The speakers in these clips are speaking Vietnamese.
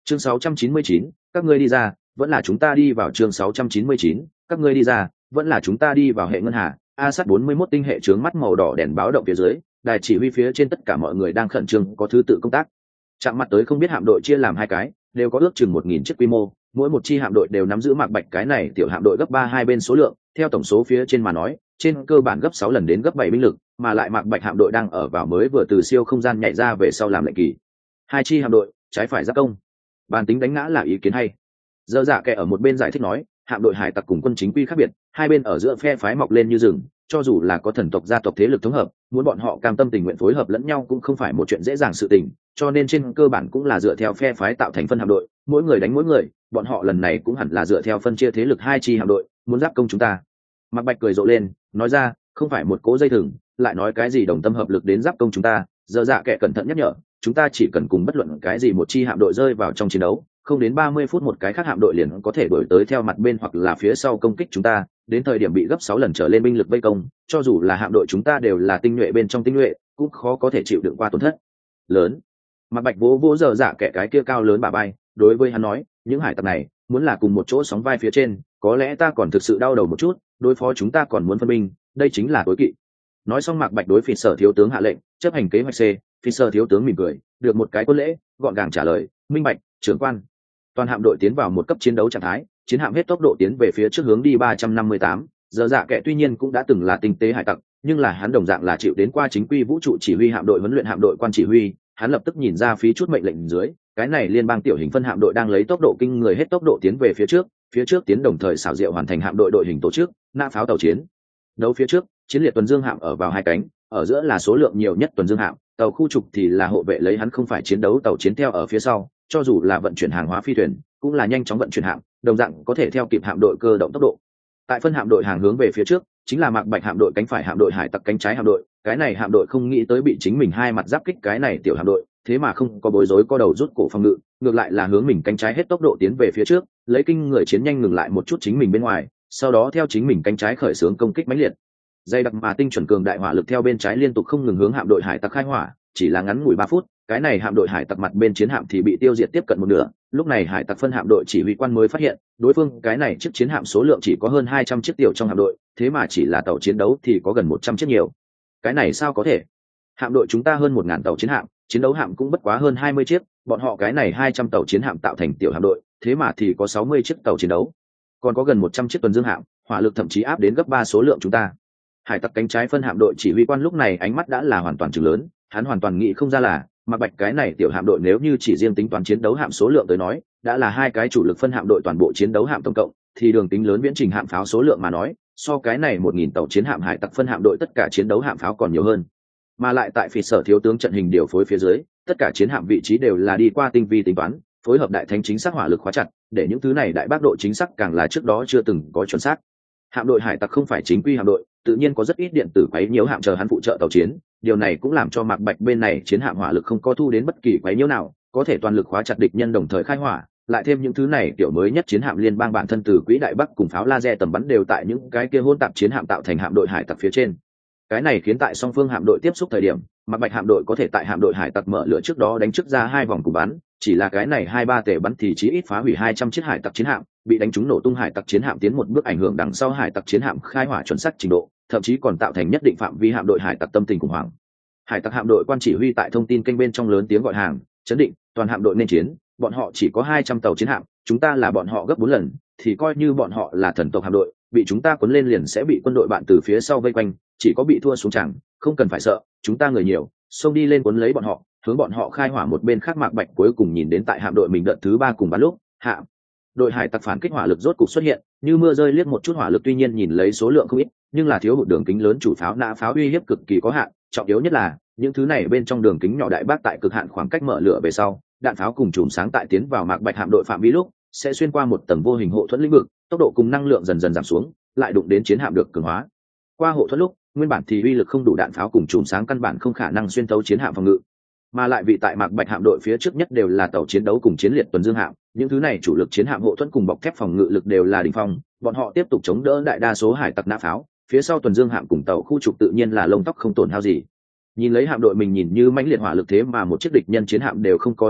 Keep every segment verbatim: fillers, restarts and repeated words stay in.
chương sáu trăm chín mươi chín, các ngươi đi ra vẫn là chúng ta đi vào. Chương sáu trăm chín mươi chín, các ngươi đi ra vẫn là chúng ta đi vào. Hệ ngân hà a sát bốn mươi mốt tinh hệ trướng mắt màu đỏ đèn báo động phía dưới, đài chỉ huy phía trên tất cả mọi người đang khẩn trương có thứ tự công tác. Chạm mặt tới không biết hạm đội chia làm hai cái, đều có ước chừng một nghìn chiếc quy mô, mỗi một chi hạm đội đều nắm giữ Mạc Bạch cái này tiểu hạm đội gấp ba hai bên số lượng, theo tổng số phía trên mà nói, trên cơ bản gấp sáu lần đến gấp bảy binh lực, mà lại Mạc Bạch hạm đội đang ở vào mới vừa từ siêu không gian nhảy ra về sau làm lệnh kỳ. Hai chi hạm đội, trái phải giáp công. Bàn tính đánh ngã là ý kiến hay. Dơ Dạ Kệ ở một bên giải thích nói, hạm đội hải tặc cùng quân chính quy khác biệt, hai bên ở giữa phe phái mọc lên như rừng, cho dù là có thần tộc gia tộc thế lực thống hợp, muốn bọn họ cam tâm tình nguyện phối hợp lẫn nhau cũng không phải một chuyện dễ dàng sự tình, cho nên trên cơ bản cũng là dựa theo phe phái tạo thành phân hạm đội, mỗi người đánh mỗi người, bọn họ lần này cũng hẳn là dựa theo phân chia thế lực hai chi hạm đội, muốn giáp công chúng ta. Mạc Bạch cười rộ lên, nói ra, không phải một cố dây thừng, lại nói cái gì đồng tâm hợp lực đến giáp công chúng ta. Dơ Dạ Kệ cẩn thận nhắc nhở, chúng ta chỉ cần cùng bất luận cái gì một chi hạm đội rơi vào trong chiến đấu, không đến ba mươi phút một cái khác hạm đội liền có thể đuổi tới theo mặt bên hoặc là phía sau công kích chúng ta, đến thời điểm bị gấp sáu lần trở lên binh lực vây công, cho dù là hạm đội chúng ta đều là tinh nhuệ bên trong tinh nhuệ, cũng khó có thể chịu đựng qua tổn thất lớn. Mạc Bạch vỗ vỗ Dơ Dạ Kệ cái kia cao lớn bả vai, đối với hắn nói, những hải tặc này muốn là cùng một chỗ sóng vai phía trên, có lẽ ta còn thực sự đau đầu một chút, đối phó chúng ta còn muốn phân binh, đây chính là tối kỵ. Nói xong Mạc Bạch đối Phi Sở thiếu tướng hạ lệnh, chấp hành kế hoạch C. Phi Sở thiếu tướng mỉm cười, được một cái quân lễ, gọn gàng trả lời, minh bạch, trưởng quan. Toàn hạm đội tiến vào một cấp chiến đấu trạng thái, chiến hạm hết tốc độ tiến về phía trước hướng đi ba trăm năm mươi tám. Dơ Dạ Kệ tuy nhiên cũng đã từng là tinh tế hải tặc, nhưng là hắn đồng dạng là chịu đến qua chính quy vũ trụ chỉ huy hạm đội huấn luyện hạm đội quan chỉ huy, hắn lập tức nhìn ra phí chút mệnh lệnh dưới, cái này liên bang tiểu hình phân hạm đội đang lấy tốc độ kinh người hết tốc độ tiến về phía trước, phía trước tiến đồng thời xảo diệu hoàn thành hạm đội đội hình tổ chức, nã pháo tàu chiến. Đấu phía trước, chiến liệt tuần dương hạm ở vào hai cánh, ở giữa là số lượng nhiều nhất tuần dương hạm, tàu khu trục thì là hộ vệ lấy hắn không phải chiến đấu tàu chiến theo ở phía sau, cho dù là vận chuyển hàng hóa phi thuyền, cũng là nhanh chóng vận chuyển hạm, đồng dạng có thể theo kịp hạm đội cơ động tốc độ. Tại phân hạm đội hàng hướng về phía trước, chính là Mạc Bạch hạm đội cánh phải hạm đội hải tặc cánh trái hạm đội, cái này hạm đội không nghĩ tới bị chính mình hai mặt giáp kích cái này tiểu hạm đội, thế mà không có bối rối co đầu rút cổ phòng ngự, ngược lại là hướng mình cánh trái hết tốc độ tiến về phía trước, lấy kinh người chiến nhanh ngừng lại một chút chính mình bên ngoài, sau đó theo chính mình cánh trái khởi xướng công kích mãnh liệt. Dây đặc mà tinh chuẩn cường đại hỏa lực theo bên trái liên tục không ngừng hướng hạm đội hải tặc khai hỏa, chỉ là ngắn ngủi ba phút, cái này hạm đội hải tặc mặt bên chiến hạm thì bị tiêu diệt tiếp cận một nửa. Lúc này hải tặc phân hạm đội chỉ huy quan mới phát hiện, đối phương cái này chiếc chiến hạm số lượng chỉ có hơn hai trăm chiếc tiểu trong hạm đội, thế mà chỉ là tàu chiến đấu thì có gần một trăm chiếc nhiều. Cái này sao có thể? Hạm đội chúng ta hơn một ngàn tàu chiến hạm, chiến đấu hạm cũng bất quá hơn hai mươi chiếc, bọn họ cái này hai trăm tàu chiến hạm tạo thành tiểu hạm đội, thế mà thì có sáu mươi chiếc tàu chiến đấu, còn có gần một trăm chiếc tuần dương hạm, hỏa lực thậm chí áp đến gấp ba số lượng chúng ta. Hải tặc cánh trái phân hạm đội chỉ huy quan lúc này ánh mắt đã là hoàn toàn trừng lớn, hắn hoàn toàn nghĩ không ra là Mạc Bạch cái này tiểu hạm đội nếu như chỉ riêng tính toán chiến đấu hạm số lượng tới nói, đã là hai cái chủ lực phân hạm đội toàn bộ chiến đấu hạm tổng cộng, thì đường tính lớn viễn trình hạm pháo số lượng mà nói, so cái này một nghìn tàu chiến hạm hải tặc phân hạm đội tất cả chiến đấu hạm pháo còn nhiều hơn. Mà lại tại Phi Sở thiếu tướng trận hình điều phối phía dưới, tất cả chiến hạm vị trí đều là đi qua tinh vi tính toán, phối hợp đại thánh chính xác hỏa lực khóa chặt, để những thứ này đại bác độ chính xác càng là trước đó chưa từng có chuẩn xác. Hạm đội hải tặc không phải chính quy hạm đội, tự nhiên có rất ít điện tử quấy nhiễu hạm chờ hắn phụ trợ tàu chiến, điều này cũng làm cho Mạc Bạch bên này chiến hạm hỏa lực không có thu đến bất kỳ quấy nhiễu nào, có thể toàn lực khóa chặt địch nhân đồng thời khai hỏa, lại thêm những thứ này kiểu mới nhất chiến hạm liên bang bản thân từ quỹ đại bắc cùng pháo laser tầm bắn đều tại những cái kia hỗn tạp chiến hạm tạo thành hạm đội hải tặc phía trên. Cái này khiến tại song phương hạm đội tiếp xúc thời điểm, Mạc Bạch hạm đội có thể tại hạm đội hải tặc mở lửa trước đó đánh trước ra hai vòng cùng bắn, chỉ là cái này hai ba tể bắn thì chí ít phá hủy hai trăm chiếc hải tặc chiến hạm, bị đánh trúng nổ tung hải tặc chiến hạm tiến một bước ảnh hưởng đằng sau hải tặc chiến hạm khai hỏa chuẩn xác trình độ, thậm chí còn tạo thành nhất định phạm vi hạm đội hải tặc tâm tình khủng hoảng. Hải tặc hạm đội quan chỉ huy tại thông tin kênh bên trong lớn tiếng gọi hàng, chấn định, toàn hạm đội nên chiến, bọn họ chỉ có hai trăm tàu chiến hạm, chúng ta là bọn họ gấp bốn lần, thì coi như bọn họ là thần tộc hạm đội, bị chúng ta cuốn lên liền sẽ bị quân đội bạn từ phía sau vây quanh, chỉ có bị thua xuống chẳng, không cần phải sợ, chúng ta người nhiều, xông đi lên cuốn lấy bọn họ, hướng bọn họ khai hỏa. Một bên khác Mạc Bạch cuối cùng nhìn đến tại hạm đội mình đợt thứ ba cùng bắn lúc, hạm đội hải tặc phản kích hỏa lực rốt cục xuất hiện, như mưa rơi liếc một chút hỏa lực, tuy nhiên nhìn lấy số lượng không ít, nhưng là thiếu hụt đường kính lớn chủ pháo nã pháo uy hiếp cực kỳ có hạn, trọng yếu nhất là những thứ này bên trong đường kính nhỏ đại bác tại cực hạn khoảng cách mở lửa về sau, đạn pháo cùng chùm sáng tại tiến vào Mạc Bạch hạm đội phạm vi lúc sẽ xuyên qua một tầng vô hình hộ thuẫn lĩnh vực, tốc độ cùng năng lượng dần dần giảm xuống, lại đụng đến chiến hạm được cường hóa qua hộ thuẫn lúc, nguyên bản thì uy lực không đủ đạn pháo cùng chùm sáng căn bản không khả năng xuyên thấu chiến hạm phòng ngự. Mà lại vị tại Mạc Bạch hạm đội phía trước nhất đều là tàu chiến đấu cùng chiến liệt tuần dương hạm, những thứ này chủ lực chiến hạm hộ thuẫn cùng bọc thép phòng ngự lực đều là đỉnh phong, bọn họ tiếp tục chống đỡ đại đa số hải tặc nã pháo, phía sau tuần dương hạm cùng tàu khu trục tự nhiên là lông tóc không tổn hao gì. Nhìn lấy hạm đội mình nhìn như mãnh liệt hỏa lực thế mà một chiếc địch nhân chiến hạm đều không có đánh dụng,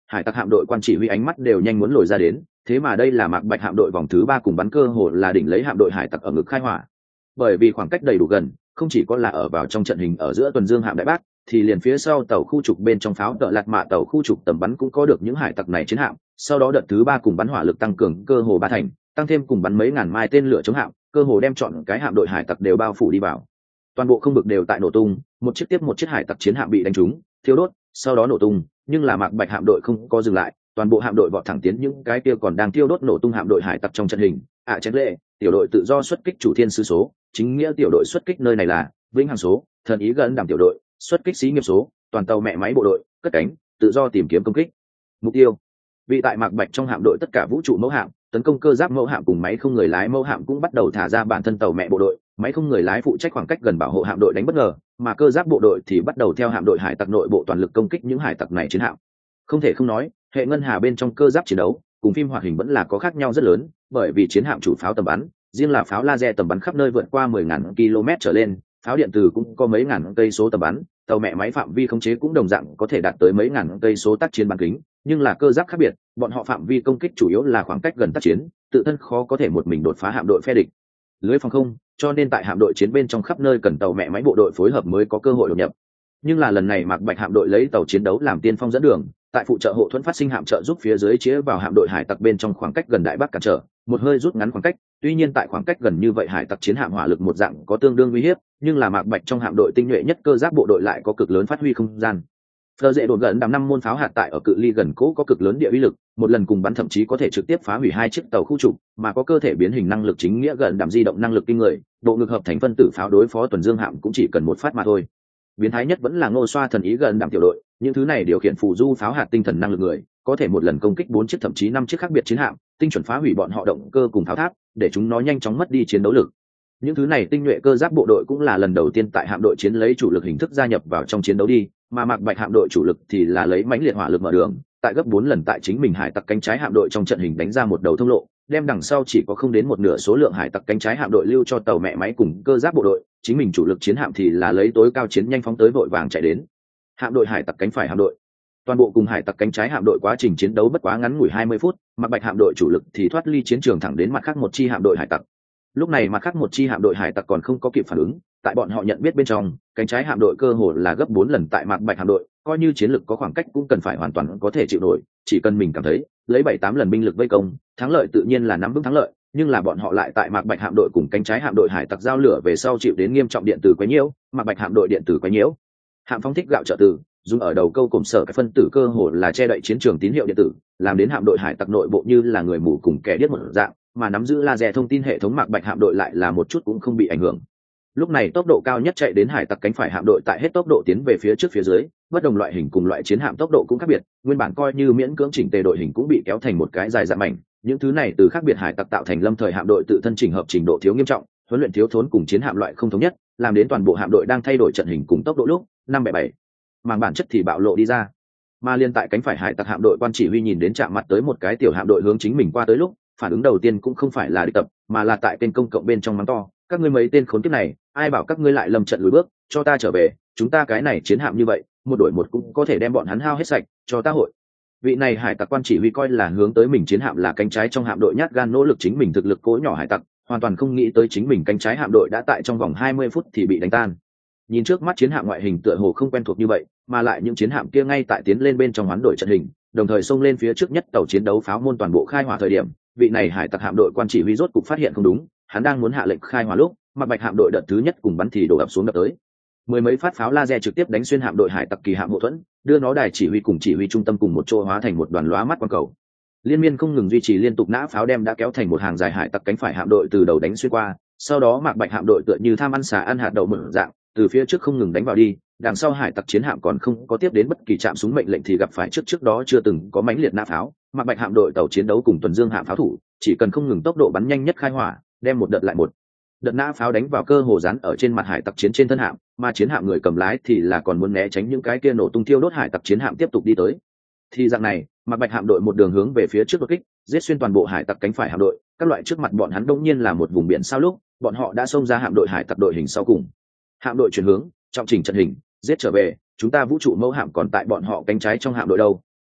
hải tặc hạm đội quan chỉ huy ánh mắt đều nhanh muốn lồi ra đến, thế mà đây là Mạc Bạch hạm đội vòng thứ ba cùng bắn cơ hồ là đỉnh lấy hạm đội hải tặc ở ngực khai hỏa. Bởi vì khoảng cách đầy đủ gần, không chỉ có là ở vào trong trận hình ở giữa tuần dương hạm đại bác, thì liền phía sau tàu khu trục bên trong pháo đỡ lạt mạ tàu khu trục tầm bắn cũng có được những hải tặc này chiến hạm. Sau đó đợt thứ ba cùng bắn hỏa lực tăng cường cơ hồ ba thành, tăng thêm cùng bắn mấy ngàn mai tên lửa chống hạm, cơ hồ đem chọn cái hạm đội hải tặc đều bao phủ đi vào. Toàn bộ không vực đều tại nổ tung, một chiếc tiếp một chiếc hải tặc chiến hạm bị đánh trúng, thiêu đốt, sau đó nổ tung, nhưng là Mạc Bạch hạm đội không có dừng lại, toàn bộ hạm đội vọt thẳng tiến những cái kia còn đang thiêu đốt nổ tung hạm đội hải tặc trong trận hình. ạ à, chén lệ, tiểu đội tự do xuất kích chủ thiên sứ số, chính nghĩa tiểu đội xuất kích nơi này là vĩnh hằng số, thần ý gần đảm tiểu đội xuất kích xí nghiệp số, toàn tàu mẹ máy bộ đội cất cánh tự do tìm kiếm công kích mục tiêu. Vị tại Mạc Bạch trong hạm đội tất cả vũ trụ mẫu hạm, tấn công cơ giáp mẫu hạm cùng máy không người lái mẫu hạm cũng bắt đầu thả ra bản thân tàu mẹ bộ đội, máy không người lái phụ trách khoảng cách gần bảo hộ hạm đội đánh bất ngờ, mà cơ giáp bộ đội thì bắt đầu theo hạm đội hải tặc nội bộ toàn lực công kích những hải tặc này chiến hạm. Không thể không nói, hệ ngân hà bên trong cơ giáp chiến đấu cùng phim hoạt hình vẫn là có khác nhau rất lớn, bởi vì chiến hạm chủ pháo tầm bắn, riêng là pháo laser tầm bắn khắp nơi vượt qua mười nghìn ki-lô-mét trở lên, pháo điện tử cũng có mấy ngàn cây số tầm bắn, tàu mẹ máy phạm vi khống chế cũng đồng dạng có thể đạt tới mấy ngàn cây số tác chiến bán kính, nhưng là cơ giáp khác biệt, bọn họ phạm vi công kích chủ yếu là khoảng cách gần tác chiến, tự thân khó có thể một mình đột phá hạm đội phe địch lưới phòng không, cho nên tại hạm đội chiến bên trong khắp nơi cần tàu mẹ máy bộ đội phối hợp mới có cơ hội đột nhập. Nhưng là lần này Mạc Bạch hạm đội lấy tàu chiến đấu làm tiên phong dẫn đường, tại phụ trợ hộ thuẫn phát sinh hạm trợ giúp phía dưới chĩa vào hạm đội hải tặc bên trong khoảng cách gần đại bắc cản trở, một hơi rút ngắn khoảng cách. Tuy nhiên tại khoảng cách gần như vậy hải tặc chiến hạm hỏa lực một dạng có tương đương uy hiếp, nhưng là Mạc Bạch trong hạm đội tinh nhuệ nhất cơ giáp bộ đội lại có cực lớn phát huy không gian. Phờ dễ đột gần đắm năm môn pháo hạt tại ở cự ly gần cố có cực lớn địa uy lực, một lần cùng bắn thậm chí có thể trực tiếp phá hủy hai chiếc tàu khu trục, mà có cơ thể biến hình năng lực chính nghĩa gần đảm di động năng lực kinh người, bộ ngực hợp thành phân tử pháo đối phó tuần dương hạm cũng chỉ cần một phát mà thôi. Biến thái nhất vẫn là Ngô Xoa thần ý gần đảm tiểu đội, những thứ này điều khiển phù du pháo hạt tinh thần năng lực người, có thể một lần công kích bốn chiếc thậm chí năm chiếc khác biệt chiến hạm, tinh chuẩn phá hủy bọn họ động cơ cùng pháo tháp, để chúng nó nhanh chóng mất đi chiến đấu lực. Những thứ này tinh nhuệ cơ giáp bộ đội cũng là lần đầu tiên tại hạm đội chiến lấy chủ lực hình thức gia nhập vào trong chiến đấu đi, mà Mạc Bạch hạm đội chủ lực thì là lấy mãnh liệt hỏa lực mở đường, tại gấp bốn lần tại chính mình hải tặc cánh trái hạm đội trong trận hình đánh ra một đầu thông lộ, đem đằng sau chỉ có không đến một nửa số lượng hải tặc cánh trái hạm đội lưu cho tàu mẹ máy cùng cơ giáp bộ đội, chính mình chủ lực chiến hạm thì là lấy tối cao chiến nhanh phóng tới vội vàng chạy đến. Hạm đội hải tặc cánh phải hạm đội, toàn bộ cùng hải tặc cánh trái hạm đội quá trình chiến đấu bất quá ngắn ngủi hai mươi phút, Mạc Bạch hạm đội chủ lực thì thoát ly chiến trường thẳng đến mặt khác một chi hạm đội hải tặc. Lúc này mặt khác một chi hạm đội hải tặc còn không có kịp phản ứng, tại bọn họ nhận biết bên trong, cánh trái hạm đội cơ hồ là gấp bốn lần tại Mạc Bạch hạm đội, coi như chiến lực có khoảng cách cũng cần phải hoàn toàn có thể chịu nổi, chỉ cần mình cảm thấy lấy bảy tám lần binh lực vây công, thắng lợi tự nhiên là nắm vững thắng lợi, nhưng là bọn họ lại tại Mạc Bạch hạm đội cùng cánh trái hạm đội hải tặc giao lửa về sau chịu đến nghiêm trọng điện tử quấy nhiễu, Mạc Bạch hạm đội điện tử quấy nhiễu. Hạm phóng thích gạo trợ tử, dùng ở đầu câu cụm sở cái phân tử cơ hồ là che đậy chiến trường tín hiệu điện tử, làm đến hạm đội hải tặc nội bộ như là người mù cùng kẻ điếc một dạng, mà nắm giữ laser thông tin hệ thống Mạc Bạch hạm đội lại là một chút cũng không bị ảnh hưởng. Lúc này tốc độ cao nhất chạy đến hải tặc cánh phải hạm đội tại hết tốc độ tiến về phía trước phía dưới, bất đồng loại hình cùng loại chiến hạm tốc độ cũng khác biệt, nguyên bản coi như miễn cưỡng chỉnh tề đội hình cũng bị kéo thành một cái dài dặm mảnh. Những thứ này từ khác biệt hải tặc tạo thành lâm thời hạm đội tự thân chỉnh hợp trình độ thiếu nghiêm trọng, huấn luyện thiếu thốn cùng chiến hạm loại không thống nhất, làm đến toàn bộ hạm đội đang thay đổi trận hình cùng tốc độ lúc năm bảy bảy, màng bản chất thì bạo lộ đi ra. Mà liên tại cánh phải hải tặc hạm đội quan chỉ huy nhìn đến chạm mặt tới một cái tiểu hạm đội hướng chính mình qua tới lúc, phản ứng đầu tiên cũng không phải là địch tập, mà là tại kênh công cộng bên trong mắng to, các ngươi mấy tên khốn kiếp này, ai bảo các ngươi lại lầm trận lùi bước, cho ta trở về, chúng ta cái này chiến hạm như vậy, một đội một cũng có thể đem bọn hắn hao hết sạch, cho ta hội. Vị này hải tặc quan chỉ huy coi là hướng tới mình chiến hạm là cánh trái trong hạm đội nhát gan nỗ lực chính mình thực lực cỗ nhỏ hải tặc, hoàn toàn không nghĩ tới chính mình cánh trái hạm đội đã tại trong vòng hai mươi phút thì bị đánh tan. Nhìn trước mắt chiến hạm ngoại hình tựa hồ không quen thuộc như vậy, mà lại những chiến hạm kia ngay tại tiến lên bên trong hoán đổi trận hình, đồng thời xông lên phía trước nhất tàu chiến đấu pháo môn toàn bộ khai hỏa thời điểm, vị này hải tặc hạm đội quan chỉ huy rốt cục phát hiện không đúng, hắn đang muốn hạ lệnh khai hỏa lúc, Mạc Bạch hạm đội đợt thứ nhất cùng bắn thì đổ ập xuống đập tới. Mười mấy phát pháo laser trực tiếp đánh xuyên hạm đội hải tặc kỳ hạm hậu thuẫn, đưa nó đài chỉ huy cùng chỉ huy trung tâm cùng một chỗ hóa thành một đoàn lóa mắt quang cầu. Liên miên không ngừng duy trì liên tục nã pháo đem đã kéo thành một hàng dài hải tặc cánh phải hạm đội từ đầu đánh xuyên qua, sau đó Mạc Bạch hạm đội tựa như tham ăn xà ăn hạt đậu mở dạng, từ phía trước không ngừng đánh vào đi, đằng sau hải tặc chiến hạm còn không có tiếp đến bất kỳ chạm súng mệnh lệnh thì gặp phải trước trước đó chưa từng có mãnh liệt nã pháo. Mạc Bạch hạm đội tàu chiến đấu cùng tuần dương hạm pháo thủ, chỉ cần không ngừng tốc độ bắn nhanh nhất khai hỏa, đem một đợt lại một đợt nã pháo đánh vào cơ hồ dán ở trên mặt hải tặc chiến trên thân hạm, mà chiến hạm người cầm lái thì là còn muốn né tránh những cái kia nổ tung tiêu đốt hải tặc chiến hạm tiếp tục đi tới. Thì dạng này, Mạc Bạch hạm đội một đường hướng về phía trước đột kích, giết xuyên toàn bộ hải tặc cánh phải hạm đội, các loại trước mặt bọn hắn đông nhiên là một vùng biển sao lúc, bọn họ đã xông ra hạm đội hải tặc đội hình sau cùng. Hạm đội chuyển hướng, trọng chỉnh trận hình, giết trở về, chúng ta vũ trụ mẫu hạm còn tại bọn họ cánh trái trong hạm đội đâu.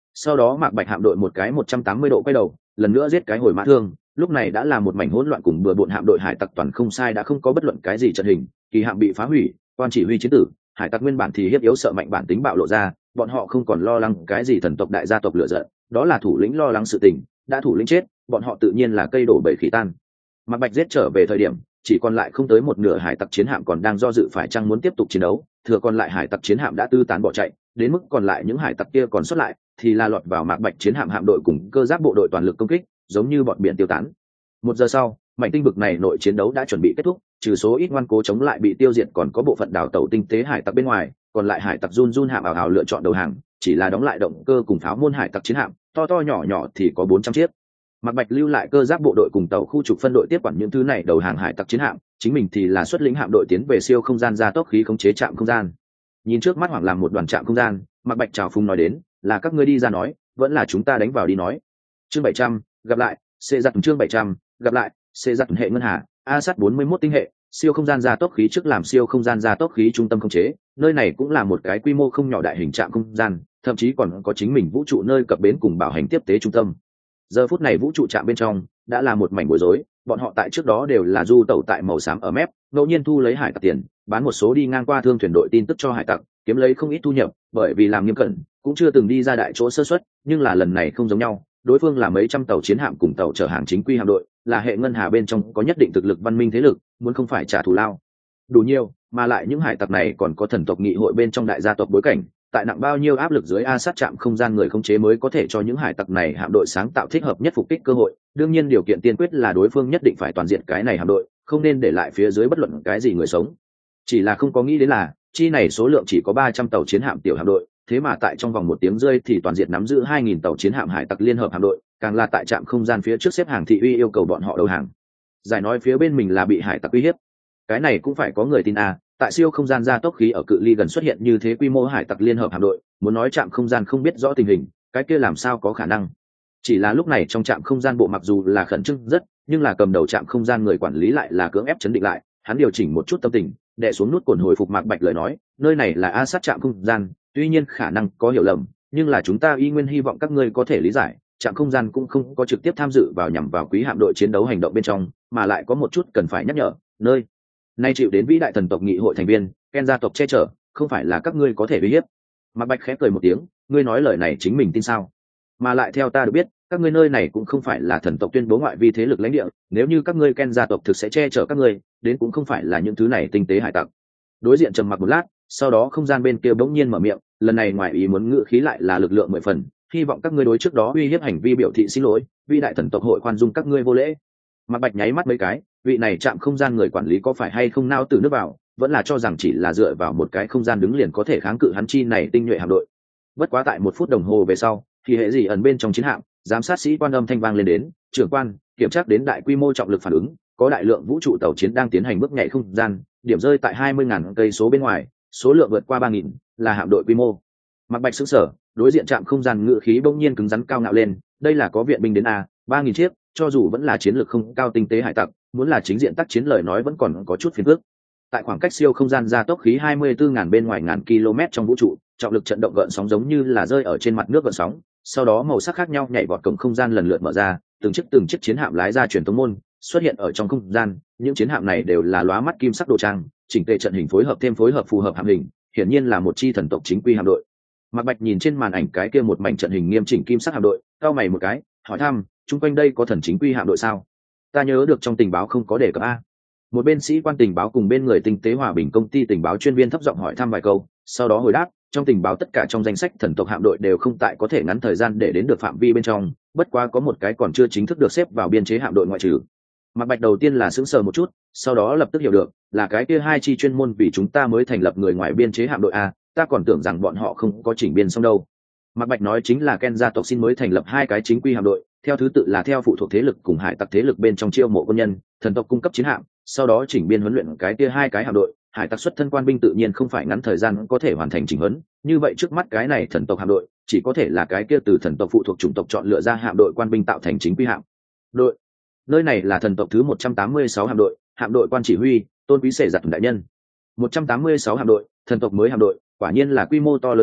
sau đó Mạc Bạch hạm đội một cái một trăm tám mươi độ quay đầu, lần nữa giết cái hồi mã thương. Lúc này đã là một mảnh hỗn loạn cùng bừa bộn, hạm đội hải tặc toàn không sai đã không có bất luận cái gì trận hình, kỳ hạm bị phá hủy, quan chỉ huy chiến tử, hải tặc nguyên bản thì hiếp yếu sợ mạnh bản tính bạo lộ ra, bọn họ không còn lo lắng cái gì thần tộc đại gia tộc lựa giận, đó là thủ lĩnh lo lắng sự tình, đã thủ lĩnh chết, bọn họ tự nhiên là cây đổ bầy khỉ tan. Mạc Bạch giết trở về thời điểm, chỉ còn lại không tới một nửa hải tặc chiến hạm còn đang do dự phải chăng muốn tiếp tục chiến đấu, thừa còn lại hải tặc chiến hạm đã tư tán bỏ chạy, đến mức còn lại những hải tặc kia còn sót lại thì là lọt vào Mạc Bạch chiến hạm hạm đội cùng cơ giáp bộ đội toàn lực công kích, giống như bọn biển tiêu tán. Một giờ sau, mảnh tinh vực này nội chiến đấu đã chuẩn bị kết thúc, trừ số ít ngoan cố chống lại bị tiêu diệt, còn có bộ phận đào tẩu tinh tế hải tặc bên ngoài, còn lại hải tặc run run hạm ảo ảo lựa chọn đầu hàng, chỉ là đóng lại động cơ cùng pháo môn hải tặc chiến hạm, to to nhỏ nhỏ thì có bốn trăm chiếc. Mạc Bạch lưu lại cơ giáp bộ đội cùng tàu khu trục phân đội tiếp quản những thứ này đầu hàng hải tặc chiến hạm, chính mình thì là xuất lĩnh hạm đội tiến về siêu không gian gia tốc khí khống chế trạm không gian. Nhìn trước mắt hoảng làm một đoàn trạm không gian, Mạc Bạch chào phúng nói đến, là các ngươi đi ra nói, vẫn là chúng ta đánh vào đi nói. Chương bảy trăm, gặp lại, xê giặt chương bảy trăm, gặp lại, xê giặt hệ ngân hà, a sát bốn mươi mốt tinh hệ, siêu không gian gia tốc khí trước làm siêu không gian gia tốc khí trung tâm khống chế, nơi này cũng là một cái quy mô không nhỏ đại hình trạm không gian, thậm chí còn có chính mình vũ trụ nơi cập bến cùng bảo hành tiếp tế trung tâm. Giờ phút này vũ trụ trạm bên trong đã là một mảnh bối rối, bọn họ tại trước đó đều là du tẩu tại màu xám ở mép, ngẫu nhiên thu lấy hải tặc tiền, bán một số đi ngang qua thương thuyền đội tin tức cho hải tặc, kiếm lấy không ít thu nhập, bởi vì làm nghiêm cẩn, cũng chưa từng đi ra đại chỗ sơ suất, nhưng là lần này không giống nhau, đối phương là mấy trăm tàu chiến hạm cùng tàu chở hàng chính quy hạm đội, là hệ ngân hà bên trong có nhất định thực lực văn minh thế lực, muốn không phải trả thù lao đủ nhiều, mà lại những hải tặc này còn có thần tộc nghị hội bên trong đại gia tộc bối cảnh, tại nặng bao nhiêu áp lực dưới a sát chạm không gian người khống chế mới có thể cho những hải tặc này hạm đội sáng tạo thích hợp nhất phục kích cơ hội. Đương nhiên điều kiện tiên quyết là đối phương nhất định phải toàn diện cái này hạm đội, không nên để lại phía dưới bất luận cái gì người sống. Chỉ là không có nghĩ đến là chi này số lượng chỉ có ba trăm tàu chiến hạm tiểu hạm đội, thế mà tại trong vòng một tiếng rơi thì toàn diện nắm giữ hai nghìn tàu chiến hạm hải tặc liên hợp hạm đội, càng là tại trạm không gian phía trước xếp hàng thị uy yêu cầu bọn họ đầu hàng. Giải nói phía bên mình là bị hải tặc uy hiếp, cái này cũng phải có người tin à. Tại siêu không gian gia tốc khí ở cự ly gần xuất hiện như thế quy mô hải tặc liên hợp hạm đội, muốn nói trạm không gian không biết rõ tình hình, cái kia làm sao có khả năng. Chỉ là lúc này trong trạm không gian bộ mặc dù là khẩn trương rất, nhưng là cầm đầu trạm không gian người quản lý lại là cưỡng ép chấn định lại, hắn điều chỉnh một chút tâm tình, đè xuống nút cồn hồi phục Mạc Bạch lời nói, nơi này là a sát trạm không gian, tuy nhiên khả năng có hiểu lầm, nhưng là chúng ta y nguyên hy vọng các ngươi có thể lý giải, trạm không gian cũng không có trực tiếp tham dự vào nhằm vào quý hạm đội chiến đấu hành động bên trong, mà lại có một chút cần phải nhắc nhở, nơi nay chịu đến vĩ đại thần tộc nghị hội thành viên Ken gia tộc che chở, không phải là các ngươi có thể uy hiếp. Mạc Bạch khẽ cười một tiếng, ngươi nói lời này chính mình tin sao? Mà lại theo ta được biết, các ngươi nơi này cũng không phải là thần tộc tuyên bố ngoại vi thế lực lãnh địa, nếu như các ngươi Ken gia tộc thực sẽ che chở các ngươi, đến cũng không phải là những thứ này tinh tế hải tặc. Đối diện trầm mặc một lát, sau đó không gian bên kia bỗng nhiên mở miệng, lần này ngoài ý muốn ngự khí lại là lực lượng mười phần, hy vọng các ngươi đối trước đó uy hiếp hành vi biểu thị xin lỗi, vĩ đại thần tộc hội khoan dung các ngươi vô lễ. Mạc Bạch nháy mắt mấy cái, vị này chạm không gian người quản lý có phải hay không nao từ nước vào, vẫn là cho rằng chỉ là dựa vào một cái không gian đứng liền có thể kháng cự hắn chi này tinh nhuệ hạm đội. Bất quá tại một phút đồng hồ về sau, thì hệ gì ẩn bên trong chiến hạm, giám sát sĩ quan âm thanh vang lên đến, trưởng quan kiểm tra đến đại quy mô trọng lực phản ứng, có đại lượng vũ trụ tàu chiến đang tiến hành bước nhảy không gian, điểm rơi tại hai mươi ngàn cây số bên ngoài, số lượng vượt qua ba nghìn, là hạm đội quy mô. Mạc Bạch sững sờ, đối diện trạm không gian ngự khí bỗng nhiên cứng rắn cao ngạo lên, đây là có viện binh đến a, ba nghìn chiếc, cho dù vẫn là chiến lược không cao tinh tế hải tặc, muốn là chính diện tác chiến lời nói vẫn còn có chút phiền phức. Tại khoảng cách siêu không gian gia tốc khí hai mươi tư ngàn bên ngoài ngàn km trong vũ trụ, trọng lực trận động gợn sóng giống như là rơi ở trên mặt nước gợn sóng, sau đó màu sắc khác nhau nhảy vọt cổng không gian lần lượt mở ra, từng chiếc từng chiếc chiến hạm lái ra truyền tống môn, xuất hiện ở trong không gian, những chiến hạm này đều là lóa mắt kim sắc đồ trang, chỉnh tề trận hình phối hợp thêm phối hợp phù hợp hạm hình, hiển nhiên là một chi thần tộc chính quy hạm đội. Mạc Bạch nhìn trên màn ảnh cái kia một mảnh trận hình nghiêm chỉnh kim sắc hạm đội, cau mày một cái, hỏi thăm, chung quanh đây có thần chính quy hạm đội sao? Ta nhớ được trong tình báo không có đề cập a. Một bên sĩ quan tình báo cùng bên người tinh tế hòa bình công ty tình báo chuyên viên thấp giọng hỏi thăm vài câu, sau đó hồi đáp, trong tình báo tất cả trong danh sách thần tộc hạm đội đều không tại có thể ngắn thời gian để đến được phạm vi bên trong, bất quá có một cái còn chưa chính thức được xếp vào biên chế hạm đội ngoại trừ. Mạc Bạch đầu tiên là sững sờ một chút, sau đó lập tức hiểu được, là cái kia hai chi chuyên môn vì chúng ta mới thành lập người ngoài biên chế hạm đội a, ta còn tưởng rằng bọn họ không có chỉnh biên xong đâu. Mạc Bạch nói chính là Ken gia tộc xin mới thành lập hai cái chính quy hạm đội, theo thứ tự là theo phụ thuộc thế lực cùng hải tặc thế lực bên trong chiêu mộ quân nhân, thần tộc cung cấp chiến hạm, sau đó chỉnh biên huấn luyện cái kia hai cái hạm đội, hải tặc xuất thân quan binh tự nhiên không phải ngắn thời gian có thể hoàn thành chỉnh huấn, như vậy trước mắt cái này thần tộc hạm đội chỉ có thể là cái kia từ thần tộc phụ thuộc chủng tộc chọn lựa ra hạm đội quan binh tạo thành chính quy hạm đội. Nơi này là thần tộc thứ một trăm tám mươi sáu hạm đội, hạm đội quan chỉ huy Tôn Quý Sể Giặt đại nhân. một trăm tám mươi sáu hạm đội, thần tộc mới hạm đội, quả nhiên là quy mô to lớn à,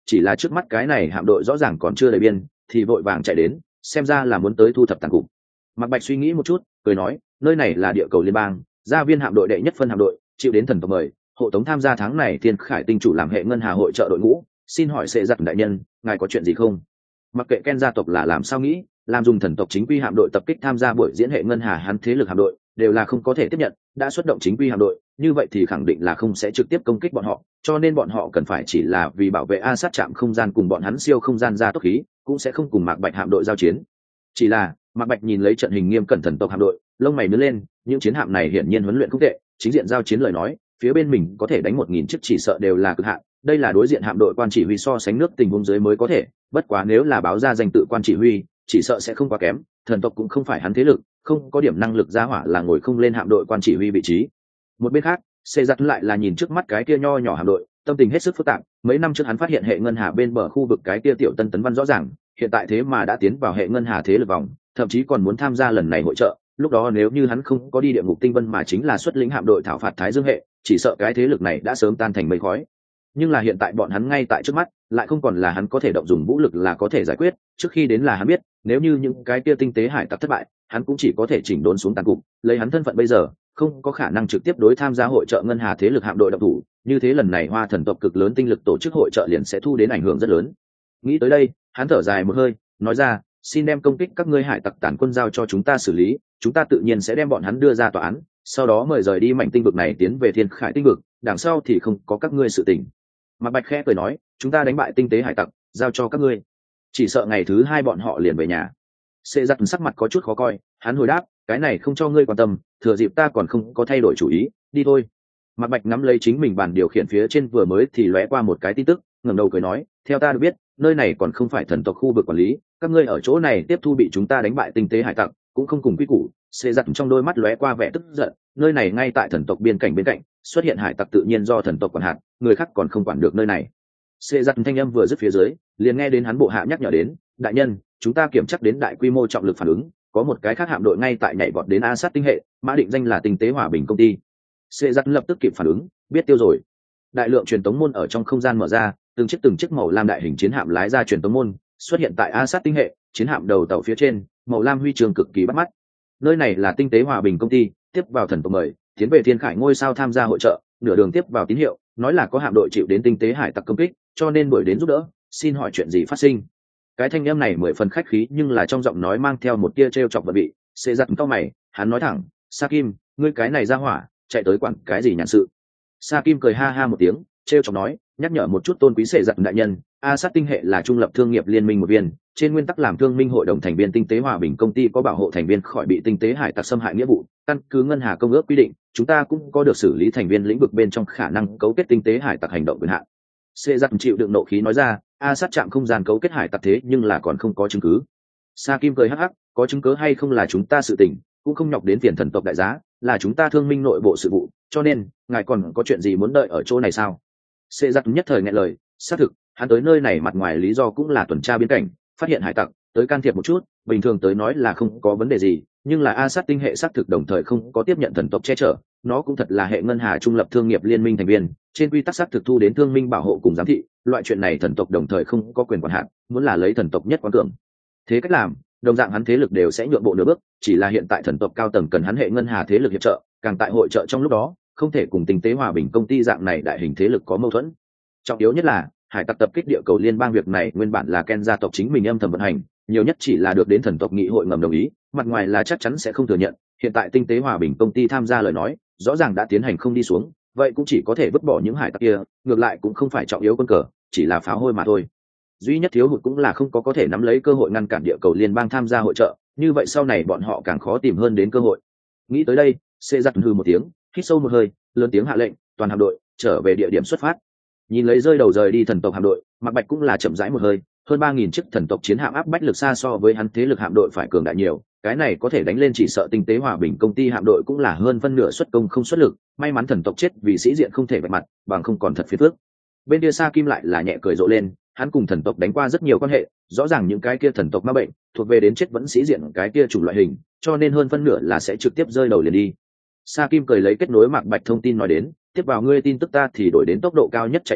chỉ là trước mắt cái này hạm đội rõ ràng còn chưa đầy biên thì vội vàng chạy đến, xem ra là muốn tới thu thập tàn cục. Mạc Bạch suy nghĩ một chút, cười nói, nơi này là địa cầu liên bang, gia viên hạm đội đệ nhất phân hạm đội, chịu đến thần tộc mời, hộ tống tham gia tháng này Thiên Khải tinh chủ làm hệ ngân hà hội trợ đội ngũ, xin hỏi sẽ giặt đại nhân, ngài có chuyện gì không? Mặc kệ Ken gia tộc là làm sao nghĩ, làm dùng thần tộc chính quy hạm đội tập kích tham gia buổi diễn hệ ngân hà hắn thế lực hạm đội đều là không có thể tiếp nhận, đã xuất động chính quy hạm đội, như vậy thì khẳng định là không sẽ trực tiếp công kích bọn họ, cho nên bọn họ cần phải chỉ là vì bảo vệ A Sát chạm không gian cùng bọn hắn siêu không gian ra tốc khí, cũng sẽ không cùng Mạc Bạch hạm đội giao chiến. Chỉ là Mạc Bạch nhìn lấy trận hình nghiêm cẩn thần tộc hạm đội, lông mày nhướng lên, những chiến hạm này hiển nhiên huấn luyện không tệ, chính diện giao chiến lời nói, phía bên mình có thể đánh một nghìn chiếc chỉ sợ đều là cực hạn, đây là đối diện hạm đội quan chỉ huy so sánh nước tình huống dưới mới có thể, bất quá nếu là báo ra danh tự quan chỉ huy, chỉ sợ sẽ không quá kém, thần tộc cũng không phải hắn thế lực, không có điểm năng lực ra hỏa là ngồi không lên hạm đội quan chỉ huy vị trí. Một bên khác, Xê Giặt lại là nhìn trước mắt cái kia nho nhỏ hạm đội, tâm tình hết sức phức tạp, mấy năm trước hắn phát hiện hệ ngân hà bên bờ khu vực cái kia tiểu tân tấn văn rõ ràng, hiện tại thế mà đã tiến vào hệ ngân hà thế lực vòng, thậm chí còn muốn tham gia lần này hội trợ, lúc đó nếu như hắn không có đi địa ngục tinh vân mà chính là xuất lĩnh hạm đội thảo phạt Thái Dương hệ, chỉ sợ cái thế lực này đã sớm tan thành mây khói. Nhưng là hiện tại bọn hắn ngay tại trước mắt, lại không còn là hắn có thể động dùng vũ lực là có thể giải quyết, trước khi đến là hắn biết, nếu như những cái kia tinh tế hải tặc thất bại, hắn cũng chỉ có thể chỉnh đốn xuống tàn cục, lấy hắn thân phận bây giờ, không có khả năng trực tiếp đối tham gia hội trợ ngân hà thế lực hạm đội động thủ, như thế lần này Hoa thần tộc cực lớn tinh lực tổ chức hội trợ liền sẽ thu đến ảnh hưởng rất lớn. Nghĩ tới đây, hắn thở dài một hơi, nói ra, xin đem công kích các ngươi hải tặc tản quân giao cho chúng ta xử lý, chúng ta tự nhiên sẽ đem bọn hắn đưa ra tòa án, sau đó mời rời đi mảnh tinh vực này tiến về Thiên Khải tinh vực, đằng sau thì không có các ngươi sự tình. Mạc Bạch khẽ cười nói, chúng ta đánh bại tinh tế hải tặc, giao cho các ngươi, chỉ sợ ngày thứ hai bọn họ liền về nhà. Xê Giặt sắc mặt có chút khó coi, hắn hồi đáp, cái này không cho ngươi quan tâm, thừa dịp ta còn không có thay đổi chủ ý, đi thôi. Mạc Bạch nắm lấy chính mình bàn điều khiển phía trên vừa mới thì lóe qua một cái tin tức, ngẩng đầu cười nói, theo ta được biết, nơi này còn không phải thần tộc khu vực quản lý, các ngươi ở chỗ này tiếp thu bị chúng ta đánh bại tinh tế hải tặc, cũng không cùng quy củ. Xê Giặt trong đôi mắt lóe qua vẻ tức giận, nơi này ngay tại thần tộc biên cảnh bên cạnh, xuất hiện hải tặc tự nhiên do thần tộc quản hạt, người khác còn không quản được nơi này. Xê Giặt thanh âm vừa dứt phía dưới, liền nghe đến hắn bộ hạ nhắc nhở đến, đại nhân, chúng ta kiểm chắc đến đại quy mô trọng lực phản ứng, có một cái khác hạm đội ngay tại nhảy vọt đến A Sát tinh hệ, mã định danh là tinh tế hòa bình công ty. Xê Giặt lập tức kịp phản ứng, biết tiêu rồi. Đại lượng truyền tống môn ở trong không gian mở ra, từng chiếc từng chiếc màu lam đại hình chiến hạm lái ra truyền tống môn, xuất hiện tại A Sát tinh hệ, chiến hạm đầu tàu phía trên, màu lam huy chương cực kỳ bắt mắt. Nơi này là tinh tế hòa bình công ty, tiếp vào thần tộc mời, tiến về Thiên Khải ngôi sao tham gia hội trợ, nửa đường tiếp vào tín hiệu, nói là có hạm đội chịu đến tinh tế hải tặc công kích, cho nên đuổi đến giúp đỡ, xin hỏi chuyện gì phát sinh. Cái thanh âm này mười phần khách khí nhưng là trong giọng nói mang theo một tia trêu chọc vận vị. Xê Giặt cau mày, hắn nói thẳng, Sa Kim, ngươi cái này ra hỏa, chạy tới quản cái gì nhàn sự. Sa Kim cười ha ha một tiếng, trêu chọc nói, nhắc nhở một chút tôn quý Xê Giặt đại nhân, A Sát tinh hệ là trung lập thương nghiệp liên minh một viên, trên nguyên tắc làm thương minh hội đồng thành viên tinh tế hòa bình công ty có bảo hộ thành viên khỏi bị tinh tế hải tặc xâm hại nghĩa vụ, căn cứ ngân hà công ước quy định, chúng ta cũng có được xử lý thành viên lĩnh vực bên trong khả năng cấu kết tinh tế hải tặc hành động quyền hạn. Xê Giặt chịu đựng nộ khí nói ra, A Sát chạm không gian cấu kết hải tặc thế nhưng là còn không có chứng cứ. Sa Kim cười hắc hắc, có chứng cứ hay không là chúng ta sự tình, cũng không nhọc đến phiền thần tộc đại giá, là chúng ta thương minh nội bộ sự vụ, cho nên ngài còn có chuyện gì muốn đợi ở chỗ này sao? Xê Giặt nhất thời nghẹn lời, xác thực, hắn tới nơi này mặt ngoài lý do cũng là tuần tra biên cảnh, phát hiện hải tặc, tới can thiệp một chút, bình thường tới nói là không có vấn đề gì, nhưng là A Sát tinh hệ xác thực đồng thời không có tiếp nhận thần tộc che chở, nó cũng thật là hệ ngân hà trung lập thương nghiệp liên minh thành viên, trên quy tắc xác thực thu đến thương minh bảo hộ cùng giám thị, loại chuyện này thần tộc đồng thời không có quyền quản hạt, muốn là lấy thần tộc nhất quán cường thế cách làm, đồng dạng hắn thế lực đều sẽ nhượng bộ nửa bước, chỉ là hiện tại thần tộc cao tầng cần hắn hệ ngân hà thế lực hiệp trợ, càng tại hội trợ trong lúc đó, không thể cùng tinh tế hòa bình công ty dạng này đại hình thế lực có mâu thuẫn. Trọng yếu nhất là hải tặc tập kích địa cầu liên bang việc này nguyên bản là Ken gia tộc chính mình âm thầm vận hành, nhiều nhất chỉ là được đến thần tộc nghị hội ngầm đồng ý, mặt ngoài là chắc chắn sẽ không thừa nhận, hiện tại tinh tế hòa bình công ty tham gia lời nói, rõ ràng đã tiến hành không đi xuống, vậy cũng chỉ có thể vứt bỏ những hải tặc kia, ngược lại cũng không phải trọng yếu quân cờ, chỉ là pháo hôi mà thôi. Duy nhất thiếu hụt cũng là không có có thể nắm lấy cơ hội ngăn cản địa cầu liên bang tham gia hội trợ, như vậy sau này bọn họ càng khó tìm hơn đến cơ hội. Nghĩ tới đây, Xê Giặt hừ một tiếng, hít sâu một hơi, lớn tiếng hạ lệnh, toàn hạm đội trở về địa điểm xuất phát. Nhìn lấy rơi đầu rời đi thần tộc hạm đội, Mạc Bạch cũng là chậm rãi một hơi, hơn ba nghìn chiếc thần tộc chiến hạm áp bách lực xa so với hắn thế lực hạm đội phải cường đại nhiều, cái này có thể đánh lên chỉ sợ tinh tế hòa bình công ty hạm đội cũng là hơn phân nửa xuất công không xuất lực, may mắn thần tộc chết vì sĩ diện không thể vạch mặt, bằng không còn thật phiền phức. Bên kia Sa Kim lại là nhẹ cười rộ lên, hắn cùng thần tộc đánh qua rất nhiều quan hệ, rõ ràng những cái kia thần tộc ma bệnh thuộc về đến chết vẫn sĩ diện cái kia chủng loại hình, cho nên hơn phân nửa là sẽ trực tiếp rơi đầu liền đi. Sa Kim cười lấy kết nối Mạc Bạch thông tin nói đến, tiếp vào ngươi tin tức ta thì đổi đến tốc độ cao nhất chạy đến,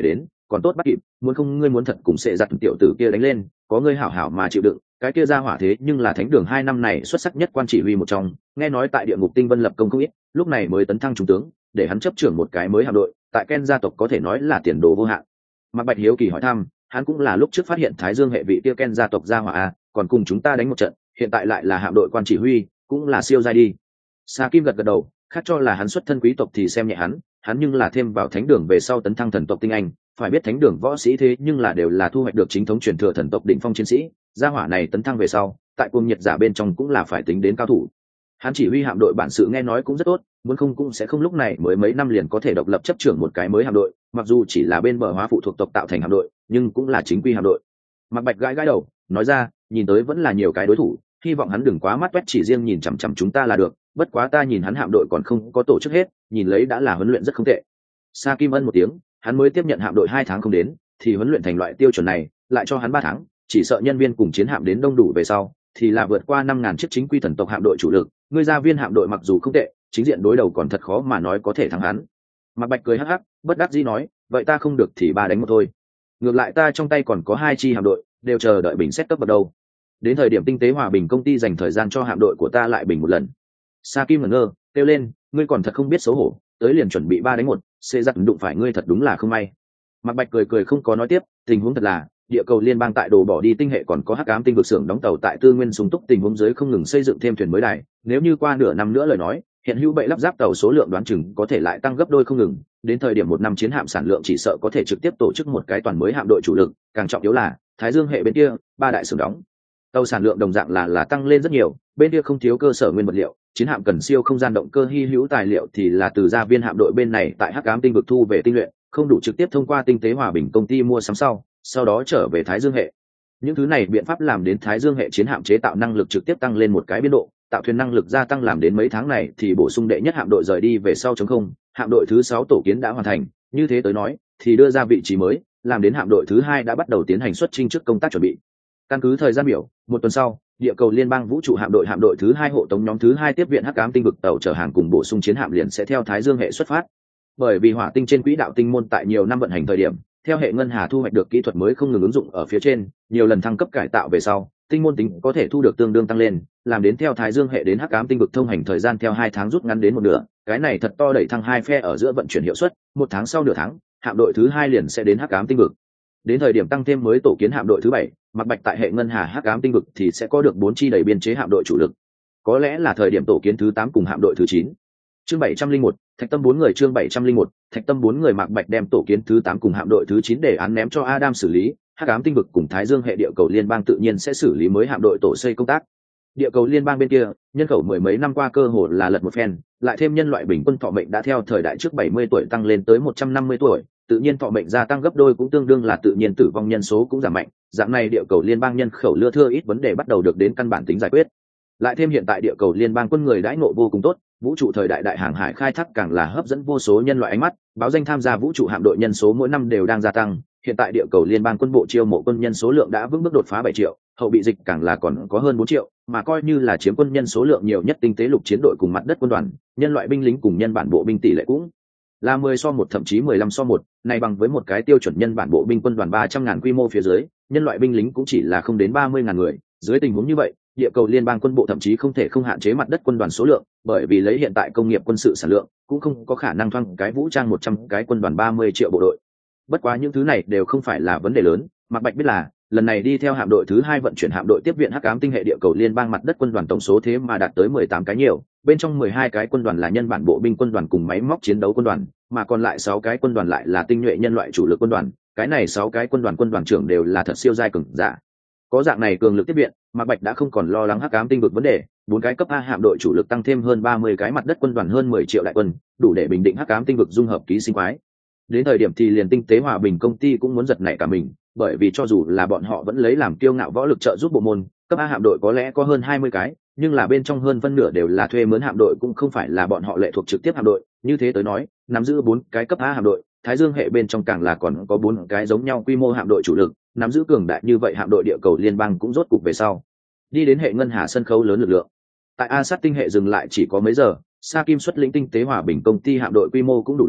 còn tốt bắt kịp, muốn không ngươi muốn thật cùng sẽ giặt tiểu tử kia đánh lên, có ngươi hảo hảo mà chịu đựng, cái kia ra hỏa thế nhưng là thánh đường hai năm này xuất sắc nhất quan chỉ huy một trong, nghe nói tại địa ngục tinh vân lập công không ít, lúc này mới tấn thăng trung tướng, để hắn chấp trưởng một cái mới hạm đội, tại Ken gia tộc có thể nói là tiền đồ vô hạn. Mạc Bạch hiếu kỳ hỏi thăm, hắn cũng là lúc trước phát hiện Thái Dương hệ vị kia Ken gia tộc gia hỏa a, còn cùng chúng ta đánh một trận, hiện tại lại là hạm đội quan chỉ huy, cũng là siêu giai đi. Sa Kim gật gật đầu, khác cho là hắn xuất thân quý tộc thì xem nhẹ hắn, hắn nhưng là thêm vào thánh đường về sau tấn thăng thần tộc tinh anh, phải biết thánh đường võ sĩ thế nhưng là đều là thu hoạch được chính thống truyền thừa thần tộc đỉnh phong chiến sĩ, gia hỏa này tấn thăng về sau, tại cung nhiệt giả bên trong cũng là phải tính đến cao thủ. Hắn chỉ huy hạm đội bản sự nghe nói cũng rất tốt, muốn không cũng sẽ không lúc này mới mấy năm liền có thể độc lập chấp trưởng một cái mới hạm đội, mặc dù chỉ là bên bờ hóa phụ thuộc tộc tạo thành hạm đội, nhưng cũng là chính quy hạm đội. Mạc Bạch gãi gãi đầu, nói ra, nhìn tới vẫn là nhiều cái đối thủ, hy vọng hắn đừng quá mắt quét chỉ riêng nhìn chằm chằm chúng ta là được, bất quá ta nhìn hắn hạm đội còn không có tổ chức hết, nhìn lấy đã là huấn luyện rất không tệ. Sa Kim ân một tiếng, hắn mới tiếp nhận hạm đội hai tháng không đến, thì huấn luyện thành loại tiêu chuẩn này, lại cho hắn ba tháng, chỉ sợ nhân viên cùng chiến hạm đến đông đủ về sau, thì là vượt qua năm ngàn chiếc chính quy thần tộc hạm đội chủ lực, người gia viên hạm đội mặc dù không tệ, chính diện đối đầu còn thật khó mà nói có thể thắng hắn. Mạc Bạch cười hắc hắc, bất đắc dĩ nói, vậy ta không được thì ba đánh một thôi. Ngược lại ta trong tay còn có hai chi hạm đội, đều chờ đợi bình xét cấp bậc đâu. Đến thời điểm tinh tế hòa bình công ty dành thời gian cho hạm đội của ta lại bình một lần. Sa Kim ngẩn ngơ, kêu lên, ngươi còn thật không biết xấu hổ, tới liền chuẩn bị ba đánh một, xê giặc đụng phải ngươi thật đúng là không may. Mạc Bạch cười cười không có nói tiếp, tình huống thật là địa cầu liên bang tại đồ bỏ đi tinh hệ còn có hắc ám tinh vực xưởng đóng tàu tại tư nguyên sung túc tình huống dưới không ngừng xây dựng thêm thuyền mới đài, nếu như qua nửa năm nữa lời nói, hiện hữu bệ lắp ráp tàu số lượng đoán chừng có thể lại tăng gấp đôi không ngừng, đến thời điểm một năm chiến hạm sản lượng chỉ sợ có thể trực tiếp tổ chức một cái toàn mới hạm đội chủ lực, càng trọng yếu là Thái Dương hệ bên kia ba đại xưởng đóng tàu sản lượng đồng dạng là là tăng lên rất nhiều, bên kia không thiếu cơ sở nguyên vật liệu, chiến hạm cần siêu không gian động cơ hy hữu tài liệu thì là từ gia viên hạm đội bên này tại hắc ám tinh vực thu về tinh luyện, không đủ trực tiếp thông qua tinh tế hòa bình công ty mua sắm sau sau đó trở về Thái Dương hệ. Những thứ này biện pháp làm đến Thái Dương hệ chiến hạm chế tạo năng lực trực tiếp tăng lên một cái biên độ, tạo thuyền năng lực gia tăng làm đến mấy tháng này thì bổ sung đệ nhất hạm đội rời đi về sau chống không, hạm đội thứ sáu tổ kiến đã hoàn thành, như thế tới nói thì đưa ra vị trí mới, làm đến hạm đội thứ hai đã bắt đầu tiến hành xuất chinh trước công tác chuẩn bị. Căn cứ thời gian biểu, một tuần sau, địa cầu liên bang vũ trụ hạm đội hạm đội thứ hai hộ tống nhóm thứ hai tiếp viện hắc ám tinh vực tàu chở hàng cùng bổ sung chiến hạm liền sẽ theo Thái Dương hệ xuất phát. Bởi vì hỏa tinh trên quỹ đạo tinh môn tại nhiều năm vận hành thời điểm, theo hệ ngân hà thu hoạch được kỹ thuật mới không ngừng ứng dụng ở phía trên, nhiều lần thăng cấp cải tạo về sau, tinh môn tính có thể thu được tương đương tăng lên, làm đến theo Thái Dương hệ đến hắc ám tinh vực thông hành thời gian theo hai tháng rút ngắn đến một nửa, cái này thật to đẩy thăng hai phe ở giữa vận chuyển hiệu suất, một tháng sau nửa tháng, hạm đội thứ hai liền sẽ đến hắc ám tinh vực. Đến thời điểm tăng thêm mới tổ kiến hạm đội thứ bảy, Mạc Bạch tại hệ ngân hà hắc ám tinh vực thì sẽ có được bốn chi đầy biên chế hạm đội chủ lực. Có lẽ là thời điểm tổ kiến thứ tám cùng hạm đội thứ chín. Chương bảy trăm linh một, Thạch Tâm bốn người chương bảy trăm linh một, Thạch Tâm bốn người Mạc Bạch đem tổ kiến thứ tám cùng hạm đội thứ chín để án ném cho Adam xử lý, hắc ám tinh vực cùng Thái Dương hệ địa cầu liên bang tự nhiên sẽ xử lý mới hạm đội tổ xây công tác. Địa cầu liên bang bên kia, nhân khẩu mười mấy năm qua cơ hồ là lật một phen, lại thêm nhân loại bình quân thọ mệnh đã theo thời đại trước bảy mươi tuổi tăng lên tới một trăm năm mươi tuổi, tự nhiên thọ mệnh gia tăng gấp đôi cũng tương đương là tự nhiên tử vong nhân số cũng giảm mạnh, dạng này địa cầu liên bang nhân khẩu lưa thưa ít vấn đề bắt đầu được đến căn bản tính giải quyết. Lại thêm hiện tại địa cầu liên bang quân người đãi ngộ vô cùng tốt, vũ trụ thời đại đại hàng hải khai thác càng là hấp dẫn vô số nhân loại ánh mắt, báo danh tham gia vũ trụ hạm đội nhân số mỗi năm đều đang gia tăng, hiện tại địa cầu liên bang quân bộ chiêu mộ quân nhân số lượng đã vững bước đột phá bảy triệu, hậu bị dịch càng là còn có hơn bốn triệu, mà coi như là chiếm quân nhân số lượng nhiều nhất tinh tế lục chiến đội cùng mặt đất quân đoàn, nhân loại binh lính cùng nhân bản bộ binh tỷ lệ cũng là mười so một thậm chí mười lăm so một, này bằng với một cái tiêu chuẩn nhân bản bộ binh quân đoàn ba trăm ngàn quy mô phía dưới, nhân loại binh lính cũng chỉ là không đến ba mươi ngàn người, dưới tình huống như vậy, địa cầu liên bang quân bộ thậm chí không thể không hạn chế mặt đất quân đoàn số lượng, bởi vì lấy hiện tại công nghiệp quân sự sản lượng, cũng không có khả năng thoang cái vũ trang một trăm cái quân đoàn ba mươi triệu bộ đội. Bất quá những thứ này đều không phải là vấn đề lớn, Mạc Bạch biết là, lần này đi theo hạm đội thứ hai vận chuyển hạm đội tiếp viện hắc ám tinh hệ địa cầu liên bang mặt đất quân đoàn tổng số thế mà đạt tới mười tám cái nhiều, bên trong mười hai cái quân đoàn là nhân bản bộ binh quân đoàn cùng máy móc chiến đấu quân đoàn, mà còn lại sáu cái quân đoàn lại là tinh nhuệ nhân loại chủ lực quân đoàn, cái này sáu cái quân đoàn quân đoàn trưởng đều là thật siêu giai cường giả. Có dạng này cường lực tiếp viện, Mạc Bạch đã không còn lo lắng hắc ám tinh vực vấn đề, bốn cái cấp A hạm đội chủ lực tăng thêm hơn ba mươi cái mặt đất quân đoàn hơn mười triệu đại quân, đủ để bình định hắc ám tinh vực dung hợp ký sinh quái. Đến thời điểm thì liền tinh tế hòa bình công ty cũng muốn giật nảy cả mình, bởi vì cho dù là bọn họ vẫn lấy làm kiêu ngạo võ lực trợ giúp bộ môn, cấp A hạm đội có lẽ có hơn hai mươi cái, nhưng là bên trong hơn phân nửa đều là thuê mướn hạm đội cũng không phải là bọn họ lệ thuộc trực tiếp hạm đội, như thế tới nói, nắm giữ bốn cái cấp A hạm đội, Thái Dương hệ bên trong càng là còn có bốn cái giống nhau quy mô hạm đội chủ lực, nắm giữ cường đại như vậy hạm đội địa cầu liên bang cũng rốt cục về sau. Đi đến hệ ngân hà sân khấu lớn lực lượng. Tại A Sát tinh hệ dừng lại chỉ có mấy giờ, Sa Kim xuất lĩnh tinh tế hòa bình công ty hạm đội quy mô cũng đủ lớn,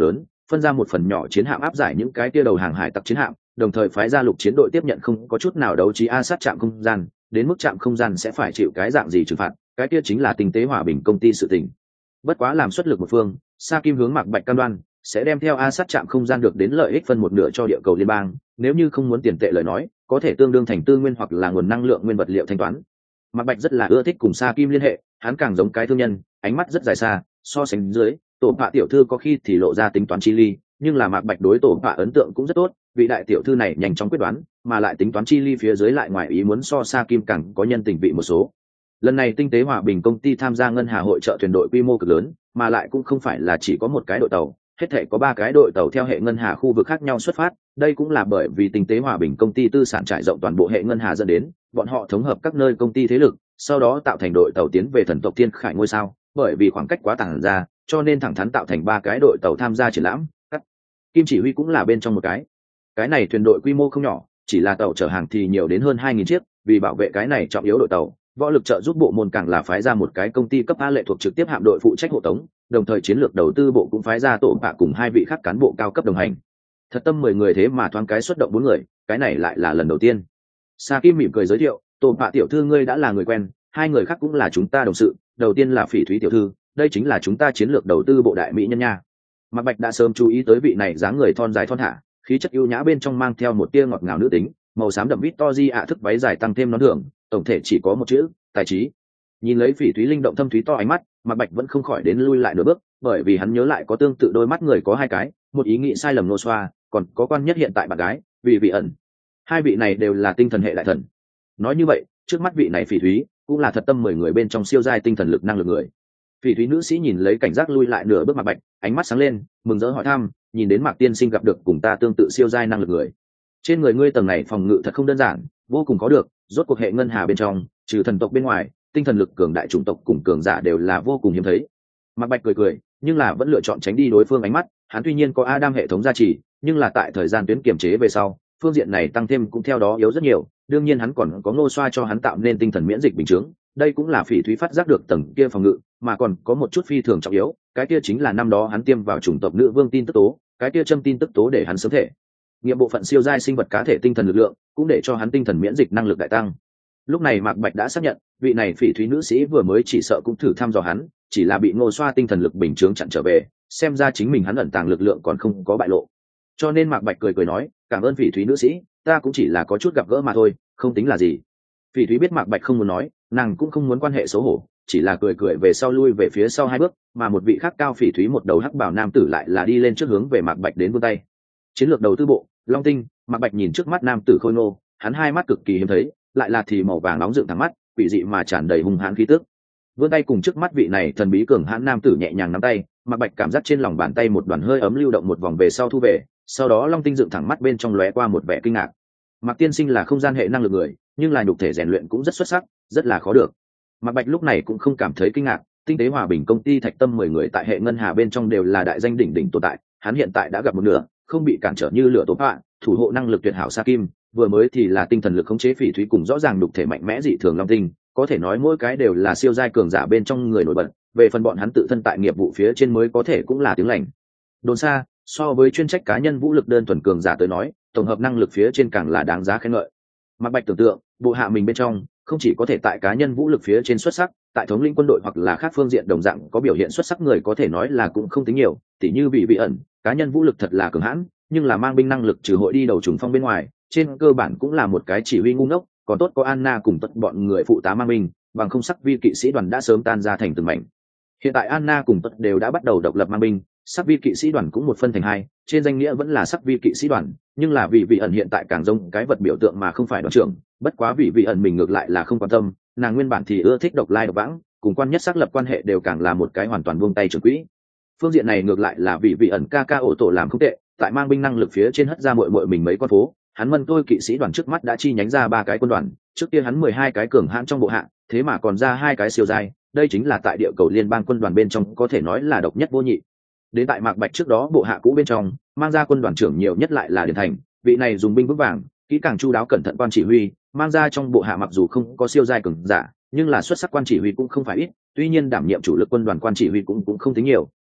phân ra một phần nhỏ chiến hạm áp giải những cái tia đầu hàng hải tặc chiến hạm, đồng thời phái ra lục chiến đội tiếp nhận không có chút nào đấu trí a sát trạm không gian, đến mức trạm không gian sẽ phải chịu cái dạng gì trừng phạt, cái kia chính là tinh tế hòa bình công ty sự tình. Bất quá làm xuất lực một phương, Sa Kim hướng Mạc Bạch cam đoan sẽ đem theo a sát trạm không gian được đến lợi ích phân một nửa cho địa cầu liên bang, nếu như không muốn tiền tệ lời nói, có thể tương đương thành tư nguyên hoặc là nguồn năng lượng nguyên vật liệu thanh toán. Mạc Bạch rất là ưa thích cùng Sa Kim liên hệ, hắn càng giống cái thương nhân, ánh mắt rất dài xa, so sánh dưới, tổ bạ tiểu thư có khi thì lộ ra tính toán chi ly, nhưng là Mạc Bạch đối tổ bạ ấn tượng cũng rất tốt, vị đại tiểu thư này nhanh chóng quyết đoán, mà lại tính toán chi ly phía dưới lại ngoài ý muốn so Sa Kim càng có nhân tình vị một số. Lần này tinh tế hòa bình công ty tham gia ngân hà hội trợ thuyền đội quy mô cực lớn, mà lại cũng không phải là chỉ có một cái đội tàu, hết thể có ba cái đội tàu theo hệ ngân hà khu vực khác nhau xuất phát, đây cũng là bởi vì tinh tế hòa bình công ty tư sản trải rộng toàn bộ hệ ngân hà dẫn đến, bọn họ thống hợp các nơi công ty thế lực, sau đó tạo thành đội tàu tiến về thần tộc Thiên Khải ngôi sao, bởi vì khoảng cách quá tản ra, cho nên thẳng thắn tạo thành ba cái đội tàu tham gia triển lãm. Kim chỉ huy cũng là bên trong một cái. Cái này thuyền đội quy mô không nhỏ, chỉ là tàu chở hàng thì nhiều đến hơn hai nghìn chiếc, vì bảo vệ cái này trọng yếu đội tàu, võ lực trợ giúp bộ môn càng là phái ra một cái công ty cấp A lệ thuộc trực tiếp hạm đội phụ trách hộ tống, đồng thời chiến lược đầu tư bộ cũng phái ra tổ bạ cùng hai vị khác cán bộ cao cấp đồng hành. Thật tâm mười người thế mà thoáng cái xuất động bốn người, cái này lại là lần đầu tiên. Sa Kim mỉm cười giới thiệu, tổ bạ tiểu thư ngươi đã là người quen, hai người khác cũng là chúng ta đồng sự, đầu tiên là Phỉ Thúy tiểu thư, đây chính là chúng ta chiến lược đầu tư bộ đại mỹ nhân nha. Mạc Bạch đã sớm chú ý tới vị này dáng người thon dài thon thả, khí chất ưu nhã bên trong mang theo một tia ngọt ngào nữ tính, màu xám đậm Victory ạ thức váy dài tăng thêm nón đường, tổng thể chỉ có một chữ, tài trí. Nhìn lấy Phỉ Thúy linh động thâm thúy to ánh mắt, Mạc Bạch vẫn không khỏi đến lui lại nửa bước, bởi vì hắn nhớ lại có tương tự đôi mắt người có hai cái, một ý nghĩ sai lầm nô xoa, còn có quan nhất hiện tại bạn gái, vì vị ẩn. Hai vị này đều là tinh thần hệ đại thần. Nói như vậy, trước mắt vị này Phỉ Thúy cũng là thật tâm mười người bên trong siêu giai tinh thần lực năng lực người. Phỉ Thúy nữ sĩ nhìn lấy cảnh giác lui lại nửa bước Mạc Bạch, ánh mắt sáng lên, mừng rỡ hỏi thăm, nhìn đến Mạc tiên sinh gặp được cùng ta tương tự siêu giai năng lực người. Trên người ngươi tầng này phòng ngự thật không đơn giản, vô cùng có được, rốt cuộc hệ ngân hà bên trong, trừ thần tộc bên ngoài, tinh thần lực cường đại chủng tộc cùng cường giả đều là vô cùng hiếm thấy. Mạc Bạch cười cười, nhưng là vẫn lựa chọn tránh đi đối phương ánh mắt, hắn tuy nhiên có Adam hệ thống gia trì, nhưng là tại thời gian tuyến kiểm chế về sau, phương diện này tăng thêm cũng theo đó yếu rất nhiều, đương nhiên hắn còn có Ngô Xoa cho hắn tạo nên tinh thần miễn dịch bình chứng, đây cũng là Phỉ Thúy phát giác được tầng kia phòng ngự, mà còn có một chút phi thường trọng yếu, cái kia chính là năm đó hắn tiêm vào chủng tộc nữ vương tin tức tố, cái kia châm tin tức tố để hắn sớm thể nghiệm bộ phận siêu giai sinh vật cá thể tinh thần lực lượng, cũng để cho hắn tinh thần miễn dịch năng lực đại tăng. Lúc này Mạc Bạch đã xác nhận, vị này Phỉ Thúy nữ sĩ vừa mới chỉ sợ cũng thử thăm dò hắn, chỉ là bị Ngô Xoa tinh thần lực bình chướng chặn trở về, xem ra chính mình hắn ẩn tàng lực lượng còn không có bại lộ. Cho nên Mạc Bạch cười cười nói, cảm ơn Phỉ Thúy nữ sĩ, ta cũng chỉ là có chút gặp gỡ mà thôi, không tính là gì. Phỉ Thúy biết Mạc Bạch không muốn nói, nàng cũng không muốn quan hệ xấu hổ, chỉ là cười cười về sau lui về phía sau hai bước, mà một vị khác cao Phỉ Thúy một đầu hắc bảo nam tử lại là đi lên trước hướng về Mạc Bạch đến vươn tay. Chiến lược đầu tư bộ, Long Tinh. Mạc Bạch nhìn trước mắt nam tử khôi ngô, hắn hai mắt cực kỳ hiếm thấy, lại là thì màu vàng nóng dựng thẳng mắt, quỷ dị mà tràn đầy hung hãn khí tức. Vươn tay cùng trước mắt vị này thần bí cường hãn nam tử nhẹ nhàng nắm tay, Mạc Bạch cảm giác trên lòng bàn tay một đoàn hơi ấm lưu động một vòng về sau thu về, sau đó Long Tinh dựng thẳng mắt bên trong lóe qua một vẻ kinh ngạc. Mạc tiên sinh là không gian hệ năng lực người, nhưng là nhục thể rèn luyện cũng rất xuất sắc, rất là khó được. Mạc Bạch lúc này cũng không cảm thấy kinh ngạc, tinh tế hòa bình công ty Thạch Tâm mười người tại hệ ngân hà bên trong đều là đại danh đỉnh đỉnh tồn tại, hắn hiện tại đã gặp một nửa, không bị cản trở như lửa tố họa, thủ hộ năng lực tuyệt hảo Sa Kim, vừa mới thì là tinh thần lực khống chế Phỉ Thúy cùng rõ ràng nhục thể mạnh mẽ dị thường Long Tinh, có thể nói mỗi cái đều là siêu giai cường giả bên trong người nổi bật, về phần bọn hắn tự thân tại nghiệp vụ phía trên mới có thể cũng là tiếng lành đồn xa, so với chuyên trách cá nhân vũ lực đơn thuần cường giả tới nói, tổng hợp năng lực phía trên càng là đáng giá khen ngợi. Mạc Bạch tưởng tượng, bộ hạ mình bên trong không chỉ có thể tại cá nhân vũ lực phía trên xuất sắc, tại thống lĩnh quân đội hoặc là khác phương diện đồng dạng có biểu hiện xuất sắc người có thể nói là cũng không tính nhiều, tỉ như vị vị ẩn, cá nhân vũ lực thật là cường hãn, nhưng là mang binh năng lực trừ hội đi đầu trùng phong bên ngoài, trên cơ bản cũng là một cái chỉ huy ngu ngốc, còn tốt có Anna cùng tất bọn người phụ tá mang binh, bằng không sắc vi kỵ sĩ đoàn đã sớm tan ra thành từng mảnh. Hiện tại Anna cùng tất đều đã bắt đầu độc lập mang binh, sắc vi kỵ sĩ đoàn cũng một phân thành hai, trên danh nghĩa vẫn là sắc vi kỵ sĩ đoàn, nhưng là vị vị ẩn hiện tại càng giống cái vật biểu tượng mà không phải đoàn trưởng, bất quá vị vị ẩn mình ngược lại là không quan tâm, nàng nguyên bản thì ưa thích độc lai độc vãng, cùng quan nhất xác lập quan hệ đều càng là một cái hoàn toàn buông tay trưởng quỹ. Phương diện này ngược lại là vị vị ẩn ca ca ổ tổ làm không tệ, tại mang binh năng lực phía trên hất ra muội muội mình mấy con phố, hắn mân tôi kỵ sĩ đoàn trước mắt đã chi nhánh ra ba cái quân đoàn, trước kia hắn mười hai cái cường hãn trong bộ hạ, thế mà còn ra hai cái siêu giai, đây chính là tại địa cầu liên bang quân đoàn bên trong có thể nói là độc nhất vô nhị. Đến tại Mạc Bạch trước đó bộ hạ cũ bên trong, mang ra quân đoàn trưởng nhiều nhất lại là Điền Thành, vị này dùng binh vững vàng, kỹ càng chu đáo cẩn thận quan chỉ huy, mang ra trong bộ hạ mặc dù không có siêu giai cường giả, nhưng là xuất sắc quan chỉ huy cũng không phải ít, tuy nhiên đảm nhiệm chủ lực quân đoàn quan chỉ huy cũng cũng không tính nhiều,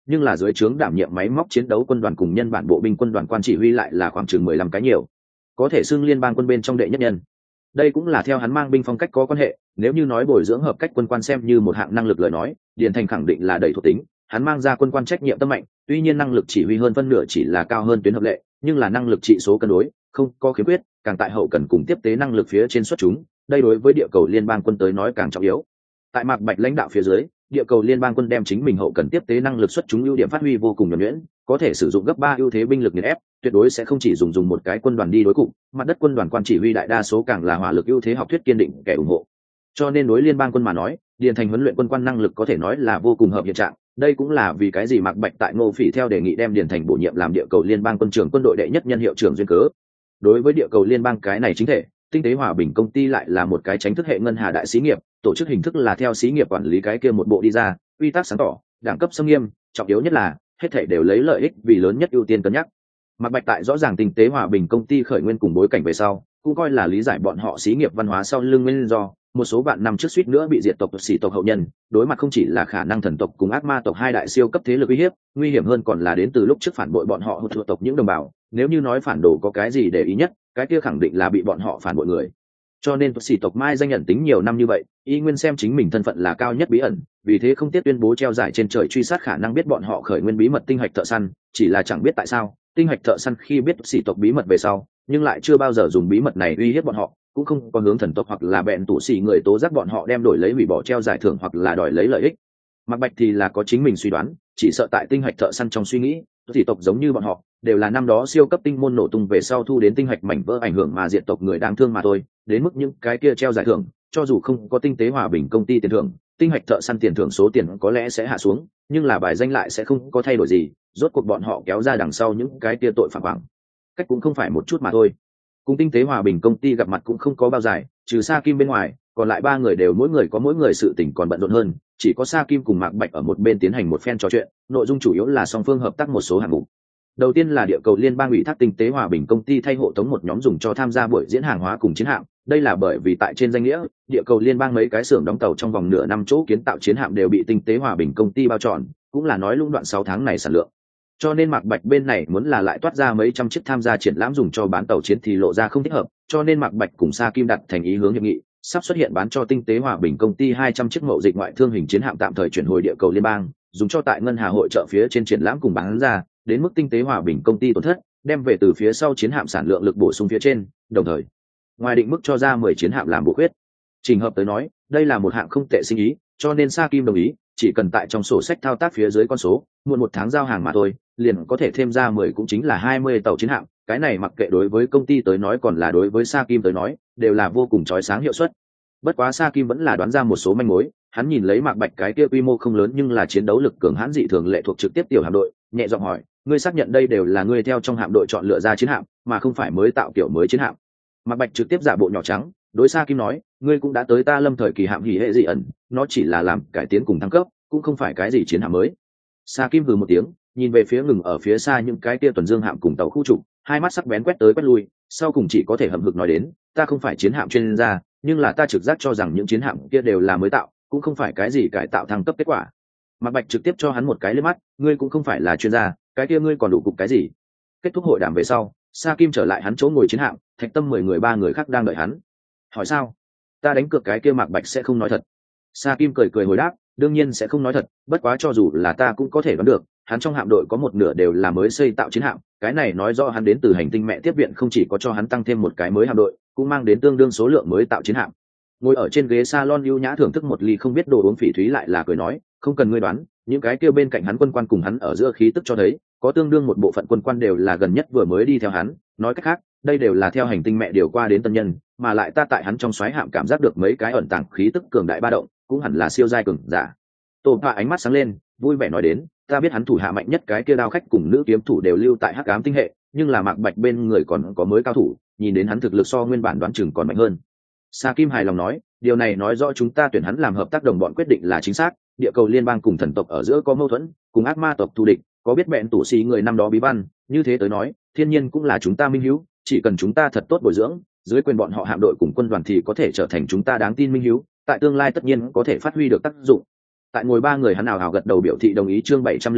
nhưng là dưới trướng đảm nhiệm máy móc chiến đấu quân đoàn cùng nhân bản bộ binh quân đoàn quan chỉ huy lại là khoảng chừng mười lăm cái nhiều, có thể xưng liên bang quân bên trong đệ nhất nhân. Đây cũng là theo hắn mang binh phong cách có quan hệ, nếu như nói bồi dưỡng hợp cách quân quan xem như một hạng năng lực lời nói, Điền Thành khẳng định là đầy thuộc tính, hắn mang ra quân quan trách nhiệm tâm mạnh, tuy nhiên năng lực chỉ huy hơn phân nửa chỉ là cao hơn tuyến hợp lệ, nhưng là năng lực trị số cân đối, không có khiếm khuyết, càng tại hậu cần cùng tiếp tế năng lực phía trên xuất chúng, đây đối với địa cầu liên bang quân tới nói càng trọng yếu. Tại Mạc Bạch lãnh đạo phía dưới, địa cầu liên bang quân đem chính mình hậu cần tiếp tế năng lực xuất chúng ưu điểm phát huy vô cùng nhuần nhuyễn, có thể sử dụng gấp ba ưu thế binh lực nghiền ép, tuyệt đối sẽ không chỉ dùng dùng một cái quân đoàn đi đối cục, mặt đất quân đoàn quan chỉ huy đại đa số càng là hỏa lực ưu thế học thuyết kiên định kẻ ủng hộ. Cho nên đối liên bang quân mà nói, Điền Thành huấn luyện quân quan năng lực có thể nói là vô cùng hợp hiện trạng, đây cũng là vì cái gì Mạc Bạch tại Ngô Phỉ theo đề nghị đem Điền Thành bổ nhiệm làm địa cầu liên bang quân trưởng quân đội đệ nhất nhân hiệu trưởng duyên cớ. Đối với địa cầu liên bang cái này chính thể, tinh tế hòa bình công ty lại là một cái tránh thức hệ ngân hà đại xí nghiệp, tổ chức hình thức là theo xí nghiệp quản lý cái kia một bộ đi ra, quy tắc sáng tỏ, đẳng cấp xâm nghiêm, trọng yếu nhất là hết thảy đều lấy lợi ích vì lớn nhất ưu tiên cân nhắc. Mạc Bạch tại rõ ràng tinh tế hòa bình công ty khởi nguyên cùng bối cảnh về sau, cũng coi là lý giải bọn họ xí nghiệp văn hóa sau lưng nguyên do, một số bạn năm trước suýt nữa bị diệt tộc sĩ tộc hậu nhân, đối mặt không chỉ là khả năng thần tộc cùng ác ma tộc hai đại siêu cấp thế lực uy hiếp, nguy hiểm hơn còn là đến từ lúc trước phản bội bọn họ hụt thuộc tộc những đồng bào, nếu như nói phản đồ có cái gì để ý nhất, cái kia khẳng định là bị bọn họ phản bội người. Cho nên tộc sĩ tộc mai danh nhận tính nhiều năm như vậy, y nguyên xem chính mình thân phận là cao nhất bí ẩn, vì thế không tiếc tuyên bố treo giải trên trời truy sát khả năng biết bọn họ khởi nguyên bí mật tinh hạch thợ săn, chỉ là chẳng biết tại sao, tinh hạch thợ săn khi biết sĩ tộc bí mật về sau, nhưng lại chưa bao giờ dùng bí mật này uy hiếp bọn họ, cũng không có hướng thần tộc hoặc là bẹn tủ xỉ người tố giác bọn họ đem đổi lấy hủy bỏ treo giải thưởng hoặc là đòi lấy lợi ích. Mạc Bạch thì là có chính mình suy đoán, chỉ sợ tại tinh hạch thợ săn trong suy nghĩ, sĩ tộc giống như bọn họ, đều là năm đó siêu cấp tinh môn nổ tung về sau thu đến tinh hạch mảnh vỡ ảnh hưởng mà diệt tộc người đáng thương mà thôi, đến mức những cái kia treo giải thưởng, cho dù không có tinh tế hòa bình công ty tiền thưởng, tinh hạch thợ săn tiền thưởng số tiền có lẽ sẽ hạ xuống, nhưng là bài danh lại sẽ không có thay đổi gì, rốt cuộc bọn họ kéo ra đằng sau những cái kia tội phạm khoảng cách cũng không phải một chút mà thôi. Cùng tinh tế hòa bình công ty gặp mặt cũng không có bao dài, trừ Sa Kim bên ngoài, còn lại ba người đều mỗi người có mỗi người sự tình còn bận rộn hơn, chỉ có Sa Kim cùng Mạc Bạch ở một bên tiến hành một phen trò chuyện, nội dung chủ yếu là song phương hợp tác một số hạng mục. Đầu tiên là địa cầu liên bang ủy thác tinh tế hòa bình công ty thay hộ tống một nhóm dùng cho tham gia buổi diễn hàng hóa cùng chiến hạm, đây là bởi vì tại trên danh nghĩa, địa cầu liên bang mấy cái xưởng đóng tàu trong vòng nửa năm chỗ kiến tạo chiến hạm đều bị tinh tế hòa bình công ty bao trọn, cũng là nói lũng đoạn sáu tháng này sản lượng. Cho nên Mạc Bạch bên này muốn là lại toát ra mấy trăm chiếc tham gia triển lãm dùng cho bán tàu chiến thì lộ ra không thích hợp, cho nên Mạc Bạch cùng Sa Kim đặt thành ý hướng hiệp nghị, sắp xuất hiện bán cho tinh tế hòa bình công ty hai trăm chiếc mậu dịch ngoại thương hình chiến hạm tạm thời chuyển hồi địa cầu liên bang, dùng cho tại ngân hà hội trợ phía trên triển lãm cùng bán ra, đến mức tinh tế hòa bình công ty tổn thất, đem về từ phía sau chiến hạm sản lượng lực bổ sung phía trên, đồng thời ngoài định mức cho ra mười chiến hạm làm bổ khuyết. Trình hợp tới nói, đây là một hạng không tệ sinh ý, cho nên Sa Kim đồng ý, chỉ cần tại trong sổ sách thao tác phía dưới con số, muộn một tháng giao hàng mà thôi, liền có thể thêm ra mười cũng chính là hai mươi tàu chiến hạm, cái này mặc kệ đối với công ty tới nói còn là đối với Sa Kim tới nói, đều là vô cùng chói sáng hiệu suất. Bất quá Sa Kim vẫn là đoán ra một số manh mối, hắn nhìn lấy Mạc Bạch cái kia quy mô không lớn nhưng là chiến đấu lực cường hãn dị thường lệ thuộc trực tiếp tiểu hạm đội, nhẹ giọng hỏi, ngươi xác nhận đây đều là ngươi theo trong hạm đội chọn lựa ra chiến hạm, mà không phải mới tạo kiểu mới chiến hạm? Mạc Bạch trực tiếp giả bộ nhỏ trắng, đối Sa Kim nói, ngươi cũng đã tới ta lâm thời kỳ hạm hỉ hệ dị ẩn, nó chỉ là làm cải tiến cùng thăng cấp, cũng không phải cái gì chiến hạm mới. Sa Kim hừ một tiếng, nhìn về phía ngừng ở phía xa những cái kia tuần dương hạm cùng tàu khu trục, hai mắt sắc bén quét tới quét lui, sau cùng chỉ có thể hậm hực nói đến, ta không phải chiến hạm chuyên gia, nhưng là ta trực giác cho rằng những chiến hạm kia đều là mới tạo, cũng không phải cái gì cải tạo thăng cấp kết quả. Mạc Bạch trực tiếp cho hắn một cái liếc mắt, ngươi cũng không phải là chuyên gia, cái kia ngươi còn đủ cục cái gì? Kết thúc hội đàm về sau, Sa Kim trở lại hắn chỗ ngồi chiến hạm, Thạch Tâm mười người ba người khác đang đợi hắn. Hỏi sao? Ta đánh cược cái kia Mạc Bạch sẽ không nói thật. Sa Kim cười cười hồi đáp, đương nhiên sẽ không nói thật, bất quá cho dù là ta cũng có thể đoán được, hắn trong hạm đội có một nửa đều là mới xây tạo chiến hạm, cái này nói rõ hắn đến từ hành tinh mẹ tiếp viện không chỉ có cho hắn tăng thêm một cái mới hạm đội, cũng mang đến tương đương số lượng mới tạo chiến hạm. Ngồi ở trên ghế salon ưu nhã thưởng thức một ly không biết đồ uống Phỉ Thúy lại là cười nói, không cần ngươi đoán, những cái kia bên cạnh hắn quân quan cùng hắn ở giữa khí tức cho thấy, có tương đương một bộ phận quân quan đều là gần nhất vừa mới đi theo hắn, nói cách khác, đây đều là theo hành tinh mẹ điều qua đến tân nhân, mà lại ta tại hắn trong xoáy hạm cảm giác được mấy cái ẩn tàng khí tức cường đại ba động, cũng hẳn là siêu giai cường giả. Tô Pha ánh mắt sáng lên, vui vẻ nói đến, ta biết hắn thủ hạ mạnh nhất cái kia đao khách cùng nữ kiếm thủ đều lưu tại Hắc Ám tinh hệ, nhưng là Mạc Bạch bên người còn có mới cao thủ, nhìn đến hắn thực lực so nguyên bản đoán chừng còn mạnh hơn. Sa Kim hài lòng nói, điều này nói rõ chúng ta tuyển hắn làm hợp tác đồng bọn quyết định là chính xác, địa cầu liên bang cùng thần tộc ở giữa có mâu thuẫn, cùng ác ma tộc thù địch, có biết bẹn tủ xí người năm đó bí văn, như thế tới nói, thiên nhiên cũng là chúng ta minh hữu, chỉ cần chúng ta thật tốt bồi dưỡng, dưới quyền bọn họ hạm đội cùng quân đoàn thì có thể trở thành chúng ta đáng tin minh hữu, tại tương lai tất nhiên có thể phát huy được tác dụng. Tại ngồi ba người hắn nào hào gật đầu biểu thị đồng ý. Chương bảy trăm linh hai,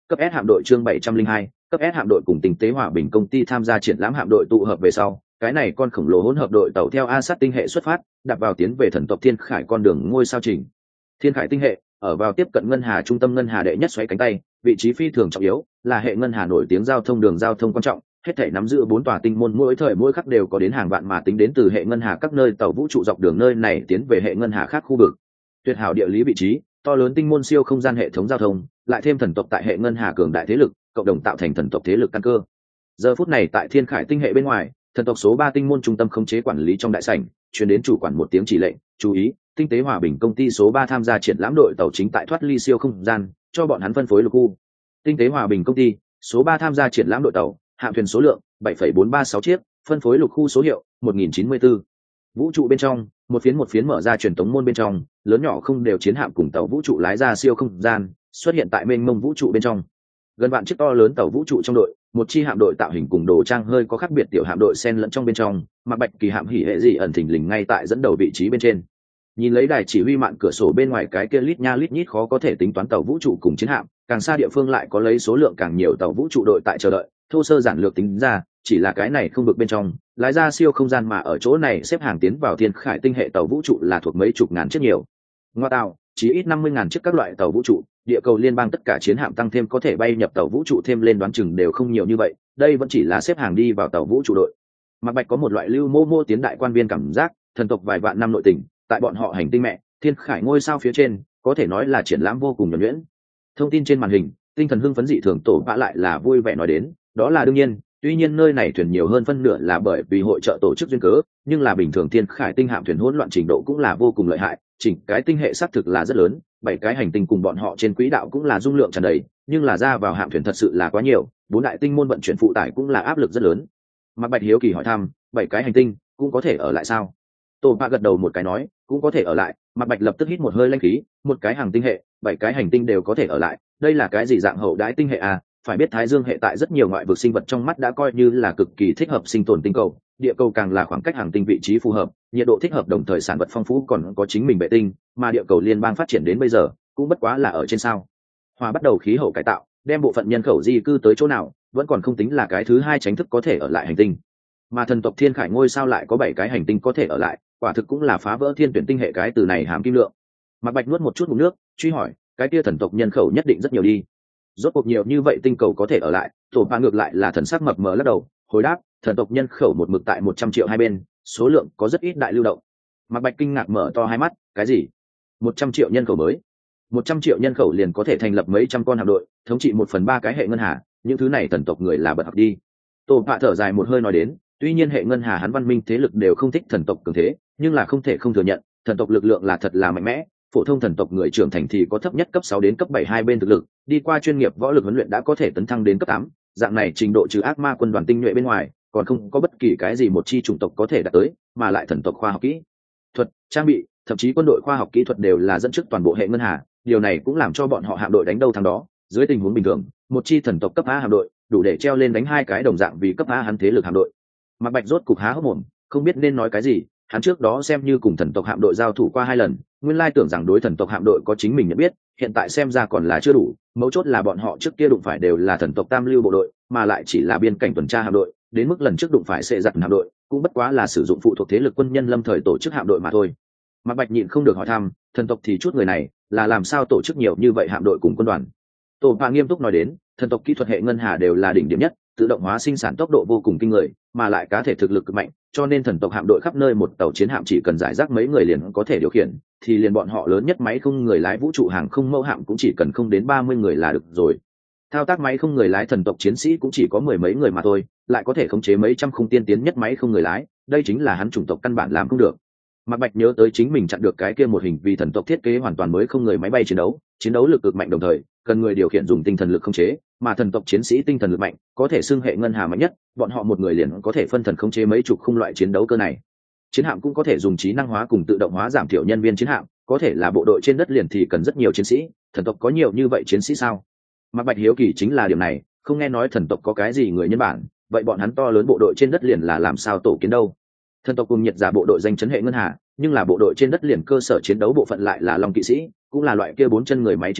cấp S hạm đội chương bảy trăm linh hai, cấp S hạm đội cùng Tinh tế hòa bình công ty tham gia triển lãm hạm đội tụ hợp về sau, cái này con khổng lồ hỗn hợp đội tàu theo A sát tinh hệ xuất phát, đạp vào tiến về thần tộc Thiên Khải con đường ngôi sao trình. Thiên Khải tinh hệ, ở vào tiếp cận ngân hà trung tâm ngân hà đệ nhất xoáy cánh tay, vị trí phi thường trọng yếu, là hệ ngân hà nổi tiếng giao thông đường giao thông quan trọng, hết thảy nắm giữ bốn tòa tinh môn, mỗi thời mỗi khắc đều có đến hàng vạn mà tính đến từ hệ ngân hà các nơi tàu vũ trụ dọc đường nơi này tiến về hệ ngân hà khác khu vực. Tuyệt hảo địa lý vị trí, to lớn tinh môn siêu không gian hệ thống giao thông, lại thêm thần tộc tại hệ ngân hà cường đại thế lực, cộng đồng tạo thành thần tộc thế lực căn cơ. Giờ phút này tại Thiên Khải tinh hệ bên ngoài, thần tộc số ba tinh môn trung tâm khống chế quản lý trong đại sảnh, truyền đến chủ quản một tiếng chỉ lệnh, chú ý, Tinh tế hòa bình công ty số ba tham gia triển lãm đội tàu chính tại thoát ly siêu không gian, cho bọn hắn phân phối lục khu. Tinh tế hòa bình công ty số ba tham gia triển lãm đội tàu, hạm thuyền số lượng bảy phẩy bốn ba sáu chiếc, phân phối lục khu số hiệu một nghìn chín mươi tư. Vũ trụ bên trong, một phiến một phiến mở ra truyền tống môn bên trong, lớn nhỏ không đều chiến hạm cùng tàu vũ trụ lái ra siêu không gian, xuất hiện tại mênh mông vũ trụ bên trong. Gần vạn chiếc to lớn tàu vũ trụ trong đội, một chi hạm đội tạo hình cùng đồ trang hơi có khác biệt tiểu hạm đội xen lẫn trong bên trong, mà Bạch Kỳ hạm hỉ hệ gì ẩn thình lình ngay tại dẫn đầu vị trí bên trên. Nhìn lấy đài chỉ huy mạn cửa sổ bên ngoài cái kia lít nha lít nhít khó có thể tính toán tàu vũ trụ cùng chiến hạm, càng xa địa phương lại có lấy số lượng càng nhiều tàu vũ trụ đội tại chờ đợi, thô sơ giản lược tính ra, chỉ là cái này không vực bên trong, lái ra siêu không gian mà ở chỗ này xếp hàng tiến vào Thiên Khải tinh hệ tàu vũ trụ là thuộc mấy chục ngàn chiếc nhiều. Ngoa tạo, chỉ ít năm mươi ngàn chiếc các loại tàu vũ trụ, địa cầu liên bang tất cả chiến hạm tăng thêm có thể bay nhập tàu vũ trụ thêm lên đoán chừng đều không nhiều như vậy, đây vẫn chỉ là xếp hàng đi vào tàu vũ trụ đội. Mạc Bạch có một loại lưu mô mô tiến đại quan viên cảm giác, thần tộc vài vạn năm nội tình, tại bọn họ hành tinh mẹ, Thiên Khải ngôi sao phía trên, có thể nói là triển lãm vô cùng nhuần nhuyễn. Thông tin trên màn hình, tinh thần hưng phấn dị thường tổ bạ lại là vui vẻ nói đến, đó là đương nhiên, tuy nhiên nơi này thuyền nhiều hơn phân nửa là bởi vì hội trợ tổ chức duyên cớ, nhưng là bình thường Thiên Khải tinh hạm thuyền hỗn loạn trình độ cũng là vô cùng lợi hại, chỉnh cái tinh hệ xác thực là rất lớn, bảy cái hành tinh cùng bọn họ trên quỹ đạo cũng là dung lượng tràn đầy, nhưng là ra vào hạm thuyền thật sự là quá nhiều, bốn đại tinh môn vận chuyển phụ tải cũng là áp lực rất lớn. Mạc Bạch hiếu kỳ hỏi thăm, bảy cái hành tinh cũng có thể ở lại sao? Tổ bạ gật đầu một cái nói, cũng có thể ở lại. Mạc Bạch lập tức hít một hơi linh khí, một cái hàng tinh hệ, bảy cái hành tinh đều có thể ở lại, đây là cái gì dạng hậu đãi tinh hệ à? Phải biết Thái Dương hệ tại rất nhiều ngoại vực sinh vật trong mắt đã coi như là cực kỳ thích hợp sinh tồn tinh cầu, địa cầu càng là khoảng cách hàng tinh vị trí phù hợp, nhiệt độ thích hợp đồng thời sản vật phong phú còn có chính mình vệ tinh, mà địa cầu liên bang phát triển đến bây giờ, cũng bất quá là ở trên sao Hòa bắt đầu khí hậu cải tạo, đem bộ phận nhân khẩu di cư tới chỗ nào, vẫn còn không tính là cái thứ hai tránh thức có thể ở lại hành tinh. Mà thần tộc Thiên Khải ngôi sao lại có bảy cái hành tinh có thể ở lại, quả thực cũng là phá vỡ thiên tuyển tinh hệ cái từ này hàm kim lượng. Mạc Bạch nuốt một chút ngụm nước, truy hỏi, cái kia thần tộc nhân khẩu nhất định rất nhiều đi. Rốt cuộc nhiều như vậy tinh cầu có thể ở lại, tổ ba ngược lại là thần sắc mập mờ lắc đầu, hồi đáp, thần tộc nhân khẩu một mực tại một trăm triệu hai bên, số lượng có rất ít đại lưu động. Mạc Bạch kinh ngạc mở to hai mắt, cái gì? một trăm triệu nhân khẩu mới? một trăm triệu nhân khẩu liền có thể thành lập mấy trăm con hạm đội, thống trị một phần ba cái hệ ngân hà, những thứ này thần tộc người là bật học đi. Tổ bạ thở dài một hơi nói đến, tuy nhiên hệ ngân hà hắn văn minh thế lực đều không thích thần tộc cường thế, nhưng là không thể không thừa nhận, thần tộc lực lượng là thật là mạnh mẽ. Phổ thông thần tộc người trưởng thành thì có thấp nhất cấp sáu đến cấp bảy hai bên thực lực, đi qua chuyên nghiệp võ lực huấn luyện đã có thể tấn thăng đến cấp tám, dạng này trình độ trừ ác ma quân đoàn tinh nhuệ bên ngoài, còn không có bất kỳ cái gì một chi chủng tộc có thể đạt tới, mà lại thần tộc khoa học kỹ thuật, trang bị, thậm chí quân đội khoa học kỹ thuật đều là dẫn trước toàn bộ hệ ngân hà, điều này cũng làm cho bọn họ hạm đội đánh đâu thắng đó. Dưới tình huống bình thường, một chi thần tộc cấp A hạm đội đủ để treo lên đánh hai cái đồng dạng vì cấp A hắn thế lực hạm đội. Mạc Bạch rốt cục há hốc mồm, không biết nên nói cái gì. Hắn trước đó xem như cùng thần tộc hạm đội giao thủ qua hai lần, nguyên lai tưởng rằng đối thần tộc hạm đội có chính mình nhận biết, hiện tại xem ra còn là chưa đủ. Mấu chốt là bọn họ trước kia đụng phải đều là thần tộc tam lưu bộ đội, mà lại chỉ là biên cảnh tuần tra hạm đội, đến mức lần trước đụng phải sệ giặt hạm đội, cũng bất quá là sử dụng phụ thuộc thế lực quân nhân lâm thời tổ chức hạm đội mà thôi. Mạc Bạch nhịn không được hỏi thăm, thần tộc thì chút người này là làm sao tổ chức nhiều như vậy hạm đội cùng quân đoàn? Tổ Bạ nghiêm túc nói đến, thần tộc kỹ thuật hệ ngân hà đều là đỉnh điểm nhất, tự động hóa sinh sản tốc độ vô cùng kinh người, mà lại cá thể thực lực cực mạnh, cho nên thần tộc hạm đội khắp nơi một tàu chiến hạm chỉ cần giải rác mấy người liền có thể điều khiển, thì liền bọn họ lớn nhất máy không người lái vũ trụ hàng không mẫu hạm cũng chỉ cần không đến ba mươi người là được rồi. Thao tác máy không người lái thần tộc chiến sĩ cũng chỉ có mười mấy người mà thôi, lại có thể khống chế mấy trăm khung tiên tiến nhất máy không người lái, đây chính là hắn chủng tộc căn bản làm không được. Mạc Bạch nhớ tới chính mình chặn được cái kia một hình vì thần tộc thiết kế hoàn toàn mới không người máy bay chiến đấu, chiến đấu lực cực mạnh đồng thời cần người điều khiển dùng tinh thần lực khống chế, mà thần tộc chiến sĩ tinh thần lực mạnh, có thể xưng hệ ngân hà mạnh nhất, bọn họ một người liền có thể phân thần khống chế mấy chục khung loại chiến đấu cơ này. Chiến hạm cũng có thể dùng trí năng hóa cùng tự động hóa giảm thiểu nhân viên chiến hạm, có thể là bộ đội trên đất liền thì cần rất nhiều chiến sĩ, thần tộc có nhiều như vậy chiến sĩ sao? Mạc Bạch hiếu kỳ chính là điểm này, không nghe nói thần tộc có cái gì người nhân bản, vậy bọn hắn to lớn bộ đội trên đất liền là làm sao tổ kiến đâu? Thần tộc cùng nhiệt giả bộ đội danh chấn hệ ngân hà, nhưng là bộ đội trên đất liền cơ sở chiến đấu bộ phận lại là long kỵ sĩ, cũng là loại kia bốn chân người máy chiến đấu,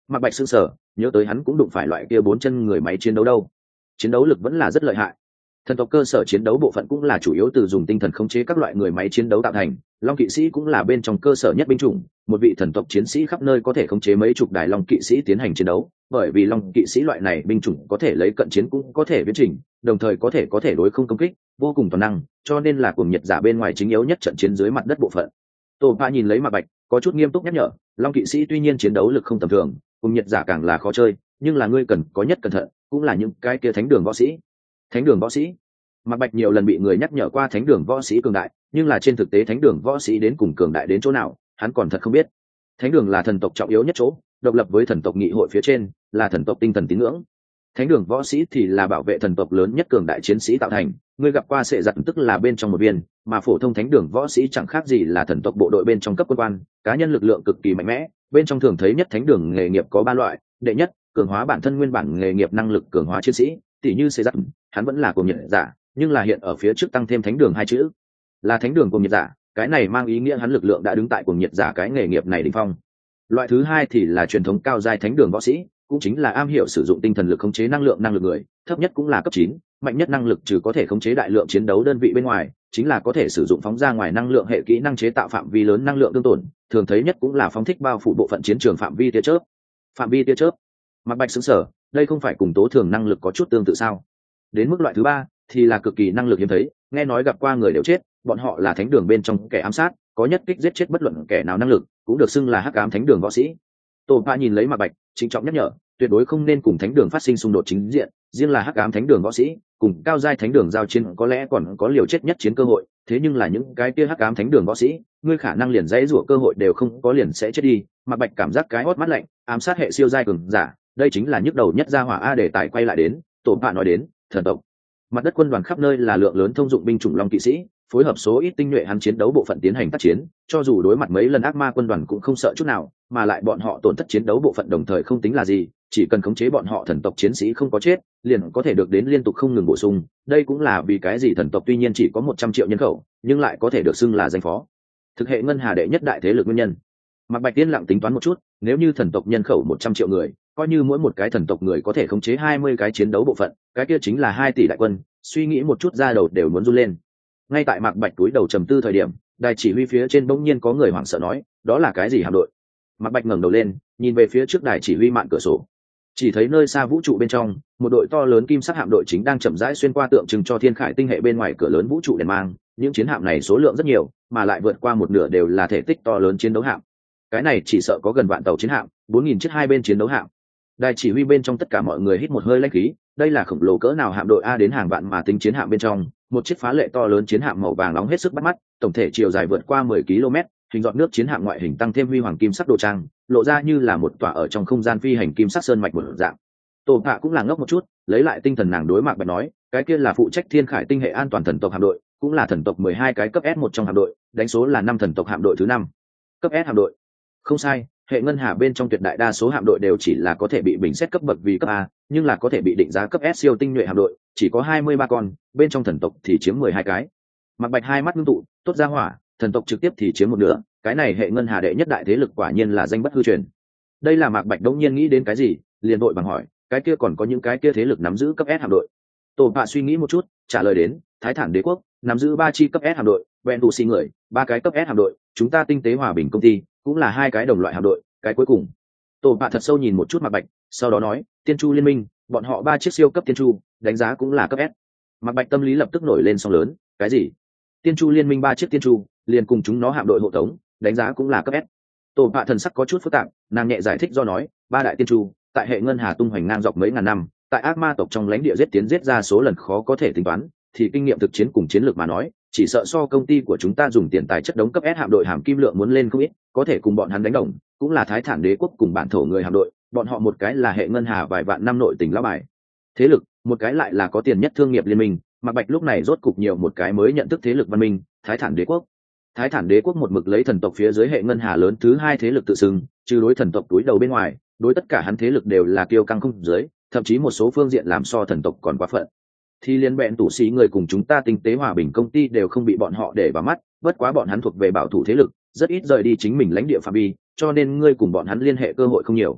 Mạc Bạch sững sờ, nhớ tới hắn cũng đụng phải loại kia bốn chân người máy chiến đấu đâu, chiến đấu lực vẫn là rất lợi hại. Thần tộc cơ sở chiến đấu bộ phận cũng là chủ yếu từ dùng tinh thần khống chế các loại người máy chiến đấu tạo thành. Long kỵ sĩ cũng là bên trong cơ sở nhất binh chủng, một vị thần tộc chiến sĩ khắp nơi có thể khống chế mấy chục đài long kỵ sĩ tiến hành chiến đấu, bởi vì long kỵ sĩ loại này binh chủng có thể lấy cận chiến cũng có thể viễn trình, đồng thời có thể có thể đối không công kích, vô cùng toàn năng, cho nên là cuồng nhiệt giả bên ngoài chính yếu nhất trận chiến dưới mặt đất bộ phận. Tô Pa nhìn lấy Mạc Bạch, có chút nghiêm túc nhắc nhở, long kỵ sĩ tuy nhiên chiến đấu lực không tầm thường, cuồng nhiệt giả càng là khó chơi, nhưng là ngươi cần có nhất cẩn thận, cũng là những cái kia thánh đường võ sĩ. Thánh đường võ sĩ? Mạc Bạch nhiều lần bị người nhắc nhở qua thánh đường võ sĩ cường đại, nhưng là trên thực tế thánh đường võ sĩ đến cùng cường đại đến chỗ nào, hắn còn thật không biết. Thánh đường là thần tộc trọng yếu nhất chỗ, độc lập với thần tộc nghị hội phía trên, là thần tộc tinh thần tín ngưỡng. Thánh đường võ sĩ thì là bảo vệ thần tộc lớn nhất cường đại chiến sĩ tạo thành, người gặp qua sệ giặt tức là bên trong một viên, mà phổ thông thánh đường võ sĩ chẳng khác gì là thần tộc bộ đội bên trong cấp quân quan, cá nhân lực lượng cực kỳ mạnh mẽ, bên trong thường thấy nhất thánh đường nghề nghiệp có ba loại, đệ nhất, cường hóa bản thân nguyên bản nghề nghiệp năng lực cường hóa chiến sĩ, tỷ như sệ giặt, hắn vẫn là cuồng nhiệt giả, nhưng là hiện ở phía trước tăng thêm thánh đường hai chữ, là thánh đường cuồng nhiệt giả, cái này mang ý nghĩa hắn lực lượng đã đứng tại cuồng nhiệt giả cái nghề nghiệp này đỉnh phong. Loại thứ hai thì là truyền thống cao giai thánh đường võ sĩ, cũng chính là am hiểu sử dụng tinh thần lực khống chế năng lượng năng lực người, thấp nhất cũng là cấp chín, mạnh nhất năng lực trừ có thể khống chế đại lượng chiến đấu đơn vị bên ngoài, chính là có thể sử dụng phóng ra ngoài năng lượng hệ kỹ năng chế tạo phạm vi lớn năng lượng tương tổn, thường thấy nhất cũng là phóng thích bao phủ bộ phận chiến trường phạm vi tia chớp. Phạm vi tia chớp. Mạc Bạch sững sờ, đây không phải cùng tố thường năng lực có chút tương tự sao? Đến mức loại thứ ba thì là cực kỳ năng lực hiếm thấy, nghe nói gặp qua người đều chết, bọn họ là thánh đường bên trong kẻ ám sát, có nhất kích giết chết bất luận kẻ nào năng lực, cũng được xưng là hắc ám thánh đường võ sĩ. Tô Pa nhìn lấy Mạc Bạch, trịnh trọng nhắc nhở, tuyệt đối không nên cùng thánh đường phát sinh xung đột chính diện, riêng là hắc ám thánh đường võ sĩ cùng cao giai thánh đường giao chiến có lẽ còn có liều chết nhất chiến cơ hội, thế nhưng là những cái kia hắc ám thánh đường võ sĩ, ngươi khả năng liền dãy rủa cơ hội đều không có, liền sẽ chết đi. Mạc Bạch cảm giác cái hót mắt lạnh, ám sát hệ siêu giai cường giả, đây chính là nhức đầu nhất gia hỏa a. Để tài quay lại đến, Tô Pa nói đến, thần tộc mặt đất quân đoàn khắp nơi là lượng lớn thông dụng binh chủng long kỵ sĩ, phối hợp số ít tinh nhuệ hắn chiến đấu bộ phận tiến hành tác chiến, cho dù đối mặt mấy lần ác ma quân đoàn cũng không sợ chút nào, mà lại bọn họ tổn thất chiến đấu bộ phận đồng thời không tính là gì, chỉ cần khống chế bọn họ thần tộc chiến sĩ không có chết, liền có thể được đến liên tục không ngừng bổ sung. Đây cũng là vì cái gì thần tộc tuy nhiên chỉ có một trăm triệu nhân khẩu, nhưng lại có thể được xưng là danh phó thực hệ ngân hà đệ nhất đại thế lực nguyên nhân. Mạc Bạch tiên lặng tính toán một chút, nếu như thần tộc nhân khẩu một trăm triệu người, coi như mỗi một cái thần tộc người có thể khống chế hai mươi cái chiến đấu bộ phận, cái kia chính là hai tỷ đại quân, suy nghĩ một chút ra đầu đều muốn run lên. Ngay tại Mạc Bạch túi đầu trầm tư thời điểm, đài chỉ huy phía trên bỗng nhiên có người hoảng sợ nói, đó là cái gì hạm đội? Mạc Bạch ngẩng đầu lên, nhìn về phía trước đài chỉ huy mạn cửa sổ, chỉ thấy nơi xa vũ trụ bên trong, một đội to lớn kim sắc hạm đội chính đang chậm rãi xuyên qua tượng trưng cho thiên khải tinh hệ bên ngoài cửa lớn vũ trụ đèn mang. Những chiến hạm này số lượng rất nhiều, mà lại vượt qua một nửa đều là thể tích to lớn chiến đấu hạm. Cái này chỉ sợ có gần vạn tàu chiến hạm, bốn nghìn chiếc hai bên chiến đấu hạm. Đài chỉ huy bên trong tất cả mọi người hít một hơi lãnh khí, đây là khổng lồ cỡ nào hạm đội a, đến hàng vạn mà tính chiến hạm bên trong, một chiếc phá lệ to lớn chiến hạm màu vàng nóng hết sức bắt mắt, tổng thể chiều dài vượt qua mười ki lô mét, hình giọt nước chiến hạm ngoại hình tăng thêm huy hoàng kim sắc đồ trang, lộ ra như là một tòa ở trong không gian phi hành kim sắc sơn mạch một dạng. Tô Hạ cũng là ngốc một chút, lấy lại tinh thần nàng đối Mạc Bạch nói, cái kia là phụ trách thiên khải tinh hệ an toàn thần tộc hạm đội, cũng là thần tộc mười hai cái cấp S một trong hạm đội, đánh số là năm thần tộc hạm đội thứ năm. Cấp S hạm đội. Không sai, hệ ngân hà bên trong tuyệt đại đa số hạm đội đều chỉ là có thể bị bình xét cấp bậc vì cấp A, nhưng là có thể bị định giá cấp S siêu tinh nhuệ hạm đội, chỉ có hai mươi ba con, bên trong thần tộc thì chiếm mười hai cái. Mạc Bạch hai mắt ngưng tụ, tốt ra hỏa, thần tộc trực tiếp thì chiếm một nửa, cái này hệ ngân hà đệ nhất đại thế lực quả nhiên là danh bất hư truyền. Đây là Mạc Bạch đống nhiên nghĩ đến cái gì, liền vội bằng hỏi, cái kia còn có những cái kia thế lực nắm giữ cấp S hạm đội? Tô Bạ suy nghĩ một chút, trả lời đến, Thái Thản Đế quốc nắm giữ ba chi cấp S hạm đội, ven tụ xi người, ba cái cấp S hạm đội, chúng ta tinh tế hòa bình công ty cũng là hai cái đồng loại hạm đội, cái cuối cùng. Tô Bạ thật sâu nhìn một chút Mạc Bạch, sau đó nói, Tiên Chu liên minh, bọn họ ba chiếc siêu cấp Tiên Chu, đánh giá cũng là cấp S. Mạc Bạch tâm lý lập tức nổi lên sóng lớn, cái gì? Tiên Chu liên minh ba chiếc Tiên Chu, liền cùng chúng nó hạm đội hộ tống, đánh giá cũng là cấp S. Tô Bạ thần sắc có chút phức tạp, nàng nhẹ giải thích do nói, ba đại Tiên Chu, tại hệ ngân hà tung hoành ngang dọc mấy ngàn năm, tại ác ma tộc trong lãnh địa giết tiến giết ra số lần khó có thể tính toán, thì kinh nghiệm thực chiến cùng chiến lược mà nói, chỉ sợ so công ty của chúng ta dùng tiền tài chất đống cấp S hạm đội hàm kim lượng muốn lên không ít, có thể cùng bọn hắn đánh đồng, cũng là Thái Thản Đế quốc cùng bản thổ người hạm đội, bọn họ một cái là hệ ngân hà vài vạn năm nội tình lão bài thế lực, một cái lại là có tiền nhất thương nghiệp liên minh. Mạc Bạch lúc này rốt cục nhiều một cái mới nhận thức thế lực văn minh, Thái Thản Đế quốc. Thái Thản Đế quốc một mực lấy thần tộc phía dưới hệ ngân hà lớn thứ hai thế lực tự xưng, trừ đối thần tộc túi đầu bên ngoài, đối tất cả hắn thế lực đều là kiêu căng không dưới, thậm chí một số phương diện làm so thần tộc còn quá phận. Thì liên bẹn tủ sĩ người cùng chúng ta tinh tế hòa bình công ty đều không bị bọn họ để vào mắt, bất quá bọn hắn thuộc về bảo thủ thế lực, rất ít rời đi chính mình lãnh địa phạm vi, cho nên ngươi cùng bọn hắn liên hệ cơ hội không nhiều.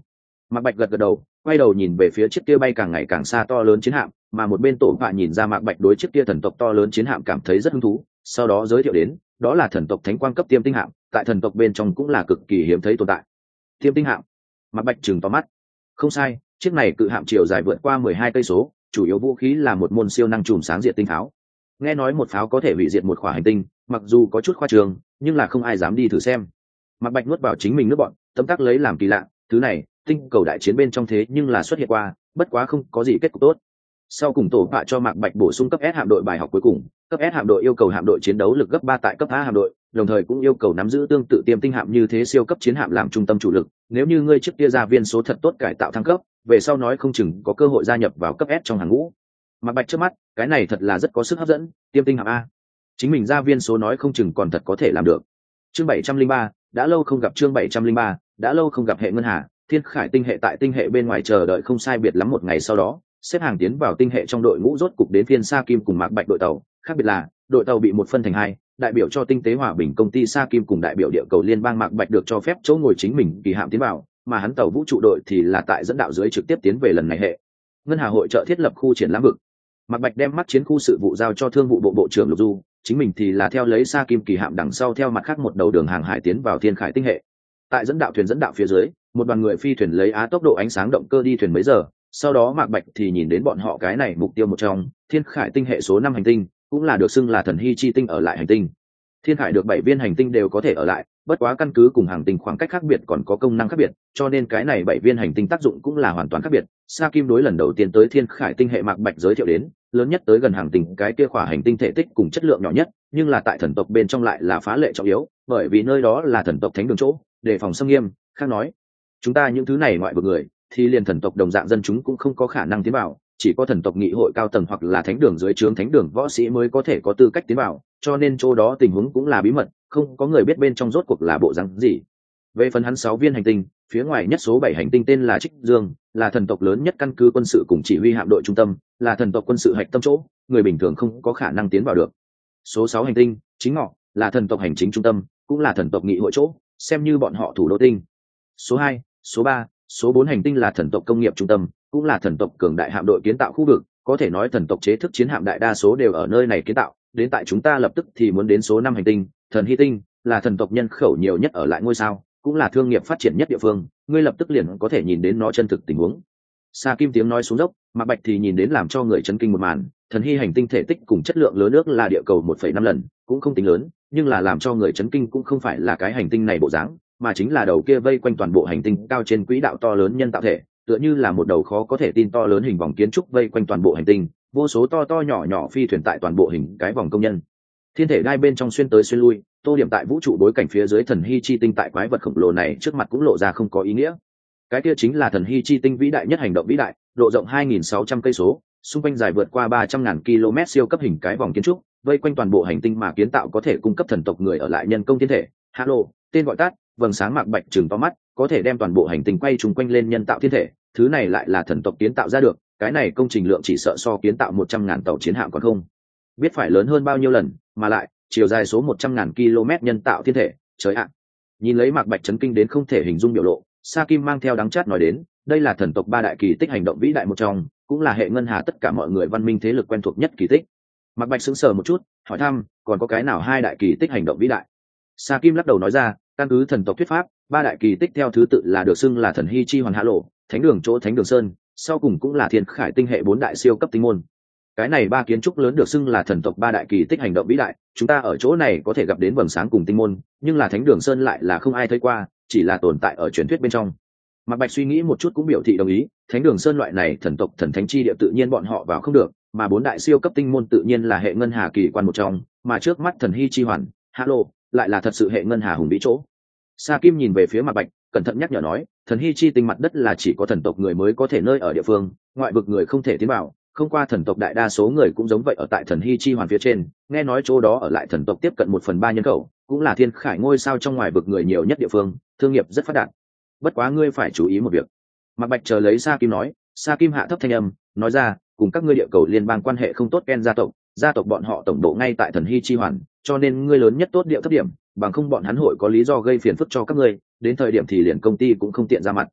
Mạc Bạch gật gật đầu, quay đầu nhìn về phía chiếc kia bay càng ngày càng xa to lớn chiến hạm, mà một bên tổ bạ nhìn ra Mạc Bạch đối chiếc kia thần tộc to lớn chiến hạm cảm thấy rất hứng thú, sau đó giới thiệu đến, đó là thần tộc thánh quang cấp tiêm tinh hạm, tại thần tộc bên trong cũng là cực kỳ hiếm thấy tồn tại. Tiêm tinh hạm? Mạc Bạch trừng to mắt. Không sai, chiếc này cự hạm chiều dài vượt qua mười hai cây số, chủ yếu vũ khí là một môn siêu năng chùm sáng diệt tinh pháo. Nghe nói một pháo có thể hủy diệt một khỏa hành tinh, mặc dù có chút khoa trương, nhưng là không ai dám đi thử xem. Mạc Bạch nuốt vào chính mình nước bọn, tấm tắc lấy làm kỳ lạ, thứ này, tinh cầu đại chiến bên trong thế nhưng là xuất hiện qua, bất quá không có gì kết cục tốt. Sau cùng tổ bạ cho Mạc Bạch bổ sung cấp S hạm đội bài học cuối cùng, cấp S hạm đội yêu cầu hạm đội chiến đấu lực gấp ba tại cấp A hạm đội, đồng thời cũng yêu cầu nắm giữ tương tự tiêm tinh hạm như thế siêu cấp chiến hạm làm trung tâm chủ lực, nếu như ngươi trước kia ra viên số thật tốt cải tạo thăng cấp, về sau nói không chừng có cơ hội gia nhập vào cấp S trong hàng ngũ. Mạc Bạch trước mắt, cái này thật là rất có sức hấp dẫn, tiêm tinh hạm A. Chính mình ra viên số nói không chừng còn thật có thể làm được. Chương bảy trăm linh ba, đã lâu không gặp chương bảy trăm linh ba, đã lâu không gặp hệ ngân hà, Thiên Khải tinh hệ tại tinh hệ bên ngoài chờ đợi không sai biệt lắm một ngày sau đó, xếp hàng tiến vào tinh hệ trong đội ngũ rốt cục đến phiên Sa Kim cùng Mạc Bạch đội tàu, khác biệt là, đội tàu bị một phân thành hai, đại biểu cho tinh tế hòa bình công ty Sa Kim cùng đại biểu địa cầu liên bang Mạc Bạch được cho phép chỗ ngồi chính mình kỳ hạm tiến vào, mà hắn tàu vũ trụ đội thì là tại dẫn đạo dưới trực tiếp tiến về lần này hệ ngân hà hội trợ thiết lập khu triển lãm vực. Mạc Bạch đem mắt chiến khu sự vụ giao cho thương vụ bộ bộ trưởng Lục Du, chính mình thì là theo lấy Sa Kim kỳ hạm đằng sau theo mặt khác một đầu đường hàng hải tiến vào Thiên Khải tinh hệ. Tại dẫn đạo thuyền dẫn đạo phía dưới, một đoàn người phi thuyền lấy á tốc độ ánh sáng động cơ đi thuyền mấy giờ, sau đó Mạc Bạch thì nhìn đến bọn họ cái này mục tiêu một trong, Thiên Khải tinh hệ số năm hành tinh, cũng là được xưng là thần hy chi tinh ở lại hành tinh. Thiên Khải được bảy viên hành tinh đều có thể ở lại, bất quá căn cứ cùng hành tinh khoảng cách khác biệt còn có công năng khác biệt, cho nên cái này bảy viên hành tinh tác dụng cũng là hoàn toàn khác biệt. Sa Kim đối lần đầu tiên tới Thiên Khải tinh hệ Mạc Bạch giới thiệu đến, lớn nhất tới gần hành tinh cái kia khỏa hành tinh thể tích cùng chất lượng nhỏ nhất, nhưng là tại thần tộc bên trong lại là phá lệ trọng yếu, bởi vì nơi đó là thần tộc thánh đường chỗ, đề phòng xâm nghiêm. Khác nói, chúng ta những thứ này ngoại vực người, thì liền thần tộc đồng dạng dân chúng cũng không có khả năng tiến vào, chỉ có thần tộc nghị hội cao tầng hoặc là thánh đường dưới trướng thánh đường võ sĩ mới có thể có tư cách tiến vào, cho nên chỗ đó tình huống cũng là bí mật, không có người biết bên trong rốt cuộc là bộ rắn gì. Về phần hắn sáu viên hành tinh, phía ngoài nhất số bảy hành tinh tên là Trích Dương, là thần tộc lớn nhất căn cứ quân sự cùng chỉ huy hạm đội trung tâm, là thần tộc quân sự hạch tâm chỗ, người bình thường không có khả năng tiến vào được. Số sáu hành tinh, Chính Ngọ, là thần tộc hành chính trung tâm, cũng là thần tộc nghị hội chỗ, xem như bọn họ thủ đô tinh. Số hai, số ba, số bốn hành tinh là thần tộc công nghiệp trung tâm, cũng là thần tộc cường đại hạm đội kiến tạo khu vực, có thể nói thần tộc chế thức chiến hạm đại đa số đều ở nơi này kiến tạo. Đến tại chúng ta lập tức thì muốn đến số năm hành tinh, Thần Hy tinh, là thần tộc nhân khẩu nhiều nhất ở lại ngôi sao, cũng là thương nghiệp phát triển nhất địa phương, ngươi lập tức liền có thể nhìn đến nó chân thực tình huống. Sa Kim tiếng nói xuống dốc, Mạc Bạch thì nhìn đến làm cho người chấn kinh một màn, Thần Hy hành tinh thể tích cùng chất lượng lớn nước là địa cầu một phẩy năm lần, cũng không tính lớn, nhưng là làm cho người chấn kinh cũng không phải là cái hành tinh này bộ dáng, mà chính là đầu kia vây quanh toàn bộ hành tinh cao trên quỹ đạo to lớn nhân tạo thể, tựa như là một đầu khó có thể tin to lớn hình vòng kiến trúc vây quanh toàn bộ hành tinh, vô số to to nhỏ nhỏ phi thuyền tại toàn bộ hình cái vòng công nhân. Thiên thể đai bên trong xuyên tới xuyên lui, tô điểm tại vũ trụ bối cảnh phía dưới Thần Hy chi tinh tại quái vật khổng lồ này trước mặt cũng lộ ra không có ý nghĩa. Cái kia chính là Thần Hy chi tinh vĩ đại nhất hành động vĩ đại, độ rộng hai nghìn sáu trăm cây số, xung quanh dài vượt qua ba trăm ngàn km siêu cấp hình cái vòng kiến trúc, vây quanh toàn bộ hành tinh mà kiến tạo có thể cung cấp thần tộc người ở lại nhân công thiên thể. Halo, tên gọi tắt, vầng sáng Mạc Bạch trừng to mắt, có thể đem toàn bộ hành tinh quay trùng quanh lên nhân tạo thiên thể, thứ này lại là thần tộc kiến tạo ra được, cái này công trình lượng chỉ sợ so kiến tạo một trăm ngàn tàu chiến hạm còn không biết phải lớn hơn bao nhiêu lần, mà lại chiều dài số một trăm ngàn km nhân tạo thiên thể, trời ạ. Nhìn lấy Mạc Bạch chấn kinh đến không thể hình dung biểu lộ, Sa Kim mang theo đắng chát nói đến, đây là thần tộc ba đại kỳ tích hành động vĩ đại một trong, cũng là hệ ngân hà tất cả mọi người văn minh thế lực quen thuộc nhất kỳ tích. Mạc Bạch sững sờ một chút, hỏi thăm, còn có cái nào hai đại kỳ tích hành động vĩ đại? Sa Kim lắc đầu nói ra, căn cứ thần tộc thuyết pháp, ba đại kỳ tích theo thứ tự là được xưng là Thần Hy chi hoàn hạ lộ, Thánh đường chỗ Thánh đường Sơn, sau cùng cũng là Thiên Khải tinh hệ bốn đại siêu cấp tinh môn. Cái này ba kiến trúc lớn được xưng là thần tộc ba đại kỳ tích hành động vĩ đại, chúng ta ở chỗ này có thể gặp đến vầng sáng cùng tinh môn, nhưng là Thánh đường Sơn lại là không ai thấy qua, chỉ là tồn tại ở truyền thuyết bên trong. Mạc Bạch suy nghĩ một chút cũng biểu thị đồng ý, Thánh đường Sơn loại này thần tộc thần thánh chi địa tự nhiên bọn họ vào không được, mà bốn đại siêu cấp tinh môn tự nhiên là hệ ngân hà kỳ quan một trong, mà trước mắt Thần Hy chi hoàn, hạ lộ, lại là thật sự hệ ngân hà hùng vĩ chỗ. Sa Kim nhìn về phía Mạc Bạch, cẩn thận nhắc nhở nói, Thần Hy chi tinh mặt đất là chỉ có thần tộc người mới có thể nơi ở địa phương, ngoại vực người không thể tiến vào, không qua thần tộc đại đa số người cũng giống vậy ở tại Thần Hy chi hoàn phía trên, nghe nói chỗ đó ở lại thần tộc tiếp cận một phần ba nhân khẩu, cũng là Thiên Khải ngôi sao trong ngoài vực người nhiều nhất địa phương, thương nghiệp rất phát đạt. Bất quá ngươi phải chú ý một việc. Mạc Bạch chờ lấy Sa Kim nói, Sa Kim hạ thấp thanh âm, nói ra, cùng các ngươi địa cầu liên bang quan hệ không tốt, Ken gia tộc, gia tộc bọn họ tổng bộ ngay tại Thần Hy chi hoàn, cho nên ngươi lớn nhất tốt địa thấp điểm, bằng không bọn hắn hội có lý do gây phiền phức cho các ngươi, đến thời điểm thì liền công ty cũng không tiện ra mặt.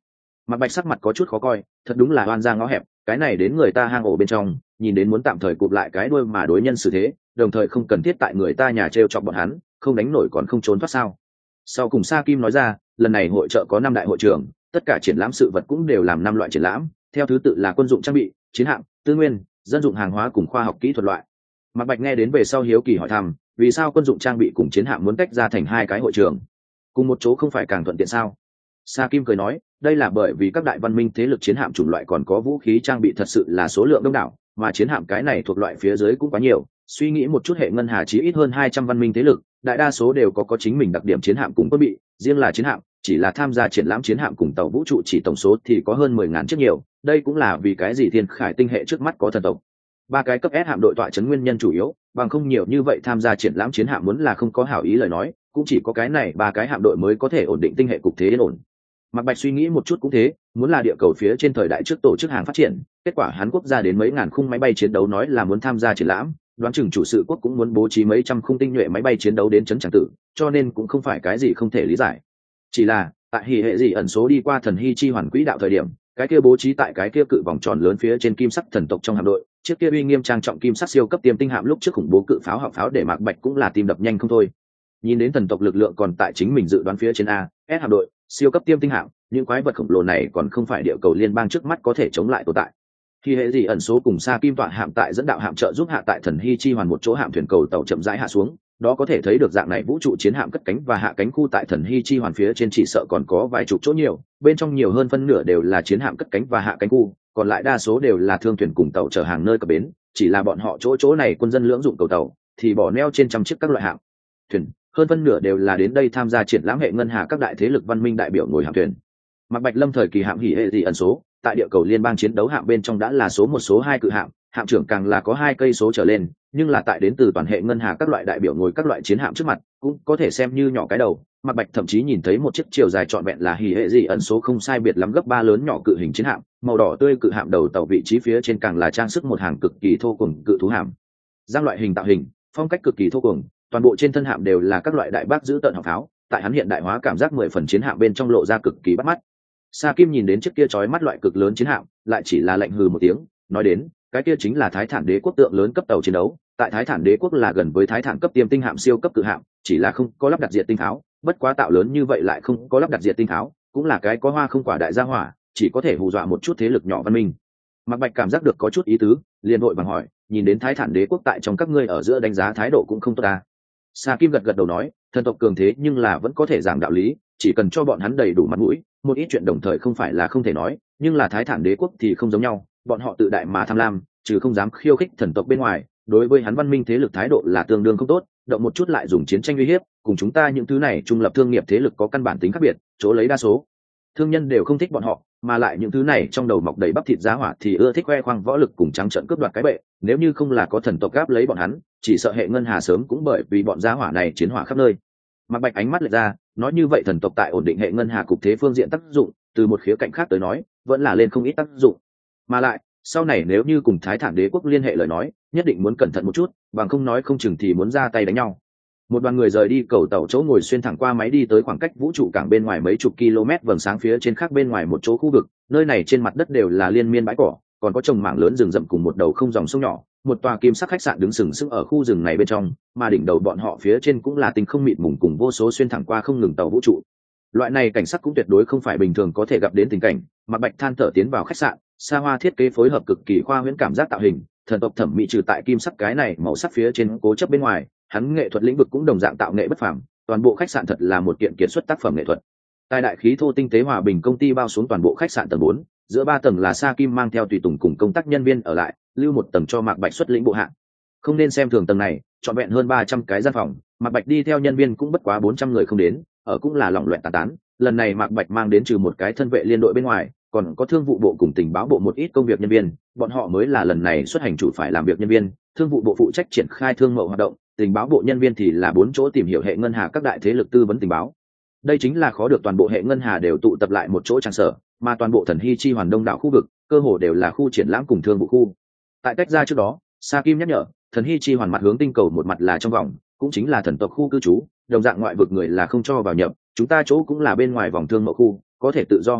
Mạc Bạch sắc mặt có chút khó coi, thật đúng là oan ra ngõ hẹp, cái này đến người ta hang ổ bên trong, nhìn đến muốn tạm thời cụp lại cái đuôi mà đối nhân xử thế, đồng thời không cần thiết tại người ta nhà trêu chọc bọn hắn, không đánh nổi còn không trốn thoát sao? Sau cùng Sa Kim nói ra, lần này hội trợ có năm đại hội trưởng, tất cả triển lãm sự vật cũng đều làm năm loại triển lãm, theo thứ tự là quân dụng trang bị, chiến hạm, tư nguyên, dân dụng hàng hóa cùng khoa học kỹ thuật loại. Mạc Bạch nghe đến về sau hiếu kỳ hỏi thăm, vì sao quân dụng trang bị cùng chiến hạm muốn tách ra thành hai cái hội trường, cùng một chỗ không phải càng thuận tiện sao? Sa Kim cười nói, đây là bởi vì các đại văn minh thế lực chiến hạm chủng loại còn có vũ khí trang bị thật sự là số lượng đông đảo, mà chiến hạm cái này thuộc loại phía dưới cũng quá nhiều. Suy nghĩ một chút hệ ngân hà chí ít hơn hai trăm văn minh thế lực, đại đa số đều có có chính mình đặc điểm chiến hạm cùng quân bị, riêng là chiến hạm, chỉ là tham gia triển lãm chiến hạm cùng tàu vũ trụ chỉ tổng số thì có hơn mười ngàn chiếc nhiều, đây cũng là vì cái gì Thiên Khải tinh hệ trước mắt có thần tộc. Ba cái cấp S hạm đội tọa trấn nguyên nhân chủ yếu, bằng không nhiều như vậy tham gia triển lãm chiến hạm muốn là không có hảo ý lời nói, cũng chỉ có cái này ba cái hạm đội mới có thể ổn định tinh hệ cục thế yên ổn. Mạc Bạch suy nghĩ một chút cũng thế, muốn là địa cầu phía trên thời đại trước tổ chức hàng phát triển, kết quả Hàn Quốc ra đến mấy ngàn khung máy bay chiến đấu nói là muốn tham gia triển lãm, đoán chừng chủ sự quốc cũng muốn bố trí mấy trăm khung tinh nhuệ máy bay chiến đấu đến trấn tràng tử, cho nên cũng không phải cái gì không thể lý giải. Chỉ là, tại hỉ hệ gì ẩn số đi qua thần hy chi hoàn quỹ đạo thời điểm, cái kia bố trí tại cái kia cự vòng tròn lớn phía trên kim sắc thần tộc trong hạm đội, chiếc kia uy nghiêm trang trọng kim sắc siêu cấp tiêm tinh hạm lúc trước khủng bố cự pháo họng pháo để Mạc Bạch cũng là tim đập nhanh không thôi. Nhìn đến thần tộc lực lượng còn tại chính mình dự đoán phía trên a, S hạm đội, siêu cấp tiêm tinh hạm, những quái vật khổng lồ này còn không phải địa cầu liên bang trước mắt có thể chống lại tồn tại. Khi hệ gì ẩn số cùng Sa Kim tọa hạm tại dẫn đạo hạm trợ giúp hạ tại thần hy chi hoàn một chỗ hạm thuyền cầu tàu chậm rãi hạ xuống, đó có thể thấy được dạng này vũ trụ chiến hạm cất cánh và hạ cánh khu tại thần hy chi hoàn phía trên chỉ sợ còn có vài chục chỗ nhiều, bên trong nhiều hơn phân nửa đều là chiến hạm cất cánh và hạ cánh khu, còn lại đa số đều là thương thuyền cùng tàu chở hàng nơi cập bến, chỉ là bọn họ chỗ chỗ này quân dân lưỡng dụng cầu tàu thì bỏ neo trên trăm chiếc các loại hạm thuyền, hơn phân nửa đều là đến đây tham gia triển lãm hệ ngân hà các đại thế lực văn minh đại biểu ngồi hạm thuyền. Mạc Bạch Lâm thời kỳ hạm hỉ hệ gì ẩn số, tại địa cầu liên bang chiến đấu hạm bên trong đã là số một số hai cự hạm, hạm trưởng càng là có hai cây số trở lên, nhưng là tại đến từ toàn hệ ngân hà các loại đại biểu ngồi các loại chiến hạm trước mặt, cũng có thể xem như nhỏ cái đầu. Mạc Bạch thậm chí nhìn thấy một chiếc chiều dài trọn vẹn là hỉ hệ gì ẩn số không sai biệt lắm gấp ba lớn nhỏ cự hình chiến hạm, màu đỏ tươi cự hạm đầu tàu vị trí phía trên càng là trang sức một hàng cực kỳ thô cùng cự thú hạm. Giang loại hình tạo hình, phong cách cực kỳ thô cùng, toàn bộ trên thân hạm đều là các loại đại bác giữ tận họng pháo, tại hắn hiện đại hóa cảm giác mười phần chiến hạm bên trong lộ ra cực kỳ bắt mắt. Sa Kim nhìn đến chiếc kia chói mắt loại cực lớn chiến hạm, lại chỉ là lạnh hừ một tiếng, nói đến, cái kia chính là Thái Thản Đế quốc tượng lớn cấp tàu chiến đấu, tại Thái Thản Đế quốc là gần với Thái Thản cấp tiêm tinh hạm siêu cấp cự hạm, chỉ là không có lắp đặt diệt tinh tháo, bất quá tạo lớn như vậy lại không có lắp đặt diệt tinh tháo, cũng là cái có hoa không quả đại gia hỏa, chỉ có thể hù dọa một chút thế lực nhỏ văn minh. Mạc Bạch cảm giác được có chút ý tứ, liền vội vàng hỏi, nhìn đến Thái Thản Đế quốc tại trong các ngươi ở giữa đánh giá thái độ cũng không tốt ta. Sa Kim gật gật đầu nói, thần tộc cường thế nhưng là vẫn có thể giảng đạo lý, chỉ cần cho bọn hắn đầy đủ mặt mũi, một ít chuyện đồng thời không phải là không thể nói, nhưng là Thái Thản Đế quốc thì không giống nhau, bọn họ tự đại mà tham lam, trừ không dám khiêu khích thần tộc bên ngoài, đối với hắn văn minh thế lực thái độ là tương đương không tốt, động một chút lại dùng chiến tranh uy hiếp, cùng chúng ta những thứ này trung lập thương nghiệp thế lực có căn bản tính khác biệt, chỗ lấy đa số thương nhân đều không thích bọn họ, mà lại những thứ này trong đầu mọc đầy bắp thịt giá hỏa thì ưa thích khoe khoang võ lực cùng trắng trợn cướp đoạt cái bệ, nếu như không là có thần tộc gáp lấy bọn hắn, chỉ sợ hệ ngân hà sớm cũng bởi vì bọn giá hỏa này chiến hỏa khắp nơi. Mạc Bạch ánh mắt lệch ra, nói như vậy thần tộc tại ổn định hệ ngân hà cục thế phương diện tác dụng, từ một khía cạnh khác tới nói, vẫn là lên không ít tác dụng. Mà lại, sau này nếu như cùng Thái Thản Đế quốc liên hệ lời nói, nhất định muốn cẩn thận một chút, bằng không nói không chừng thì muốn ra tay đánh nhau. Một đoàn người rời đi cầu tàu chỗ ngồi xuyên thẳng qua máy đi tới khoảng cách vũ trụ cảng bên ngoài mấy chục km vầng sáng phía trên khác bên ngoài một chỗ khu vực, nơi này trên mặt đất đều là liên miên bãi cỏ, còn có trồng mảng lớn rừng rậm cùng một đầu không dòng sông nhỏ, một tòa kim sắc khách sạn đứng sừng sững ở khu rừng này bên trong, mà đỉnh đầu bọn họ phía trên cũng là tinh không mịt mùng cùng vô số xuyên thẳng qua không ngừng tàu vũ trụ. Loại này cảnh sắc cũng tuyệt đối không phải bình thường có thể gặp đến tình cảnh. Mạc Bạch than thở tiến vào khách sạn, xa hoa thiết kế phối hợp cực kỳ khoa huyễn cảm giác tạo hình, thần tộc thẩm mỹ trừ tại kim sắc cái này màu sắc phía trên cố chấp bên ngoài, hắn nghệ thuật lĩnh vực cũng đồng dạng tạo nghệ bất phàm, toàn bộ khách sạn thật là một kiện kiệt xuất tác phẩm nghệ thuật. Tài đại khí thô tinh tế hòa bình công ty bao xuống toàn bộ khách sạn tầng bốn, giữa ba tầng là Sa Kim mang theo tùy tùng cùng công tác nhân viên ở lại, lưu một tầng cho Mạc Bạch xuất lĩnh bộ hạng. Không nên xem thường tầng này, trọn vẹn hơn ba trăm cái gian phòng, Mạc Bạch đi theo nhân viên cũng bất quá bốn trăm người không đến, ở cũng là lỏng loẹt tán tán. Lần này Mạc Bạch mang đến trừ một cái thân vệ liên đội bên ngoài, còn có thương vụ bộ cùng tình báo bộ một ít công việc nhân viên, bọn họ mới là lần này xuất hành chủ phải làm việc nhân viên. Thương vụ bộ phụ trách triển khai thương mậu hoạt động, tình báo bộ nhân viên thì là bốn chỗ tìm hiểu hệ ngân hà các đại thế lực tư vấn tình báo. Đây chính là khó được toàn bộ hệ ngân hà đều tụ tập lại một chỗ trang sở, mà toàn bộ thần hy chi hoàn đông đảo khu vực cơ hồ đều là khu triển lãm cùng thương vụ khu. Tại tách ra trước đó, Sa Kim nhắc nhở, thần hy chi hoàn mặt hướng tinh cầu một mặt là trong vòng, cũng chính là thần tộc khu cư trú, đồng dạng ngoại vực người là không cho vào nhập, chúng ta chỗ cũng là bên ngoài vòng thương mậu khu, có thể tự do hoạt động,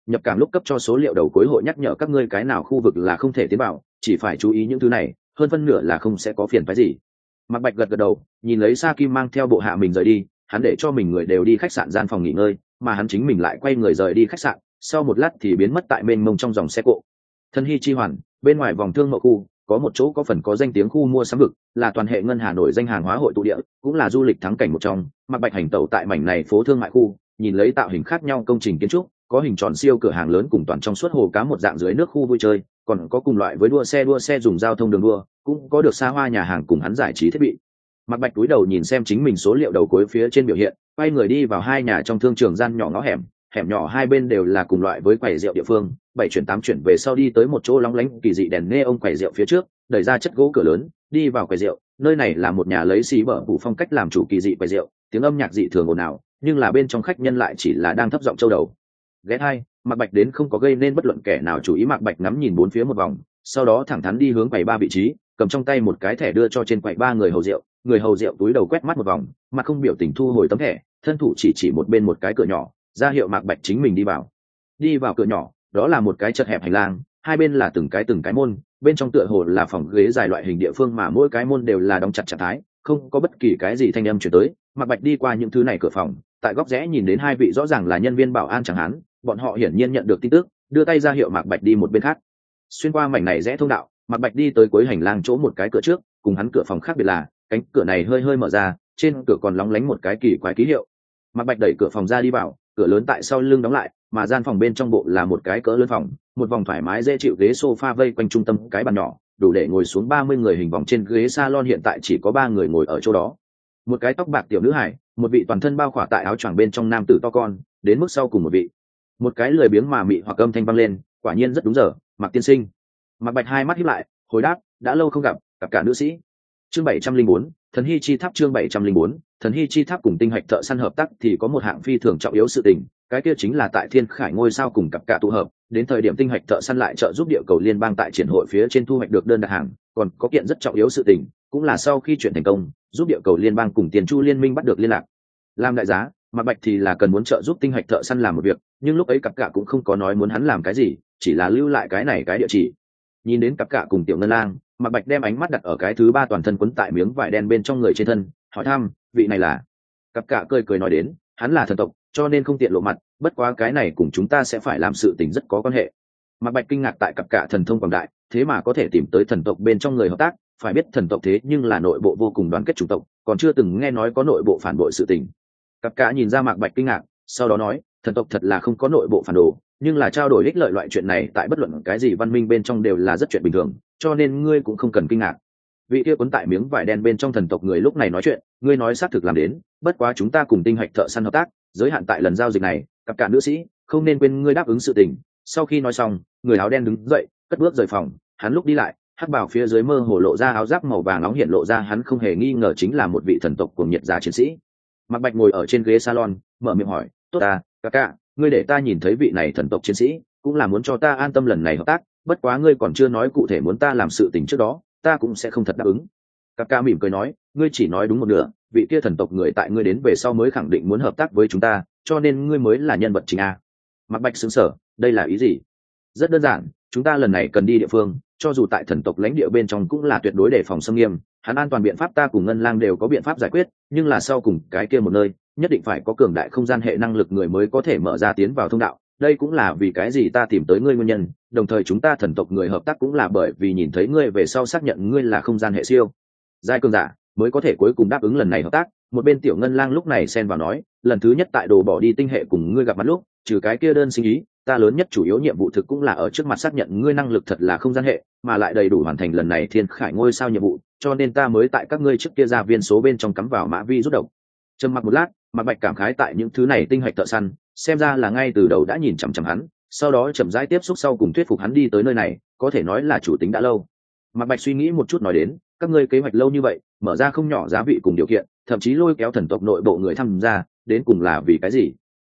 nhập cảng lúc cấp cho số liệu đầu cuối hội nhắc nhở các ngươi cái nào khu vực là không thể tiến vào, chỉ phải chú ý những thứ này, hơn phân nửa là không sẽ có phiền phức gì. Mạc Bạch gật gật đầu, nhìn lấy Sa Kim mang theo bộ hạ mình rời đi, hắn để cho mình người đều đi khách sạn gian phòng nghỉ ngơi, mà hắn chính mình lại quay người rời đi khách sạn, sau một lát thì biến mất tại mênh mông trong dòng xe cộ. Thần Hy chi hoàn, bên ngoài vòng thương mậu khu, có một chỗ có phần có danh tiếng khu mua sắm vực, là toàn hệ ngân Hà Nội danh hàng hóa hội tụ địa, cũng là du lịch thắng cảnh một trong. Mạc Bạch hành tẩu tại mảnh này phố thương mại khu, nhìn lấy tạo hình khác nhau công trình kiến trúc, có hình tròn siêu cửa hàng lớn cùng toàn trong suốt hồ cá một dạng dưới nước khu vui chơi, còn có cùng loại với đua xe đua xe dùng giao thông đường đua, cũng có được xa hoa nhà hàng cùng hắn giải trí thiết bị. Mạc Bạch cúi đầu nhìn xem chính mình số liệu đầu cuối phía trên biểu hiện, quay người đi vào hai nhà trong thương trường gian nhỏ ngõ hẻm, hẻm nhỏ hai bên đều là cùng loại với quầy rượu địa phương, bảy chuyển tám chuyển về sau đi tới một chỗ lóng lánh kỳ dị đèn neon quầy rượu phía trước, đẩy ra chất gỗ cửa lớn, đi vào quầy rượu. Nơi này là một nhà lấy xí bở phủ phong cách làm chủ kỳ dị quầy rượu, tiếng âm nhạc dị thường ồn ào, nhưng là bên trong khách nhân lại chỉ là đang thấp giọng châu đầu ghé hai. Mạc Bạch đến không có gây nên bất luận kẻ nào chú ý. Mạc Bạch ngắm nhìn bốn phía một vòng, sau đó thẳng thắn đi hướng quầy ba vị trí, cầm trong tay một cái thẻ đưa cho trên quầy ba người hầu rượu. Người hầu rượu túi đầu quét mắt một vòng, mặt không biểu tình thu hồi tấm thẻ, thân thủ chỉ chỉ một bên một cái cửa nhỏ, ra hiệu Mạc Bạch chính mình đi vào. Đi vào cửa nhỏ, đó là một cái chật hẹp hành lang, hai bên là từng cái từng cái môn, bên trong tựa hồ là phòng ghế dài loại hình địa phương mà mỗi cái môn đều là đóng chặt trạng thái, không có bất kỳ cái gì thanh âm truyền tới. Mạc Bạch đi qua những thứ này cửa phòng, tại góc rẽ nhìn đến hai vị rõ ràng là nhân viên bảo an chẳng hạn, bọn họ hiển nhiên nhận được tin tức, đưa tay ra hiệu Mạc Bạch đi một bên khác. Xuyên qua mảnh này rẽ thông đạo, Mạc Bạch đi tới cuối hành lang chỗ một cái cửa trước, cùng hắn cửa phòng khác biệt là cánh cửa này hơi hơi mở ra, trên cửa còn lóng lánh một cái kỳ quái ký hiệu. Mạc Bạch đẩy cửa phòng ra đi vào, cửa lớn tại sau lưng đóng lại, mà gian phòng bên trong bộ là một cái cỡ lớn phòng, một vòng thoải mái dễ chịu ghế sofa vây quanh trung tâm cái bàn nhỏ, đủ để ngồi xuống ba mươi người hình vòng. Trên ghế salon hiện tại chỉ có ba người ngồi ở chỗ đó. Một cái tóc bạc tiểu nữ hải, một vị toàn thân bao khỏa tại áo choàng bên trong nam tử to con, đến mức sau cùng một vị. Một cái lười biếng mà mị hoặc âm thanh vang lên, quả nhiên rất đúng giờ, Mạc tiên sinh. Mạc Bạch hai mắt híp lại, hồi đáp, đã lâu không gặp, gặp cả nữ sĩ. Chương bảy trăm linh bốn, Thần Hy chi tháp. Chương bảy trăm linh bốn, Thần Hy chi tháp cùng tinh hạch thợ săn hợp tác thì có một hạng phi thường trọng yếu sự tình, cái kia chính là tại Thiên Khải ngôi sao cùng cặp cả tụ hợp, đến thời điểm tinh hạch thợ săn lại trợ giúp địa cầu liên bang tại triển hội phía trên thu hoạch được đơn đặt hàng, còn có kiện rất trọng yếu sự tình, cũng là sau khi chuyện thành công, giúp địa cầu liên bang cùng Tiền Chu liên minh bắt được liên lạc. Làm đại giá, Mạc Bạch thì là cần muốn trợ giúp tinh hạch thợ săn làm một việc, nhưng lúc ấy cặp cả cũng không có nói muốn hắn làm cái gì, chỉ là lưu lại cái này cái địa chỉ. Nhìn đến cặp cả cùng tiểu ngân lang, Mạc Bạch đem ánh mắt đặt ở cái thứ ba toàn thân quấn tại miếng vải đen bên trong người trên thân, hỏi thăm, vị này là? Cặp cả cười cười nói đến, hắn là thần tộc, cho nên không tiện lộ mặt, bất quá cái này cùng chúng ta sẽ phải làm sự tình rất có quan hệ. Mạc Bạch kinh ngạc tại cặp cả thần thông quảng đại, thế mà có thể tìm tới thần tộc bên trong người hợp tác, phải biết thần tộc thế nhưng là nội bộ vô cùng đoàn kết chủng tộc, còn chưa từng nghe nói có nội bộ phản bội sự tình. Cặp cả nhìn ra Mạc Bạch kinh ngạc, sau đó nói, thần tộc thật là không có nội bộ phản đồ, nhưng là trao đổi ích lợi loại chuyện này tại bất luận cái gì văn minh bên trong đều là rất chuyện bình thường, cho nên ngươi cũng không cần kinh ngạc. Vị kia cuốn tại miếng vải đen bên trong thần tộc người lúc này nói chuyện, ngươi nói xác thực làm đến, bất quá chúng ta cùng tinh hạch thợ săn hợp tác, giới hạn tại lần giao dịch này, cặp cả nữ sĩ, không nên quên ngươi đáp ứng sự tình. Sau khi nói xong, người áo đen đứng dậy, cất bước rời phòng, hắn lúc đi lại, hắc bào phía dưới mơ hồ lộ ra áo giáp màu vàng nóng hiện lộ ra hắn không hề nghi ngờ chính là một vị thần tộc cuồng nhiệt giá chiến sĩ. Mạc Bạch ngồi ở trên ghế salon, mở miệng hỏi, tốt à, ca ca, ngươi để ta nhìn thấy vị này thần tộc chiến sĩ, cũng là muốn cho ta an tâm lần này hợp tác, bất quá ngươi còn chưa nói cụ thể muốn ta làm sự tình trước đó, ta cũng sẽ không thật đáp ứng. Ca ca mỉm cười nói, ngươi chỉ nói đúng một nửa, vị kia thần tộc người tại ngươi đến về sau mới khẳng định muốn hợp tác với chúng ta, cho nên ngươi mới là nhân vật chính a. Mạc Bạch sững sờ, đây là ý gì? Rất đơn giản, chúng ta lần này cần đi địa phương, cho dù tại thần tộc lãnh địa bên trong cũng là tuyệt đối đề phòng xâm nghiêm, hắn an toàn biện pháp ta cùng ngân lang đều có biện pháp giải quyết, nhưng là sau cùng cái kia một nơi nhất định phải có cường đại không gian hệ năng lực người mới có thể mở ra tiến vào thông đạo, đây cũng là vì cái gì ta tìm tới ngươi nguyên nhân, đồng thời chúng ta thần tộc người hợp tác cũng là bởi vì nhìn thấy ngươi về sau xác nhận ngươi là không gian hệ siêu giai cường giả mới có thể cuối cùng đáp ứng lần này hợp tác. Một bên tiểu ngân lang lúc này xen vào nói, lần thứ nhất tại đồ bỏ đi tinh hệ cùng ngươi gặp mặt lúc, trừ cái kia đơn sinh ý, ta lớn nhất chủ yếu nhiệm vụ thực cũng là ở trước mặt xác nhận ngươi năng lực thật là không gian hệ, mà lại đầy đủ hoàn thành lần này Thiên Khải ngôi sao nhiệm vụ, cho nên ta mới tại các ngươi trước kia ra viên số bên trong cắm vào mã vi rút độc. Trầm mặc một lát, Mạc Bạch cảm khái tại những thứ này tinh hạch thợ săn, xem ra là ngay từ đầu đã nhìn chằm chằm hắn, sau đó chậm rãi tiếp xúc sau cùng thuyết phục hắn đi tới nơi này, có thể nói là chủ tính đã lâu. Mạc Bạch suy nghĩ một chút nói đến, các ngươi kế hoạch lâu như vậy, mở ra không nhỏ giá vị cùng điều kiện, thậm chí lôi kéo thần tộc nội bộ người tham gia, đến cùng là vì cái gì?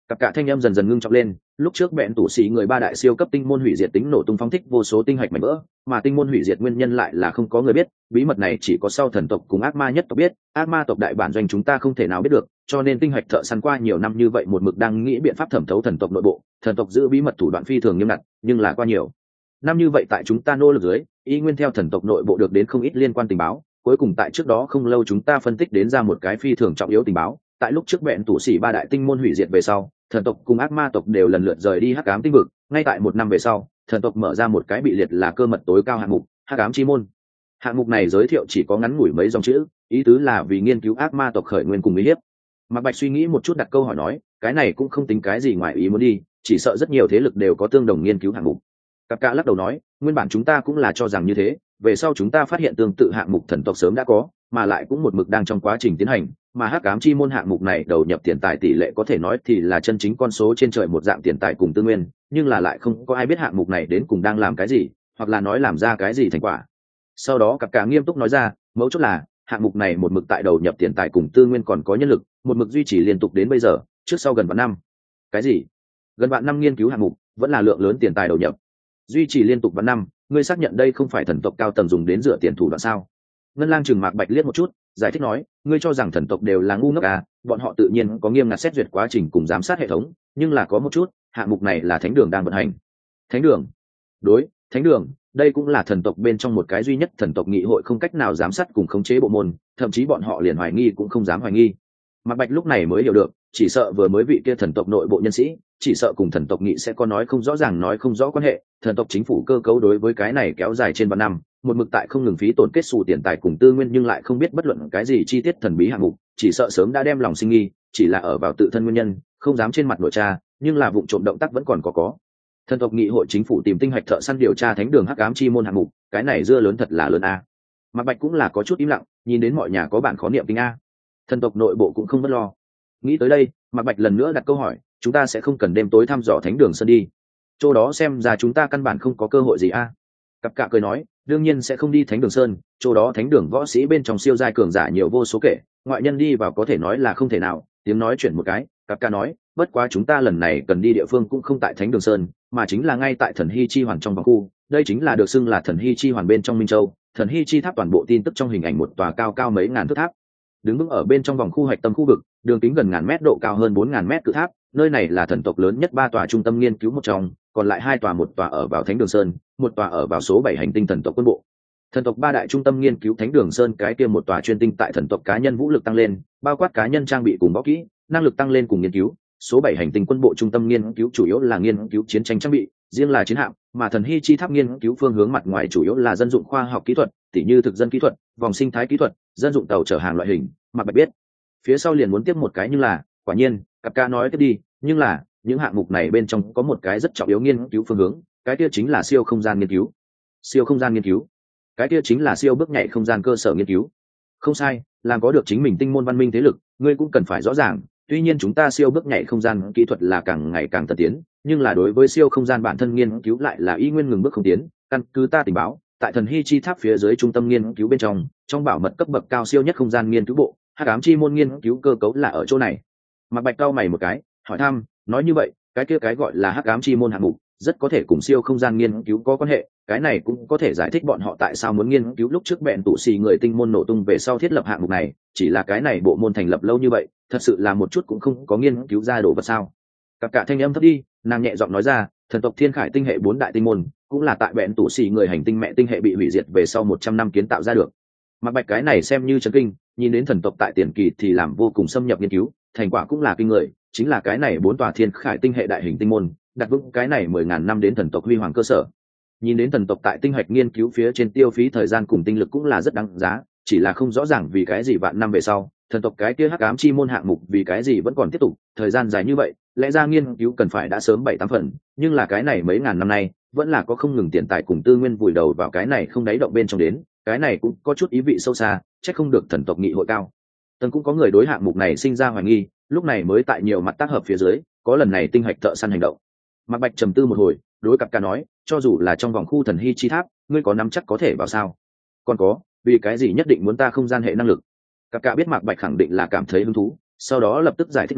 Cặp cả thanh em dần dần ngưng trọng lên, lúc trước bẹn tủ sĩ người ba đại siêu cấp tinh môn hủy diệt tính nổ tung phóng thích vô số tinh hạch mảnh vỡ, mà tinh môn hủy diệt nguyên nhân lại là không có người biết, bí mật này chỉ có sau thần tộc cùng ác ma nhất tộc biết, ác ma tộc đại bản doanh chúng ta không thể nào biết được, cho nên tinh hạch thợ săn qua nhiều năm như vậy một mực đang nghĩ biện pháp thẩm thấu thần tộc nội bộ, thần tộc giữ bí mật thủ đoạn phi thường nghiêm ngặt, nhưng là qua nhiều năm như vậy tại chúng ta nỗ lực dưới, y nguyên theo thần tộc nội bộ được đến không ít liên quan tình báo, cuối cùng tại trước đó không lâu chúng ta phân tích đến ra một cái phi thường trọng yếu tình báo, tại lúc trước bẹn tủ sĩ ba đại tinh môn hủy diệt về sau, thần tộc cùng ác ma tộc đều lần lượt rời đi hắc ám tinh vực, ngay tại một năm về sau thần tộc mở ra một cái bị liệt là cơ mật tối cao hạng mục hắc ám chi môn. Hạng mục này giới thiệu chỉ có ngắn ngủi mấy dòng chữ, ý tứ là vì nghiên cứu ác ma tộc khởi nguyên cùng uy hiếp. Mạc Bạch suy nghĩ một chút đặt câu hỏi nói, cái này cũng không tính cái gì ngoài ý muốn đi, chỉ sợ rất nhiều thế lực đều có tương đồng nghiên cứu hạng mục. Cáp Cả lắc đầu nói, nguyên bản chúng ta cũng là cho rằng như thế, về sau chúng ta phát hiện tương tự hạng mục thần tộc sớm đã có, mà lại cũng một mực đang trong quá trình tiến hành, mà hắc ám chi môn hạng mục này đầu nhập tiền tài tỷ lệ có thể nói thì là chân chính con số trên trời một dạng tiền tài cùng tư nguyên, nhưng là lại không có ai biết hạng mục này đến cùng đang làm cái gì, hoặc là nói làm ra cái gì thành quả. Sau đó Cáp Cả nghiêm túc nói ra, mấu chốt là hạng mục này một mực tại đầu nhập tiền tài cùng tư nguyên còn có nhân lực, một mực duy trì liên tục đến bây giờ, trước sau gần vạn năm. Cái gì? Gần vạn năm nghiên cứu hạng mục, vẫn là lượng lớn tiền tài đầu nhập. Duy trì liên tục vạn năm, ngươi xác nhận đây không phải thần tộc cao tầng dùng đến rửa tiền thủ đoạn sao? Ngân Lang trừng Mạc Bạch liếc một chút, giải thích nói, ngươi cho rằng thần tộc đều là ngu ngốc à, bọn họ tự nhiên có nghiêm ngặt xét duyệt quá trình cùng giám sát hệ thống, nhưng là có một chút, hạng mục này là thánh đường đang vận hành. Thánh đường? Đối, thánh đường, đây cũng là thần tộc bên trong một cái duy nhất thần tộc nghị hội không cách nào giám sát cùng khống chế bộ môn, thậm chí bọn họ liền hoài nghi cũng không dám hoài nghi. Mạc Bạch lúc này mới hiểu được, chỉ sợ vừa mới vị kia thần tộc nội bộ nhân sĩ, chỉ sợ cùng thần tộc nghị sẽ có nói không rõ ràng nói không rõ quan hệ, thần tộc chính phủ cơ cấu đối với cái này kéo dài trên vạn năm, một mực tại không ngừng phí tổn kết xù tiền tài cùng tư nguyên nhưng lại không biết bất luận cái gì chi tiết thần bí hạng mục, chỉ sợ sớm đã đem lòng sinh nghi, chỉ là ở vào tự thân nguyên nhân, không dám trên mặt nội tra, nhưng là vụ trộm động tác vẫn còn có có. Thần tộc nghị hội chính phủ tìm tinh hạch thợ săn điều tra thánh đường hắc ám chi môn hạng mục, cái này dưa lớn thật là lớn a. Mạc Bạch cũng là có chút im lặng, nhìn đến mọi nhà có bạn khó niệm kinh a. Thần tộc nội bộ cũng không bất lo. Nghĩ tới đây, Mạc Bạch lần nữa đặt câu hỏi, chúng ta sẽ không cần đêm tối thăm dò thánh đường sơn đi. Chỗ đó xem ra chúng ta căn bản không có cơ hội gì a. Cặp Cả cười nói, đương nhiên sẽ không đi thánh đường sơn, chỗ đó thánh đường võ sĩ bên trong siêu giai cường giả nhiều vô số kể, ngoại nhân đi vào có thể nói là không thể nào. Tiếng nói chuyển một cái, Cặp Cả nói, bất quá chúng ta lần này cần đi địa phương cũng không tại thánh đường sơn, mà chính là ngay tại thần hy chi hoàn trong vòng khu, đây chính là được xưng là thần hy chi hoàn bên trong Minh Châu, thần hy chi tháp toàn bộ tin tức trong hình ảnh một tòa cao cao mấy ngàn thước tháp, đứng vững ở bên trong vòng khu hạch tâm khu vực, đường kính gần ngàn mét, độ cao hơn bốn ngàn mét cự tháp, nơi này là thần tộc lớn nhất ba tòa trung tâm nghiên cứu một trong, còn lại hai tòa, một tòa ở vào Thánh Đường Sơn, một tòa ở vào số bảy hành tinh thần tộc quân bộ. Thần tộc ba đại trung tâm nghiên cứu Thánh Đường Sơn cái kia một tòa chuyên tinh tại thần tộc cá nhân vũ lực tăng lên, bao quát cá nhân trang bị cùng võ kỹ, năng lực tăng lên cùng nghiên cứu. Số bảy hành tinh quân bộ trung tâm nghiên cứu chủ yếu là nghiên cứu chiến tranh trang bị, riêng là chiến hạm, mà thần hy chi tháp nghiên cứu phương hướng mặt ngoài chủ yếu là dân dụng khoa học kỹ thuật, tỉ như thực dân kỹ thuật, vòng sinh thái kỹ thuật, dân dụng tàu chở hàng loại hình. Mạc Bạch biết, phía sau liền muốn tiếp một cái nhưng là, quả nhiên, Cặp Cả nói tiếp đi, nhưng là, những hạng mục này bên trong có một cái rất trọng yếu nghiên cứu phương hướng, cái kia chính là siêu không gian nghiên cứu. Siêu không gian nghiên cứu? Cái kia chính là siêu bước nhảy không gian cơ sở nghiên cứu. Không sai, làm có được chính mình tinh môn văn minh thế lực, ngươi cũng cần phải rõ ràng, tuy nhiên chúng ta siêu bước nhảy không gian kỹ thuật là càng ngày càng tân tiến, nhưng là đối với siêu không gian bản thân nghiên cứu lại là y nguyên ngừng bước không tiến. Căn cứ ta tình báo, tại thần hy chi tháp phía dưới trung tâm nghiên cứu bên trong, trong bảo mật cấp bậc cao siêu nhất không gian nghiên cứu bộ, hắc ám chi môn nghiên cứu cơ cấu là ở chỗ này. Mạc Bạch cau mày một cái, hỏi thăm, nói như vậy, cái kia cái gọi là hắc ám chi môn hạng mục, rất có thể cùng siêu không gian nghiên cứu có quan hệ, cái này cũng có thể giải thích bọn họ tại sao muốn nghiên cứu lúc trước bẹn tụ xì người tinh môn nổ tung về sau thiết lập hạng mục này, chỉ là cái này bộ môn thành lập lâu như vậy, thật sự là một chút cũng không có nghiên cứu ra đồ vật sao? Cặp Cả thanh âm thấp đi, nàng nhẹ giọng nói ra, thần tộc Thiên Khải tinh hệ bốn đại tinh môn, cũng là tại bẹn tụ xì người hành tinh mẹ tinh hệ bị hủy diệt về sau một trăm năm kiến tạo ra được. Mạc Bạch cái này xem như chấn kinh, nhìn đến thần tộc tại tiền kỳ thì làm vô cùng xâm nhập nghiên cứu, thành quả cũng là kinh người, chính là cái này bốn tòa Thiên Khải tinh hệ đại hình tinh môn, đặt vững cái này mười ngàn năm đến thần tộc huy hoàng cơ sở. Nhìn đến thần tộc tại tinh hạch nghiên cứu phía trên tiêu phí thời gian cùng tinh lực cũng là rất đáng giá, chỉ là không rõ ràng vì cái gì vạn năm về sau, thần tộc cái kia hắc ám chi môn hạng mục vì cái gì vẫn còn tiếp tục, thời gian dài như vậy, lẽ ra nghiên cứu cần phải đã sớm bảy tám phần, nhưng là cái này mấy ngàn năm nay, vẫn là có không ngừng tiền tài cùng tư nguyên vùi đầu vào cái này không đáy động bên trong đến, cái này cũng có chút ý vị sâu xa, chắc không được thần tộc nghị hội cao. Tần cũng có người đối hạng mục này sinh ra hoài nghi, lúc này mới tại nhiều mặt tác hợp phía dưới, có lần này tinh hạch thợ săn hành động. Mạc Bạch trầm tư một hồi, đối Cặp Cả nói, cho dù là trong vòng khu thần hy chi tháp, ngươi có nắm chắc có thể vào sao? Còn có, vì cái gì nhất định muốn ta không gian hệ năng lực? Cặp Cả biết Mạc Bạch khẳng định là cảm thấy hứng thú, sau đó lập tức giải thích nói,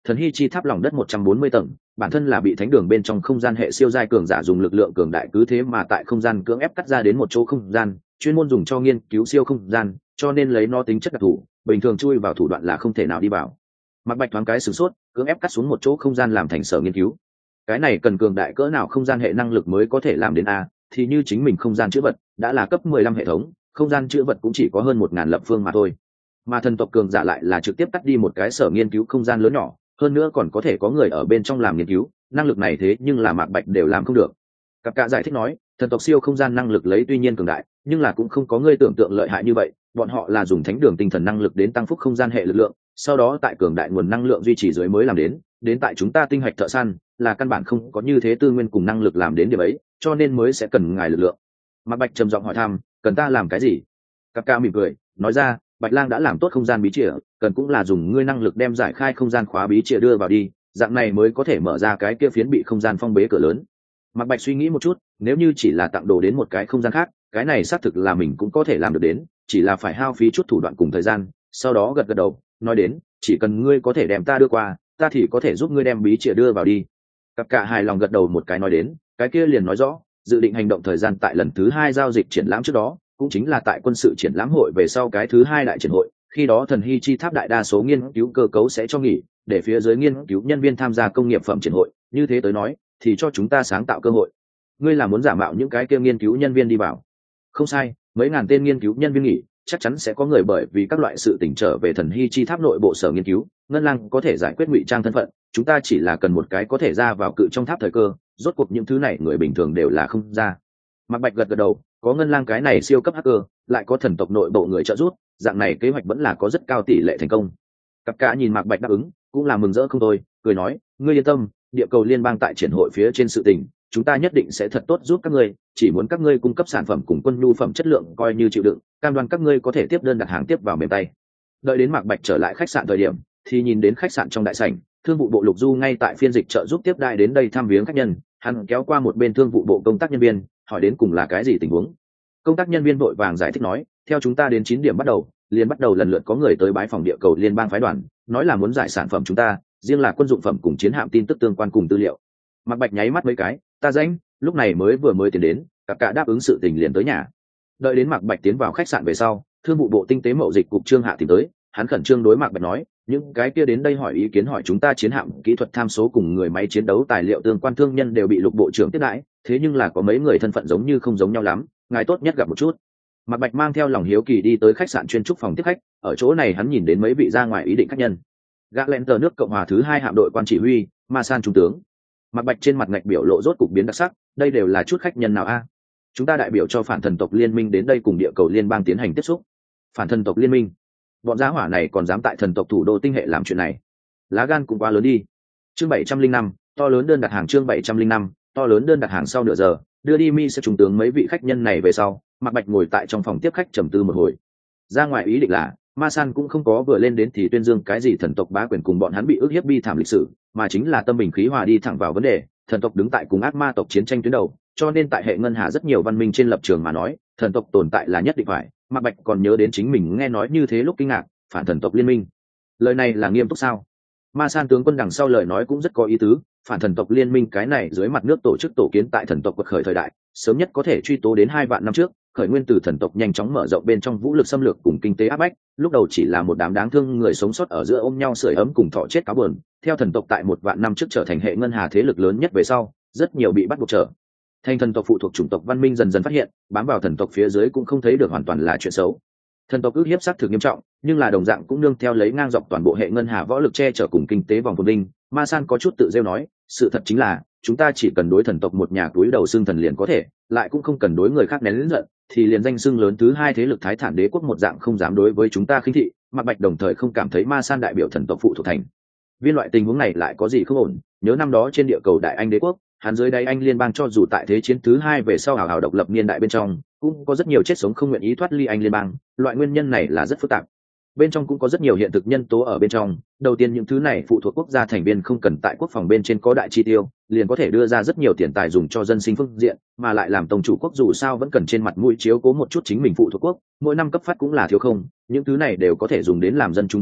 Thần hy chi tháp lòng đất một trăm bốn mươi tầng, bản thân là bị thánh đường bên trong không gian hệ siêu giai cường giả dùng lực lượng cường đại cứ thế mà tại không gian cưỡng ép cắt ra đến một chỗ không gian, chuyên môn dùng cho nghiên cứu siêu không gian, cho nên lấy nó tính chất đặc thù, bình thường chui vào thủ đoạn là không thể nào đi vào. Mạc Bạch thoáng cái sửng sốt, cưỡng ép cắt xuống một chỗ không gian làm thành sở nghiên cứu. Cái này cần cường đại cỡ nào không gian hệ năng lực mới có thể làm đến a, thì như chính mình không gian chữ vật đã là cấp mười lăm hệ thống, không gian chữ vật cũng chỉ có hơn một ngàn lập phương mà thôi. Mà thần tộc cường giả lại là trực tiếp cắt đi một cái sở nghiên cứu không gian lớn nhỏ, hơn nữa còn có thể có người ở bên trong làm nghiên cứu, năng lực này thế nhưng là Mạc Bạch đều làm không được. Cặp Cạ giải thích nói, thần tộc siêu không gian năng lực lấy tuy nhiên cường đại, nhưng là cũng không có người tưởng tượng lợi hại như vậy, bọn họ là dùng thánh đường tinh thần năng lực đến tăng phúc không gian hệ lực lượng, sau đó tại cường đại nguồn năng lượng duy trì dưới mới làm đến, đến tại chúng ta tinh hạch thợ săn là căn bản không có như thế tư nguyên cùng năng lực làm đến điểm ấy, cho nên mới sẽ cần ngài lực lượng. Mạc Bạch trầm giọng hỏi thăm, cần ta làm cái gì? Cặp Cạ mỉm cười nói ra, Bạch Lang đã làm tốt không gian bí chìa, cần cũng là dùng ngươi năng lực đem giải khai không gian khóa bí chìa đưa vào đi, dạng này mới có thể mở ra cái kia phiến bị không gian phong bế cửa lớn. Mạc Bạch suy nghĩ một chút, nếu như chỉ là tặng đồ đến một cái không gian khác, cái này xác thực là mình cũng có thể làm được đến, chỉ là phải hao phí chút thủ đoạn cùng thời gian. Sau đó gật gật đầu, nói đến, chỉ cần ngươi có thể đem ta đưa qua, ta thì có thể giúp ngươi đem bí chìa đưa vào đi. Cặp Cạ hài lòng gật đầu một cái nói đến, cái kia liền nói rõ, dự định hành động thời gian tại lần thứ hai giao dịch triển lãm trước đó, cũng chính là tại quân sự triển lãm hội về sau cái thứ hai đại triển hội, khi đó thần hy chi tháp đại đa số nghiên cứu cơ cấu sẽ cho nghỉ, để phía dưới nghiên cứu nhân viên tham gia công nghiệp phẩm triển hội, như thế tới nói thì cho chúng ta sáng tạo cơ hội. Ngươi là muốn giả mạo những cái kia nghiên cứu nhân viên đi vào? Không sai, mấy ngàn tên nghiên cứu nhân viên nghỉ, chắc chắn sẽ có người bởi vì các loại sự tỉnh trở về thần hy chi tháp nội bộ sở nghiên cứu, ngân lang có thể giải quyết ngụy trang thân phận, chúng ta chỉ là cần một cái có thể ra vào cự trong tháp thời cơ, rốt cuộc những thứ này người bình thường đều là không ra. Mạc Bạch gật gật đầu, có ngân lang cái này siêu cấp hacker, lại có thần tộc nội bộ người trợ giúp, dạng này kế hoạch vẫn là có rất cao tỷ lệ thành công. Cặp Cạ nhìn Mạc Bạch đáp ứng, cũng là mừng rỡ không thôi, cười nói, ngươi yên tâm, địa cầu liên bang tại triển hội phía trên sự tình, chúng ta nhất định sẽ thật tốt giúp các ngươi, chỉ muốn các ngươi cung cấp sản phẩm cùng quân nhu phẩm chất lượng coi như chịu đựng, cam đoan các ngươi có thể tiếp đơn đặt hàng tiếp vào mềm tay. Đợi đến Mạc Bạch trở lại khách sạn thời điểm, thì nhìn đến khách sạn trong đại sảnh, thương vụ bộ Lục Du ngay tại phiên dịch trợ giúp tiếp đãi đến đây thăm viếng khách nhân, hắn kéo qua một bên thương vụ bộ công tác nhân viên, hỏi đến cùng là cái gì tình huống. Công tác nhân viên vội vàng giải thích nói, theo chúng ta đến chín điểm bắt đầu, liền bắt đầu lần lượt có người tới bái phòng địa cầu liên bang phái đoàn, nói là muốn giải sản phẩm chúng ta, riêng là quân dụng phẩm cùng chiến hạm tin tức tương quan cùng tư liệu. Mạc Bạch nháy mắt mấy cái, ta rảnh, lúc này mới vừa mới tiến đến, Cặp Cạ đáp ứng sự tình liền tới nhà. Đợi đến Mạc Bạch tiến vào khách sạn về sau, thương vụ bộ tinh tế mậu dịch cục Trương Hạ tìm tới, hắn khẩn trương đối Mạc Bạch nói, những cái kia đến đây hỏi ý kiến hỏi chúng ta chiến hạm kỹ thuật tham số cùng người máy chiến đấu tài liệu tương quan thương nhân đều bị Lục bộ trưởng tiếp đãi, thế nhưng là có mấy người thân phận giống như không giống nhau lắm, ngài tốt nhất gặp một chút. Mạc Bạch mang theo lòng hiếu kỳ đi tới khách sạn chuyên trúc phòng tiếp khách, ở chỗ này hắn nhìn đến mấy vị ra ngoài ý định khách nhân. Gã lẹn tờ nước Cộng hòa thứ hai hạm đội quan chỉ huy, Ma San trung tướng. Mạc Bạch trên mặt ngạch biểu lộ rốt cục biến đặc sắc, đây đều là chút khách nhân nào a? Chúng ta đại biểu cho phản thần tộc liên minh đến đây cùng địa cầu liên bang tiến hành tiếp xúc. Phản thần tộc liên minh? Bọn giá hỏa này còn dám tại thần tộc thủ đô tinh hệ làm chuyện này, lá gan cũng quá lớn đi. Chương bảy trăm linh năm, to lớn đơn đặt hàng. Chương bảy trăm linh năm, to lớn đơn đặt hàng. Sau nửa giờ, đưa đi mi sẽ trung tướng mấy vị khách nhân này về sau, Mạc Bạch ngồi tại trong phòng tiếp khách trầm tư một hồi. Ra ngoài ý định là, Ma San cũng không có vừa lên đến thì tuyên dương cái gì thần tộc bá quyền cùng bọn hắn bị ức hiếp bi thảm lịch sử, mà chính là tâm bình khí hòa đi thẳng vào vấn đề, thần tộc đứng tại cùng ác ma tộc chiến tranh tuyến đầu, cho nên tại hệ ngân hà rất nhiều văn minh trên lập trường mà nói, thần tộc tồn tại là nhất định phải. Mạc Bạch còn nhớ đến chính mình nghe nói như thế lúc kinh ngạc, phản thần tộc liên minh. Lời này là nghiêm túc sao? Ma San tướng quân đằng sau lời nói cũng rất có ý tứ, phản thần tộc liên minh cái này dưới mặt nước tổ chức tổ kiến tại thần tộc quật khởi thời đại, sớm nhất có thể truy tố đến hai vạn năm trước, khởi nguyên từ thần tộc nhanh chóng mở rộng bên trong vũ lực xâm lược cùng kinh tế áp bách, lúc đầu chỉ là một đám đáng thương người sống sót ở giữa ôm nhau sưởi ấm cùng thọ chết cáo buồn, theo thần tộc tại một vạn năm trước trở thành hệ ngân hà thế lực lớn nhất về sau, rất nhiều bị bắt buộc trở thành thần tộc phụ thuộc chủng tộc văn minh dần dần phát hiện, bám vào thần tộc phía dưới cũng không thấy được hoàn toàn là chuyện xấu. Thần tộc ức hiếp sát thực nghiêm trọng, nhưng là đồng dạng cũng nương theo lấy ngang dọc toàn bộ hệ ngân hà võ lực che chở cùng kinh tế vòng phồn vinh. Ma San có chút tự rêu nói, sự thật chính là chúng ta chỉ cần đối thần tộc một nhà túi đầu xưng thần liền có thể, lại cũng không cần đối người khác nén lớn giận, thì liền danh xưng lớn thứ hai thế lực Thái Thản đế quốc một dạng không dám đối với chúng ta khinh thị. Mạc Bạch đồng thời không cảm thấy Ma San đại biểu thần tộc phụ thuộc thành viên loại tình huống này lại có gì không ổn. Nhớ năm đó trên địa cầu Đại Anh đế quốc, hắn dưới đáy Anh liên bang cho dù tại thế chiến thứ hai về sau hào hào độc lập niên đại bên trong, cũng có rất nhiều chết sống không nguyện ý thoát ly Anh liên bang. Loại nguyên nhân này là rất phức tạp, bên trong cũng có rất nhiều hiện thực nhân tố ở bên trong. Đầu tiên, những thứ này phụ thuộc quốc gia thành viên không cần tại quốc phòng bên trên có đại chi tiêu, liền có thể đưa ra rất nhiều tiền tài dùng cho dân sinh phương diện, mà lại làm tổng chủ quốc dù sao vẫn cần trên mặt mũi chiếu cố một chút chính mình phụ thuộc quốc, mỗi năm cấp phát cũng là thiếu không, những thứ này đều có thể dùng đến làm dân chúng phúc lợi.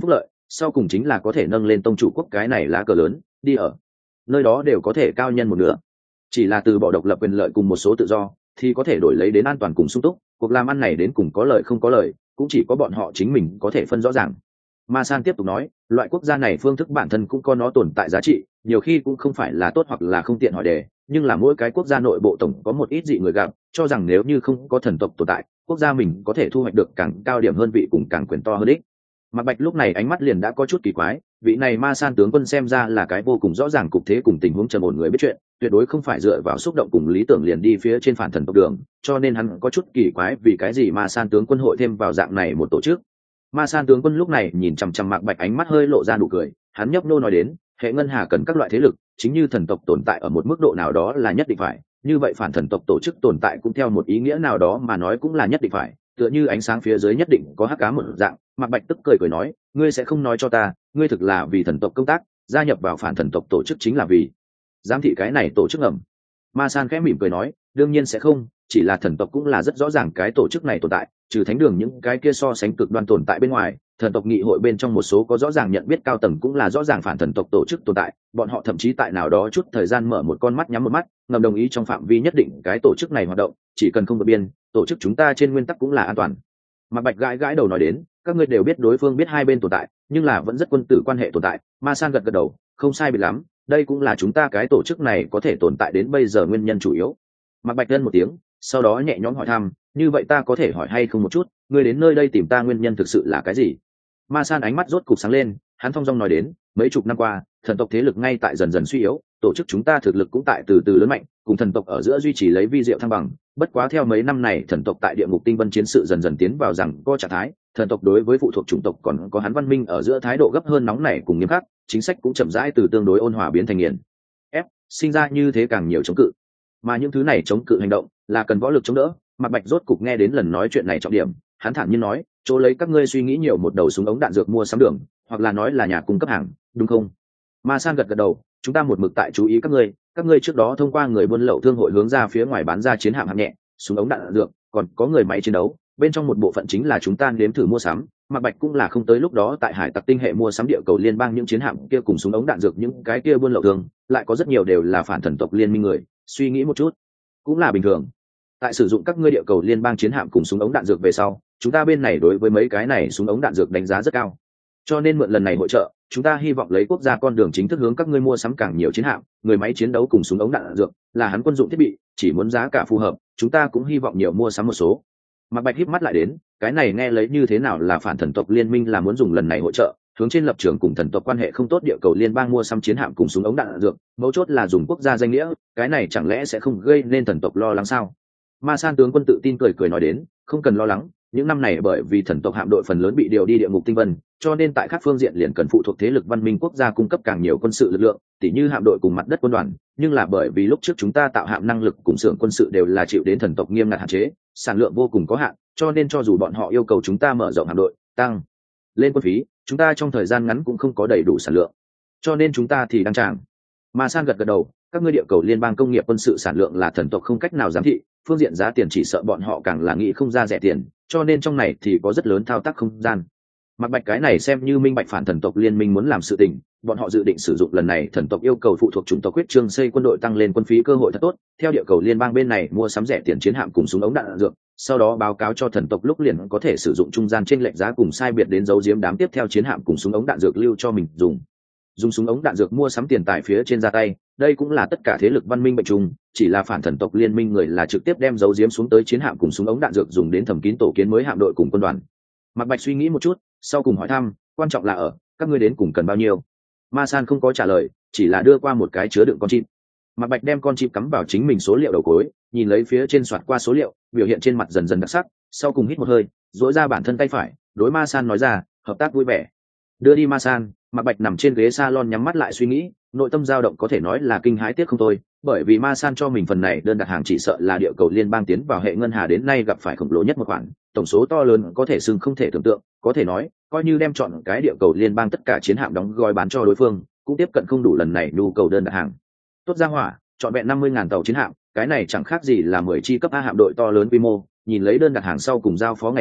sau cùng chính là có thể nâng lên tông chủ quốc cái này lá cờ lớn, đi ở nơi đó đều có thể cao nhân một nửa. Chỉ là từ bỏ độc lập quyền lợi cùng một số tự do thì có thể đổi lấy đến an toàn cùng sung túc, cuộc làm ăn này đến cùng có lợi không có lợi cũng chỉ có bọn họ chính mình có thể phân rõ ràng. Ma San tiếp tục nói, loại quốc gia này phương thức bản thân cũng có nó tồn tại giá trị, nhiều khi cũng không phải là tốt hoặc là không tiện hỏi đề, nhưng là mỗi cái quốc gia nội bộ tổng có một ít dị người gặp cho rằng nếu như không có thần tộc tồn tại, quốc gia mình có thể thu hoạch được càng cao điểm hơn vị cùng càng quyền to hơn ích. Mạc Bạch lúc này ánh mắt liền đã có chút kỳ quái, vị này Ma San tướng quân xem ra là cái vô cùng rõ ràng cục thế cùng tình huống trầm ổn người biết chuyện, tuyệt đối không phải dựa vào xúc động cùng lý tưởng liền đi phía trên phản thần tộc đường, cho nên hắn có chút kỳ quái vì cái gì Ma San tướng quân hội thêm vào dạng này một tổ chức. Ma San tướng quân lúc này nhìn chằm chằm Mạc Bạch, ánh mắt hơi lộ ra nụ cười, hắn nhấp nô nói đến, hệ ngân hà cần các loại thế lực, chính như thần tộc tồn tại ở một mức độ nào đó là nhất định phải, như vậy phản thần tộc tổ chức tồn tại cũng theo một ý nghĩa nào đó mà nói cũng là nhất định phải, tựa như ánh sáng phía dưới nhất định có hắc ám một dạng. Mạc Bạch tức cười cười nói, ngươi sẽ không nói cho ta, ngươi thực là vì thần tộc công tác, gia nhập vào phản thần tộc tổ chức chính là vì giám thị cái này tổ chức ngầm. Ma San khẽ mỉm cười nói, đương nhiên sẽ không, chỉ là thần tộc cũng là rất rõ ràng cái tổ chức này tồn tại, trừ thánh đường những cái kia so sánh cực đoan tồn tại bên ngoài, thần tộc nghị hội bên trong một số có rõ ràng nhận biết cao tầng cũng là rõ ràng phản thần tộc tổ chức tồn tại, bọn họ thậm chí tại nào đó chút thời gian mở một con mắt nhắm một mắt, ngầm đồng ý trong phạm vi nhất định cái tổ chức này hoạt động, chỉ cần không vượt biên, tổ chức chúng ta trên nguyên tắc cũng là an toàn. Mạc Bạch gãi gãi đầu nói đến, các ngươi đều biết đối phương biết hai bên tồn tại, nhưng là vẫn rất quân tử quan hệ tồn tại. Ma San gật gật đầu, không sai biệt lắm, đây cũng là chúng ta cái tổ chức này có thể tồn tại đến bây giờ nguyên nhân chủ yếu. Mạc Bạch lên một tiếng, sau đó nhẹ nhõm hỏi thăm, như vậy ta có thể hỏi hay không một chút, ngươi đến nơi đây tìm ta nguyên nhân thực sự là cái gì? Ma San ánh mắt rốt cục sáng lên, hắn thong dong nói đến, mấy chục năm qua, thần tộc thế lực ngay tại dần dần suy yếu, tổ chức chúng ta thực lực cũng tại từ từ lớn mạnh, cùng thần tộc ở giữa duy trì lấy vi diệu thăng bằng. Bất quá theo mấy năm này, thần tộc tại địa ngục tinh vân chiến sự dần dần tiến vào rằng có trạng thái, thần tộc đối với phụ thuộc chủng tộc còn có hắn văn minh ở giữa thái độ gấp hơn nóng nảy cùng nghiêm khắc, chính sách cũng chậm rãi từ tương đối ôn hòa biến thành nghiền ép, sinh ra như thế càng nhiều chống cự. Mà những thứ này chống cự hành động là cần võ lực chống đỡ. Mạc Bạch rốt cục nghe đến lần nói chuyện này trọng điểm, hắn thản nhiên nói, chỗ lấy các ngươi suy nghĩ nhiều một đầu súng ống đạn dược mua sắm đường, hoặc là nói là nhà cung cấp hàng, đúng không? Ma San gật gật đầu, chúng ta một mực tại chú ý các ngươi, các ngươi trước đó thông qua người buôn lậu thương hội hướng ra phía ngoài bán ra chiến hạm hạng nhẹ, súng ống đạn dược, còn có người máy chiến đấu, bên trong một bộ phận chính là chúng ta nếm thử mua sắm. Mạc Bạch cũng là không tới lúc đó tại hải tặc tinh hệ mua sắm địa cầu liên bang những chiến hạm kia cùng súng ống đạn dược, những cái kia buôn lậu thương, lại có rất nhiều đều là phản thần tộc liên minh người, suy nghĩ một chút, cũng là bình thường. Tại sử dụng các ngươi địa cầu liên bang chiến hạm cùng súng ống đạn dược về sau, chúng ta bên này đối với mấy cái này súng ống đạn dược đánh giá rất cao, cho nên mượn lần này hỗ trợ, chúng ta hy vọng lấy quốc gia con đường chính thức hướng các ngươi mua sắm càng nhiều chiến hạm, người máy chiến đấu cùng súng ống đạn dược, là hắn quân dụng thiết bị, chỉ muốn giá cả phù hợp, chúng ta cũng hy vọng nhiều mua sắm một số. Mạc Bạch híp mắt lại đến, cái này nghe lấy như thế nào là phản thần tộc liên minh là muốn dùng lần này hỗ trợ, hướng trên lập trường cùng thần tộc quan hệ không tốt địa cầu liên bang mua sắm chiến hạm cùng súng ống đạn dược, mấu chốt là dùng quốc gia danh nghĩa, cái này chẳng lẽ sẽ không gây nên thần tộc lo lắng sao? Ma San tướng quân tự tin cười cười nói đến, không cần lo lắng, những năm này bởi vì thần tộc hạm đội phần lớn bị điều đi địa ngục tinh vân, cho nên tại các phương diện liền cần phụ thuộc thế lực văn minh quốc gia cung cấp càng nhiều quân sự lực lượng, tỉ như hạm đội cùng mặt đất quân đoàn, nhưng là bởi vì lúc trước chúng ta tạo hạm năng lực cùng xưởng quân sự đều là chịu đến thần tộc nghiêm ngặt hạn chế, sản lượng vô cùng có hạn, cho nên cho dù bọn họ yêu cầu chúng ta mở rộng hạm đội, tăng lên quân phí, chúng ta trong thời gian ngắn cũng không có đầy đủ sản lượng, cho nên chúng ta thì đang tràng. Ma San gật gật đầu, các ngươi địa cầu liên bang công nghiệp quân sự sản lượng là thần tộc không cách nào giám thị, phương diện giá tiền chỉ sợ bọn họ càng là nghĩ không ra rẻ tiền, cho nên trong này thì có rất lớn thao tác không gian. Mạc Bạch cái này xem như minh bạch phản thần tộc liên minh muốn làm sự tình, bọn họ dự định sử dụng lần này thần tộc yêu cầu phụ thuộc chủng tộc quyết trương xây quân đội tăng lên quân phí cơ hội thật tốt, theo địa cầu liên bang bên này mua sắm rẻ tiền chiến hạm cùng súng ống đạn dược, sau đó báo cáo cho thần tộc lúc liền có thể sử dụng trung gian trên lệnh giá cùng sai biệt đến giấu giếm đám tiếp theo chiến hạm cùng súng ống đạn dược lưu cho mình dùng. Dùng súng ống đạn dược mua sắm tiền tài phía trên ra tay, đây cũng là tất cả thế lực văn minh bệnh trùng, chỉ là phản thần tộc liên minh người là trực tiếp đem giấu giếm xuống tới chiến hạm cùng súng ống đạn dược dùng đến thẩm kín tổ kiến mới hạm đội cùng quân đoàn. Mạc Bạch suy nghĩ một chút, sau cùng hỏi thăm, quan trọng là ở các ngươi đến cùng cần bao nhiêu? Ma San không có trả lời, chỉ là đưa qua một cái chứa đựng con chip. Mạc Bạch đem con chip cắm vào chính mình số liệu đầu cuối, nhìn lấy phía trên soạt qua số liệu, biểu hiện trên mặt dần dần đặc sắc, sau cùng hít một hơi, duỗi ra bản thân tay phải, đối Ma San nói ra, hợp tác vui vẻ. Đưa đi Ma San, Mạc Bạch nằm trên ghế salon nhắm mắt lại suy nghĩ, nội tâm dao động có thể nói là kinh hãi tiếc không thôi, bởi vì Ma San cho mình phần này đơn đặt hàng chỉ sợ là địa cầu liên bang tiến vào hệ ngân hà đến nay gặp phải khổng lồ nhất một khoản, tổng số to lớn có thể xưng không thể tưởng tượng, có thể nói, coi như đem chọn cái địa cầu liên bang tất cả chiến hạm đóng gói bán cho đối phương, cũng tiếp cận không đủ lần này nhu cầu đơn đặt hàng. Tốt ra hỏa, chọn vẹn năm mươi ngàn tàu chiến hạm, cái này chẳng khác gì là mười chi cấp A hạm đội to lớn quy mô, nhìn lấy đơn đặt hàng sau cùng giao phó ngày tháng,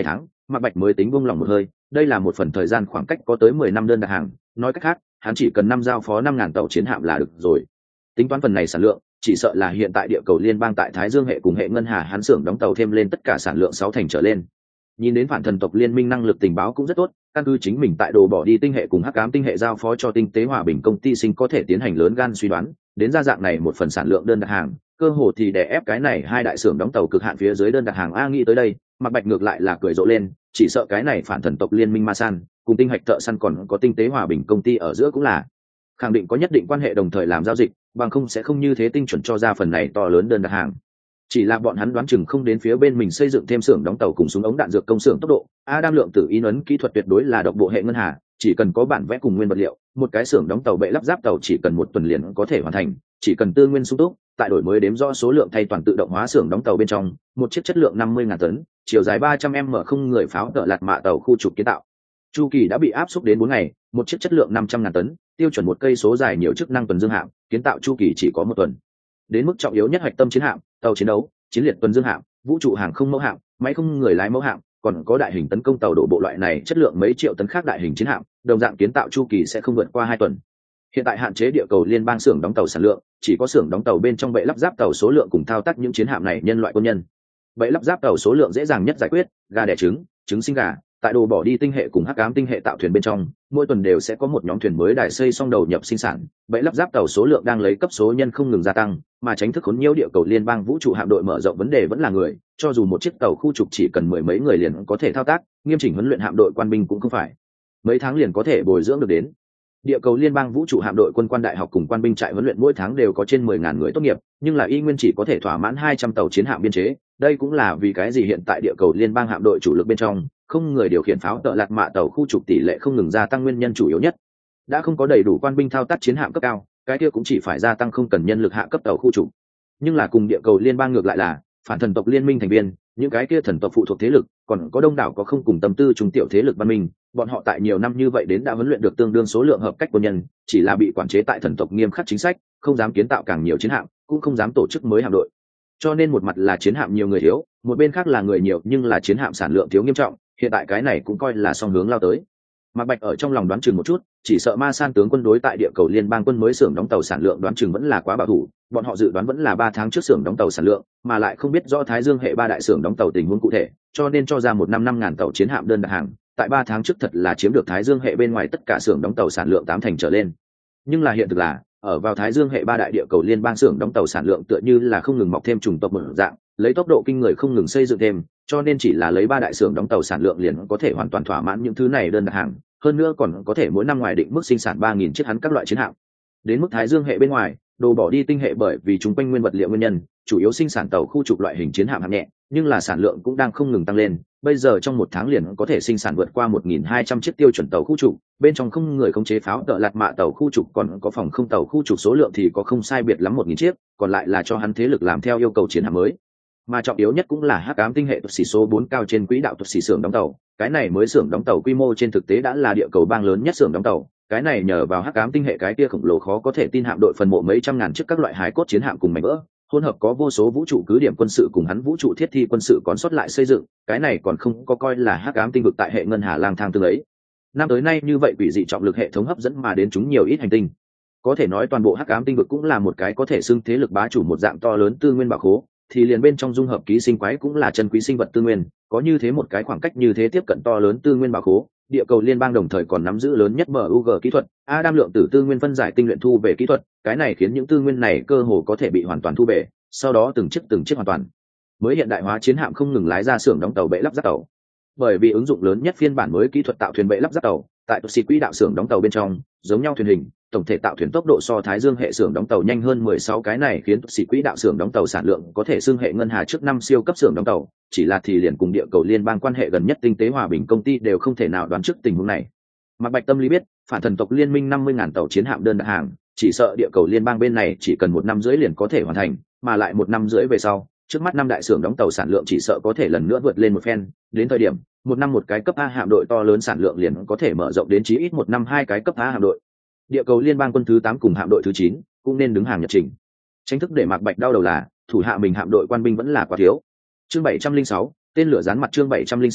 Mạc Bạch mới tính buông lòng một hơi, đây là một phần thời gian khoảng cách có tới mười năm đơn đặt hàng, nói cách khác hắn chỉ cần năm giao phó năm ngàn tàu chiến hạm là được rồi. Tính toán phần này sản lượng, chỉ sợ là hiện tại địa cầu liên bang tại Thái Dương hệ cùng hệ ngân hà hắn xưởng đóng tàu thêm lên tất cả sản lượng sáu thành trở lên. Nhìn đến phản thần tộc liên minh năng lực tình báo cũng rất tốt, căn cứ chính mình tại đồ bỏ đi tinh hệ cùng hắc ám tinh hệ giao phó cho tinh tế hòa bình công ty sinh có thể tiến hành lớn gan suy đoán, đến ra dạng này một phần sản lượng đơn đặt hàng, cơ hồ thì để ép cái này hai đại xưởng đóng tàu cực hạn phía dưới đơn đặt hàng. A nghĩ tới đây, Mạc Bạch ngược lại là cười rộ lên, chỉ sợ cái này phản thần tộc liên minh ma san cùng tinh hạch thợ săn còn có tinh tế hòa bình công ty ở giữa cũng là khẳng định có nhất định quan hệ, đồng thời làm giao dịch, bằng không sẽ không như thế tinh chuẩn cho ra phần này to lớn đơn đặt hàng. Chỉ là bọn hắn đoán chừng không đến phía bên mình xây dựng thêm xưởng đóng tàu cùng súng ống đạn dược công xưởng tốc độ. Adam lượng tử in ấn kỹ thuật tuyệt đối là độc bộ hệ ngân hà, chỉ cần có bản vẽ cùng nguyên vật liệu, một cái xưởng đóng tàu bệ lắp ráp tàu chỉ cần một tuần liền có thể hoàn thành, chỉ cần tư nguyên sung túc, tại đổi mới đếm rõ số lượng thay toàn tự động hóa xưởng đóng tàu bên trong, một chiếc chất lượng năm mươi ngàn tấn, chiều dài ba trăm mét không người pháo tợ lạt mạ tàu khu trục kiến tạo. Chu kỳ đã bị áp suất đến bốn ngày, một chiếc chất lượng năm trăm ngàn tấn, tiêu chuẩn một cây số dài nhiều chức năng tuần dương hạm, kiến tạo chu kỳ chỉ có một tuần. Đến mức trọng yếu nhất hạch tâm chiến hạm, tàu chiến đấu, chiến liệt tuần dương hạm, vũ trụ hàng không mẫu hạm, máy không người lái mẫu hạm, còn có đại hình tấn công tàu đổ bộ loại này chất lượng mấy triệu tấn khác đại hình chiến hạm, đồng dạng kiến tạo chu kỳ sẽ không vượt qua hai tuần. Hiện tại hạn chế địa cầu liên bang xưởng đóng tàu sản lượng, chỉ có xưởng đóng tàu bên trong bệ lắp ráp tàu số lượng cùng thao tác những chiến hạm này nhân loại quân nhân. Bệ lắp ráp tàu số lượng dễ dàng nhất giải quyết, gà đẻ trứng, trứng sinh gà, tại đồ bỏ đi tinh hệ cùng hắc ám tinh hệ tạo thuyền bên trong, mỗi tuần đều sẽ có một nhóm thuyền mới đài xây xong đầu nhập sinh sản. Bệ lắp ráp tàu số lượng đang lấy cấp số nhân không ngừng gia tăng, mà tránh thức khốn nhiễu địa cầu liên bang vũ trụ hạm đội mở rộng vấn đề vẫn là người, cho dù một chiếc tàu khu trục chỉ cần mười mấy người liền có thể thao tác, nghiêm chỉnh huấn luyện hạm đội quan binh cũng không phải mấy tháng liền có thể bồi dưỡng được đến. Địa cầu liên bang vũ trụ hạm đội quân quan đại học cùng quan binh trại huấn luyện mỗi tháng đều có trên mười ngàn người tốt nghiệp, nhưng là y nguyên chỉ có thể thỏa mãn hai trăm tàu chiến hạm biên chế. Đây cũng là vì cái gì hiện tại địa cầu liên bang hạm đội chủ lực bên trong không người điều khiển pháo tợ lạt mạ tàu khu trục tỷ lệ không ngừng gia tăng nguyên nhân chủ yếu nhất. Đã không có đầy đủ quan binh thao tác chiến hạm cấp cao, cái kia cũng chỉ phải gia tăng không cần nhân lực hạ cấp tàu khu trục. Nhưng là cùng địa cầu liên bang ngược lại là phản thần tộc liên minh thành viên, những cái kia thần tộc phụ thuộc thế lực, còn có đông đảo có không cùng tâm tư trung tiểu thế lực văn minh, bọn họ tại nhiều năm như vậy đến đã huấn luyện được tương đương số lượng hợp cách quân nhân, chỉ là bị quản chế tại thần tộc nghiêm khắc chính sách, không dám kiến tạo càng nhiều chiến hạm, cũng không dám tổ chức mới hạm đội. Cho nên một mặt là chiến hạm nhiều người thiếu, một bên khác là người nhiều nhưng là chiến hạm sản lượng thiếu nghiêm trọng, hiện tại cái này cũng coi là song hướng lao tới. Mạc Bạch ở trong lòng đoán chừng một chút, chỉ sợ ma san tướng quân đối tại địa cầu liên bang quân mới xưởng đóng tàu sản lượng đoán chừng vẫn là quá bảo thủ, bọn họ dự đoán vẫn là ba tháng trước xưởng đóng tàu sản lượng, mà lại không biết rõ Thái Dương hệ ba đại xưởng đóng tàu tình huống cụ thể, cho nên cho ra một năm năm ngàn tàu chiến hạm đơn đặt hàng, tại ba tháng trước thật là chiếm được Thái Dương hệ bên ngoài tất cả xưởng đóng tàu sản lượng tám thành trở lên. Nhưng là hiện thực là, ở vào Thái Dương hệ ba đại địa cầu liên bang xưởng đóng tàu sản lượng tựa như là không ngừng mọc thêm chủng tộc mở dạng, lấy tốc độ kinh người không ngừng xây dựng thêm, cho nên chỉ là lấy ba đại xưởng đóng tàu sản lượng liền có thể hoàn toàn thỏa mãn những thứ này đơn đặt hàng, hơn nữa còn có thể mỗi năm ngoài định mức sinh sản ba nghìn chiếc hắn các loại chiến hạm. Đến mức Thái Dương hệ bên ngoài, đồ bỏ đi tinh hệ bởi vì chúng quanh nguyên vật liệu nguyên nhân, chủ yếu sinh sản tàu khu trục loại hình chiến hạm hạng nhẹ, nhưng là sản lượng cũng đang không ngừng tăng lên, bây giờ trong một tháng liền có thể sinh sản vượt qua một nghìn hai trăm chiếc tiêu chuẩn tàu khu trục, bên trong không người khống chế pháo tợ lạt mạ tàu khu trục còn có phòng không tàu khu trục số lượng thì có không sai biệt lắm một nghìn chiếc, còn lại là cho hắn thế lực làm theo yêu cầu chiến hạm mới. Mà trọng yếu nhất cũng là hắc ám tinh hệ tuột xỉ số bốn cao trên quỹ đạo tuột xỉ xưởng đóng tàu, cái này mới xưởng đóng tàu quy mô trên thực tế đã là địa cầu bang lớn nhất xưởng đóng tàu, cái này nhờ vào hắc ám tinh hệ cái kia khổng lồ khó có thể tin hạm đội phần mộ mấy trăm ngàn chiếc các loại hài cốt chiến hạm cùng mảnh vỡ, hỗn hợp có vô số vũ trụ cứ điểm quân sự cùng hắn vũ trụ thiết thi quân sự còn sót lại xây dựng, cái này còn không có coi là hắc ám tinh vực tại hệ ngân hà lang thang tương ấy. Năm tới nay như vậy quỷ dị trọng lực hệ thống hấp dẫn mà đến chúng nhiều ít hành tinh. Có thể nói toàn bộ hắc ám tinh vực cũng là một cái có thể xưng thế lực bá chủ một dạng to lớn tư nguyên bảo khố, thì liền bên trong dung hợp ký sinh quái cũng là chân quý sinh vật tư nguyên, có như thế một cái khoảng cách như thế tiếp cận to lớn tư nguyên bảo khố, địa cầu liên bang đồng thời còn nắm giữ lớn nhất em u giê kỹ thuật, Adam lượng tử tư nguyên phân giải tinh luyện thu về kỹ thuật, cái này khiến những tư nguyên này cơ hồ có thể bị hoàn toàn thu về, sau đó từng chiếc từng chiếc hoàn toàn mới hiện đại hóa chiến hạm không ngừng lái ra xưởng đóng tàu bệ lắp ráp tàu. Bởi vì ứng dụng lớn nhất phiên bản mới kỹ thuật tạo thuyền bệ lắp ráp tàu, tại tuột xỉ quỹ đạo xưởng đóng tàu bên trong, giống nhau thuyền hình, tổng thể tạo thuyền tốc độ so Thái Dương hệ xưởng đóng tàu nhanh hơn mười sáu, cái này khiến tuột xỉ quỹ đạo xưởng đóng tàu sản lượng có thể xưng hệ ngân hà trước năm siêu cấp xưởng đóng tàu, chỉ là thì liền cùng địa cầu liên bang quan hệ gần nhất tinh tế hòa bình công ty đều không thể nào đoán trước tình huống này. Mạc Bạch tâm lý biết, phản thần tộc liên minh năm mươi ngàn tàu chiến hạm đơn đặt hàng, chỉ sợ địa cầu liên bang bên này chỉ cần một năm rưỡi liền có thể hoàn thành, mà lại một năm rưỡi về sau, trước mắt năm đại xưởng đóng tàu sản lượng chỉ sợ có thể lần nữa vượt lên một phen, đến thời điểm một năm một cái cấp A hạm đội to lớn sản lượng liền có thể mở rộng đến chí ít một năm hai cái cấp A hạm đội. Địa cầu liên bang quân thứ tám cùng hạm đội thứ chín cũng nên đứng hàng nhật trình. Tranh thức để Mạc Bạch đau đầu là, thủ hạ mình hạm đội quan binh vẫn là quá thiếu. Chương bảy trăm linh sáu, tên lửa dán mặt chương bảy trăm linh sáu,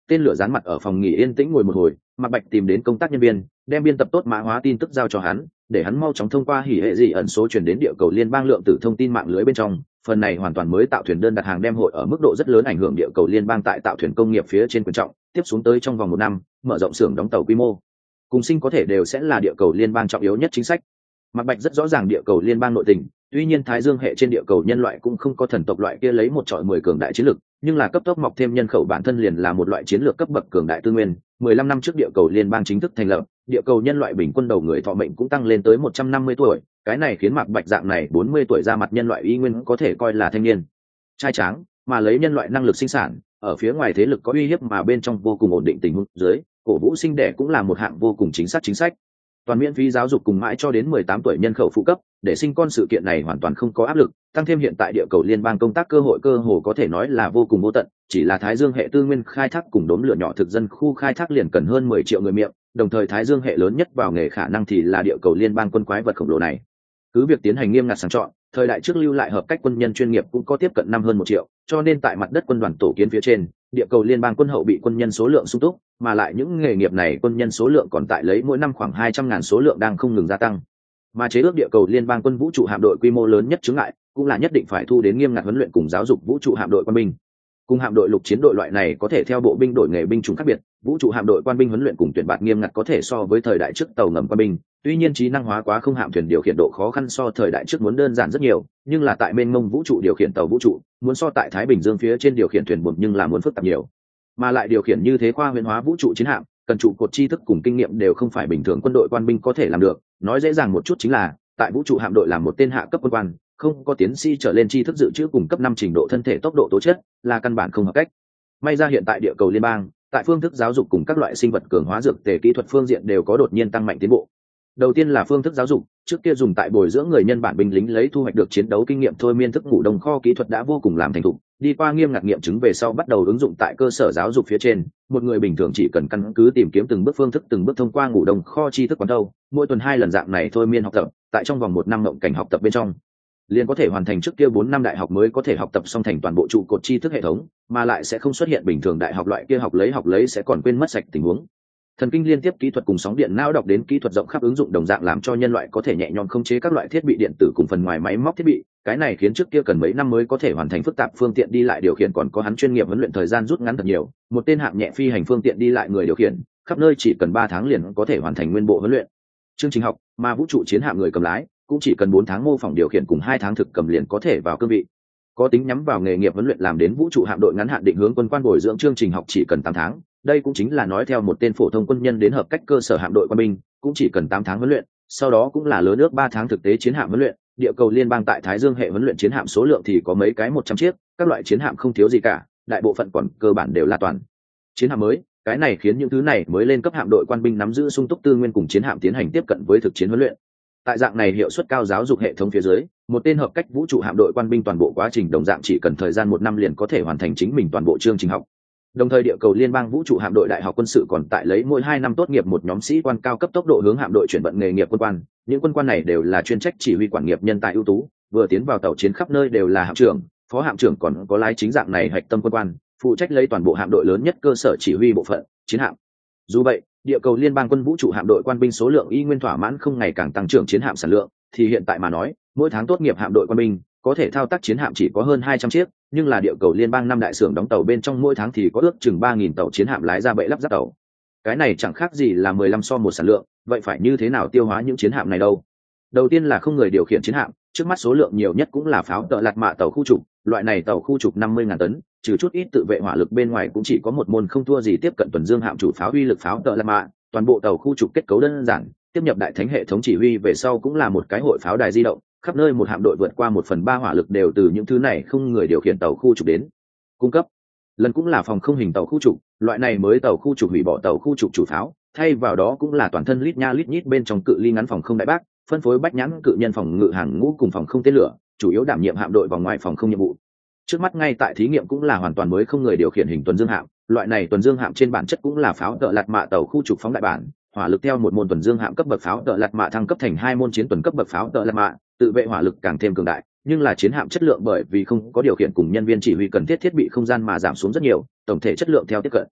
tên lửa dán mặt ở phòng nghỉ yên tĩnh ngồi một hồi, Mạc Bạch tìm đến công tác nhân viên, đem biên tập tốt mã hóa tin tức giao cho hắn, để hắn mau chóng thông qua hỉ hệ dị ẩn số truyền đến địa cầu liên bang lượng tử thông tin mạng lưới bên trong. Phần này hoàn toàn mới tạo thuyền đơn đặt hàng đem hội ở mức độ rất lớn ảnh hưởng địa cầu liên bang tại tạo thuyền công nghiệp phía trên quan trọng, tiếp xuống tới trong vòng một năm, mở rộng xưởng đóng tàu quy mô. Cùng sinh có thể đều sẽ là địa cầu liên bang trọng yếu nhất chính sách. Mạc Bạch rất rõ ràng địa cầu liên bang nội tình, tuy nhiên Thái Dương hệ trên địa cầu nhân loại cũng không có thần tộc loại kia lấy một trọi mười cường đại chiến lực, nhưng là cấp tốc mọc thêm nhân khẩu bản thân liền là một loại chiến lược cấp bậc cường đại tư nguyên. mười lăm năm trước địa cầu liên bang chính thức thành lập, địa cầu nhân loại bình quân đầu người thọ mệnh cũng tăng lên tới một trăm năm mươi tuổi, cái này khiến Mạc Bạch dạng này bốn mươi tuổi ra mặt nhân loại y nguyên có thể coi là thanh niên trai tráng, mà lấy nhân loại năng lực sinh sản, ở phía ngoài thế lực có uy hiếp mà bên trong vô cùng ổn định tình huống dưới, cổ vũ sinh đẻ cũng là một hạng vô cùng chính xác chính sách. Toàn miễn phí giáo dục cùng mãi cho đến mười tám tuổi nhân khẩu phụ cấp, để sinh con sự kiện này hoàn toàn không có áp lực, tăng thêm hiện tại địa cầu liên bang công tác cơ hội cơ hồ có thể nói là vô cùng vô tận, chỉ là Thái Dương hệ tư nguyên khai thác cùng đốm lửa nhỏ thực dân khu khai thác liền cần hơn mười triệu người miệng, đồng thời Thái Dương hệ lớn nhất vào nghề khả năng thì là địa cầu liên bang quân quái vật khổng lồ này. Cứ việc tiến hành nghiêm ngặt sàng chọn, thời đại trước lưu lại hợp cách quân nhân chuyên nghiệp cũng có tiếp cận năm hơn một triệu, cho nên tại mặt đất quân đoàn tổ kiến phía trên, địa cầu liên bang quân hậu bị quân nhân số lượng sung túc, mà lại những nghề nghiệp này quân nhân số lượng còn tại lấy mỗi năm khoảng hai trăm ngàn số lượng đang không ngừng gia tăng. Mà chế ước địa cầu liên bang quân vũ trụ hạm đội quy mô lớn nhất chướng ngại, cũng là nhất định phải thu đến nghiêm ngặt huấn luyện cùng giáo dục vũ trụ hạm đội quân binh. Cùng hạm đội lục chiến đội loại này có thể theo bộ binh đổi nghề binh chủng khác biệt, vũ trụ hạm đội quan binh huấn luyện cùng tuyển bạt nghiêm ngặt có thể so với thời đại trước tàu ngầm quan binh, tuy nhiên trí năng hóa quá không hạm thuyền điều khiển độ khó khăn so thời đại trước muốn đơn giản rất nhiều, nhưng là tại mênh mông vũ trụ điều khiển tàu vũ trụ, muốn so tại Thái Bình Dương phía trên điều khiển thuyền buồm nhưng là muốn phức tạp nhiều. Mà lại điều khiển như thế khoa huyễn hóa vũ trụ chiến hạm, cần trụ cột tri thức cùng kinh nghiệm đều không phải bình thường quân đội quan binh có thể làm được, nói dễ dàng một chút chính là, tại vũ trụ hạm đội làm một tên hạ cấp quân quan, không có tiến sĩ trở lên tri thức dự trữ cùng cấp năm trình độ thân thể tốc độ tố chất, là căn bản không hợp cách. May ra hiện tại địa cầu liên bang, tại phương thức giáo dục cùng các loại sinh vật cường hóa dược tề kỹ thuật phương diện đều có đột nhiên tăng mạnh tiến bộ. Đầu tiên là phương thức giáo dục, trước kia dùng tại bồi dưỡng người nhân bản binh lính lấy thu hoạch được chiến đấu kinh nghiệm thôi miên thức ngủ đông kho kỹ thuật đã vô cùng làm thành thục, đi qua nghiêm ngặt nghiệm chứng về sau bắt đầu ứng dụng tại cơ sở giáo dục phía trên, một người bình thường chỉ cần căn cứ tìm kiếm từng bước phương thức từng bước thông qua ngủ đông kho tri thức quán đâu, mỗi tuần hai lần dạng này thôi miên học tập, tại trong vòng một năm mộng cảnh học tập bên trong liền có thể hoàn thành trước kia bốn năm đại học mới có thể học tập xong thành toàn bộ trụ cột tri thức hệ thống, mà lại sẽ không xuất hiện bình thường đại học loại kia học lấy học lấy sẽ còn quên mất sạch tình huống. Thần kinh liên tiếp kỹ thuật cùng sóng điện não đọc đến kỹ thuật rộng khắp ứng dụng đồng dạng làm cho nhân loại có thể nhẹ nhõm khống chế các loại thiết bị điện tử cùng phần ngoài máy móc thiết bị, cái này khiến trước kia cần mấy năm mới có thể hoàn thành phức tạp phương tiện đi lại điều khiển còn có hắn chuyên nghiệp huấn luyện thời gian rút ngắn thật nhiều, một tên hạng nhẹ phi hành phương tiện đi lại người điều khiển, khắp nơi chỉ cần ba tháng liền có thể hoàn thành nguyên bộ huấn luyện. Chương trình học, mà vũ trụ chiến hạm người cầm lái, cũng chỉ cần bốn tháng mô phỏng điều khiển cùng hai tháng thực cầm liền có thể vào cương vị. Có tính nhắm vào nghề nghiệp huấn luyện làm đến vũ trụ hạm đội ngắn hạn định hướng quân quan bồi dưỡng chương trình học chỉ cần tám tháng, đây cũng chính là nói theo một tên phổ thông quân nhân đến hợp cách cơ sở hạm đội quân binh, cũng chỉ cần tám tháng huấn luyện, sau đó cũng là lớn ước ba tháng thực tế chiến hạm huấn luyện. Địa cầu liên bang tại Thái Dương hệ huấn luyện chiến hạm số lượng thì có mấy cái một trăm chiếc, các loại chiến hạm không thiếu gì cả, đại bộ phận còn cơ bản đều là toàn chiến hạm mới, cái này khiến những thứ này mới lên cấp hạm đội quan binh nắm giữ sung túc tư nguyên cùng chiến hạm tiến hành tiếp cận với thực chiến huấn luyện. Tại dạng này hiệu suất cao giáo dục hệ thống phía dưới, một tên hợp cách vũ trụ hạm đội quan binh toàn bộ quá trình đồng dạng chỉ cần thời gian một năm liền có thể hoàn thành chính mình toàn bộ chương trình học. Đồng thời địa cầu liên bang vũ trụ hạm đội đại học quân sự còn tại lấy mỗi hai năm tốt nghiệp một nhóm sĩ quan cao cấp tốc độ hướng hạm đội chuyển vận nghề nghiệp quân quan, những quân quan này đều là chuyên trách chỉ huy quản nghiệp nhân tài ưu tú, vừa tiến vào tàu chiến khắp nơi đều là hạm trưởng, phó hạm trưởng còn có lái chính dạng này hạch tâm quân quan, phụ trách lấy toàn bộ hạm đội lớn nhất cơ sở chỉ huy bộ phận, chiến hạm. Dù vậy, địa cầu liên bang quân vũ trụ hạm đội quan binh số lượng y nguyên thỏa mãn không ngày càng tăng trưởng chiến hạm sản lượng, thì hiện tại mà nói, mỗi tháng tốt nghiệp hạm đội quan binh có thể thao tác chiến hạm chỉ có hơn hai trăm chiếc, nhưng là địa cầu liên bang năm đại xưởng đóng tàu bên trong mỗi tháng thì có ước chừng ba nghìn tàu chiến hạm lái ra bệ lắp ráp tàu. Cái này chẳng khác gì là mười lăm so một sản lượng, vậy phải như thế nào tiêu hóa những chiến hạm này đâu? Đầu tiên là không người điều khiển chiến hạm, trước mắt số lượng nhiều nhất cũng là pháo tợ lạt mạ tàu khu trục, loại này tàu khu trục năm mươi ngàn tấn, trừ chút ít tự vệ hỏa lực bên ngoài cũng chỉ có một môn không thua gì tiếp cận tuần dương hạm chủ pháo uy lực pháo tợ lạt mạ, toàn bộ tàu khu trục kết cấu đơn giản, tiếp nhập đại thánh hệ thống chỉ huy về sau cũng là một cái hội pháo đài di động, khắp nơi một hạm đội vượt qua một phần ba hỏa lực đều từ những thứ này không người điều khiển tàu khu trục đến cung cấp. Lần cũng là phòng không hình tàu khu trục, loại này mới tàu khu trục hủy bỏ tàu khu trục chủ pháo, thay vào đó cũng là toàn thân lít nha lít nhít bên trong cự ly ngắn phòng không đại bác, phân phối bách nhãn cự nhân phòng ngự hàng ngũ cùng phòng không tên lửa, chủ yếu đảm nhiệm hạm đội vòng ngoài phòng không nhiệm vụ. Trước mắt ngay tại thí nghiệm cũng là hoàn toàn mới không người điều khiển hình tuần dương hạm, loại này tuần dương hạm trên bản chất cũng là pháo tợ lạt mạ tàu khu trục phóng đại bản, hỏa lực theo một môn tuần dương hạm cấp bậc pháo tợ lạt mạ thăng cấp thành hai môn chiến tuần cấp bậc pháo tợ lạt mạ, tự vệ hỏa lực càng thêm cường đại, nhưng là chiến hạm chất lượng bởi vì không có điều khiển cùng nhân viên chỉ huy cần thiết thiết bị không gian mà giảm xuống rất nhiều, tổng thể chất lượng theo tiếp cận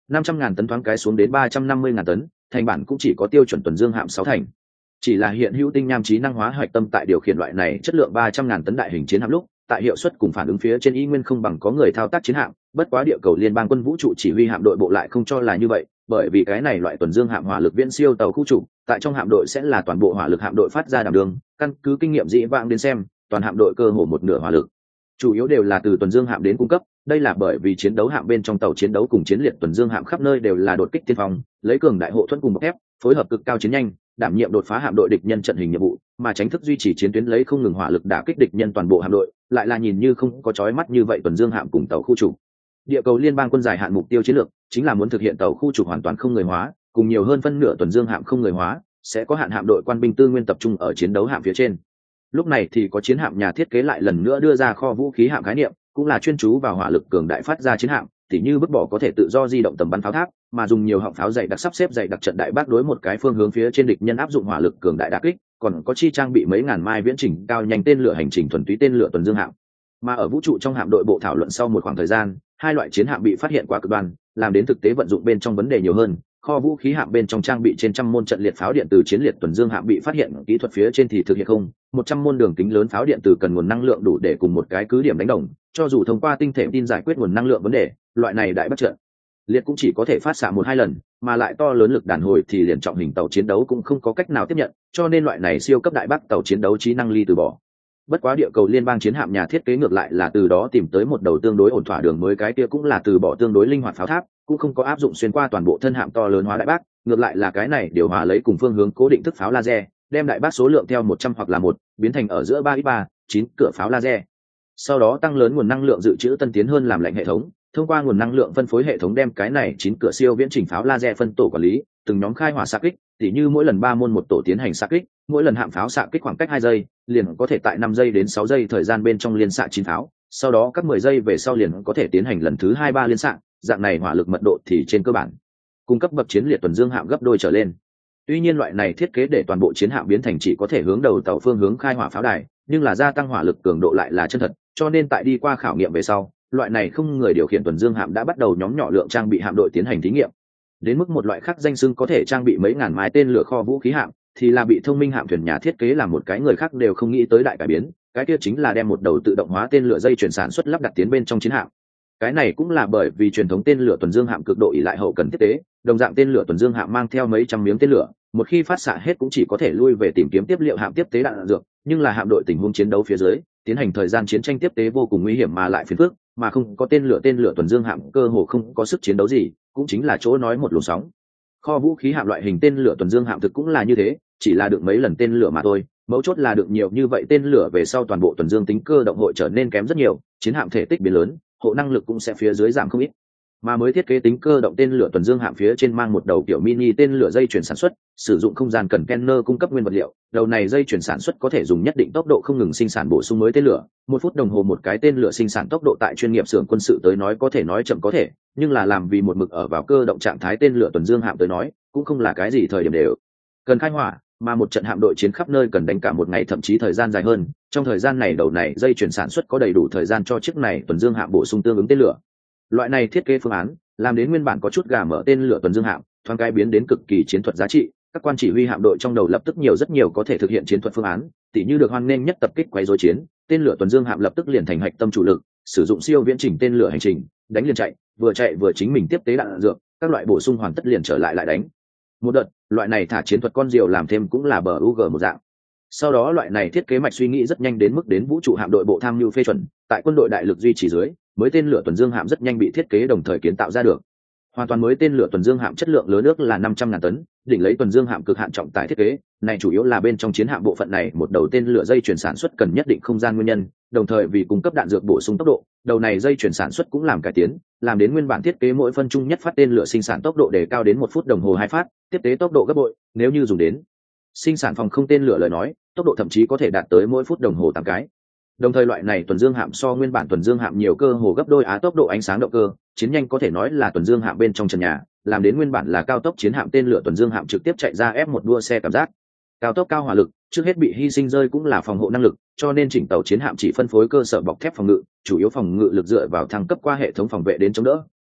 năm trăm ngàn tấn thoáng cái xuống đến ba trăm năm mươi ngàn tấn, thành bản cũng chỉ có tiêu chuẩn tuần dương hạm sáu thành. Chỉ là hiện hữu tinh nham trí năng hóa hoạch tâm tại điều khiển loại này chất lượng ba trăm ngàn tấn đại hình chiến hạm lúc, tại hiệu suất cùng phản ứng phía trên y nguyên không bằng có người thao tác chiến hạm, bất quá địa cầu liên bang quân vũ trụ chỉ huy hạm đội bộ lại không cho là như vậy, bởi vì cái này loại tuần dương hạm hỏa lực viễn siêu tàu khu trục, tại trong hạm đội sẽ là toàn bộ hỏa lực hạm đội phát ra đảm đường, căn cứ kinh nghiệm dĩ vãng đến xem, toàn hạm đội cơ hồ một nửa hỏa lực chủ yếu đều là từ tuần dương hạm đến cung cấp, đây là bởi vì chiến đấu hạm bên trong tàu chiến đấu cùng chiến liệt tuần dương hạm khắp nơi đều là đột kích tiên phong, lấy cường đại hộ thuẫn cùng bọc thép, phối hợp cực cao chiến nhanh, đảm nhiệm đột phá hạm đội địch nhân trận hình nhiệm vụ, mà tránh thức duy trì chiến tuyến lấy không ngừng hỏa lực đả kích địch nhân toàn bộ hạm đội, lại là nhìn như không có chói mắt như vậy tuần dương hạm cùng tàu khu trục. Địa cầu liên bang quân dài hạn mục tiêu chiến lược chính là muốn thực hiện tàu khu trục hoàn toàn không người hóa, cùng nhiều hơn phân nửa tuần dương hạm không người hóa, sẽ có hạn hạm đội quan binh tư nguyên tập trung ở chiến đấu hạm phía trên. Lúc này thì có chiến hạm nhà thiết kế lại lần nữa đưa ra kho vũ khí hạm khái niệm, cũng là chuyên chú vào hỏa lực cường đại phát ra chiến hạm, tỉ như vứt bỏ có thể tự do di động tầm bắn pháo tháp, mà dùng nhiều họng pháo dày đặc sắp xếp dày đặc trận đại bác đối một cái phương hướng phía trên địch nhân áp dụng hỏa lực cường đại đả kích, còn có chi trang bị mấy ngàn mai viễn trình cao nhanh tên lửa hành trình thuần túy tên lửa tuần dương hạm. Mà ở vũ trụ trong hạm đội bộ thảo luận sau một khoảng thời gian, hai loại chiến hạm bị phát hiện quá cực đoan, làm đến thực tế vận dụng bên trong vấn đề nhiều hơn. Kho vũ khí hạm bên trong trang bị trên trăm môn trận liệt pháo điện từ chiến liệt tuần dương hạm bị phát hiện kỹ thuật phía trên thì thực hiện không, một trăm môn đường kính lớn pháo điện từ cần nguồn năng lượng đủ để cùng một cái cứ điểm đánh đồng, cho dù thông qua tinh thể tin giải quyết nguồn năng lượng vấn đề, loại này đại bất trận liệt cũng chỉ có thể phát xạ một hai lần, mà lại to lớn lực đàn hồi thì liền trọng hình tàu chiến đấu cũng không có cách nào tiếp nhận, cho nên loại này siêu cấp đại bác tàu chiến đấu trí năng ly từ bỏ. Bất quá địa cầu liên bang chiến hạm nhà thiết kế ngược lại là từ đó tìm tới một đầu tương đối ổn thỏa đường mới, cái kia cũng là từ bỏ tương đối linh hoạt pháo tháp, cũng không có áp dụng xuyên qua toàn bộ thân hạm to lớn hóa đại bác, ngược lại là cái này điều hòa lấy cùng phương hướng cố định thức pháo laser, đem đại bác số lượng theo một trăm hoặc là một biến thành ở giữa ba x ba chín cửa pháo laser. Sau đó tăng lớn nguồn năng lượng dự trữ tân tiến hơn làm lạnh hệ thống, thông qua nguồn năng lượng phân phối hệ thống đem cái này chín cửa siêu viễn trình pháo laser phân tổ quản lý, từng nhóm khai hỏa xạ kích, tỉ như mỗi lần ba môn một tổ tiến hành xạ kích, mỗi lần hạm pháo xạ kích khoảng cách hai giây, liền có thể tại năm giây đến sáu giây thời gian bên trong liên xạ chín pháo, sau đó các mười giây về sau liền có thể tiến hành lần thứ hai ba liên xạ, dạng này hỏa lực mật độ thì trên cơ bản cung cấp bậc chiến liệt tuần dương hạm gấp đôi trở lên. Tuy nhiên loại này thiết kế để toàn bộ chiến hạm biến thành chỉ có thể hướng đầu tàu phương hướng khai hỏa pháo đài, nhưng là gia tăng hỏa lực cường độ lại là chân thật, cho nên tại đi qua khảo nghiệm về sau, loại này không người điều khiển tuần dương hạm đã bắt đầu nhóm nhỏ lượng trang bị hạm đội tiến hành thí nghiệm. Đến mức một loại khác danh xưng có thể trang bị mấy ngàn mái tên lửa kho vũ khí hạm, thì là bị thông minh hạm thuyền nhà thiết kế làm một cái người khác đều không nghĩ tới đại cải biến, cái kia chính là đem một đầu tự động hóa tên lửa dây chuyển sản xuất lắp đặt tiến bên trong chiến hạm. Cái này cũng là bởi vì truyền thống tên lửa tuần dương hạm cực độ ỷ lại hậu cần tiếp tế, đồng dạng tên lửa tuần dương hạm mang theo mấy trăm miếng tên lửa, một khi phát xạ hết cũng chỉ có thể lui về tìm kiếm tiếp liệu hạm tiếp tế đạn dược, nhưng là hạm đội tình huống chiến đấu phía dưới, tiến hành thời gian chiến tranh tiếp tế vô cùng nguy hiểm mà lại phiền phức, mà không có tên lửa tên lửa tuần dương hạm cơ hồ không có sức chiến đấu gì, cũng chính là chỗ nói một luồng sóng. Kho vũ khí hạm loại hình tên lửa tuần dương hạm thực cũng là như thế, chỉ là được mấy lần tên lửa mà thôi, mấu chốt là được nhiều như vậy tên lửa về sau toàn bộ tuần dương tính cơ động hội trở nên kém rất nhiều, chiến hạm thể tích biến lớn, hộ năng lực cũng sẽ phía dưới giảm không ít. Mà mới thiết kế tính cơ động tên lửa tuần dương hạm phía trên mang một đầu kiểu mini tên lửa dây chuyển sản xuất, sử dụng không gian cần container cung cấp nguyên vật liệu, đầu này dây chuyển sản xuất có thể dùng nhất định tốc độ không ngừng sinh sản bổ sung mới tên lửa, một phút đồng hồ một cái tên lửa sinh sản tốc độ tại chuyên nghiệp xưởng quân sự tới nói có thể nói chậm có thể, nhưng là làm vì một mực ở vào cơ động trạng thái tên lửa tuần dương hạm tới nói, cũng không là cái gì thời điểm đều cần khai hỏa, mà một trận hạm đội chiến khắp nơi cần đánh cả một ngày thậm chí thời gian dài hơn, trong thời gian này đầu này dây chuyển sản xuất có đầy đủ thời gian cho chiếc này tuần dương hạm bổ sung tương ứng tên lửa. Loại này thiết kế phương án làm đến nguyên bản có chút gà mở tên lửa tuần dương hạm thoáng cái biến đến cực kỳ chiến thuật giá trị, các quan chỉ huy hạm đội trong đầu lập tức nhiều rất nhiều có thể thực hiện chiến thuật phương án, tỉ như được hoan nghênh nhất tập kích quấy rối chiến, tên lửa tuần dương hạm lập tức liền thành hạch tâm chủ lực, sử dụng siêu viễn trình tên lửa hành trình, đánh liền chạy, vừa chạy vừa chính mình tiếp tế đạn dược, các loại bổ sung hoàn tất liền trở lại lại đánh. Một đợt, loại này thả chiến thuật con diều làm thêm cũng là bờ u giê một dạng. Sau đó loại này thiết kế mạch suy nghĩ rất nhanh đến mức đến vũ trụ hạm đội bộ tham mưu phê chuẩn, tại quân đội đại lực duy trì dưới, mới tên lửa tuần dương hạm rất nhanh bị thiết kế đồng thời kiến tạo ra được. Hoàn toàn mới tên lửa tuần dương hạm chất lượng lớn ước là năm trăm ngàn tấn, đỉnh lấy tuần dương hạm cực hạn trọng tải thiết kế, này chủ yếu là bên trong chiến hạm bộ phận này một đầu tên lửa dây chuyển sản xuất cần nhất định không gian nguyên nhân, đồng thời vì cung cấp đạn dược bổ sung tốc độ, đầu này dây chuyển sản xuất cũng làm cải tiến, làm đến nguyên bản thiết kế mỗi phân chung nhất phát tên lửa sinh sản tốc độ đề cao đến một phút đồng hồ hai phát, tiếp tế tốc độ gấp bội, nếu như dùng đến sinh sản phòng không tên lửa lời nói, tốc độ thậm chí có thể đạt tới mỗi phút đồng hồ tám cái. Đồng thời loại này tuần dương hạm so nguyên bản tuần dương hạm nhiều cơ hồ gấp đôi á tốc độ ánh sáng động cơ, chiến nhanh có thể nói là tuần dương hạm bên trong trần nhà, làm đến nguyên bản là cao tốc chiến hạm tên lửa tuần dương hạm trực tiếp chạy ra ép một đua xe cảm giác. Cao tốc cao hỏa lực, trước hết bị hy sinh rơi cũng là phòng hộ năng lực, cho nên chỉnh tàu chiến hạm chỉ phân phối cơ sở bọc thép phòng ngự, chủ yếu phòng ngự lực dựa vào thăng cấp qua hệ thống phòng vệ đến chống đỡ,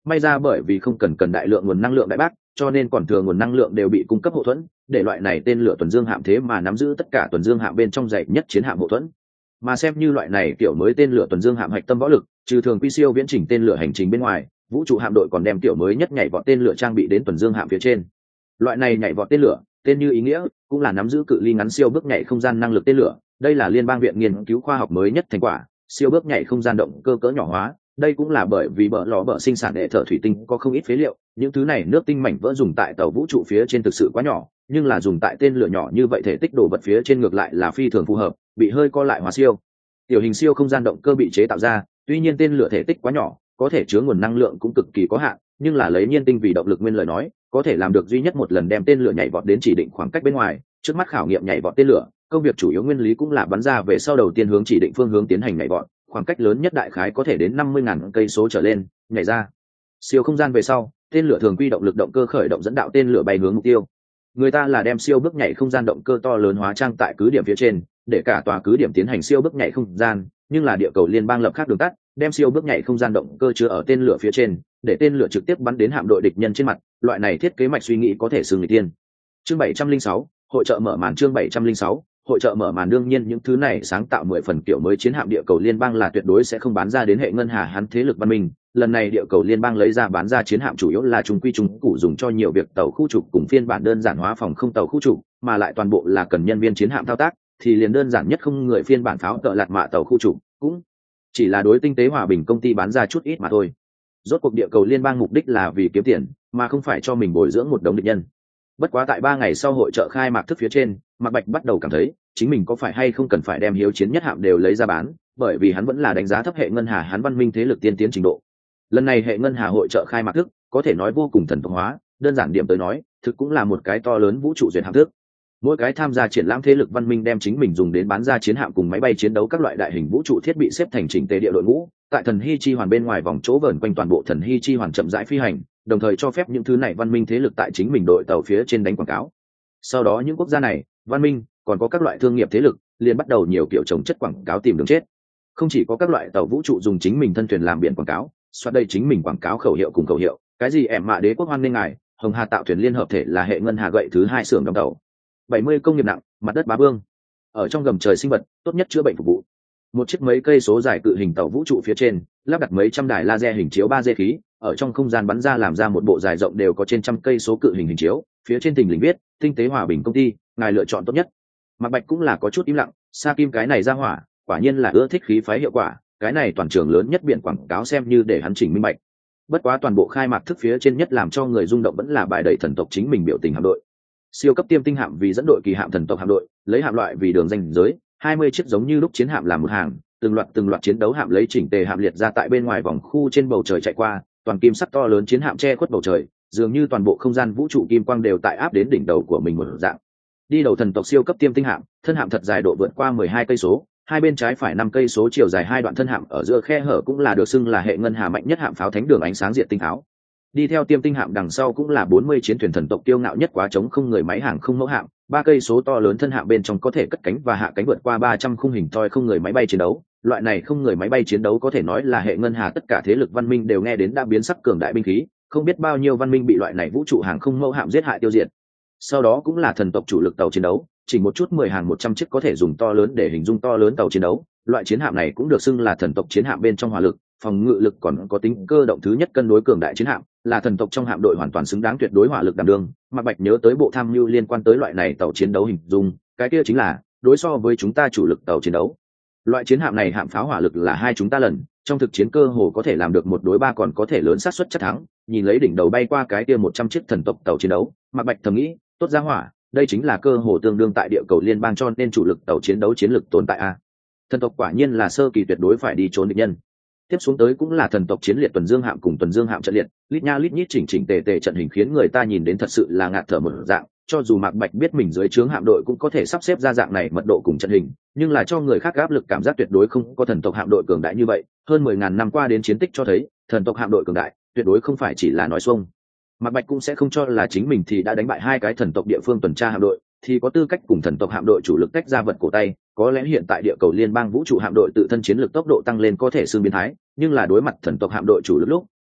may ra bởi vì không cần cần đại lượng nguồn năng lượng đại bác, cho nên còn thừa nguồn năng lượng đều bị cung cấp hậu thuẫn, để loại này tên lửa tuần dương hạm thế mà nắm giữ tất cả tuần dương hạm bên trong dày nhất chiến hạm hậu thuẫn. Mà xem như loại này kiểu mới tên lửa tuần dương hạm hạch tâm võ lực, trừ thường quy siêu viễn trình tên lửa hành trình bên ngoài, vũ trụ hạm đội còn đem kiểu mới nhất nhảy vọt tên lửa trang bị đến tuần dương hạm phía trên. Loại này nhảy vọt tên lửa, tên như ý nghĩa, cũng là nắm giữ cự ly ngắn siêu bước nhảy không gian năng lực tên lửa. Đây là liên bang viện nghiên cứu khoa học mới nhất thành quả, siêu bước nhảy không gian động cơ cỡ nhỏ hóa. Đây cũng là bởi vì bờ lò bờ sinh sản hệ thở thủy tinh có không ít phế liệu, những thứ này nước tinh mảnh vỡ dùng tại tàu vũ trụ phía trên thực sự quá nhỏ, nhưng là dùng tại tên lửa nhỏ như vậy thể tích đồ vật phía trên ngược lại là phi thường phù hợp, bị hơi co lại hóa siêu. Tiểu hình siêu không gian động cơ bị chế tạo ra, tuy nhiên tên lửa thể tích quá nhỏ, có thể chứa nguồn năng lượng cũng cực kỳ có hạn, nhưng là lấy nhiên tinh vì động lực nguyên lời nói, có thể làm được duy nhất một lần đem tên lửa nhảy vọt đến chỉ định khoảng cách bên ngoài. Trước mắt khảo nghiệm nhảy vọt tên lửa, công việc chủ yếu nguyên lý cũng là bắn ra về sau đầu tiên hướng chỉ định phương hướng tiến hành nhảy vọt, khoảng cách lớn nhất đại khái có thể đến năm mươi nghìn cây số trở lên, nhảy ra siêu không gian về sau, tên lửa thường quy động lực động cơ khởi động dẫn đạo tên lửa bay hướng mục tiêu. Người ta là đem siêu bước nhảy không gian động cơ to lớn hóa trang tại cứ điểm phía trên, để cả tòa cứ điểm tiến hành siêu bước nhảy không gian, nhưng là địa cầu liên bang lập khác đường tắt, đem siêu bước nhảy không gian động cơ chứa ở tên lửa phía trên, để tên lửa trực tiếp bắn đến hạm đội địch nhân trên mặt. Loại này thiết kế mạch suy nghĩ có thể xưng người tiên. Chương bảy trăm linh sáu, hội trợ mở màn. Chương bảy trăm linh sáu, hội trợ mở màn. Đương nhiên những thứ này sáng tạo mười phần kiểu mới chiến hạm địa cầu liên bang là tuyệt đối sẽ không bán ra đến hệ ngân hà hắn thế lực văn minh. Lần này địa cầu liên bang lấy ra bán ra chiến hạm chủ yếu là trung quy trung cụ dùng cho nhiều việc tàu khu trục cùng phiên bản đơn giản hóa phòng không tàu khu trục, mà lại toàn bộ là cần nhân viên chiến hạm thao tác, thì liền đơn giản nhất không người phiên bản pháo tợ lạt mạ tàu khu trục cũng chỉ là đối tinh tế hòa bình công ty bán ra chút ít mà thôi. Rốt cuộc địa cầu liên bang mục đích là vì kiếm tiền, mà không phải cho mình bồi dưỡng một đống địch nhân. Bất quá tại ba ngày sau hội trợ khai mạc thức phía trên, Mạc Bạch bắt đầu cảm thấy chính mình có phải hay không cần phải đem hiếu chiến nhất hạm đều lấy ra bán, bởi vì hắn vẫn là đánh giá thấp hệ ngân hà hắn văn minh thế lực tiên tiến trình độ. Lần này hệ ngân hà hội trợ khai mạc thức có thể nói vô cùng thần tộc hóa, đơn giản điểm tới nói, thực cũng là một cái to lớn vũ trụ duyệt hạm thức. Mỗi cái tham gia triển lãm thế lực văn minh đem chính mình dùng đến bán ra chiến hạm cùng máy bay chiến đấu các loại đại hình vũ trụ thiết bị xếp thành chỉnh tề địa đội ngũ, tại thần hy chi hoàn bên ngoài vòng chỗ vờn quanh toàn bộ thần hy chi hoàn chậm rãi phi hành, đồng thời cho phép những thứ này văn minh thế lực tại chính mình đội tàu phía trên đánh quảng cáo. Sau đó những quốc gia này, văn minh, còn có các loại thương nghiệp thế lực, liền bắt đầu nhiều kiểu trồng chất quảng cáo tìm đường chết. Không chỉ có các loại tàu vũ trụ dùng chính mình thân thuyền làm biển quảng cáo, xoát đây chính mình quảng cáo khẩu hiệu cùng khẩu hiệu, cái gì ẻm mạ đế quốc hoan nghênh ngài, Hồng Hà tạo thuyền liên hợp thể là hệ ngân hà gậy thứ hai xưởng đóng tàu. bảy mươi công nghiệp nặng, mặt đất bá vương. Ở trong gầm trời sinh vật, tốt nhất chữa bệnh phục vụ. Một chiếc mấy cây số dài cự hình tàu vũ trụ phía trên, lắp đặt mấy trăm đài laser hình chiếu ba D khí, ở trong không gian bắn ra làm ra một bộ dài rộng đều có trên trăm cây số cự hình hình chiếu, phía trên thình lình viết, tinh tế hòa bình công ty, ngài lựa chọn tốt nhất. Mạc Bạch cũng là có chút im lặng, Sa Kim cái này ra hỏa, quả nhiên là ưa thích khí phái hiệu quả, cái này toàn trường lớn nhất biển quảng cáo xem như để hắn chỉnh minh bạch. Bất quá toàn bộ khai mạc thức phía trên nhất làm cho người rung động vẫn là bài đẩy thần tộc chính mình biểu tình hạm đội. Siêu cấp tiêm tinh hạm vì dẫn đội kỳ hạm thần tộc hạm đội, lấy hạm loại vì đường ranh giới, hai mươi chiếc giống như lúc chiến hạm làm một hàng, từng loạt từng loạt chiến đấu hạm lấy chỉnh tề hạm liệt ra tại bên ngoài vòng khu trên bầu trời chạy qua, toàn kim sắc to lớn chiến hạm che khuất bầu trời, dường như toàn bộ không gian vũ trụ kim quang đều tại áp đến đỉnh đầu của mình một dạng. Đi đầu thần tộc siêu cấp tiêm tinh hạm, thân hạm thật dài độ vượt qua mười hai cây số, hai bên trái phải năm cây số chiều dài hai đoạn thân hạm ở giữa khe hở cũng là được xưng là hệ ngân hà mạnh nhất hạm pháo thánh đường ánh sáng diệt tinh pháo. Đi theo tiêm tinh hạm đằng sau cũng là bốn mươi chiến thuyền thần tộc kiêu ngạo nhất quá trống không người máy hàng không mẫu hạm, ba cây số to lớn thân hạm bên trong có thể cất cánh và hạ cánh vượt qua ba trăm khung hình thoi không người máy bay chiến đấu. Loại này không người máy bay chiến đấu có thể nói là hệ ngân hà tất cả thế lực văn minh đều nghe đến đã biến sắc cường đại binh khí, không biết bao nhiêu văn minh bị loại này vũ trụ hàng không mẫu hạm giết hại tiêu diệt. Sau đó cũng là thần tộc chủ lực tàu chiến đấu, chỉ một chút mười hàng một trăm chiếc có thể dùng to lớn để hình dung to lớn tàu chiến đấu. Loại chiến hạm này cũng được xưng là thần tộc chiến hạm bên trong hỏa lực, phòng ngự lực còn có tính cơ động thứ nhất cân đối cường đại chiến hạm, là thần tộc trong hạm đội hoàn toàn xứng đáng tuyệt đối hỏa lực đảm đương. Mạc Bạch nhớ tới bộ tham mưu liên quan tới loại này tàu chiến đấu hình dung, cái kia chính là đối so với chúng ta chủ lực tàu chiến đấu. Loại chiến hạm này hạm pháo hỏa lực là hai chúng ta lần, trong thực chiến cơ hồ có thể làm được một đối ba còn có thể lớn xác suất chắc thắng. Nhìn lấy đỉnh đầu bay qua cái kia một trăm chiếc thần tộc tàu chiến đấu, Mạc Bạch thầm nghĩ, tốt ra hỏa, đây chính là cơ hồ tương đương tại địa cầu liên bang cho nên chủ lực tàu chiến đấu chiến lực tồn tại a. Thần tộc quả nhiên là sơ kỳ tuyệt đối phải đi trốn địch nhân. Tiếp xuống tới cũng là thần tộc chiến liệt tuần dương hạm cùng tuần dương hạm trận liệt, lít nha lít nhít chỉnh chỉnh tề tề trận hình khiến người ta nhìn đến thật sự là ngạt thở một dạng. Cho dù Mạc Bạch biết mình dưới trướng hạm đội cũng có thể sắp xếp ra dạng này mật độ cùng trận hình, nhưng là cho người khác áp lực cảm giác tuyệt đối không có thần tộc hạm đội cường đại như vậy. Hơn mười ngàn năm qua đến chiến tích cho thấy, thần tộc hạm đội cường đại tuyệt đối không phải chỉ là nói xuông. Mạc Bạch cũng sẽ không cho là chính mình thì đã đánh bại hai cái thần tộc địa phương tuần tra hạm đội, thì có tư cách cùng thần tộc hạm đội chủ lực tách ra vật cổ tay. Có lẽ hiện tại địa cầu liên bang vũ trụ hạm đội tự thân chiến lực tốc độ tăng lên có thể xương biến thái, nhưng là đối mặt thần tộc hạm đội chủ lực lúc,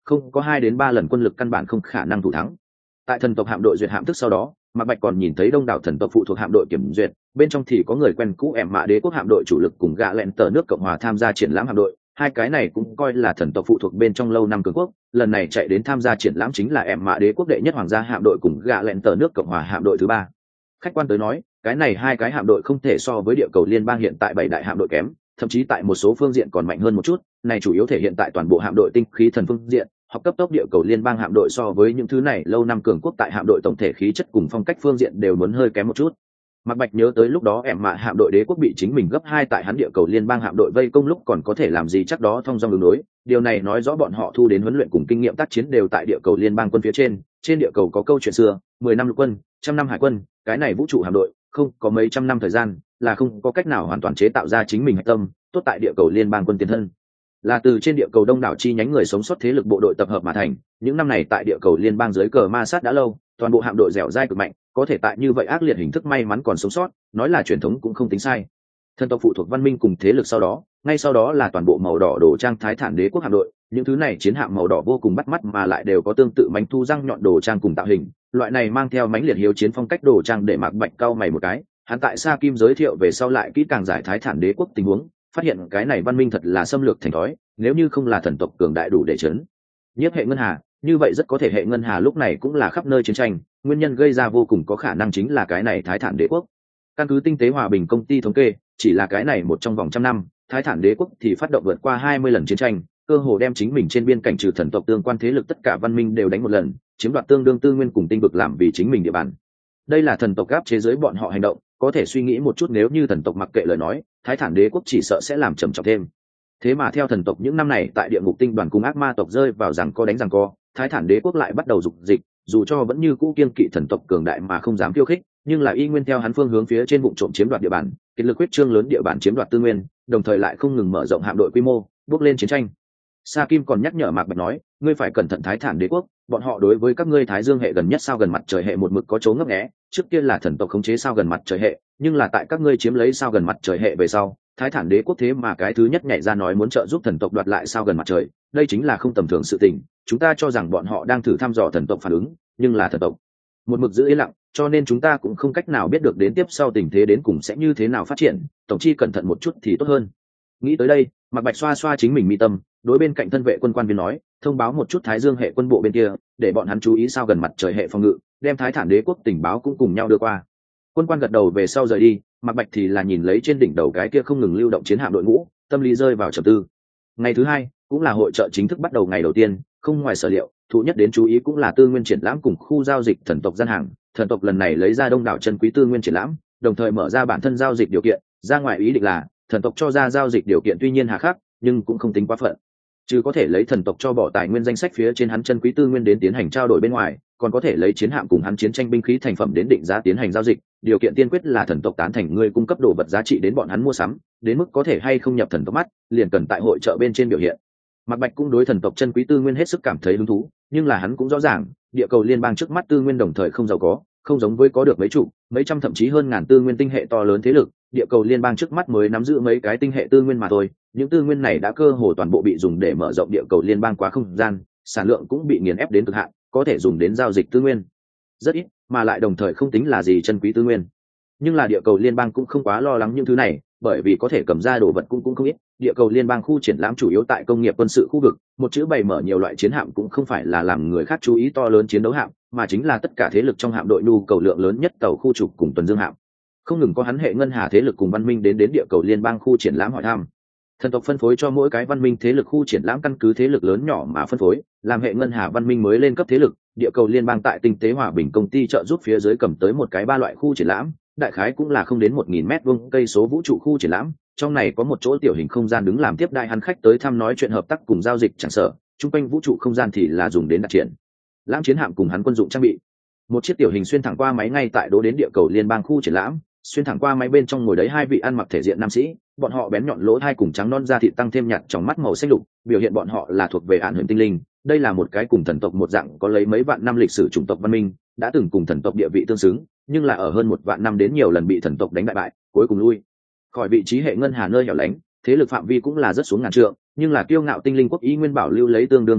không có hai đến ba lần quân lực căn bản không khả năng thủ thắng. Tại thần tộc hạm đội duyệt hạm thức sau đó, Mạc Bạch còn nhìn thấy đông đảo thần tộc phụ thuộc hạm đội kiểm duyệt, bên trong thì có người quen cũ em mạ đế quốc hạm đội chủ lực cùng gạ lẹn tờ nước Cộng hòa tham gia triển lãm hạm đội, hai cái này cũng coi là thần tộc phụ thuộc bên trong lâu năm cường quốc, lần này chạy đến tham gia triển lãm chính là em mạ đế quốc đệ nhất hoàng gia hạm đội cùng gạ lẹn tờ nước Cộng hòa hạm đội thứ ba. Khách quan tới nói, cái này hai cái hạm đội không thể so với địa cầu liên bang hiện tại bảy đại hạm đội kém, thậm chí tại một số phương diện còn mạnh hơn một chút, này chủ yếu thể hiện tại toàn bộ hạm đội tinh khí thần phương diện, hoặc cấp tốc địa cầu liên bang hạm đội so với những thứ này lâu năm cường quốc tại hạm đội tổng thể khí chất cùng phong cách phương diện đều muốn hơi kém một chút. Mạc Bạch nhớ tới lúc đó em mạ hạm đội đế quốc bị chính mình gấp hai tại hắn địa cầu liên bang hạm đội vây công lúc còn có thể làm gì chắc đó thông dong đường đối, điều này nói rõ bọn họ thu đến huấn luyện cùng kinh nghiệm tác chiến đều tại địa cầu liên bang quân phía trên, trên địa cầu có câu chuyện xưa, mười năm lục quân, trăm năm hải quân, cái này vũ trụ hạm đội, không có mấy trăm năm thời gian, là không có cách nào hoàn toàn chế tạo ra chính mình hạch tâm, tốt tại địa cầu liên bang quân tiền thân. Là từ trên địa cầu đông đảo chi nhánh người sống sót thế lực bộ đội tập hợp mà thành, những năm này tại địa cầu liên bang dưới cờ ma sát đã lâu, toàn bộ hạm đội dẻo dai cực mạnh, có thể tại như vậy ác liệt hình thức may mắn còn sống sót, nói là truyền thống cũng không tính sai. Thần tộc phụ thuộc văn minh cùng thế lực sau đó, ngay sau đó là toàn bộ màu đỏ đồ trang thái thản đế quốc hạm đội, những thứ này chiến hạm màu đỏ vô cùng bắt mắt mà lại đều có tương tự mánh thu răng nhọn đồ trang cùng tạo hình, loại này mang theo mãnh liệt hiếu chiến phong cách đồ trang để Mạc Bạch cau mày một cái, hắn tại Sa Kim giới thiệu về sau lại kỹ càng giải thái thản đế quốc tình huống, phát hiện cái này văn minh thật là xâm lược thành thói, nếu như không là thần tộc cường đại đủ để chấn nhiếp hệ ngân hà, như vậy rất có thể hệ ngân hà lúc này cũng là khắp nơi chiến tranh, nguyên nhân gây ra vô cùng có khả năng chính là cái này thái thản đế quốc. Căn cứ tinh tế hòa bình công ty thống kê, chỉ là cái này một trong vòng trăm năm, thái thản đế quốc thì phát động vượt qua hai mươi lần chiến tranh, cơ hồ đem chính mình trên biên cảnh trừ thần tộc tương quan thế lực tất cả văn minh đều đánh một lần, chiếm đoạt tương đương tư nguyên cùng tinh vực làm vì chính mình địa bàn. Đây là thần tộc gáp chế giới bọn họ hành động, có thể suy nghĩ một chút nếu như thần tộc mặc kệ lời nói, thái thản đế quốc chỉ sợ sẽ làm trầm trọng thêm. Thế mà theo thần tộc những năm này tại địa ngục tinh đoàn cùng ác ma tộc rơi vào rằng co đánh rằng co, thái thản đế quốc lại bắt đầu dục dịch, dù cho vẫn như cũ kiên kỵ thần tộc cường đại mà không dám khiêu khích, nhưng là y nguyên theo hắn phương hướng phía trên vụ trộm chiếm đoạt địa bàn, kết lực huyết trương lớn địa bàn chiếm đoạt tư nguyên, đồng thời lại không ngừng mở rộng hạm đội quy mô, bước lên chiến tranh. Sa Kim còn nhắc nhở Mạc Bạch nói, ngươi phải cẩn thận thái thản đế quốc, bọn họ đối với các ngươi thái dương hệ gần nhất sao gần mặt trời hệ một mực có chỗ ngấp nghé, trước kia là thần tộc khống chế sao gần mặt trời hệ, nhưng là tại các ngươi chiếm lấy sao gần mặt trời hệ về sau, thái thản đế quốc thế mà cái thứ nhất nhảy ra nói muốn trợ giúp thần tộc đoạt lại sao gần mặt trời, đây chính là không tầm thường sự tình, chúng ta cho rằng bọn họ đang thử thăm dò thần tộc phản ứng, nhưng là thần tộc một mực giữ yên lặng, cho nên chúng ta cũng không cách nào biết được đến tiếp sau tình thế đến cùng sẽ như thế nào phát triển, tổng chi cẩn thận một chút thì tốt hơn. Nghĩ tới đây, Mạc Bạch xoa xoa chính mình mi tâm, đối bên cạnh thân vệ quân quan viên nói, thông báo một chút thái dương hệ quân bộ bên kia, để bọn hắn chú ý sao gần mặt trời hệ phòng ngự, đem thái thản đế quốc tình báo cũng cùng nhau đưa qua. Quân quan gật đầu về sau rời đi, Mạc Bạch thì là nhìn lấy trên đỉnh đầu cái kia không ngừng lưu động chiến hạm đội ngũ, tâm lý rơi vào trầm tư. Ngày thứ hai cũng là hội chợ chính thức bắt đầu ngày đầu tiên, không ngoài sở liệu, thụ nhất đến chú ý cũng là tư nguyên triển lãm cùng khu giao dịch thần tộc gian hàng. Thần tộc lần này lấy ra đông đảo chân quý tư nguyên triển lãm, đồng thời mở ra bản thân giao dịch điều kiện, ra ngoài ý định là thần tộc cho ra giao dịch điều kiện tuy nhiên hà khắc, nhưng cũng không tính quá phận. Chứ có thể lấy thần tộc cho bỏ tài nguyên danh sách phía trên hắn chân quý tư nguyên đến tiến hành trao đổi bên ngoài, còn có thể lấy chiến hạm cùng hắn chiến tranh binh khí thành phẩm đến định giá tiến hành giao dịch, điều kiện tiên quyết là thần tộc tán thành người cung cấp đồ vật giá trị đến bọn hắn mua sắm, đến mức có thể hay không nhập thần tộc mắt, liền cần tại hội chợ bên trên biểu hiện. Mạc Bạch cũng đối thần tộc chân quý tư nguyên hết sức cảm thấy hứng thú, nhưng là hắn cũng rõ ràng, địa cầu liên bang trước mắt tư nguyên đồng thời không giàu có, không giống với có được mấy chục, mấy trăm thậm chí hơn ngàn tư nguyên tinh hệ to lớn thế lực, địa cầu liên bang trước mắt mới nắm giữ mấy cái tinh hệ tư nguyên mà thôi, những tư nguyên này đã cơ hồ toàn bộ bị dùng để mở rộng địa cầu liên bang quá không gian, sản lượng cũng bị nghiền ép đến cực hạn, có thể dùng đến giao dịch tư nguyên rất ít, mà lại đồng thời không tính là gì chân quý tư nguyên. Nhưng là địa cầu liên bang cũng không quá lo lắng những thứ này, bởi vì có thể cầm ra đồ vật cũng cũng không ít. Địa cầu liên bang khu triển lãm chủ yếu tại công nghiệp quân sự khu vực, một chữ bày mở nhiều loại chiến hạm cũng không phải là làm người khác chú ý to lớn chiến đấu hạm, mà chính là tất cả thế lực trong hạm đội nhu cầu lượng lớn nhất tàu khu trục cùng tuần dương hạm. Không ngừng có hắn hệ ngân hà thế lực cùng văn minh đến đến địa cầu liên bang khu triển lãm hỏi thăm. Thần tộc phân phối cho mỗi cái văn minh thế lực khu triển lãm căn cứ thế lực lớn nhỏ mà phân phối, làm hệ ngân hà văn minh mới lên cấp thế lực, địa cầu liên bang tại tinh tế hòa bình công ty trợ giúp phía dưới cầm tới một cái ba loại khu triển lãm, đại khái cũng là không đến một nghìn mét vuông cây số vũ trụ khu triển lãm, trong này có một chỗ tiểu hình không gian đứng làm tiếp đại hắn khách tới thăm nói chuyện hợp tác cùng giao dịch chẳng sở, chung quanh vũ trụ không gian thì là dùng đến đặt triển lãm chiến hạm cùng hắn quân dụng trang bị. Một chiếc tiểu hình xuyên thẳng qua máy ngay tại đố đến địa cầu liên bang khu triển lãm, xuyên thẳng qua máy bên trong ngồi đấy hai vị ăn mặc thể diện nam sĩ, bọn họ bén nhọn lỗ hai cùng trắng non da thịt tăng thêm nhạt trong mắt màu xanh lục, biểu hiện bọn họ là thuộc về ản huyền tinh linh. Đây là một cái cùng thần tộc một dạng có lấy mấy vạn năm lịch sử chủng tộc văn minh, đã từng cùng thần tộc địa vị tương xứng, nhưng là ở hơn một vạn năm đến nhiều lần bị thần tộc đánh bại bại, cuối cùng lui khỏi vị trí hệ ngân hà nơi hẻo lánh, thế lực phạm vi cũng là rất xuống ngàn trượng, nhưng là kiêu ngạo tinh linh quốc ý nguyên bảo lưu lấy tương đương thực lực,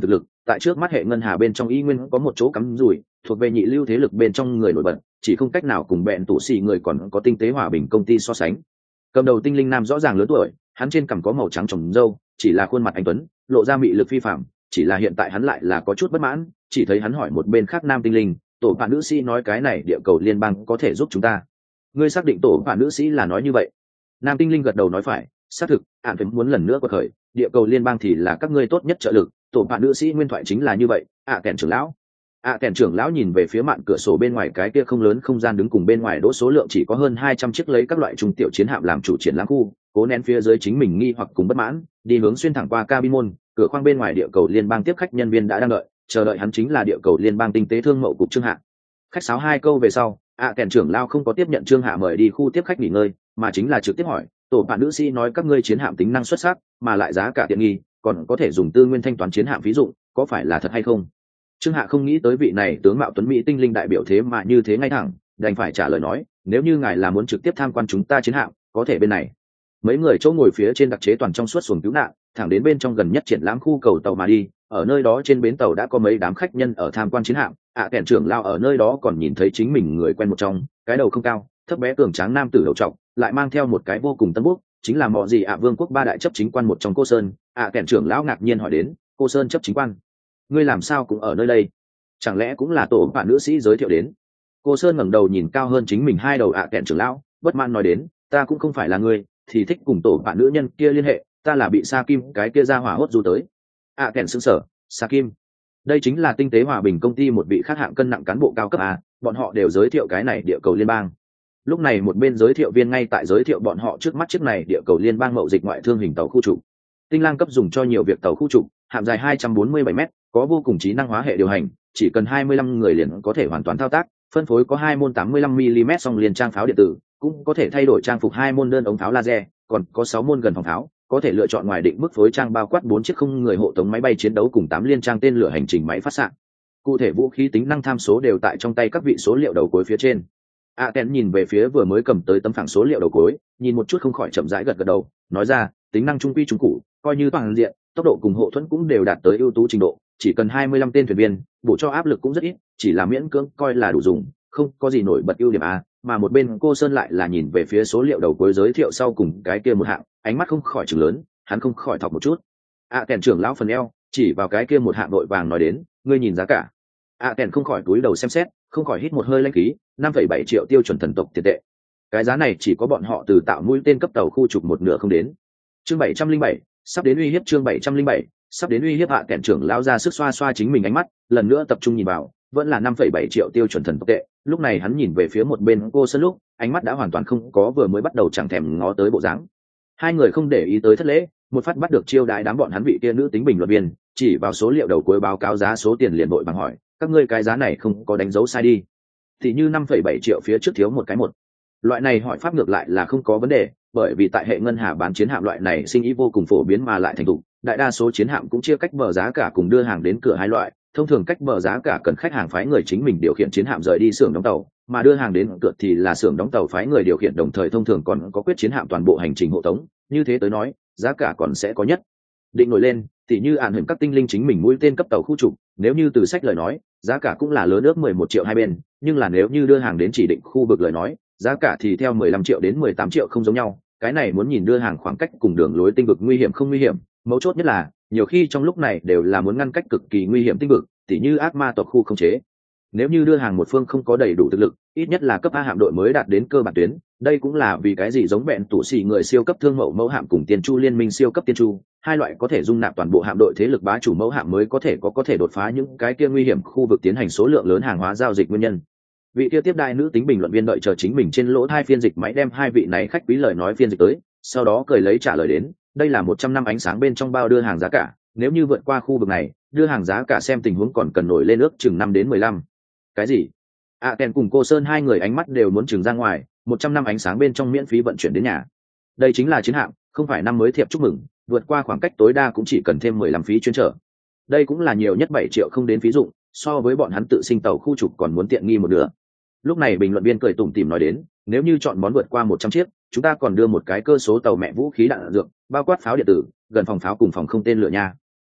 tại trước mắt hệ ngân hà bên trong y nguyên có một chỗ cắm rủi thuộc về nhị lưu thế lực bên trong người nổi bật, chỉ không cách nào cùng bẹn tủ xì người còn có tinh tế hòa bình công ty so sánh. Cầm đầu tinh linh nam rõ ràng lớn tuổi, hắn trên cằm có màu trắng trồng râu, chỉ là khuôn mặt anh tuấn lộ ra mị lực phi phạm, chỉ là hiện tại hắn lại là có chút bất mãn, chỉ thấy hắn hỏi một bên khác nam tinh linh, tổ bạn nữ sĩ nói cái này địa cầu liên bang có thể giúp chúng ta, ngươi xác định tổ bạn nữ sĩ là nói như vậy? Nam tinh linh gật đầu nói phải, xác thực, ạn phải muốn lần nữa quật khởi, địa cầu liên bang thì là các ngươi tốt nhất trợ lực, tổ bạn nữ sĩ nguyên thoại chính là như vậy. ạ à, kèn trưởng lão ạ à, kèn trưởng lão nhìn về phía mạn cửa sổ bên ngoài cái kia không lớn không gian đứng cùng bên ngoài đỗ số lượng chỉ có hơn hai trăm chiếc lấy các loại trung tiểu chiến hạm làm chủ triển lãm khu, cố nén phía dưới chính mình nghi hoặc cùng bất mãn, đi hướng xuyên thẳng qua cabin môn, cửa khoang bên ngoài địa cầu liên bang tiếp khách nhân viên đã đang đợi, chờ đợi hắn chính là địa cầu liên bang tinh tế thương mậu cục Trương Hạ. Khách sáo hai câu về sau, ạ à, kèn trưởng lão không có tiếp nhận Trương Hạ mời đi khu tiếp khách nghỉ ngơi, mà chính là trực tiếp hỏi, tổ bạn nữ sĩ nói các ngươi chiến hạm tính năng xuất sắc, mà lại giá cả tiện nghi, còn có thể dùng tư nguyên thanh toán chiến hạm ví dụ, có phải là thật hay không? Trương Hạ không nghĩ tới vị này tướng mạo tuấn mỹ tinh linh đại biểu thế mà như thế ngay thẳng, đành phải trả lời nói, nếu như ngài là muốn trực tiếp tham quan chúng ta chiến hạm, có thể bên này. Mấy người chỗ ngồi phía trên đặc chế toàn trong suốt xuồng cứu nạn, thẳng đến bên trong gần nhất triển lãm khu cầu tàu mà đi, ở nơi đó trên bến tàu đã có mấy đám khách nhân ở tham quan chiến hạm, ạ à, kèn trưởng lao ở nơi đó còn nhìn thấy chính mình người quen một trong, cái đầu không cao, thấp bé cường tráng nam tử đầu trọc, lại mang theo một cái vô cùng tân búc, chính là mọ gì ạ vương quốc ba đại chấp chính quan một trong cô Sơn. ạ à, kèn trưởng lão ngạc nhiên hỏi đến, cô Sơn chấp chính quan, ngươi làm sao cũng ở nơi đây, chẳng lẽ cũng là tổ bạn nữ sĩ giới thiệu đến? Cô Sơn ngẩng đầu nhìn cao hơn chính mình hai đầu ạ à, kèn trưởng lão, bất mãn nói đến, ta cũng không phải là ngươi thì thích cùng tổ bạn nữ nhân kia liên hệ, ta là bị Sa Kim cái kia ra hỏa hốt du tới. ạ à, kèn sững sờ, Sa Kim, đây chính là tinh tế hòa bình công ty một vị khác hạng cân nặng cán bộ cao cấp à, bọn họ đều giới thiệu cái này địa cầu liên bang. Lúc này một bên giới thiệu viên ngay tại giới thiệu bọn họ trước mắt chiếc này địa cầu liên bang mậu dịch ngoại thương hình tàu khu trục. Tinh lang cấp dùng cho nhiều việc tàu khu trục, hạm dài hai trăm bốn mươi bảy mét, có vô cùng trí năng hóa hệ điều hành, chỉ cần hai mươi lăm người liền có thể hoàn toàn thao tác, phân phối có hai môn tám mươi lăm mi-li-mét song liên trang pháo điện tử, cũng có thể thay đổi trang phục hai môn đơn ống pháo laser, còn có sáu môn gần phòng pháo, có thể lựa chọn ngoài định mức phối trang bao quát bốn chiếc không người hộ tống máy bay chiến đấu cùng tám liên trang tên lửa hành trình máy phát xạ. Cụ thể vũ khí tính năng tham số đều tại trong tay các vị số liệu đầu cuối phía trên. Aten nhìn về phía vừa mới cầm tới tấm phẳng số liệu đầu cuối, nhìn một chút không khỏi chậm rãi gật gật đầu, nói ra, tính năng trung quy trung cụ, coi như toàn diện, tốc độ cùng hộ thuẫn cũng đều đạt tới ưu tú trình độ, chỉ cần hai mươi lăm tên thuyền viên, bổ cho áp lực cũng rất ít, chỉ là miễn cưỡng coi là đủ dùng, không có gì nổi bật ưu điểm a. Mà một bên cô Sơn lại là nhìn về phía số liệu đầu cuối giới thiệu sau cùng cái kia một hạng, ánh mắt không khỏi trừng lớn, hắn không khỏi thọc một chút. Aten trưởng lão phần eo, chỉ vào cái kia một hạng đội vàng nói đến, ngươi nhìn giá cả. Aten không khỏi cúi đầu xem xét, không khỏi hít một hơi lãnh khí, năm phẩy bảy triệu tiêu chuẩn thần tộc tiền tệ. Cái giá này chỉ có bọn họ từ tạo mũi tên cấp tàu khu trục một nửa không đến. Chương bảy trăm linh bảy, sắp đến uy hiếp chương bảy trăm linh bảy, sắp đến uy hiếp. Hạ kẹn trưởng lão ra sức xoa xoa chính mình ánh mắt, lần nữa tập trung nhìn vào, vẫn là năm phẩy bảy triệu tiêu chuẩn thần tộc tệ. Lúc này hắn nhìn về phía một bên cô Sơn lúc, ánh mắt đã hoàn toàn không có vừa mới bắt đầu chẳng thèm ngó tới bộ dáng. Hai người không để ý tới thất lễ, một phát bắt được chiêu đãi đám bọn hắn vị kia nữ tính bình luận viên, chỉ vào số liệu đầu cuối báo cáo giá số tiền liền đội bằng hỏi, các ngươi cái giá này không có đánh dấu sai đi? Thì như năm phẩy bảy triệu phía trước thiếu một cái một. Loại này hỏi pháp ngược lại là không có vấn đề, bởi vì tại hệ ngân hà bán chiến hạm loại này sinh ý vô cùng phổ biến mà lại thành thục, đại đa số chiến hạm cũng chia cách bờ giá cả cùng đưa hàng đến cửa hai loại, thông thường cách bờ giá cả cần khách hàng phái người chính mình điều khiển chiến hạm rời đi xưởng đóng tàu, mà đưa hàng đến cửa thì là xưởng đóng tàu phái người điều khiển, đồng thời thông thường còn có quyết chiến hạm toàn bộ hành trình hộ tống, như thế tới nói, giá cả còn sẽ có nhất định nổi lên. Thì như ạn hình các tinh linh chính mình mũi tên cấp tàu khu trục, nếu như từ sách lời nói, giá cả cũng là lớn ước mười một triệu hai bên, nhưng là nếu như đưa hàng đến chỉ định khu vực lời nói, giá cả thì theo mười lăm triệu đến mười tám triệu không giống nhau. Cái này muốn nhìn đưa hàng khoảng cách cùng đường lối tinh vực nguy hiểm không nguy hiểm, mấu chốt nhất là nhiều khi trong lúc này đều là muốn ngăn cách cực kỳ nguy hiểm tinh vực, tỉ như ác ma tộc khu không chế. Nếu như đưa hàng một phương không có đầy đủ thực lực, ít nhất là cấp A hạm đội mới đạt đến cơ bản tuyến, đây cũng là vì cái gì giống bẹn tủ xì người siêu cấp thương mẫu mẫu hạm cùng tiên chu liên minh siêu cấp tiên chu, hai loại có thể dung nạp toàn bộ hạm đội thế lực bá chủ mẫu hạm mới có thể có có thể đột phá những cái kia nguy hiểm khu vực tiến hành số lượng lớn hàng hóa giao dịch nguyên nhân. Vị kia tiếp đai nữ tính bình luận viên đợi chờ chính mình trên lỗ hai phiên dịch máy đem hai vị này khách quý lời nói phiên dịch tới, sau đó cười lấy trả lời đến, đây là một trăm năm ánh sáng bên trong bao đưa hàng giá cả, nếu như vượt qua khu vực này, đưa hàng giá cả xem tình huống còn cần nổi lên ước chừng năm đến mười lăm. Cái gì? Aten cùng cô Sơn hai người ánh mắt đều muốn chừng ra ngoài, một trăm năm ánh sáng bên trong miễn phí vận chuyển đến nhà. Đây chính là chiến hạm, không phải năm mới thiệp chúc mừng, vượt qua khoảng cách tối đa cũng chỉ cần thêm mười lăm phí chuyên trở. Đây cũng là nhiều nhất bảy triệu không đến phí dụng, so với bọn hắn tự sinh tàu khu trục còn muốn tiện nghi một nửa. Lúc này bình luận viên cười tủm tỉm nói đến, nếu như chọn món vượt qua một trăm chiếc, chúng ta còn đưa một cái cơ số tàu mẹ vũ khí đạn dược, bao quát pháo điện tử, gần phòng pháo cùng phòng không tên lửa nha.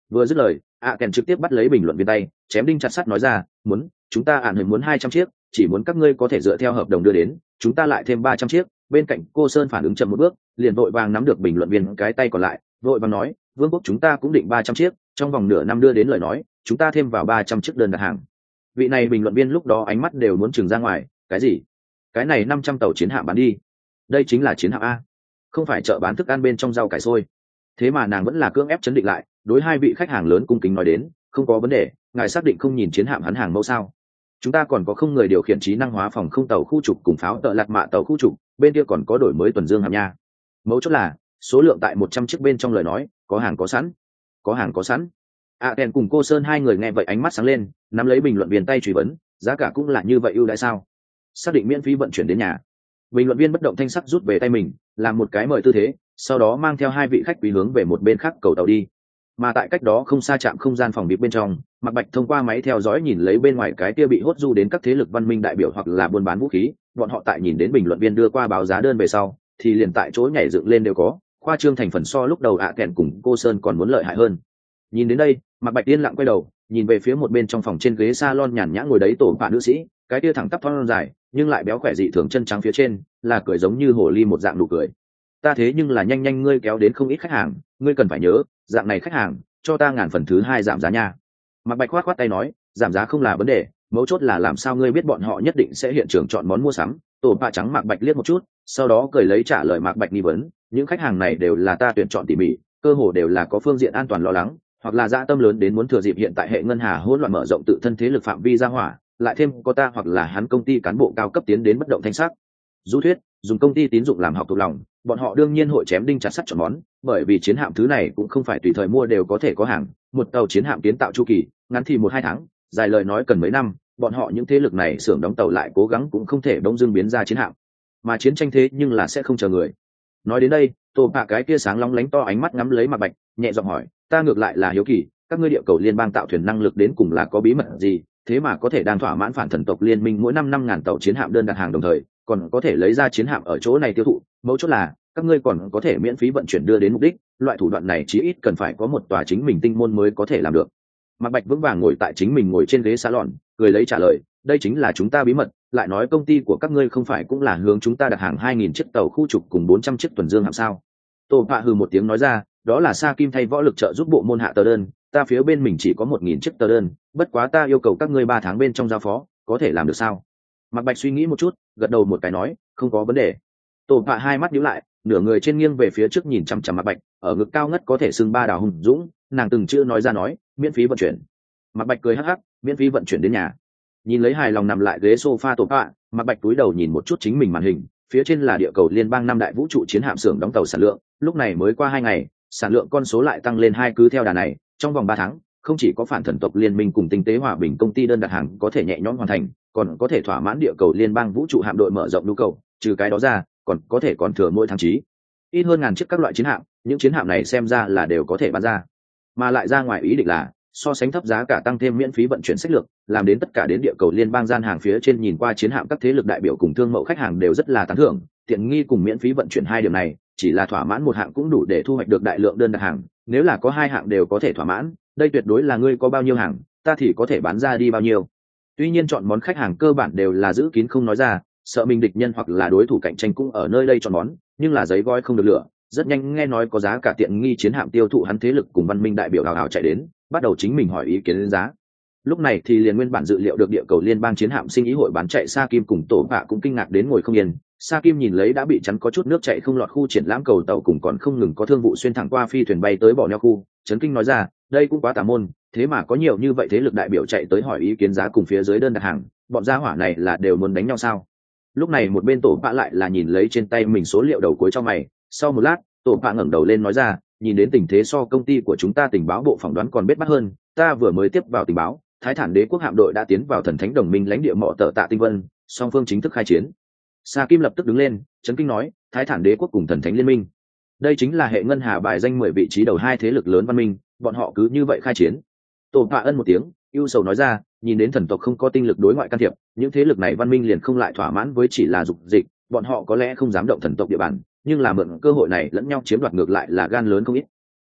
Vừa dứt lời, ạ kèn trực tiếp bắt lấy bình luận viên tay, chém đinh chặt sắt nói ra, muốn chúng ta ạn muốn hai trăm chiếc, chỉ muốn các ngươi có thể dựa theo hợp đồng đưa đến, chúng ta lại thêm ba trăm chiếc. Bên cạnh cô Sơn phản ứng chậm một bước, liền vội vàng nắm được bình luận viên cái tay còn lại, vội vàng nói, vương quốc chúng ta cũng định ba trăm chiếc, trong vòng nửa năm đưa đến lời nói, chúng ta thêm vào ba trăm chiếc đơn đặt hàng. Vị này bình luận viên lúc đó ánh mắt đều muốn trừng ra ngoài, cái gì? Cái này năm trăm tàu chiến hạm bán đi? Đây chính là chiến hạm a, không phải chợ bán thức ăn bên trong rau cải sôi. Thế mà nàng vẫn là cưỡng ép chấn định lại, đối hai vị khách hàng lớn cung kính nói đến, không có vấn đề, ngài xác định không nhìn chiến hạm hắn hàng mẫu sao? Chúng ta còn có không người điều khiển trí năng hóa phòng không tàu khu trục cùng pháo tợ lạt mạ tàu khu trục, bên kia còn có đổi mới tuần dương hạm nha. Mẫu chốt là số lượng tại một trăm chiếc bên trong lời nói, có hàng có sẵn, có hàng có sẵn. A Ken cùng cô Sơn hai người nghe vậy ánh mắt sáng lên, nắm lấy bình luận viên tay truy vấn, giá cả cũng là như vậy ưu đãi sao? Xác định miễn phí vận chuyển đến nhà. Bình luận viên bất động thanh sắc rút về tay mình, làm một cái mời tư thế, sau đó mang theo hai vị khách quý hướng về một bên khác cầu tàu đi. Mà tại cách đó không xa trạm không gian phòng bịp bên trong, Mạc Bạch thông qua máy theo dõi nhìn lấy bên ngoài cái kia bị hốt du đến các thế lực văn minh đại biểu hoặc là buôn bán vũ khí, bọn họ tại nhìn đến bình luận viên đưa qua báo giá đơn về sau, thì liền tại chỗ nhảy dựng lên đều có, khoa trương thành phần so lúc đầu ạ kèn cùng cô Sơn còn muốn lợi hại hơn. Nhìn đến đây, Mạc Bạch yên lặng quay đầu, nhìn về phía một bên trong phòng trên ghế salon nhàn nhã ngồi đấy tổ bạn nữ sĩ, cái kia thẳng tắp thon dài, nhưng lại béo khỏe dị thường chân trắng phía trên, là cười giống như hồ ly một dạng nụ cười. Ta thế nhưng là nhanh nhanh ngươi kéo đến không ít khách hàng, ngươi cần phải nhớ, dạng này khách hàng, cho ta ngàn phần thứ hai giảm giá nha. Mạc Bạch khoát khoát tay nói, giảm giá không là vấn đề, mấu chốt là làm sao ngươi biết bọn họ nhất định sẽ hiện trường chọn món mua sắm. Tổ bạ trắng Mạc Bạch liếc một chút, sau đó cười lấy trả lời Mạc Bạch nghi vấn, những khách hàng này đều là ta tuyển chọn tỉ mỉ, cơ hồ đều là có phương diện an toàn lo lắng, hoặc là dã tâm lớn đến muốn thừa dịp hiện tại hệ ngân hà hỗn loạn mở rộng tự thân thế lực phạm vi ra hỏa, lại thêm có ta hoặc là hắn công ty cán bộ cao cấp tiến đến bất động thanh sắc. Du thuyết, dùng công ty tín dụng làm học thuộc lòng, bọn họ đương nhiên hội chém đinh chặt sắt chọn món, bởi vì chiến hạm thứ này cũng không phải tùy thời mua đều có thể có hàng, một tàu chiến hạm kiến tạo chu kỳ, ngắn thì một hai tháng, dài lời nói cần mấy năm, bọn họ những thế lực này xưởng đóng tàu lại cố gắng cũng không thể bỗng dưng biến ra chiến hạm, mà chiến tranh thế nhưng là sẽ không chờ người. Nói đến đây, Tô Bạ cái kia sáng long lánh to ánh mắt ngắm lấy Mạc Bạch, nhẹ giọng hỏi, ta ngược lại là hiếu kỳ, các ngươi địa cầu liên bang tạo thuyền năng lực đến cùng là có bí mật gì, thế mà có thể đang thỏa mãn phản thần tộc liên minh mỗi năm năm ngàn tàu chiến hạm đơn đặt hàng đồng thời, còn có thể lấy ra chiến hạm ở chỗ này tiêu thụ, mấu chốt là các ngươi còn có thể miễn phí vận chuyển đưa đến mục đích, loại thủ đoạn này chí ít cần phải có một tòa chính mình tinh môn mới có thể làm được. Mạc Bạch vững vàng ngồi tại chính mình ngồi trên ghế salon, cười lấy trả lời, đây chính là chúng ta bí mật, lại nói công ty của các ngươi không phải cũng là hướng chúng ta đặt hàng hai nghìn chiếc tàu khu trục cùng bốn trăm chiếc tuần dương hạm sao? Tô Bạ hừ một tiếng nói ra, đó là Sa Kim thay võ lực trợ giúp bộ môn hạ tờ đơn, ta phía bên mình chỉ có một nghìn chiếc tờ đơn, bất quá ta yêu cầu các ngươi ba tháng bên trong giao phó, có thể làm được sao? Mạc Bạch suy nghĩ một chút, gật đầu một cái nói, không có vấn đề. Tô Bạ hai mắt nhíu lại, nửa người trên nghiêng về phía trước nhìn chằm chằm Mạc Bạch, ở ngực cao ngất có thể xưng ba đào hùng dũng, nàng từng chữ nói ra nói, miễn phí vận chuyển. Mạc Bạch cười hắc hắc, miễn phí vận chuyển đến nhà. Nhìn lấy hài lòng nằm lại ghế sofa Tô Bạ, Mạc Bạch cúi đầu nhìn một chút chính mình màn hình, phía trên là địa cầu liên bang năm đại vũ trụ chiến hạm xưởng đóng tàu sản lượng, lúc này mới qua hai ngày, sản lượng con số lại tăng lên hai, cứ theo đà này, trong vòng ba tháng, không chỉ có phản thần tộc liên minh cùng tinh tế hòa bình công ty đơn đặt hàng có thể nhẹ nhõm hoàn thành, còn có thể thỏa mãn địa cầu liên bang vũ trụ hạm đội mở rộng nhu cầu, trừ cái đó ra, còn có thể còn thừa mỗi tháng chí ít hơn ngàn chiếc các loại chiến hạm, những chiến hạm này xem ra là đều có thể bán ra, mà lại ra ngoài ý định là so sánh thấp giá cả tăng thêm miễn phí vận chuyển sách lược, làm đến tất cả đến địa cầu liên bang gian hàng phía trên nhìn qua chiến hạm các thế lực đại biểu cùng thương mẫu khách hàng đều rất là tán thưởng, tiện nghi cùng miễn phí vận chuyển hai điểm này, chỉ là thỏa mãn một hạng cũng đủ để thu hoạch được đại lượng đơn đặt hàng, nếu là có hai hạng đều có thể thỏa mãn, đây tuyệt đối là ngươi có bao nhiêu hàng, ta thì có thể bán ra đi bao nhiêu. Tuy nhiên chọn món khách hàng cơ bản đều là giữ kín không nói ra, sợ mình địch nhân hoặc là đối thủ cạnh tranh cũng ở nơi đây chọn món, nhưng là giấy gói không được lửa, rất nhanh nghe nói có giá cả tiện nghi chiến hạm tiêu thụ, hắn thế lực cùng văn minh đại biểu hào hào chạy đến, bắt đầu chính mình hỏi ý kiến đến giá. Lúc này thì liền nguyên bản dự liệu được địa cầu liên bang chiến hạm sinh ý hội bán chạy Sa Kim cùng Tổ Bạ cũng kinh ngạc đến ngồi không yên. Sa Kim nhìn lấy đã bị chắn có chút nước chạy không lọt khu triển lãm cầu tàu cùng còn không ngừng có thương vụ xuyên thẳng qua phi thuyền bay tới bỏ neo khu, chấn kinh nói ra, đây cũng quá tà môn, thế mà có nhiều như vậy thế lực đại biểu chạy tới hỏi ý kiến giá cùng phía dưới đơn đặt hàng, bọn gia hỏa này là đều muốn đánh nhau sao? Lúc này một bên Tổ Bạ lại là nhìn lấy trên tay mình số liệu đầu cuối cho mày, sau một lát, Tổ Bạ ngẩng đầu lên nói ra, nhìn đến tình thế so công ty của chúng ta tình báo bộ phỏng đoán còn bết bát hơn, ta vừa mới tiếp vào tình báo, Thái Thản Đế quốc hạm đội đã tiến vào thần thánh đồng minh lãnh địa mỏ tở tạ tinh vân, song phương chính thức khai chiến. Sa Kim lập tức đứng lên, chấn kinh nói, Thái Thản Đế quốc cùng thần thánh liên minh, đây chính là hệ ngân hà bài danh mười vị trí đầu hai thế lực lớn văn minh, bọn họ cứ như vậy khai chiến. Tổ Bạ ân một tiếng, ưu sầu nói ra, nhìn đến thần tộc không có tinh lực đối ngoại can thiệp, những thế lực này văn minh liền không lại thỏa mãn với chỉ là dục dịch, bọn họ có lẽ không dám động thần tộc địa bàn, nhưng là mượn cơ hội này lẫn nhau chiếm đoạt ngược lại là gan lớn không ít.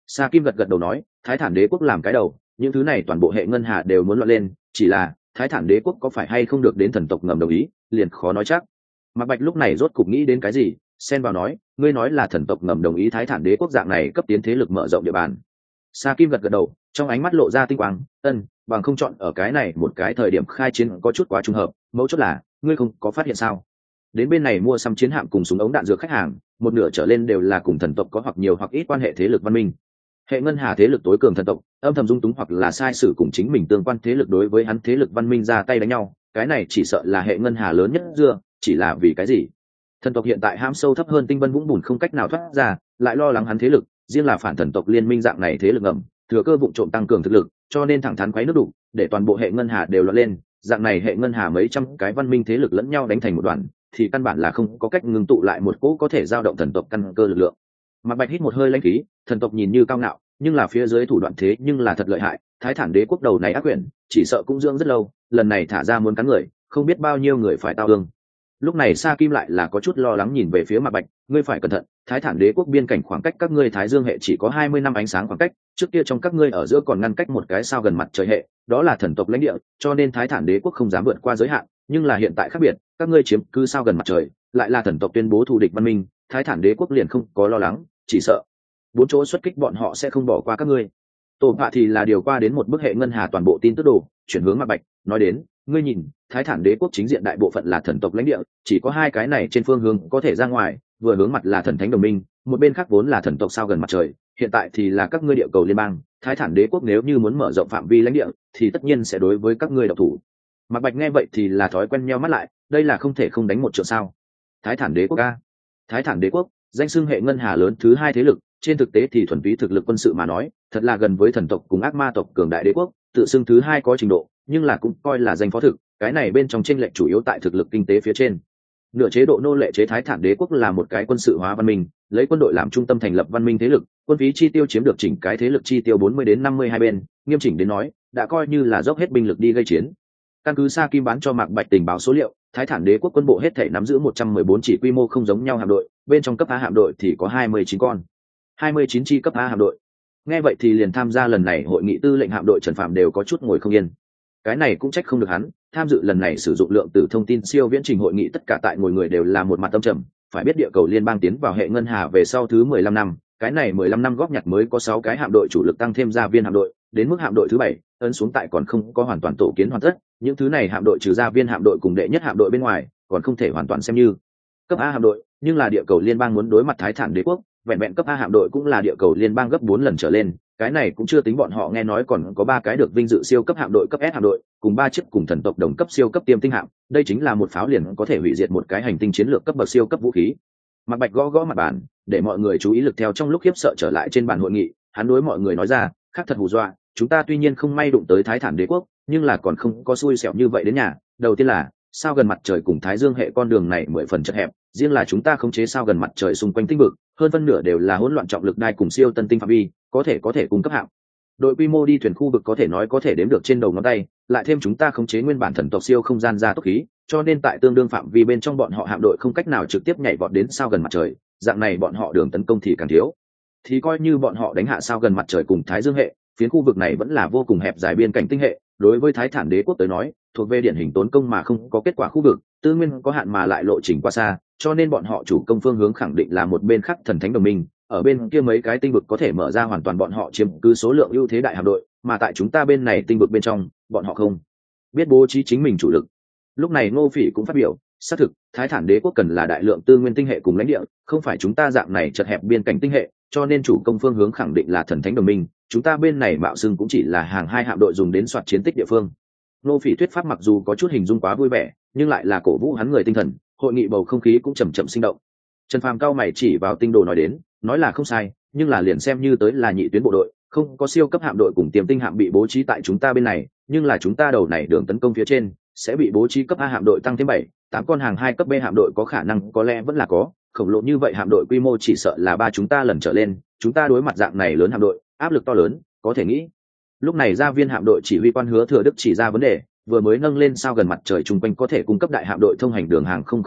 Sa Kim gật gật đầu nói, Thái Thản Đế quốc làm cái đầu, những thứ này toàn bộ hệ ngân hà đều muốn loạn lên, chỉ là Thái Thản Đế quốc có phải hay không được đến thần tộc ngầm đồng ý, liền khó nói chắc. Mạc Bạch lúc này rốt cục nghĩ đến cái gì, xen vào nói, ngươi nói là thần tộc ngầm đồng ý Thái Thản Đế quốc dạng này cấp tiến thế lực mở rộng địa bàn. Sa Kim gật gật đầu, trong ánh mắt lộ ra tinh quang, ân, bằng không chọn ở cái này một cái thời điểm khai chiến có chút quá trùng hợp, mấu chốt là, ngươi không có phát hiện sao? Đến bên này mua sắm chiến hạm cùng súng ống đạn dược khách hàng, một nửa trở lên đều là cùng thần tộc có hoặc nhiều hoặc ít quan hệ thế lực văn minh. Hệ ngân hà thế lực tối cường thần tộc, âm thầm dung túng hoặc là sai sử cùng chính mình tương quan thế lực đối với hắn thế lực văn minh ra tay đánh nhau, cái này chỉ sợ là hệ ngân hà lớn nhất dưa, chỉ là vì cái gì? Thần tộc hiện tại hãm sâu thấp hơn tinh vân vũng bùn không cách nào thoát ra, lại lo lắng hắn thế lực, riêng là phản thần tộc liên minh dạng này thế lực ngầm, thừa cơ vụ trộm tăng cường thực lực, cho nên thẳng thắn quấy nước đủ, để toàn bộ hệ ngân hà đều loạn lên, dạng này hệ ngân hà mấy trăm cái văn minh thế lực lẫn nhau đánh thành một đoàn, thì căn bản là không có cách ngưng tụ lại một cỗ có thể giao động thần tộc căn cơ lực lượng. Mạc Bạch hít một hơi lãnh khí, thần tộc nhìn như cao ngạo, nhưng là phía dưới thủ đoạn thế nhưng là thật lợi hại, Thái Thản Đế quốc đầu này ác quyển, chỉ sợ cũng dưỡng rất lâu, lần này thả ra muốn cắn người, không biết bao nhiêu người phải tao thương. Lúc này Sa Kim lại là có chút lo lắng nhìn về phía Mạc Bạch, ngươi phải cẩn thận, Thái Thản Đế quốc biên cảnh khoảng cách các ngươi Thái Dương hệ chỉ có hai mươi năm ánh sáng khoảng cách, trước kia trong các ngươi ở giữa còn ngăn cách một cái sao gần mặt trời hệ, đó là thần tộc lãnh địa, cho nên Thái Thản Đế quốc không dám vượt qua giới hạn, nhưng là hiện tại khác biệt, các ngươi chiếm cứ sao gần mặt trời, lại là thần tộc tuyên bố thù địch văn minh, Thái Thản Đế quốc liền không có lo lắng, chỉ sợ bốn chỗ xuất kích bọn họ sẽ không bỏ qua các ngươi. Tổ Phạ thì là điều qua đến một bức hệ ngân hà toàn bộ tin tức đồ, chuyển hướng Mạc Bạch, nói đến, ngươi nhìn, Thái Thản Đế quốc chính diện đại bộ phận là thần tộc lãnh địa, chỉ có hai cái này trên phương hướng có thể ra ngoài, vừa hướng mặt là thần thánh đồng minh, một bên khác vốn là thần tộc sao gần mặt trời, hiện tại thì là các ngươi địa cầu liên bang, Thái Thản Đế quốc nếu như muốn mở rộng phạm vi lãnh địa, thì tất nhiên sẽ đối với các ngươi độc thủ. Mạc Bạch nghe vậy thì là thói quen nheo mắt lại, đây là không thể không đánh một trận sao? Thái Thản Đế quốc a? Thái Thản Đế quốc, danh xưng hệ ngân hà lớn thứ hai thế lực, trên thực tế thì thuần túy thực lực quân sự mà nói, thật là gần với thần tộc cùng ác ma tộc cường đại đế quốc, tự xưng thứ hai có trình độ, nhưng là cũng coi là danh phó thực, cái này bên trong chênh lệch chủ yếu tại thực lực kinh tế phía trên. Nửa chế độ nô lệ chế Thái Thản Đế quốc là một cái quân sự hóa văn minh, lấy quân đội làm trung tâm thành lập văn minh thế lực, quân phí chi tiêu chiếm được chỉnh cái thế lực chi tiêu bốn mươi đến năm mươi hai bên, nghiêm chỉnh đến nói, đã coi như là dốc hết binh lực đi gây chiến. Căn cứ Sa Kim bán cho Mạc Bạch tình báo số liệu, Thái Thản Đế quốc quân bộ hết thể nắm giữ một trăm mười bốn chỉ quy mô không giống nhau hạm đội, bên trong cấp A hạm đội thì có hai mươi chín con, hai mươi chín chi cấp A hạm đội. Nghe vậy thì liền tham gia lần này hội nghị tư lệnh hạm đội Trần Phạm đều có chút ngồi không yên. Cái này cũng trách không được hắn, tham dự lần này sử dụng lượng tử thông tin siêu viễn trình hội nghị tất cả tại ngồi người đều là một mặt tâm trầm, phải biết địa cầu liên bang tiến vào hệ ngân hà về sau thứ mười lăm năm, cái này mười lăm năm góp nhặt mới có sáu cái hạm đội chủ lực tăng thêm gia viên hạm đội, đến mức hạm đội thứ bảy, ấn xuống tại còn không có hoàn toàn tổ kiến hoàn tất, những thứ này hạm đội trừ gia viên hạm đội cùng đệ nhất hạm đội bên ngoài, còn không thể hoàn toàn xem như cấp A hạm đội, nhưng là địa cầu liên bang muốn đối mặt Thái Thản Đế quốc, vẹn vẹn cấp A hạm đội cũng là địa cầu liên bang gấp bốn lần trở lên, cái này cũng chưa tính bọn họ nghe nói còn có ba cái được vinh dự siêu cấp hạm đội cấp S hạm đội, cùng ba chiếc cùng thần tộc đồng cấp siêu cấp tiêm tinh hạm, đây chính là một pháo liền có thể hủy diệt một cái hành tinh chiến lược cấp bậc siêu cấp vũ khí. Mạc Bạch gõ gõ mặt bàn, để mọi người chú ý lực theo trong lúc khiếp sợ trở lại trên bàn hội nghị, hắn đối mọi người nói ra, khác thật hù dọa, chúng ta tuy nhiên không may đụng tới Thái Thản Đế quốc, nhưng là còn không có xui xẻo như vậy đến nhà. Đầu tiên là sao gần mặt trời cùng Thái Dương hệ con đường này mười phần chật hẹp, riêng là chúng ta khống chế sao gần mặt trời xung quanh tinh vực, hơn phân nửa đều là hỗn loạn trọng lực đai cùng siêu tân tinh phạm vi, có thể có thể cung cấp hạng đội quy mô đi thuyền khu vực có thể nói có thể đếm được trên đầu ngón tay, lại thêm chúng ta khống chế nguyên bản thần tộc siêu không gian gia tốc khí, cho nên tại tương đương phạm vi bên trong bọn họ hạm đội không cách nào trực tiếp nhảy vọt đến sao gần mặt trời, dạng này bọn họ đường tấn công thì càng thiếu. Thì coi như bọn họ đánh hạ sao gần mặt trời cùng Thái Dương hệ, phiến khu vực này vẫn là vô cùng hẹp dài biên cảnh tinh hệ, đối với Thái Thản Đế quốc tới nói, thuộc về điển hình tốn công mà không có kết quả khu vực, tư nguyên có hạn mà lại lộ trình quá xa, cho nên bọn họ chủ công phương hướng khẳng định là một bên khác thần thánh đồng minh, ở bên kia mấy cái tinh vực có thể mở ra hoàn toàn bọn họ chiếm cứ số lượng ưu thế đại hạm đội, mà tại chúng ta bên này tinh vực bên trong, bọn họ không biết bố trí chính mình chủ lực. Lúc này Ngô Phỉ cũng phát biểu, xác thực, Thái Thản Đế quốc cần là đại lượng tư nguyên tinh hệ cùng lãnh địa, không phải chúng ta dạng này chật hẹp biên cảnh tinh hệ, cho nên chủ công phương hướng khẳng định là thần thánh đồng minh, chúng ta bên này mạo xưng cũng chỉ là hàng hai hạm đội dùng đến soạt chiến tích địa phương. Ngô Phỉ thuyết pháp mặc dù có chút hình dung quá vui vẻ, nhưng lại là cổ vũ hắn người tinh thần, hội nghị bầu không khí cũng chậm chậm sinh động. Trần Phàm cao mày chỉ vào tinh đồ nói đến, nói là không sai, nhưng là liền xem như tới là nhị tuyến bộ đội, không có siêu cấp hạm đội cùng tiềm tinh hạm bị bố trí tại chúng ta bên này, nhưng là chúng ta đầu này đường tấn công phía trên sẽ bị bố trí cấp A hạm đội tăng thêm bảy, tám con hàng hai cấp B hạm đội có khả năng có lẽ vẫn là có, khổng lồ như vậy hạm đội quy mô chỉ sợ là ba chúng ta lần trở lên, chúng ta đối mặt dạng này lớn hạm đội, áp lực to lớn, có thể nghĩ. Lúc này gia viên hạm đội chỉ huy quan Hứa Thừa Đức chỉ ra vấn đề, vừa mới nâng lên sao gần mặt trời chung quanh có thể cung cấp đại hạm đội thông hành đường hàng không không nhiều,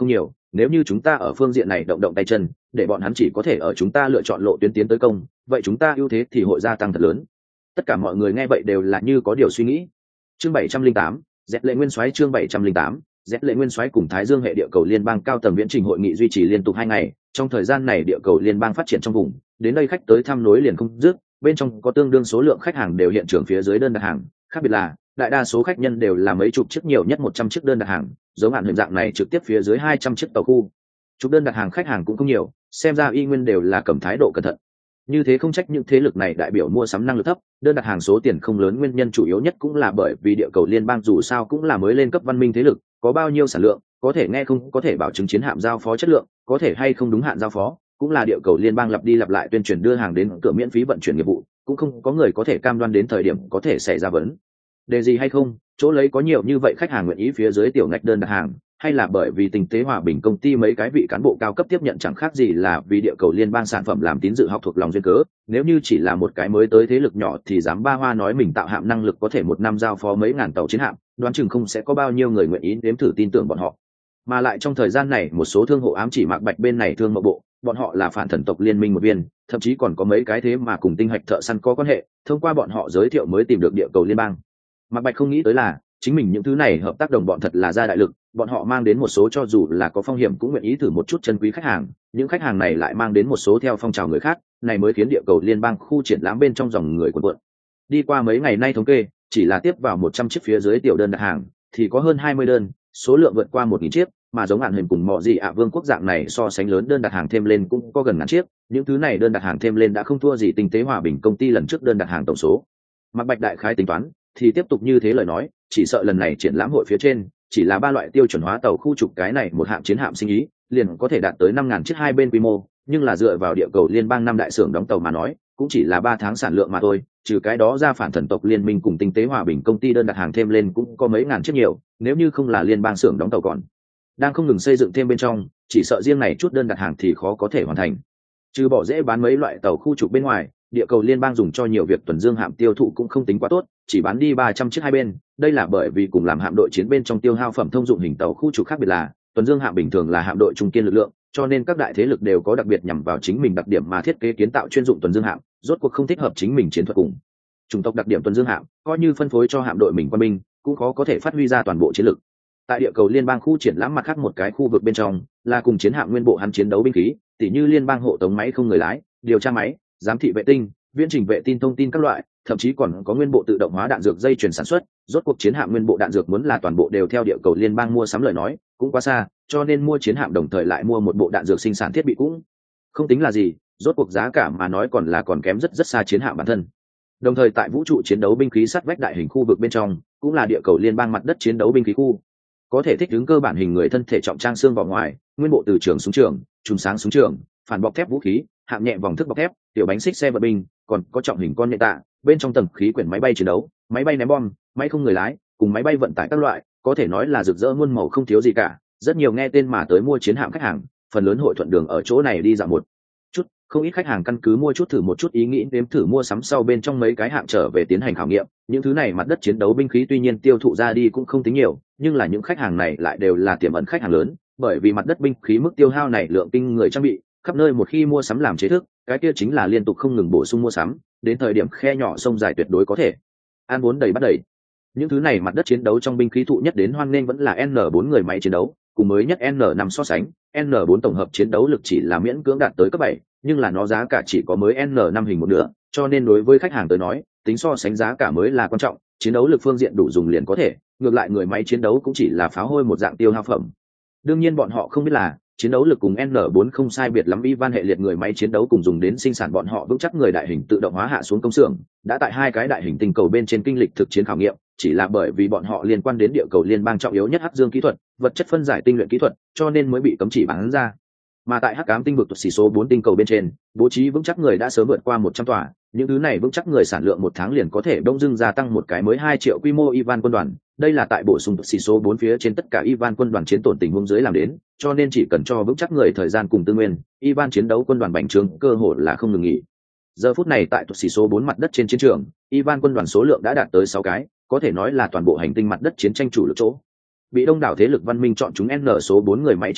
nếu như chúng ta ở phương diện này động động tay chân, để bọn hắn chỉ có thể ở chúng ta lựa chọn lộ tuyến tiến tới công, vậy chúng ta ưu thế thì hội gia tăng thật lớn. Tất cả mọi người nghe vậy đều là như có điều suy nghĩ. Chương bảy trăm linh tám, Dẹt Lệ Nguyên Soái chương bảy trăm linh tám, Dẹt Lệ Nguyên Soái cùng Thái Dương hệ địa cầu liên bang cao tầng viễn trình hội nghị duy trì liên tục hai ngày, trong thời gian này địa cầu liên bang phát triển trong vùng, đến đây khách tới thăm nối liền không dứt, bên trong có tương đương số lượng khách hàng đều hiện trường phía dưới đơn đặt hàng, khác biệt là đại đa số khách nhân đều là mấy chục chiếc, nhiều nhất một trăm chiếc đơn đặt hàng, giống hạn hình dạng này trực tiếp phía dưới hai trăm chiếc tàu khu. Chục đơn đặt hàng khách hàng cũng không nhiều, xem ra y nguyên đều là cầm thái độ cẩn thận. Như thế không trách những thế lực này đại biểu mua sắm năng lực thấp, đơn đặt hàng số tiền không lớn, nguyên nhân chủ yếu nhất cũng là bởi vì địa cầu liên bang dù sao cũng là mới lên cấp văn minh thế lực, có bao nhiêu sản lượng, có thể nghe không có thể bảo chứng chiến hạm giao phó chất lượng, có thể hay không đúng hạn giao phó, cũng là địa cầu liên bang lặp đi lặp lại tuyên truyền đưa hàng đến cửa miễn phí vận chuyển nghiệp vụ, cũng không có người có thể cam đoan đến thời điểm có thể xảy ra vấn đề gì hay không. Chỗ lấy có nhiều như vậy khách hàng nguyện ý phía dưới tiểu ngạch đơn đặt hàng, hay là bởi vì Tinh tế hòa bình công ty mấy cái vị cán bộ cao cấp tiếp nhận chẳng khác gì là vì địa cầu liên bang sản phẩm làm tín dự học thuộc lòng duyên cớ. Nếu như chỉ là một cái mới tới thế lực nhỏ thì dám ba hoa nói mình tạo hạm năng lực có thể một năm giao phó mấy ngàn tàu chiến hạm, đoán chừng không sẽ có bao nhiêu người nguyện ý đếm thử tin tưởng bọn họ. Mà lại trong thời gian này một số thương hộ ám chỉ Mạc Bạch bên này thương mậu bộ, bọn họ là phản thần tộc liên minh một viên, thậm chí còn có mấy cái thế mà cùng tinh hạch thợ săn có quan hệ, thông qua bọn họ giới thiệu mới tìm được địa cầu liên bang. Mạc Bạch không nghĩ tới là chính mình những thứ này hợp tác đồng bọn thật là ra đại lực, bọn họ mang đến một số cho dù là có phong hiểm cũng nguyện ý thử một chút chân quý khách hàng, những khách hàng này lại mang đến một số theo phong trào người khác, này mới khiến địa cầu liên bang khu triển lãm bên trong dòng người cuồn cuộn. Đi qua mấy ngày nay thống kê, chỉ là tiếp vào một trăm chiếc phía dưới tiểu đơn đặt hàng thì có hơn hai mươi đơn, số lượng vượt qua một nghìn chiếc, mà giống hạn hình cùng mọi gì ạ vương quốc dạng này so sánh lớn đơn đặt hàng thêm lên cũng có gần ngàn chiếc, những thứ này đơn đặt hàng thêm lên đã không thua gì Tinh tế hòa bình công ty lần trước đơn đặt hàng tổng số. Mạc Bạch đại khái tính toán thì tiếp tục như thế lời nói, chỉ sợ lần này triển lãm hội phía trên chỉ là ba loại tiêu chuẩn hóa tàu khu trục cái này một hạng chiến hạm sinh ý liền có thể đạt tới năm ngàn chiếc hai bên quy mô, nhưng là dựa vào địa cầu liên bang năm đại xưởng đóng tàu mà nói cũng chỉ là ba tháng sản lượng mà thôi, trừ cái đó ra phản thần tộc liên minh cùng Tinh tế hòa bình công ty đơn đặt hàng thêm lên cũng có mấy ngàn chiếc nhiều, nếu như không là liên bang xưởng đóng tàu còn đang không ngừng xây dựng thêm bên trong, chỉ sợ riêng này chút đơn đặt hàng thì khó có thể hoàn thành. Trừ bỏ dễ bán mấy loại tàu khu trục bên ngoài, địa cầu liên bang dùng cho nhiều việc tuần dương hạm tiêu thụ cũng không tính quá tốt, chỉ bán đi ba trăm chiếc hai bên, đây là bởi vì cùng làm hạm đội chiến bên trong tiêu hao phẩm thông dụng hình tàu khu trục khác biệt là tuần dương hạm bình thường là hạm đội trung kiên lực lượng, cho nên các đại thế lực đều có đặc biệt nhằm vào chính mình đặc điểm mà thiết kế kiến tạo chuyên dụng tuần dương hạm, rốt cuộc không thích hợp chính mình chiến thuật cùng chủng tộc đặc điểm tuần dương hạm, coi như phân phối cho hạm đội mình quân binh cũng khó có thể phát huy ra toàn bộ chiến lực. Tại địa cầu liên bang khu triển lãm mặt khác một cái khu vực bên trong là cùng chiến hạm nguyên bộ hắn chiến đấu binh khí, tỉ như liên bang hộ tống máy không người lái, điều tra máy, giám thị vệ tinh, viễn trình vệ tin thông tin các loại, thậm chí còn có nguyên bộ tự động hóa đạn dược dây chuyển sản xuất. Rốt cuộc chiến hạm nguyên bộ đạn dược muốn là toàn bộ đều theo địa cầu liên bang mua sắm lời nói cũng quá xa, cho nên mua chiến hạm đồng thời lại mua một bộ đạn dược sinh sản thiết bị cũng không tính là gì, rốt cuộc giá cả mà nói còn là còn kém rất rất xa chiến hạm bản thân. Đồng thời tại vũ trụ chiến đấu binh khí sắt vách đại hình khu vực bên trong cũng là địa cầu liên bang mặt đất chiến đấu binh khí khu, có thể thích ứng cơ bản hình người thân thể trọng trang xương vào ngoài, nguyên bộ từ trường súng trường, chùm sáng súng trường, phản bọc thép vũ khí, hạng nhẹ vòng thức bọc thép, tiểu bánh xích xe vận binh, còn có trọng hình con nhện tạ, bên trong tầng khí quyển máy bay chiến đấu, máy bay ném bom, máy không người lái, cùng máy bay vận tải các loại, có thể nói là rực rỡ muôn màu không thiếu gì cả. Rất nhiều nghe tên mà tới mua chiến hạm khách hàng, phần lớn hội thuận đường ở chỗ này đi dạo một chút, không ít khách hàng căn cứ mua chút thử một chút ý nghĩ đếm thử mua sắm sau bên trong mấy cái hạng trở về tiến hành khảo nghiệm. Những thứ này mặt đất chiến đấu binh khí tuy nhiên tiêu thụ ra đi cũng không tính nhiều, nhưng là những khách hàng này lại đều là tiềm ẩn khách hàng lớn, bởi vì mặt đất binh khí mức tiêu hao này lượng kinh người trang bị, khắp nơi một khi mua sắm làm chế thức, cái kia chính là liên tục không ngừng bổ sung mua sắm, đến thời điểm khe nhỏ sông dài tuyệt đối có thể an vốn đầy bắt đầy. Những thứ này mặt đất chiến đấu trong binh khí thụ nhất đến hoan nghênh vẫn là N bốn người máy chiến đấu, cùng mới nhất N năm so sánh, N bốn tổng hợp chiến đấu lực chỉ là miễn cưỡng đạt tới cấp bảy, nhưng là nó giá cả chỉ có mới N năm hình một nửa, cho nên đối với khách hàng tới nói, tính so sánh giá cả mới là quan trọng, chiến đấu lực phương diện đủ dùng liền có thể, ngược lại người máy chiến đấu cũng chỉ là pháo hôi một dạng tiêu hao phẩm. Đương nhiên bọn họ không biết là chiến đấu lực cùng N bốn không sai biệt lắm, Ivan hệ liệt người máy chiến đấu cùng dùng đến sinh sản bọn họ vững chắc người đại hình tự động hóa hạ xuống công xưởng, đã tại hai cái đại hình tinh cầu bên trên kinh lịch thực chiến khảo nghiệm, chỉ là bởi vì bọn họ liên quan đến địa cầu liên bang trọng yếu nhất hắc dương kỹ thuật, vật chất phân giải tinh luyện kỹ thuật, cho nên mới bị cấm chỉ bán ra. Mà tại hắc ám tinh vực xỉ số bốn tinh cầu bên trên, bố trí vững chắc người đã sớm vượt qua một trăm tòa, những thứ này vững chắc người sản lượng một tháng liền có thể đông dưng gia tăng một cái mới hai triệu quy mô Ivan quân đoàn. Đây là tại bổ sung xỉ số bốn phía trên tất cả Ivan quân đoàn chiến tổn tình huống dưới làm đến, cho nên chỉ cần cho vững chắc người thời gian cùng tư nguyên, Ivan chiến đấu quân đoàn bành trướng cơ hội là không ngừng nghỉ. Giờ phút này tại xỉ số bốn mặt đất trên chiến trường, Ivan quân đoàn số lượng đã đạt tới sáu cái, có thể nói là toàn bộ hành tinh mặt đất chiến tranh chủ lực chỗ. Bị đông đảo thế lực văn minh chọn chúng N số bốn người máy chiến đấu,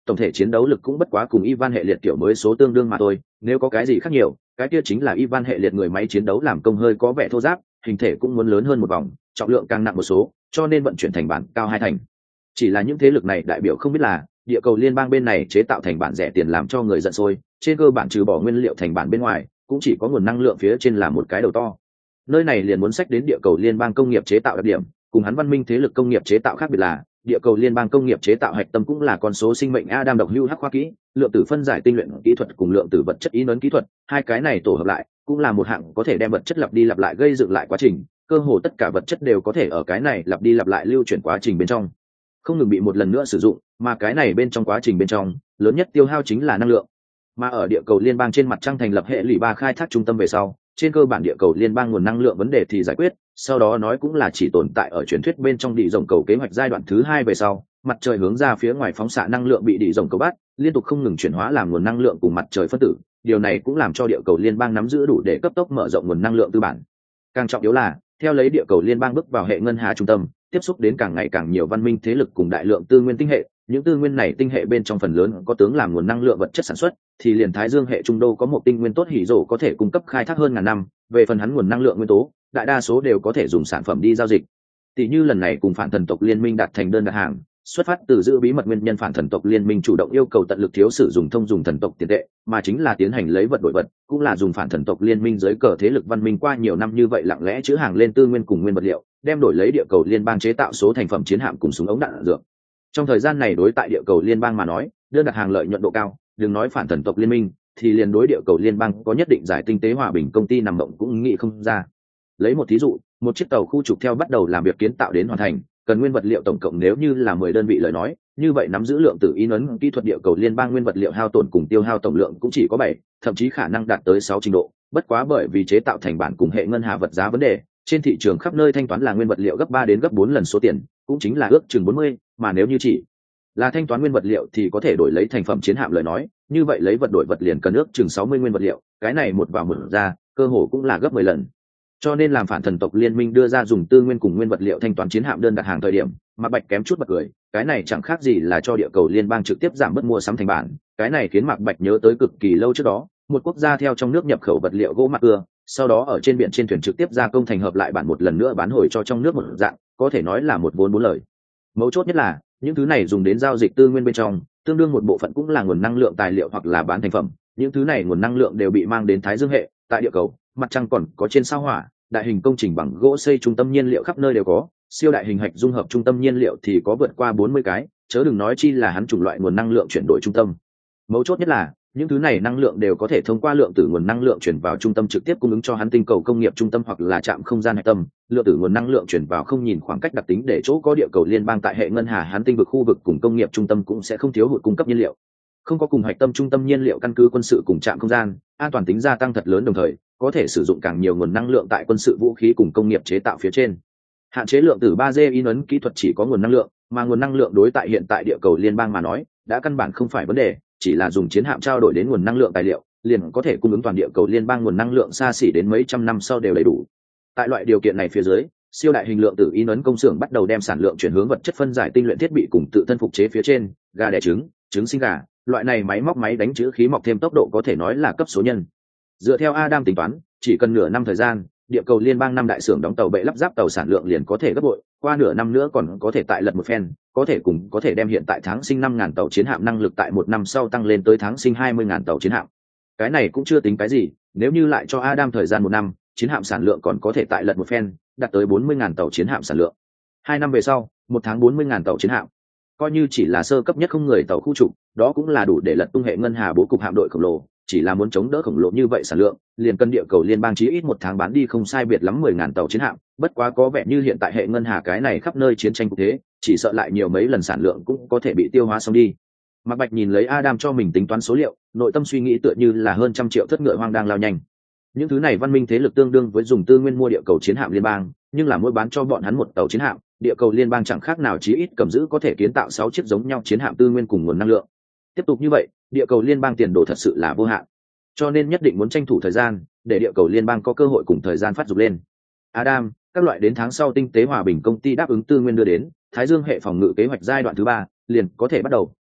tổng thể chiến đấu lực cũng bất quá cùng Ivan hệ liệt kiểu mới số tương đương mà thôi, nếu có cái gì khác nhiều, cái kia chính là Ivan hệ liệt người máy chiến đấu làm công hơi có vẻ thô ráp, hình thể cũng muốn lớn hơn một vòng, trọng lượng càng nặng một số, cho nên vận chuyển thành bản cao hai thành. Chỉ là những thế lực này đại biểu không biết là địa cầu liên bang bên này chế tạo thành bản rẻ tiền làm cho người giận sôi, trên cơ bản trừ bỏ nguyên liệu thành bản bên ngoài, cũng chỉ có nguồn năng lượng phía trên là một cái đầu to. Nơi này liền muốn sách đến địa cầu liên bang công nghiệp chế tạo đặc điểm, cùng hắn văn minh thế lực công nghiệp chế tạo khác biệt là địa cầu liên bang công nghiệp chế tạo hạch tâm cũng là con số sinh mệnh Adam độc hưu hắc khoa kỹ, lượng tử phân giải tinh luyện kỹ thuật cùng lượng tử vật chất ý nấn kỹ thuật, hai cái này tổ hợp lại cũng là một hạng có thể đem vật chất lặp đi lặp lại gây dựng lại quá trình, cơ hồ tất cả vật chất đều có thể ở cái này lặp đi lặp lại lưu chuyển quá trình bên trong không ngừng bị một lần nữa sử dụng, mà cái này bên trong quá trình bên trong lớn nhất tiêu hao chính là năng lượng. Mà ở địa cầu liên bang trên mặt trăng thành lập hệ lụy ba khai thác trung tâm về sau, trên cơ bản địa cầu liên bang nguồn năng lượng vấn đề thì giải quyết, sau đó nói cũng là chỉ tồn tại ở truyền thuyết bên trong địa rồng cầu kế hoạch giai đoạn thứ hai về sau, mặt trời hướng ra phía ngoài phóng xạ năng lượng bị địa rồng cầu bắt, liên tục không ngừng chuyển hóa làm nguồn năng lượng cùng mặt trời phân tử, điều này cũng làm cho địa cầu liên bang nắm giữ đủ để cấp tốc mở rộng nguồn năng lượng tư bản. Càng trọng yếu là, theo lấy địa cầu liên bang bước vào hệ ngân hà trung tâm, tiếp xúc đến càng ngày càng nhiều văn minh thế lực cùng đại lượng tư nguyên tinh hệ, những tư nguyên này tinh hệ bên trong phần lớn có tướng làm nguồn năng lượng vật chất sản xuất, thì liền Thái Dương hệ trung đô có một tinh nguyên tốt hỉ rổ có thể cung cấp khai thác hơn ngàn năm, về phần hắn nguồn năng lượng nguyên tố, đại đa số đều có thể dùng sản phẩm đi giao dịch. Tỷ như lần này cùng phản thần tộc liên minh đạt thành đơn đặt hàng, xuất phát từ giữ bí mật nguyên nhân phản thần tộc liên minh chủ động yêu cầu tận lực thiếu sử dụng thông dùng thần tộc tiền tệ, mà chính là tiến hành lấy vật đổi vật, cũng là dùng phản thần tộc liên minh dưới cờ thế lực văn minh qua nhiều năm như vậy lặng lẽ chữ hàng lên tư nguyên cùng nguyên vật liệu, đem đổi lấy địa cầu liên bang chế tạo số thành phẩm chiến hạm cùng súng ống đạn dược. Trong thời gian này đối tại địa cầu liên bang mà nói, đơn đặt hàng lợi nhuận độ cao, đừng nói phản thần tộc liên minh, thì liền đối địa cầu liên bang có nhất định giải tinh tế hòa bình công ty nằm mộng cũng nghĩ không ra. Lấy một thí dụ, một chiếc tàu khu trục theo bắt đầu làm việc kiến tạo đến hoàn thành, cần nguyên vật liệu tổng cộng nếu như là mười đơn vị lời nói, như vậy nắm giữ lượng tử in ấn kỹ thuật địa cầu liên bang nguyên vật liệu hao tổn cùng tiêu hao tổng lượng cũng chỉ có bảy, thậm chí khả năng đạt tới sáu trình độ, bất quá bởi vì chế tạo thành bản cùng hệ ngân hà vật giá vấn đề, trên thị trường khắp nơi thanh toán là nguyên vật liệu gấp ba đến gấp bốn lần số tiền, cũng chính là ước chừng bốn mươi, mà nếu như chỉ là thanh toán nguyên vật liệu thì có thể đổi lấy thành phẩm chiến hạm lời nói, như vậy lấy vật đổi vật liền cần ước chừng sáu mươi nguyên vật liệu, cái này một vào một ra, cơ hồ cũng là gấp mười lần. Cho nên làm phản thần tộc liên minh đưa ra dùng tư nguyên cùng nguyên vật liệu thanh toán chiến hạm đơn đặt hàng thời điểm, Mạc Bạch kém chút bật cười, cái này chẳng khác gì là cho địa cầu liên bang trực tiếp giảm bớt mua sắm thành bản, cái này khiến Mạc Bạch nhớ tới cực kỳ lâu trước đó, một quốc gia theo trong nước nhập khẩu vật liệu gỗ mạc ưa, sau đó ở trên biển trên thuyền trực tiếp gia công thành hợp lại bản một lần nữa bán hồi cho trong nước một dạng, có thể nói là một vốn bốn lời. Mấu chốt nhất là, những thứ này dùng đến giao dịch tư nguyên bên trong, tương đương một bộ phận cũng là nguồn năng lượng tài liệu hoặc là bán thành phẩm, những thứ này nguồn năng lượng đều bị mang đến Thái Dương hệ, tại địa cầu, mặt trăng còn có trên sao Hỏa, đại hình công trình bằng gỗ xây trung tâm nhiên liệu khắp nơi đều có, siêu đại hình hạch dung hợp trung tâm nhiên liệu thì có vượt qua bốn mươi cái, chớ đừng nói chi là hắn chủng loại nguồn năng lượng chuyển đổi trung tâm. Mấu chốt nhất là, những thứ này năng lượng đều có thể thông qua lượng tử nguồn năng lượng chuyển vào trung tâm trực tiếp cung ứng cho hắn tinh cầu công nghiệp trung tâm hoặc là trạm không gian hạch tâm, lượng tử nguồn năng lượng chuyển vào không nhìn khoảng cách đặc tính để chỗ có địa cầu liên bang tại hệ ngân hà hắn tinh vực khu vực cùng công nghiệp trung tâm cũng sẽ không thiếu hụt cung cấp nhiên liệu. Không có cùng hạch tâm trung tâm nhiên liệu căn cứ quân sự cùng trạm không gian, an toàn tính gia tăng thật lớn, đồng thời có thể sử dụng càng nhiều nguồn năng lượng tại quân sự vũ khí cùng công nghiệp chế tạo phía trên. Hạn chế lượng tử ba D in ấn kỹ thuật chỉ có nguồn năng lượng, mà nguồn năng lượng đối tại hiện tại địa cầu liên bang mà nói, đã căn bản không phải vấn đề, chỉ là dùng chiến hạm trao đổi đến nguồn năng lượng tài liệu, liền có thể cung ứng toàn địa cầu liên bang nguồn năng lượng xa xỉ đến mấy trăm năm sau đều đầy đủ. Tại loại điều kiện này phía dưới, siêu đại hình lượng tử in ấn công xưởng bắt đầu đem sản lượng chuyển hướng vật chất phân giải tinh luyện thiết bị cùng tự thân phục chế phía trên, gà đẻ trứng, trứng sinh gà, loại này máy móc máy đánh trữ khí mọc thêm tốc độ có thể nói là cấp số nhân. Dựa theo Adam tính toán, chỉ cần nửa năm thời gian, địa cầu liên bang năm đại xưởng đóng tàu bệ lắp ráp tàu sản lượng liền có thể gấp bội, qua nửa năm nữa còn có thể tại lật một phen, có thể cùng có thể đem hiện tại tháng sinh năm ngàn tàu chiến hạm năng lực tại một năm sau tăng lên tới tháng sinh hai mươi ngàn tàu chiến hạm. Cái này cũng chưa tính cái gì, nếu như lại cho Adam thời gian một năm, chiến hạm sản lượng còn có thể tại lật một phen, đạt tới bốn mươi ngàn tàu chiến hạm sản lượng. Hai năm về sau, một tháng bốn mươi ngàn tàu chiến hạm. Coi như chỉ là sơ cấp nhất không người tàu khu trục, đó cũng là đủ để lật tung hệ ngân hà bố cục hạm đội khổng lồ, chỉ là muốn chống đỡ khổng lồ như vậy sản lượng, liền cần địa cầu liên bang chí ít một tháng bán đi không sai biệt lắm mười ngàn tàu chiến hạm, bất quá có vẻ như hiện tại hệ ngân hà cái này khắp nơi chiến tranh cục thế, chỉ sợ lại nhiều mấy lần sản lượng cũng có thể bị tiêu hóa xong đi. Mạc Bạch nhìn lấy Adam cho mình tính toán số liệu, nội tâm suy nghĩ tựa như là hơn trăm triệu thất ngựa hoang đang lao nhanh. Những thứ này văn minh thế lực tương đương với dùng tư nguyên mua địa cầu chiến hạm liên bang, nhưng là mỗi bán cho bọn hắn một tàu chiến hạm, địa cầu liên bang chẳng khác nào chí ít cầm giữ có thể kiến tạo sáu chiếc giống nhau chiến hạm tư nguyên cùng nguồn năng lượng. Tiếp tục như vậy, địa cầu liên bang tiền đồ thật sự là vô hạn. Cho nên nhất định muốn tranh thủ thời gian, để địa cầu liên bang có cơ hội cùng thời gian phát dục lên. Adam, các loại đến tháng sau tinh tế hòa bình công ty đáp ứng tư nguyên đưa đến, Thái Dương hệ phòng ngự kế hoạch giai đoạn thứ ba liền có thể bắt đầu,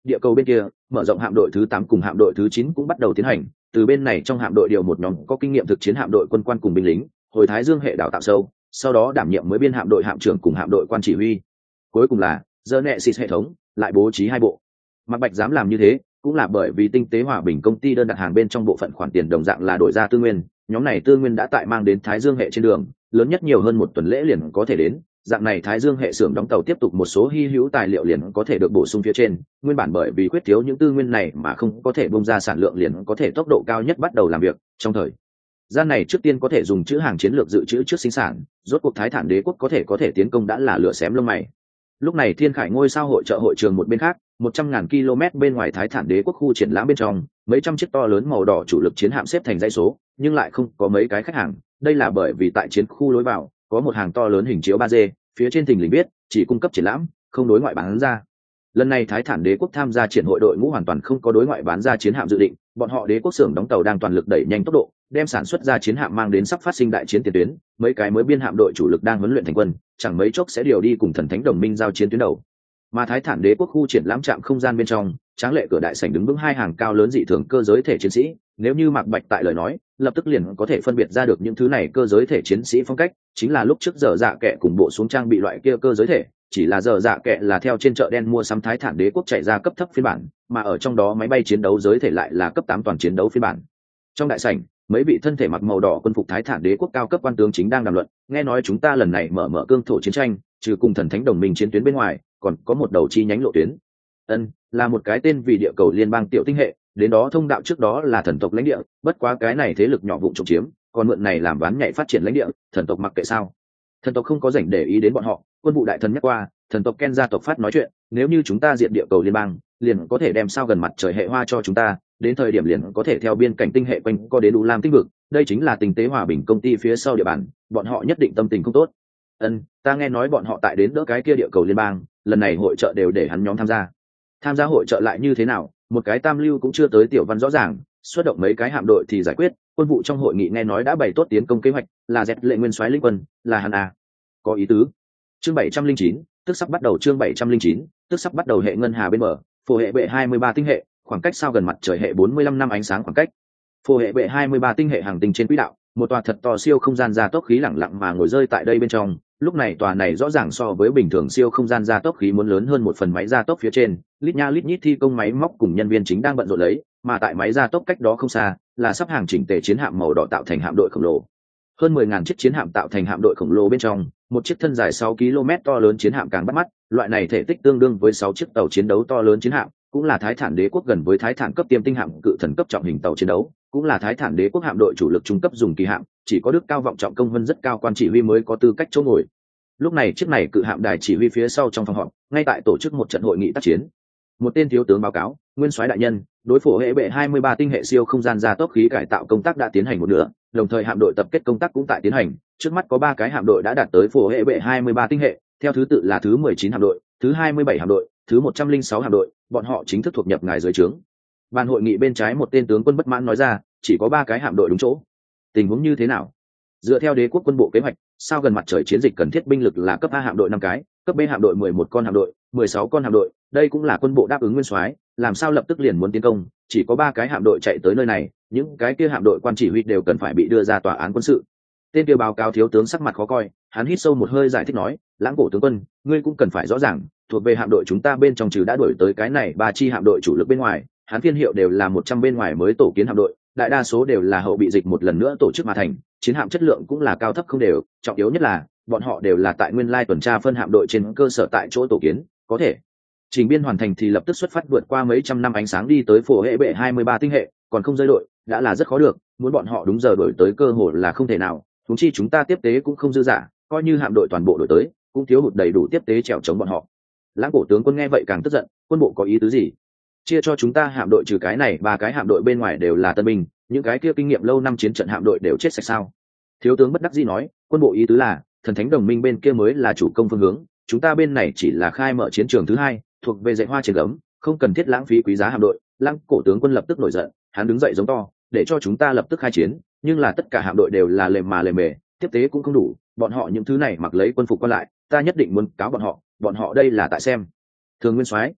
địa cầu bên kia mở rộng hạm đội thứ tám cùng hạm đội thứ chín cũng bắt đầu tiến hành. Từ bên này trong hạm đội điều một nhóm có kinh nghiệm thực chiến hạm đội quân quan cùng binh lính hồi Thái Dương hệ đảo tạo sâu, sau đó đảm nhiệm mới biên hạm đội hạm trưởng cùng hạm đội quan chỉ huy. Cuối cùng là Genesis hệ thống lại bố trí hai bộ. Mạc Bạch dám làm như thế cũng là bởi vì Tinh tế Hòa Bình công ty đơn đặt hàng bên trong bộ phận khoản tiền đồng dạng là đổi ra tư nguyên, nhóm này tư nguyên đã tại mang đến Thái Dương hệ trên đường, lớn nhất nhiều hơn một tuần lễ liền có thể đến. Dạng này Thái Dương hệ xưởng đóng tàu tiếp tục một số hy hữu tài liệu liền có thể được bổ sung phía trên, nguyên bản bởi vì khuyết thiếu những tư nguyên này mà không có thể bung ra sản lượng liền có thể tốc độ cao nhất bắt đầu làm việc. Trong thời gian này trước tiên có thể dùng chữ hàng chiến lược dự trữ trước sinh sản, rốt cuộc Thái Thản Đế quốc có thể có thể tiến công đã là lửa xém lông mày. Lúc này Thiên Khải ngôi sao hội trợ hội trường một bên khác, một trăm ngàn km bên ngoài Thái Thản Đế quốc khu triển lãm bên trong, mấy trăm chiếc to lớn màu đỏ chủ lực chiến hạm xếp thành dãy số, nhưng lại không có mấy cái khách hàng. Đây là bởi vì tại chiến khu lối vào có một hàng to lớn hình chiếu ba D, phía trên thình lình viết chỉ cung cấp triển lãm, không đối ngoại bán ra. Lần này Thái Thản Đế quốc tham gia triển hội đội ngũ hoàn toàn không có đối ngoại bán ra chiến hạm dự định, bọn họ đế quốc xưởng đóng tàu đang toàn lực đẩy nhanh tốc độ, đem sản xuất ra chiến hạm mang đến sắp phát sinh đại chiến tiền tuyến, mấy cái mới biên hạm đội chủ lực đang huấn luyện thành quân, chẳng mấy chốc sẽ điều đi cùng thần thánh đồng minh giao chiến tuyến đầu. Mà Thái Thản Đế quốc khu triển lãm trạm không gian bên trong, tráng lệ cửa đại sảnh đứng vững hai hàng cao lớn dị thường cơ giới thể chiến sĩ, nếu như Mạc Bạch tại lời nói, lập tức liền có thể phân biệt ra được những thứ này cơ giới thể chiến sĩ phong cách, chính là lúc trước giờ dạ kệ cùng bộ xuống trang bị loại kia cơ giới thể, chỉ là giờ dạ kệ là theo trên chợ đen mua sắm Thái Thản Đế quốc chạy ra cấp thấp phiên bản, mà ở trong đó máy bay chiến đấu giới thể lại là cấp tám toàn chiến đấu phiên bản. Trong đại sảnh, mấy vị thân thể mặc màu đỏ quân phục Thái Thản Đế quốc cao cấp quan tướng chính đang đàm luận, nghe nói chúng ta lần này mở mở cương thổ chiến tranh, trừ cùng thần thánh đồng minh chiến tuyến bên ngoài, còn có một đầu chi nhánh lộ tuyến. Ân, là một cái tên vì địa cầu liên bang tiểu tinh hệ, đến đó thông đạo trước đó là thần tộc lãnh địa, bất quá cái này thế lực nhỏ vụng trộm chiếm, còn mượn này làm ván nhảy phát triển lãnh địa, thần tộc mặc kệ sao? Thần tộc không có rảnh để ý đến bọn họ, quân vụ đại thần nhắc qua, thần tộc Ken gia tộc phát nói chuyện, nếu như chúng ta diệt địa cầu liên bang, liền có thể đem sao gần mặt trời hệ hoa cho chúng ta, đến thời điểm liền có thể theo biên cảnh tinh hệ quanh co đến U Lam tinh vực, đây chính là Tinh tế Hòa Bình công ty phía sau địa bàn, bọn họ nhất định tâm tình không tốt. Ân, ta nghe nói bọn họ tại đến đỡ cái kia địa cầu liên bang, lần này hội trợ đều để hắn nhóm tham gia. Tham gia hội trợ lại như thế nào, một cái tam lưu cũng chưa tới tiểu văn rõ ràng, xuất động mấy cái hạm đội thì giải quyết. Quân vụ trong hội nghị nghe nói đã bày tốt tiến công kế hoạch, là dẹt lệ nguyên soái linh quân, là hắn à. Có ý tứ. Chương bảy trăm linh chín, tức sắp bắt đầu chương bảy trăm linh chín, tức sắp bắt đầu hệ ngân hà bên bờ, phổ hệ bệ hai mươi ba tinh hệ, khoảng cách sao gần mặt trời hệ bốn mươi lăm năm ánh sáng khoảng cách. Phổ hệ bệ hai mươi ba tinh hệ hàng tinh trên quỹ đạo, một tòa thật to siêu không gian gia tốc khí lẳng lặng mà ngồi rơi tại đây bên trong. Lúc này tòa này rõ ràng so với bình thường siêu không gian gia tốc khí muốn lớn hơn một phần máy gia tốc phía trên, lít nha lít nhít thi công máy móc cùng nhân viên chính đang bận rộn lấy, mà tại máy gia tốc cách đó không xa là sắp hàng chỉnh tề chiến hạm màu đỏ tạo thành hạm đội khổng lồ. Hơn mười ngàn chiếc chiến hạm tạo thành hạm đội khổng lồ bên trong, một chiếc thân dài sáu ki lô mét to lớn chiến hạm càng bắt mắt, loại này thể tích tương đương với sáu chiếc tàu chiến đấu to lớn chiến hạm, cũng là Thái Thản Đế quốc gần với Thái Thản cấp tiêm tinh hạm cự thần cấp trọng hình tàu chiến đấu, cũng là Thái Thản Đế quốc hạm đội chủ lực trung cấp dùng kỳ hạm, chỉ có đức cao vọng trọng công vân rất cao quan chỉ huy mới có tư cách chỗ ngồi. Lúc này chiếc này cự hạm đài chỉ huy phía sau trong phòng họp, ngay tại tổ chức một trận hội nghị tác chiến. Một tên thiếu tướng báo cáo, nguyên soái đại nhân, đối phổ hệ bệ hai mươi ba tinh hệ siêu không gian gia tốc khí cải tạo công tác đã tiến hành một nửa, đồng thời hạm đội tập kết công tác cũng tại tiến hành, trước mắt có ba cái hạm đội đã đạt tới phổ hệ bệ hai mươi ba tinh hệ, theo thứ tự là thứ mười chín hạm đội, thứ hai mươi bảy hạm đội, thứ một trăm linh sáu hạm đội, bọn họ chính thức thuộc nhập ngài dưới trướng. Ban hội nghị bên trái một tên tướng quân bất mãn nói ra, chỉ có ba cái hạm đội đúng chỗ. Tình huống như thế nào? Dựa theo đế quốc quân bộ kế hoạch, sao gần mặt trời chiến dịch cần thiết binh lực là cấp A hạm đội năm cái, cấp B hạm đội mười một con hạm đội, mười sáu con hạm đội, đây cũng là quân bộ đáp ứng nguyên soái, làm sao lập tức liền muốn tiến công, chỉ có ba cái hạm đội chạy tới nơi này, những cái kia hạm đội quan chỉ huy đều cần phải bị đưa ra tòa án quân sự. Tên kia báo cáo thiếu tướng sắc mặt khó coi, hắn hít sâu một hơi giải thích nói, lãng cổ tướng quân, ngươi cũng cần phải rõ ràng, thuộc về hạm đội chúng ta bên trong trừ đã đuổi tới cái này ba chi hạm đội chủ lực bên ngoài, hắn phiên hiệu đều là một trăm bên ngoài mới tổ kiến hạm đội, đại đa số đều là hậu bị dịch một lần nữa tổ chức mà thành, chiến hạm chất lượng cũng là cao thấp không đều, trọng yếu nhất là bọn họ đều là tại nguyên lai tuần tra phân hạm đội trên cơ sở tại chỗ tổ kiến, có thể trình biên hoàn thành thì lập tức xuất phát vượt qua mấy trăm năm ánh sáng đi tới phổ hệ bệ hai mươi ba tinh hệ, còn không rơi đội đã là rất khó được, muốn bọn họ đúng giờ đổi tới cơ hội là không thể nào, chúng chi chúng ta tiếp tế cũng không dư dả, coi như hạm đội toàn bộ đổi tới cũng thiếu hụt đầy đủ tiếp tế trèo chống bọn họ. Lãng cổ tướng quân nghe vậy càng tức giận, quân bộ có ý tứ gì? Chia cho chúng ta hạm đội trừ cái này ba cái hạm đội bên ngoài đều là tân binh, những cái kia kinh nghiệm lâu năm chiến trận hạm đội đều chết sạch sao? Thiếu tướng bất đắc dĩ nói, quân bộ ý tứ là thần thánh đồng minh bên kia mới là chủ công phương hướng, chúng ta bên này chỉ là khai mở chiến trường thứ hai, thuộc về dạy hoa trên gấm, không cần thiết lãng phí quý giá hạm đội. Lãng cổ tướng quân lập tức nổi giận, hắn đứng dậy giống to, để cho chúng ta lập tức khai chiến, nhưng là tất cả hạm đội đều là lề mà lề mề, tiếp tế cũng không đủ, bọn họ những thứ này mặc lấy quân phục qua lại, ta nhất định muốn cáo bọn họ, bọn họ đây là tại xem thường nguyên soái.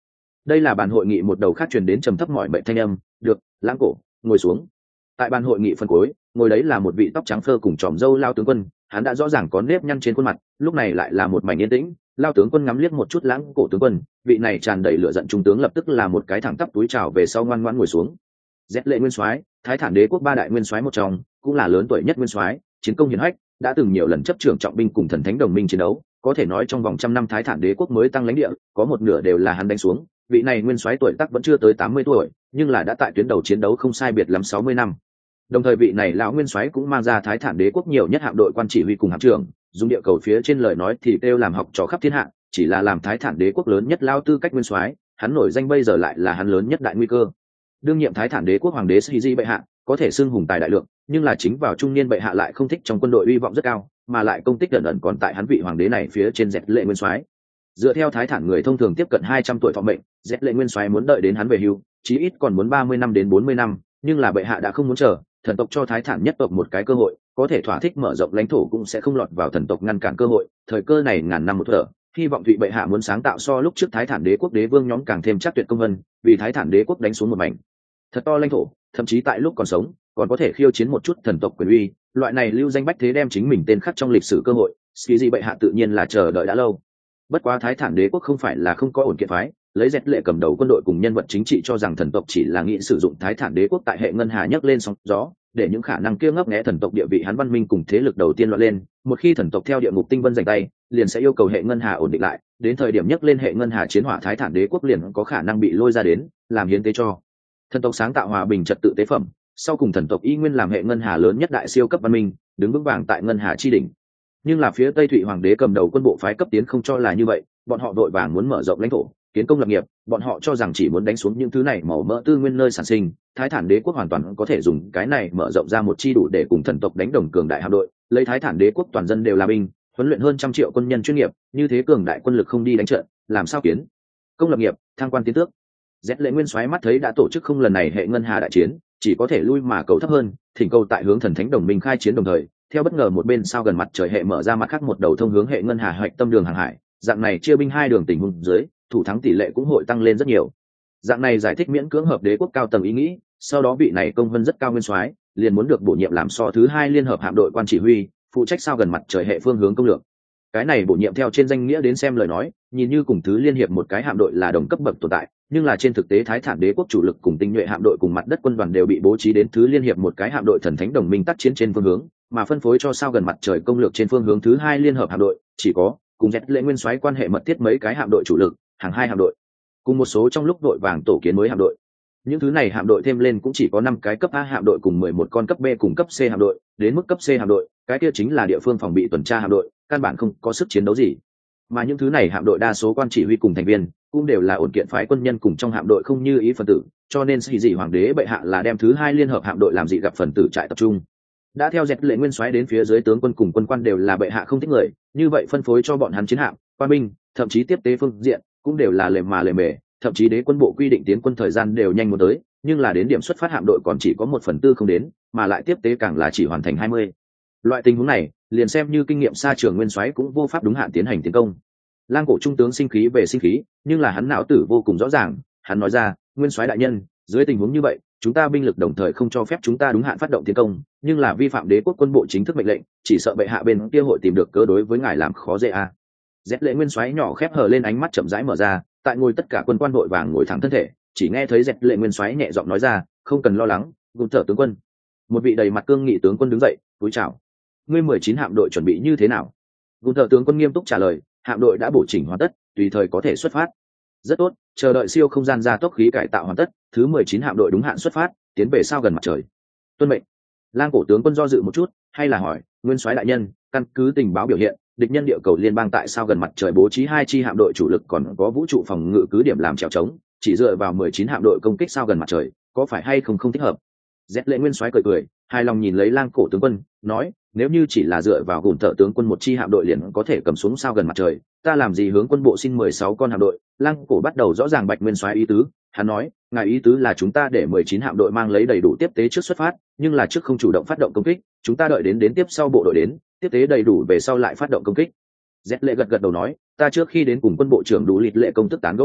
Đây là bàn hội nghị một đầu khác truyền đến trầm thấp mọi mệnh thanh âm. Được, Lãng Cổ, ngồi xuống. Tại bàn hội nghị phân cuối, ngồi đấy là một vị tóc trắng phơ cùng tròm râu lao tướng quân, hắn đã rõ ràng có nếp nhăn trên khuôn mặt, lúc này lại là một mảnh yên tĩnh. Lao tướng quân ngắm liếc một chút Lãng Cổ tướng quân, vị này tràn đầy lửa giận trung tướng lập tức là một cái thẳng tắp túi chào về sau ngoan ngoãn ngồi xuống. Dét Lệ nguyên soái, Thái Thản Đế quốc ba đại nguyên soái một trong, cũng là lớn tuổi nhất nguyên soái, chiến công hiển hách, đã từng nhiều lần chấp trưởng trọng binh cùng thần thánh đồng minh chiến đấu, có thể nói trong vòng trăm năm Thái Thản Đế quốc mới tăng lãnh địa, có một nửa đều là hắn đánh xuống. Vị này nguyên soái tuổi tác vẫn chưa tới tám mươi tuổi, nhưng là đã tại tuyến đầu chiến đấu không sai biệt lắm sáu mươi năm. Đồng thời vị này lão nguyên soái cũng mang ra Thái Thản Đế quốc nhiều nhất hạm đội quan chỉ huy cùng hạm trưởng, dùng địa cầu phía trên lời nói thì kêu làm học trò khắp thiên hạ, chỉ là làm Thái Thản Đế quốc lớn nhất lao tư cách nguyên soái, hắn nổi danh bây giờ lại là hắn lớn nhất đại nguy cơ. Đương nhiệm Thái Thản Đế quốc hoàng đế Siji bệ hạ, có thể xưng hùng tài đại lượng, nhưng là chính vào trung niên bệ hạ lại không thích trong quân đội uy vọng rất cao, mà lại công tích ẩn ẩn còn tại hắn vị hoàng đế này phía trên Dẹt Lệ nguyên soái. Dựa theo Thái Thản người thông thường tiếp cận hai trăm tuổi thọ mệnh, Dẹt Lệ nguyên soái muốn đợi đến hắn về hưu, chí ít còn muốn ba mươi năm đến bốn mươi năm, nhưng là bệ hạ đã không muốn chờ, thần tộc cho Thái Thản nhất tộc một cái cơ hội, có thể thỏa thích mở rộng lãnh thổ cũng sẽ không lọt vào thần tộc ngăn cản cơ hội, thời cơ này ngàn năm một thở, hy vọng Thụy bệ hạ muốn sáng tạo so lúc trước Thái Thản Đế quốc đế vương nhóm càng thêm chắc tuyệt công vân, vì Thái Thản Đế quốc đánh xuống một mảnh thật to lãnh thổ, thậm chí tại lúc còn sống còn có thể khiêu chiến một chút thần tộc quyền uy, loại này lưu danh bách thế đem chính mình tên khắc trong lịch sử cơ hội, Siji bệ hạ tự nhiên là chờ đợi đã lâu. Bất quá Thái Thản Đế quốc không phải là không có ổn kiện phái, lấy Dẹt Lệ cầm đầu quân đội cùng nhân vật chính trị cho rằng thần tộc chỉ là nghĩ sử dụng Thái Thản Đế quốc tại hệ ngân hà nhấc lên sóng gió, để những khả năng kia ngấp nghé thần tộc địa vị hắn văn minh cùng thế lực đầu tiên loạn lên, một khi thần tộc theo địa ngục tinh vân giành tay, liền sẽ yêu cầu hệ ngân hà ổn định lại, đến thời điểm nhấc lên hệ ngân hà chiến hỏa Thái Thản Đế quốc liền có khả năng bị lôi ra đến, làm hiến tế cho thần tộc sáng tạo hòa bình trật tự tế phẩm, sau cùng thần tộc y nguyên làm hệ ngân hà lớn nhất đại siêu cấp văn minh, đứng vững vàng tại ngân hà chi đỉnh. Nhưng là phía Tây Thụy hoàng đế cầm đầu quân bộ phái cấp tiến không cho là như vậy, bọn họ đội vàng muốn mở rộng lãnh thổ, kiến công lập nghiệp, bọn họ cho rằng chỉ muốn đánh xuống những thứ này màu mỡ tư nguyên nơi sản sinh, Thái Thản Đế quốc hoàn toàn có thể dùng cái này mở rộng ra một chi đủ để cùng thần tộc đánh đồng cường đại hạm đội, lấy Thái Thản Đế quốc toàn dân đều là binh, huấn luyện hơn trăm triệu quân nhân chuyên nghiệp, như thế cường đại quân lực không đi đánh trận, làm sao kiến công lập nghiệp, thăng quan tiến tước. Dẹt Lệ nguyên soái mắt thấy đã tổ chức không lần này hệ ngân hà đại chiến, chỉ có thể lui mà cầu thấp hơn, thỉnh cầu tại hướng thần thánh đồng minh khai chiến đồng thời, theo bất ngờ một bên sao gần mặt trời hệ mở ra mặt khác một đầu thông hướng hệ ngân hà hoạch tâm đường hàng hải, dạng này chia binh hai đường tình huống dưới, thủ thắng tỷ lệ cũng hội tăng lên rất nhiều. Dạng này giải thích miễn cưỡng hợp đế quốc cao tầng ý nghĩ, sau đó vị này công vân rất cao nguyên soái liền muốn được bổ nhiệm làm so thứ hai liên hợp hạm đội quan chỉ huy, phụ trách sao gần mặt trời hệ phương hướng công lược. Cái này bổ nhiệm theo trên danh nghĩa đến xem lời nói, nhìn như cùng thứ liên hiệp một cái hạm đội là đồng cấp bậc tồn tại, nhưng là trên thực tế Thái Thản Đế quốc chủ lực cùng tinh nhuệ hạm đội cùng mặt đất quân đoàn đều bị bố trí đến thứ liên hiệp một cái hạm đội thần thánh đồng minh tác chiến trên phương hướng, mà phân phối cho sao gần mặt trời công lược trên phương hướng thứ hai liên hợp hạm đội chỉ có cùng Dẹt Lệ nguyên soái quan hệ mật thiết mấy cái hạm đội chủ lực, hàng hai hạm đội, cùng một số trong lúc đội vàng tổ kiến mới hạm đội. Những thứ này hạm đội thêm lên cũng chỉ có năm cái cấp A hạm đội cùng mười một con cấp B cùng cấp C hạm đội, đến mức cấp C hạm đội, cái kia chính là địa phương phòng bị tuần tra hạm đội, căn bản không có sức chiến đấu gì. Mà những thứ này hạm đội đa số quan chỉ huy cùng thành viên cũng đều là ổn kiện phái quân nhân cùng trong hạm đội không như ý phần tử, cho nên sĩ dị hoàng đế bệ hạ là đem thứ hai liên hợp hạm đội làm dị gặp phần tử trại tập trung. Đã theo Dẹt Lệ nguyên soái đến phía dưới tướng quân cùng quân quan đều là bệ hạ không thích người, như vậy phân phối cho bọn hắn chiến hạm, quan binh, thậm chí tiếp tế phương diện cũng đều là lề mà lề mề, thậm chí đế quân bộ quy định tiến quân thời gian đều nhanh muốn tới, nhưng là đến điểm xuất phát hạm đội còn chỉ có một phần tư không đến, mà lại tiếp tế càng là chỉ hoàn thành hai mươi. Loại tình huống này, liền xem như kinh nghiệm xa trường nguyên soái cũng vô pháp đúng hạn tiến hành tiến công. Lang Cổ trung tướng sinh khí về sinh khí, nhưng là hắn não tử vô cùng rõ ràng, hắn nói ra, nguyên soái đại nhân, dưới tình huống như vậy, chúng ta binh lực đồng thời không cho phép chúng ta đúng hạn phát động tiến công, nhưng là vi phạm đế quốc quân bộ chính thức mệnh lệnh, chỉ sợ bệ hạ bên kia hội tìm được cớ đối với ngài làm khó dễ a. À. Dẹt Lệ nguyên soái nhỏ khép hờ lên ánh mắt chậm rãi mở ra, tại ngồi tất cả quân quan đội vàng ngồi thẳng thân thể, chỉ nghe thấy Dẹt Lệ nguyên soái nhẹ giọng nói ra, không cần lo lắng, gồm thở tướng quân. Một vị đầy mặt cương nghị tướng quân đứng dậy, cúi chào. Ngươi mười chín hạm đội chuẩn bị như thế nào? Gồm thở tướng quân nghiêm túc trả lời, hạm đội đã bổ chỉnh hoàn tất, tùy thời có thể xuất phát. Rất tốt, chờ đợi siêu không gian gia tốc khí cải tạo hoàn tất, thứ mười chín hạm đội đúng hạn xuất phát, tiến về sao gần mặt trời. Tuân mệnh. Lang Cổ tướng quân do dự một chút, hay là hỏi, nguyên soái đại nhân, căn cứ tình báo biểu hiện, địch nhân địa cầu liên bang tại sao gần mặt trời bố trí hai chi hạm đội chủ lực còn có vũ trụ phòng ngự cứ điểm làm trèo trống, chỉ dựa vào mười chín hạm đội công kích sao gần mặt trời, có phải hay không không thích hợp? Dẹt Lệ nguyên soái cười cười, hài lòng nhìn lấy Lang Cổ tướng quân, nói, nếu như chỉ là dựa vào gùn thợ tướng quân một chi hạm đội liền có thể cầm xuống sao gần mặt trời, ta làm gì hướng quân bộ xin mười sáu con hạm đội? Lang Cổ bắt đầu rõ ràng bạch nguyên soái ý tứ, hắn nói, ngài ý tứ là chúng ta để mười chín hạm đội mang lấy đầy đủ tiếp tế trước xuất phát, nhưng là trước không chủ động phát động công kích, chúng ta đợi đến đến tiếp sau bộ đội đến, tiếp tế đầy đủ về sau lại phát động công kích. Dẹt Lệ gật gật đầu nói, ta trước khi đến cùng quân bộ trưởng đủ lịch lệ công tức tán gẫu qua,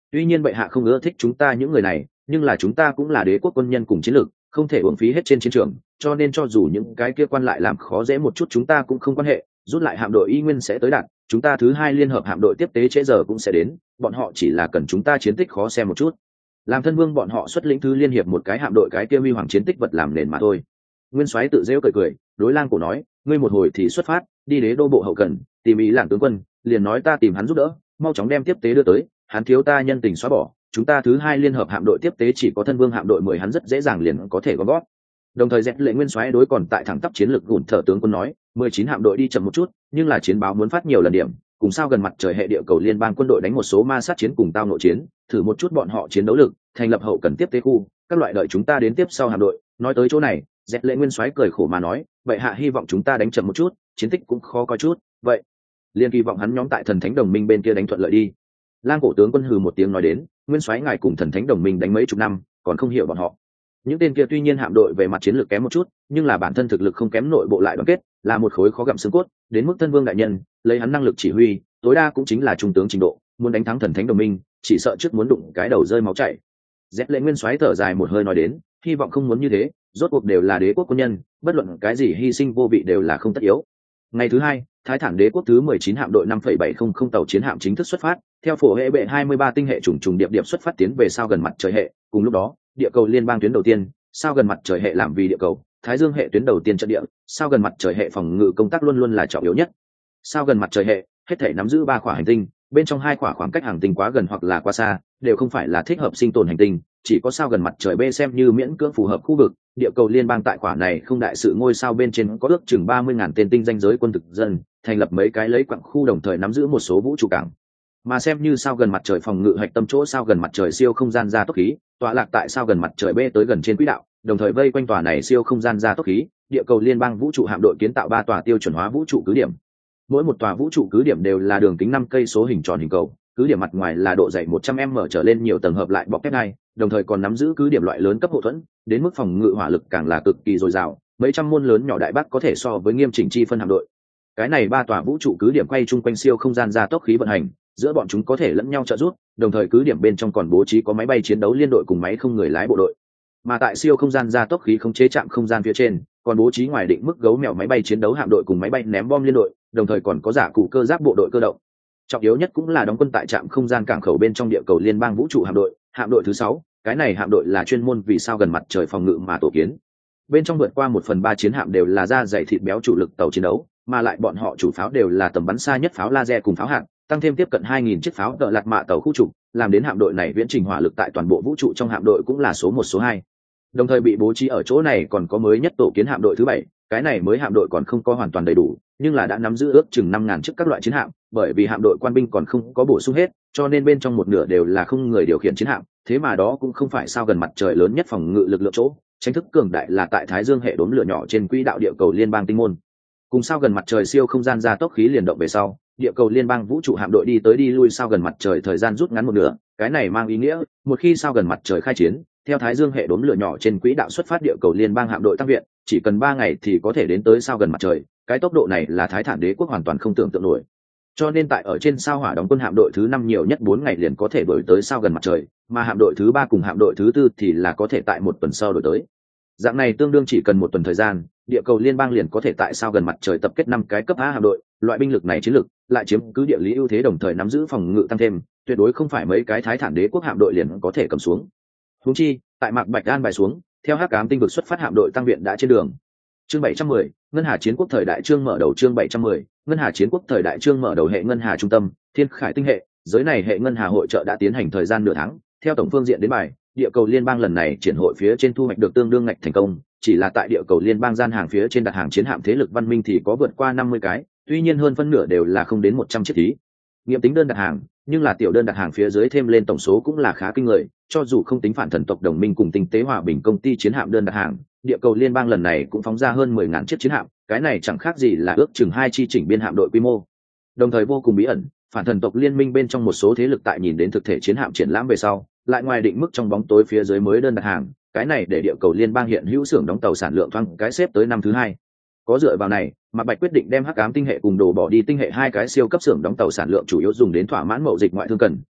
Tuy nhiên bệ hạ không ưa thích chúng ta những người này, nhưng là chúng ta cũng là đế quốc quân nhân cùng chiến lược, không thể uổng phí hết trên chiến trường, cho nên cho dù những cái kia quan lại làm khó dễ một chút chúng ta cũng không quan hệ, rút lại hạm đội y nguyên sẽ tới đạt, chúng ta thứ hai liên hợp hạm đội tiếp tế trễ giờ cũng sẽ đến, bọn họ chỉ là cần chúng ta chiến tích khó xem một chút. Làm thân vương bọn họ xuất lĩnh thứ liên hiệp một cái hạm đội cái kia huy hoàng chiến tích vật làm nền mà thôi. Nguyên soái tự rêu cười cười, đối Lang Cổ nói, ngươi một hồi thì xuất phát, đi đế đô bộ hậu cần, tìm ý Lạng tướng quân, liền nói ta tìm hắn giúp đỡ, mau chóng đem tiếp tế đưa tới, hắn thiếu ta nhân tình xóa bỏ, chúng ta thứ hai liên hợp hạm đội tiếp tế chỉ có thân vương hạm đội mười hắn rất dễ dàng liền có thể gom gót. Đồng thời dẹp lệ Nguyên soái đối còn tại thẳng tắp chiến lược gùn thở tướng quân nói, mười chín hạm đội đi chậm một chút, nhưng là chiến báo muốn phát nhiều lần điểm, cùng sao gần mặt trời hệ địa cầu liên bang quân đội đánh một số ma sát chiến cùng tao nội chiến, thử một chút bọn họ chiến đấu lực, thành lập hậu cần tiếp tế khu, các loại đợi chúng ta đến tiếp sau hạm đội. Nói tới chỗ này, dẹp lệ Nguyên soái cười khổ mà nói, vậy hạ hy vọng chúng ta đánh chậm một chút, chiến tích cũng khó coi chút, vậy liên kỳ vọng hắn nhóm tại thần thánh đồng minh bên kia đánh thuận lợi đi. Lang Cổ tướng quân hừ một tiếng nói đến, Nguyên soái ngài cùng thần thánh đồng minh đánh mấy chục năm, còn không hiểu bọn họ. Những tên kia tuy nhiên hạm đội về mặt chiến lược kém một chút, nhưng là bản thân thực lực không kém, nội bộ lại đoàn kết, là một khối khó gặm xương cốt, đến mức thân vương đại nhân, lấy hắn năng lực chỉ huy, tối đa cũng chính là trung tướng trình độ, muốn đánh thắng thần thánh đồng minh, chỉ sợ trước muốn đụng cái đầu rơi máu chảy. Dẹp lệ Nguyên soái thở dài một hơi nói đến, hy vọng không muốn như thế, rốt cuộc đều là đế quốc quân nhân, bất luận cái gì hy sinh vô vị đều là không tất yếu. Ngày thứ hai, Thái Thản đế quốc thứ mười chín hạm đội năm phẩy bảy không không tàu chiến hạm chính thức xuất phát, theo phổ hệ bệ hai mươi ba tinh hệ trùng trùng điệp điệp xuất phát tiến về sao gần mặt trời hệ, cùng lúc đó, địa cầu liên bang tuyến đầu tiên, sao gần mặt trời hệ làm vì địa cầu, Thái Dương hệ tuyến đầu tiên trận địa, sao gần mặt trời hệ phòng ngự công tác luôn luôn là trọng yếu nhất. Sao gần mặt trời hệ, hết thể nắm giữ ba khỏa hành tinh, bên trong hai khỏa khoảng cách hành tinh quá gần hoặc là quá xa, đều không phải là thích hợp sinh tồn hành tinh, chỉ có sao gần mặt trời B xem như miễn cưỡng phù hợp khu vực. Địa cầu liên bang tại khỏa này không đại sự ngôi sao bên trên có ước chừng ba mươi ngàn tên tinh danh giới quân thực dân, thành lập mấy cái lấy quặng khu, đồng thời nắm giữ một số vũ trụ cảng. Mà xem như sao gần mặt trời phòng ngự hạch tâm chỗ sao gần mặt trời siêu không gian gia tốc khí, tọa lạc tại sao gần mặt trời B tới gần trên quỹ đạo, đồng thời vây quanh tòa này siêu không gian gia tốc khí, địa cầu liên bang vũ trụ hạm đội kiến tạo ba tòa tiêu chuẩn hóa vũ trụ cứ điểm. Mỗi một tòa vũ trụ cứ điểm đều là đường kính năm cây số hình tròn hình cầu, cứ điểm mặt ngoài là độ dày một trăm m trở lên nhiều tầng hợp lại bọc thép ngay, đồng thời còn nắm giữ cứ điểm loại lớn cấp hậu thuẫn, đến mức phòng ngự hỏa lực càng là cực kỳ dồi dào, mấy trăm môn lớn nhỏ đại bác có thể so với nghiêm chỉnh chi phân hạm đội. Cái này ba tòa vũ trụ cứ điểm quay chung quanh siêu không gian gia tốc khí vận hành, giữa bọn chúng có thể lẫn nhau trợ giúp, đồng thời cứ điểm bên trong còn bố trí có máy bay chiến đấu liên đội cùng máy không người lái bộ đội. Mà tại siêu không gian gia tốc khí không chế trạm không gian phía trên, còn bố trí ngoài định mức gấu mèo máy bay chiến đấu hạm đội cùng máy bay ném bom liên đội, đồng thời còn có giả cụ cơ giáp bộ đội cơ động. Trọng yếu nhất cũng là đóng quân tại trạm không gian cảng khẩu bên trong địa cầu liên bang vũ trụ hạm đội, hạm đội thứ sáu, cái này hạm đội là chuyên môn vì sao gần mặt trời phòng ngự mà tổ kiến. Bên trong vượt qua một phần ba chiến hạm đều là da dày thịt béo chủ lực tàu chiến đấu, mà lại bọn họ chủ pháo đều là tầm bắn xa nhất pháo laser cùng pháo hạng, tăng thêm tiếp cận hai nghìn chiếc pháo đỡ lạt mạ tàu khu trục, làm đến hạm đội này viễn trình hỏa lực tại toàn bộ vũ trụ trong hạm đội cũng là số một số hai. Đồng thời bị bố trí ở chỗ này còn có mới nhất tổ kiến hạm đội thứ bảy, cái này mới hạm đội còn không có hoàn toàn đầy đủ, nhưng là đã nắm giữ ước chừng năm ngàn chiếc các loại chiến hạm, bởi vì hạm đội quan binh còn không có bổ sung hết, cho nên bên trong một nửa đều là không người điều khiển chiến hạm, thế mà đó cũng không phải sao gần mặt trời lớn nhất phòng ngự lực lượng chỗ, tranh thức cường đại là tại Thái Dương hệ đốm lửa nhỏ trên quỹ đạo địa cầu liên bang tinh môn. Cùng sao gần mặt trời siêu không gian gia tốc khí liền động về sau, địa cầu liên bang vũ trụ hạm đội đi tới đi lui sao gần mặt trời thời gian rút ngắn một nửa, cái này mang ý nghĩa, một khi sao gần mặt trời khai chiến, theo Thái Dương hệ đốm lửa nhỏ trên quỹ đạo xuất phát địa cầu liên bang hạm đội tăng viện, chỉ cần ba ngày thì có thể đến tới sao gần mặt trời, cái tốc độ này là Thái Thản đế quốc hoàn toàn không tưởng tượng nổi. Cho nên tại ở trên sao hỏa đóng quân hạm đội thứ năm nhiều nhất bốn ngày liền có thể đổi tới sao gần mặt trời, mà hạm đội thứ ba cùng hạm đội thứ tư thì là có thể tại một tuần sau đổi tới. Dạng này tương đương chỉ cần một tuần thời gian, địa cầu liên bang liền có thể tại sao gần mặt trời tập kết năm cái cấp A hạm đội, loại binh lực này chiến lực lại chiếm cứ địa lý ưu thế, đồng thời nắm giữ phòng ngự tăng thêm, tuyệt đối không phải mấy cái Thái Thản đế quốc hạm đội liền có thể cầm xuống. Huống chi, tại Mạc Bạch An bài xuống, theo Hắc Ám tinh vực xuất phát hạm đội tăng viện đã trên đường. Chương bảy trăm mười, Ngân Hà chiến quốc thời đại chương mở đầu chương bảy trăm mười, Ngân Hà chiến quốc thời đại chương mở đầu hệ Ngân Hà trung tâm, Thiên Khải tinh hệ, giới này hệ Ngân Hà hội trợ đã tiến hành thời gian nửa tháng, theo tổng phương diện đến bài, địa cầu liên bang lần này triển hội phía trên thu hoạch được tương đương ngạch thành công, chỉ là tại địa cầu liên bang gian hàng phía trên đặt hàng chiến hạm thế lực văn minh thì có vượt qua năm mươi cái, tuy nhiên hơn phân nửa đều là không đến một trăm chiếc thí nghiệm tính đơn đặt hàng, nhưng là tiểu đơn đặt hàng phía dưới thêm lên tổng số cũng là khá kinh người, cho dù không tính phản thần tộc đồng minh cùng tinh tế hòa bình công ty chiến hạm đơn đặt hàng, địa cầu liên bang lần này cũng phóng ra hơn mười ngàn chiếc chiến hạm, cái này chẳng khác gì là ước chừng hai chi chỉnh biên hạm đội quy mô. Đồng thời vô cùng bí ẩn, phản thần tộc liên minh bên trong một số thế lực tại nhìn đến thực thể chiến hạm triển lãm về sau, lại ngoài định mức trong bóng tối phía dưới mới đơn đặt hàng, cái này để địa cầu liên bang hiện hữu xưởng đóng tàu sản lượng thoáng cái xếp tới năm thứ hai. Có dựa vào này, Mạc Bạch quyết định đem Hắc Ám tinh hệ cùng đồ bỏ đi tinh hệ hai cái siêu cấp xưởng đóng tàu sản lượng chủ yếu dùng đến thỏa mãn mậu dịch ngoại thương cần,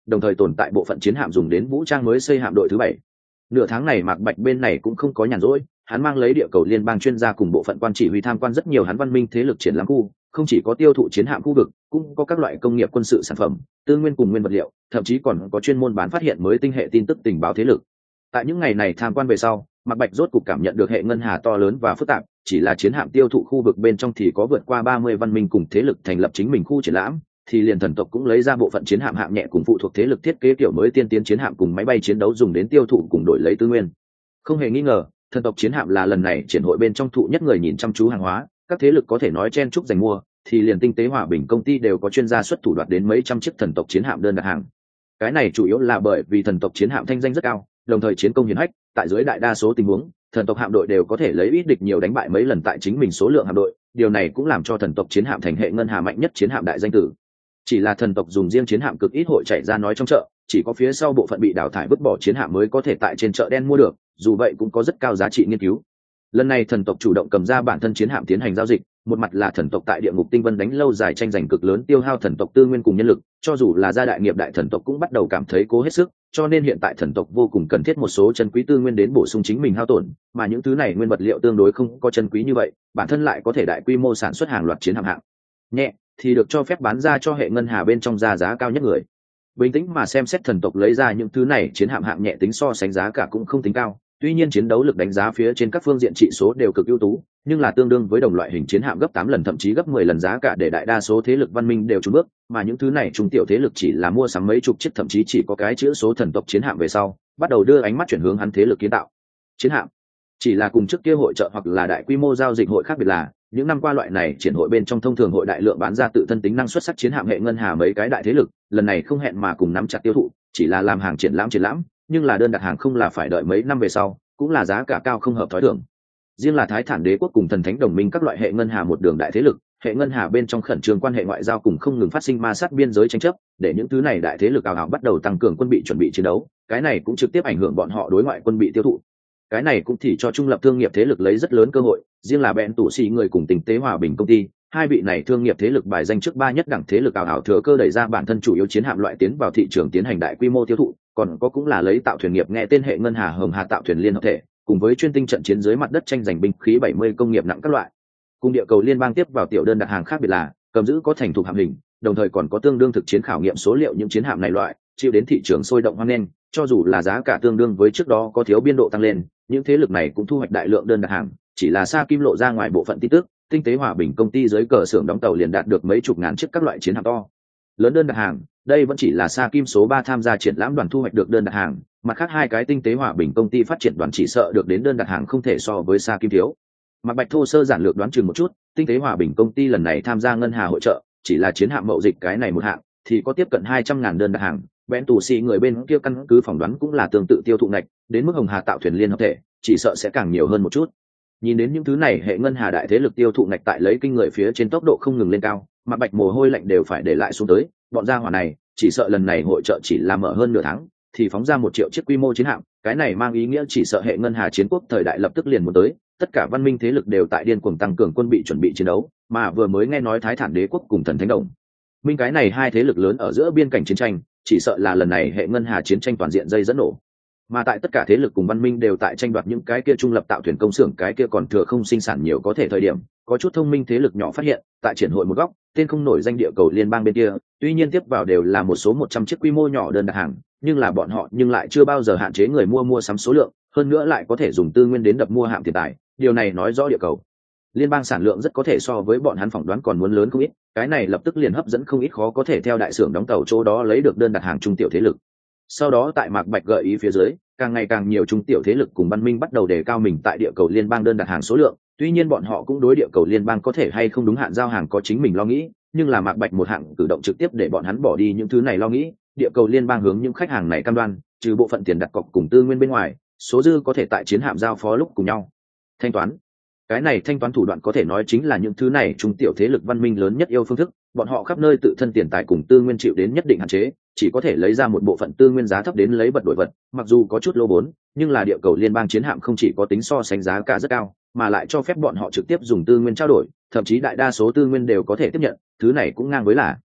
đồng thời tồn tại bộ phận chiến hạm dùng đến vũ trang mới xây hạm đội thứ bảy. Nửa tháng này Mạc Bạch bên này cũng không có nhàn rỗi, hắn mang lấy địa cầu liên bang chuyên gia cùng bộ phận quan chỉ huy tham quan rất nhiều hắn văn minh thế lực triển lãm khu, không chỉ có tiêu thụ chiến hạm khu vực, cũng có các loại công nghiệp quân sự sản phẩm, tư nguyên cùng nguyên vật liệu, thậm chí còn có chuyên môn bán phát hiện mới tinh hệ tin tức tình báo thế lực. Tại những ngày này tham quan về sau, Mạc Bạch rốt cục cảm nhận được hệ ngân hà to lớn và phức tạp, chỉ là chiến hạm tiêu thụ khu vực bên trong thì có vượt qua ba mươi văn minh cùng thế lực thành lập chính mình khu triển lãm, thì liền thần tộc cũng lấy ra bộ phận chiến hạm hạng nhẹ cùng phụ thuộc thế lực thiết kế kiểu mới tiên tiến chiến hạm cùng máy bay chiến đấu dùng đến tiêu thụ cùng đổi lấy tư nguyên. Không hề nghi ngờ, thần tộc chiến hạm là lần này triển hội bên trong thụ nhất người nhìn chăm chú hàng hóa, các thế lực có thể nói chen chúc giành mua, thì liền tinh tế hòa bình công ty đều có chuyên gia xuất thủ đoạt đến mấy trăm chiếc thần tộc chiến hạm đơn đặt hàng. Cái này chủ yếu là bởi vì thần tộc chiến hạm thanh danh rất cao, đồng thời chiến công hiển hách, tại dưới đại đa số tình huống, thần tộc hạm đội đều có thể lấy ít địch nhiều đánh bại mấy lần tại chính mình số lượng hạm đội, điều này cũng làm cho thần tộc chiến hạm thành hệ ngân hà mạnh nhất chiến hạm đại danh tử. Chỉ là thần tộc dùng riêng chiến hạm cực ít hội chạy ra nói trong chợ, chỉ có phía sau bộ phận bị đào thải vứt bỏ chiến hạm mới có thể tại trên chợ đen mua được, dù vậy cũng có rất cao giá trị nghiên cứu. Lần này thần tộc chủ động cầm ra bản thân chiến hạm tiến hành giao dịch, một mặt là thần tộc tại địa ngục tinh vân đánh lâu dài tranh giành cực lớn tiêu hao thần tộc tư nguyên cùng nhân lực, cho dù là gia đại nghiệp đại thần tộc cũng bắt đầu cảm thấy cố hết sức, cho nên hiện tại thần tộc vô cùng cần thiết một số chân quý tư nguyên đến bổ sung chính mình hao tổn, mà những thứ này nguyên vật liệu tương đối không có chân quý như vậy, bản thân lại có thể đại quy mô sản xuất hàng loạt chiến hạm hạng nhẹ thì được cho phép bán ra cho hệ ngân hà bên trong ra giá cao nhất người. Bình tĩnh mà xem xét thần tộc lấy ra những thứ này chiến hạm hạng nhẹ tính so sánh giá cả cũng không tính cao, tuy nhiên chiến đấu lực đánh giá phía trên các phương diện trị số đều cực ưu tú, nhưng là tương đương với đồng loại hình chiến hạm gấp tám lần thậm chí gấp mười lần giá cả để đại đa số thế lực văn minh đều trùn bước, mà những thứ này trung tiểu thế lực chỉ là mua sắm mấy chục chiếc thậm chí chỉ có cái chữ số thần tộc chiến hạm về sau, bắt đầu đưa ánh mắt chuyển hướng hắn thế lực kiến tạo chiến hạm. Chỉ là cùng trước kia hội trợ hoặc là đại quy mô giao dịch hội khác biệt là, những năm qua loại này triển hội bên trong thông thường hội đại lượng bán ra tự thân tính năng xuất sắc chiến hạm hệ ngân hà mấy cái đại thế lực, lần này không hẹn mà cùng nắm chặt tiêu thụ, chỉ là làm hàng triển lãm triển lãm, nhưng là đơn đặt hàng không là phải đợi mấy năm về sau, cũng là giá cả cao không hợp thói thường. Riêng là Thái Thản Đế quốc cùng Thần Thánh Đồng minh các loại hệ ngân hà một đường đại thế lực, hệ ngân hà bên trong khẩn trương quan hệ ngoại giao cùng không ngừng phát sinh ma sát biên giới tranh chấp, để những thứ này đại thế lực ảo ảo bắt đầu tăng cường quân bị chuẩn bị chiến đấu, cái này cũng trực tiếp ảnh hưởng bọn họ đối ngoại quân bị tiêu thụ. Cái này cũng thì cho trung lập thương nghiệp thế lực lấy rất lớn cơ hội, riêng là bèn tủ xì người cùng Tình tế hòa bình công ty, hai vị này thương nghiệp thế lực bài danh trước ba nhất đẳng thế lực ảo ảo thừa cơ đẩy ra bản thân chủ yếu chiến hạm loại tiến vào thị trường tiến hành đại quy mô tiêu thụ, còn có cũng là lấy tạo thuyền nghiệp nghe tên hệ ngân hà hồng hà tạo thuyền liên hợp thể, cùng với chuyên tinh trận chiến dưới mặt đất tranh giành binh khí bảy mươi công nghiệp nặng các loại. Cùng địa cầu liên bang tiếp vào tiểu đơn đặt hàng khác biệt là, cầm giữ có thành thục hạm hình, đồng thời còn có tương đương thực chiến khảo nghiệm số liệu những chiến hạm này loại, chịu đến thị trường sôi động hoan nghênh, cho dù là giá cả tương đương với trước đó có thiếu biên độ tăng lên, những thế lực này cũng thu hoạch đại lượng đơn đặt hàng, chỉ là Sa Kim lộ ra ngoài bộ phận tin tức, Tinh tế hòa bình công ty dưới cờ xưởng đóng tàu liền đạt được mấy chục ngàn chiếc các loại chiến hạm to lớn đơn đặt hàng, đây vẫn chỉ là Sa Kim số ba tham gia triển lãm đoàn thu hoạch được đơn đặt hàng, mặt khác hai cái Tinh tế hòa bình công ty phát triển đoàn chỉ sợ được đến đơn đặt hàng không thể so với Sa Kim thiếu. Mạc Bạch thô sơ giản lược đoán chừng một chút, Tinh tế hòa bình công ty lần này tham gia ngân hà hội trợ, chỉ là chiến hạm mậu dịch cái này một hạng thì có tiếp cận hai trăm ngàn đơn đặt hàng, bèn tù xì người bên kia căn cứ phỏng đoán cũng là tương tự tiêu thụ ngạch, đến mức hồng hà tạo thuyền liên hợp thể, chỉ sợ sẽ càng nhiều hơn một chút. Nhìn đến những thứ này hệ ngân hà đại thế lực tiêu thụ ngạch tại lấy kinh người phía trên tốc độ không ngừng lên cao, Mạc Bạch mồ hôi lạnh đều phải để lại xuống tới, bọn gia hỏa này, chỉ sợ lần này hội trợ chỉ làm mở hơn nửa tháng, thì phóng ra một triệu chiếc quy mô chiến hạm, cái này mang ý nghĩa chỉ sợ hệ ngân hà chiến quốc thời đại lập tức liền muốn tới, tất cả văn minh thế lực đều tại điên cuồng tăng cường quân bị chuẩn bị chiến đấu, mà vừa mới nghe nói Thái Thản Đế quốc cùng Thần Thánh Đồng minh cái này hai thế lực lớn ở giữa biên cảnh chiến tranh, chỉ sợ là lần này hệ ngân hà chiến tranh toàn diện dây dẫn nổ. Mà tại tất cả thế lực cùng văn minh đều tại tranh đoạt những cái kia trung lập tạo thuyền công xưởng, cái kia còn thừa không sinh sản nhiều có thể thời điểm, có chút thông minh thế lực nhỏ phát hiện, tại triển hội một góc, tên không nổi danh địa cầu liên bang bên kia, tuy nhiên tiếp vào đều là một số một trăm chiếc quy mô nhỏ đơn đặt hàng, nhưng là bọn họ nhưng lại chưa bao giờ hạn chế người mua mua sắm số lượng, hơn nữa lại có thể dùng tư nguyên đến đập mua hạm tiền tài, điều này nói rõ địa cầu liên bang sản lượng rất có thể so với bọn hắn phỏng đoán còn muốn lớn không ít, cái này lập tức liền hấp dẫn không ít khó có thể theo đại xưởng đóng tàu chỗ đó lấy được đơn đặt hàng trung tiểu thế lực. Sau đó tại Mạc Bạch gợi ý phía dưới, càng ngày càng nhiều trung tiểu thế lực cùng văn minh bắt đầu đề cao mình tại địa cầu liên bang đơn đặt hàng số lượng, tuy nhiên bọn họ cũng đối địa cầu liên bang có thể hay không đúng hạn giao hàng có chính mình lo nghĩ, nhưng là Mạc Bạch một hạng cử động trực tiếp để bọn hắn bỏ đi những thứ này lo nghĩ, địa cầu liên bang hướng những khách hàng này cam đoan, trừ bộ phận tiền đặt cọc cùng tư nguyên bên ngoài, số dư có thể tại chiến hạm giao phó lúc cùng nhau thanh toán. Cái này thanh toán thủ đoạn có thể nói chính là những thứ này trung tiểu thế lực văn minh lớn nhất yêu phương thức, bọn họ khắp nơi tự thân tiền tài cùng tư nguyên chịu đến nhất định hạn chế, chỉ có thể lấy ra một bộ phận tư nguyên giá thấp đến lấy vật đổi vật, mặc dù có chút lô vốn, nhưng là địa cầu liên bang chiến hạm không chỉ có tính so sánh giá cả rất cao, mà lại cho phép bọn họ trực tiếp dùng tư nguyên trao đổi, thậm chí đại đa số tư nguyên đều có thể tiếp nhận, thứ này cũng ngang với là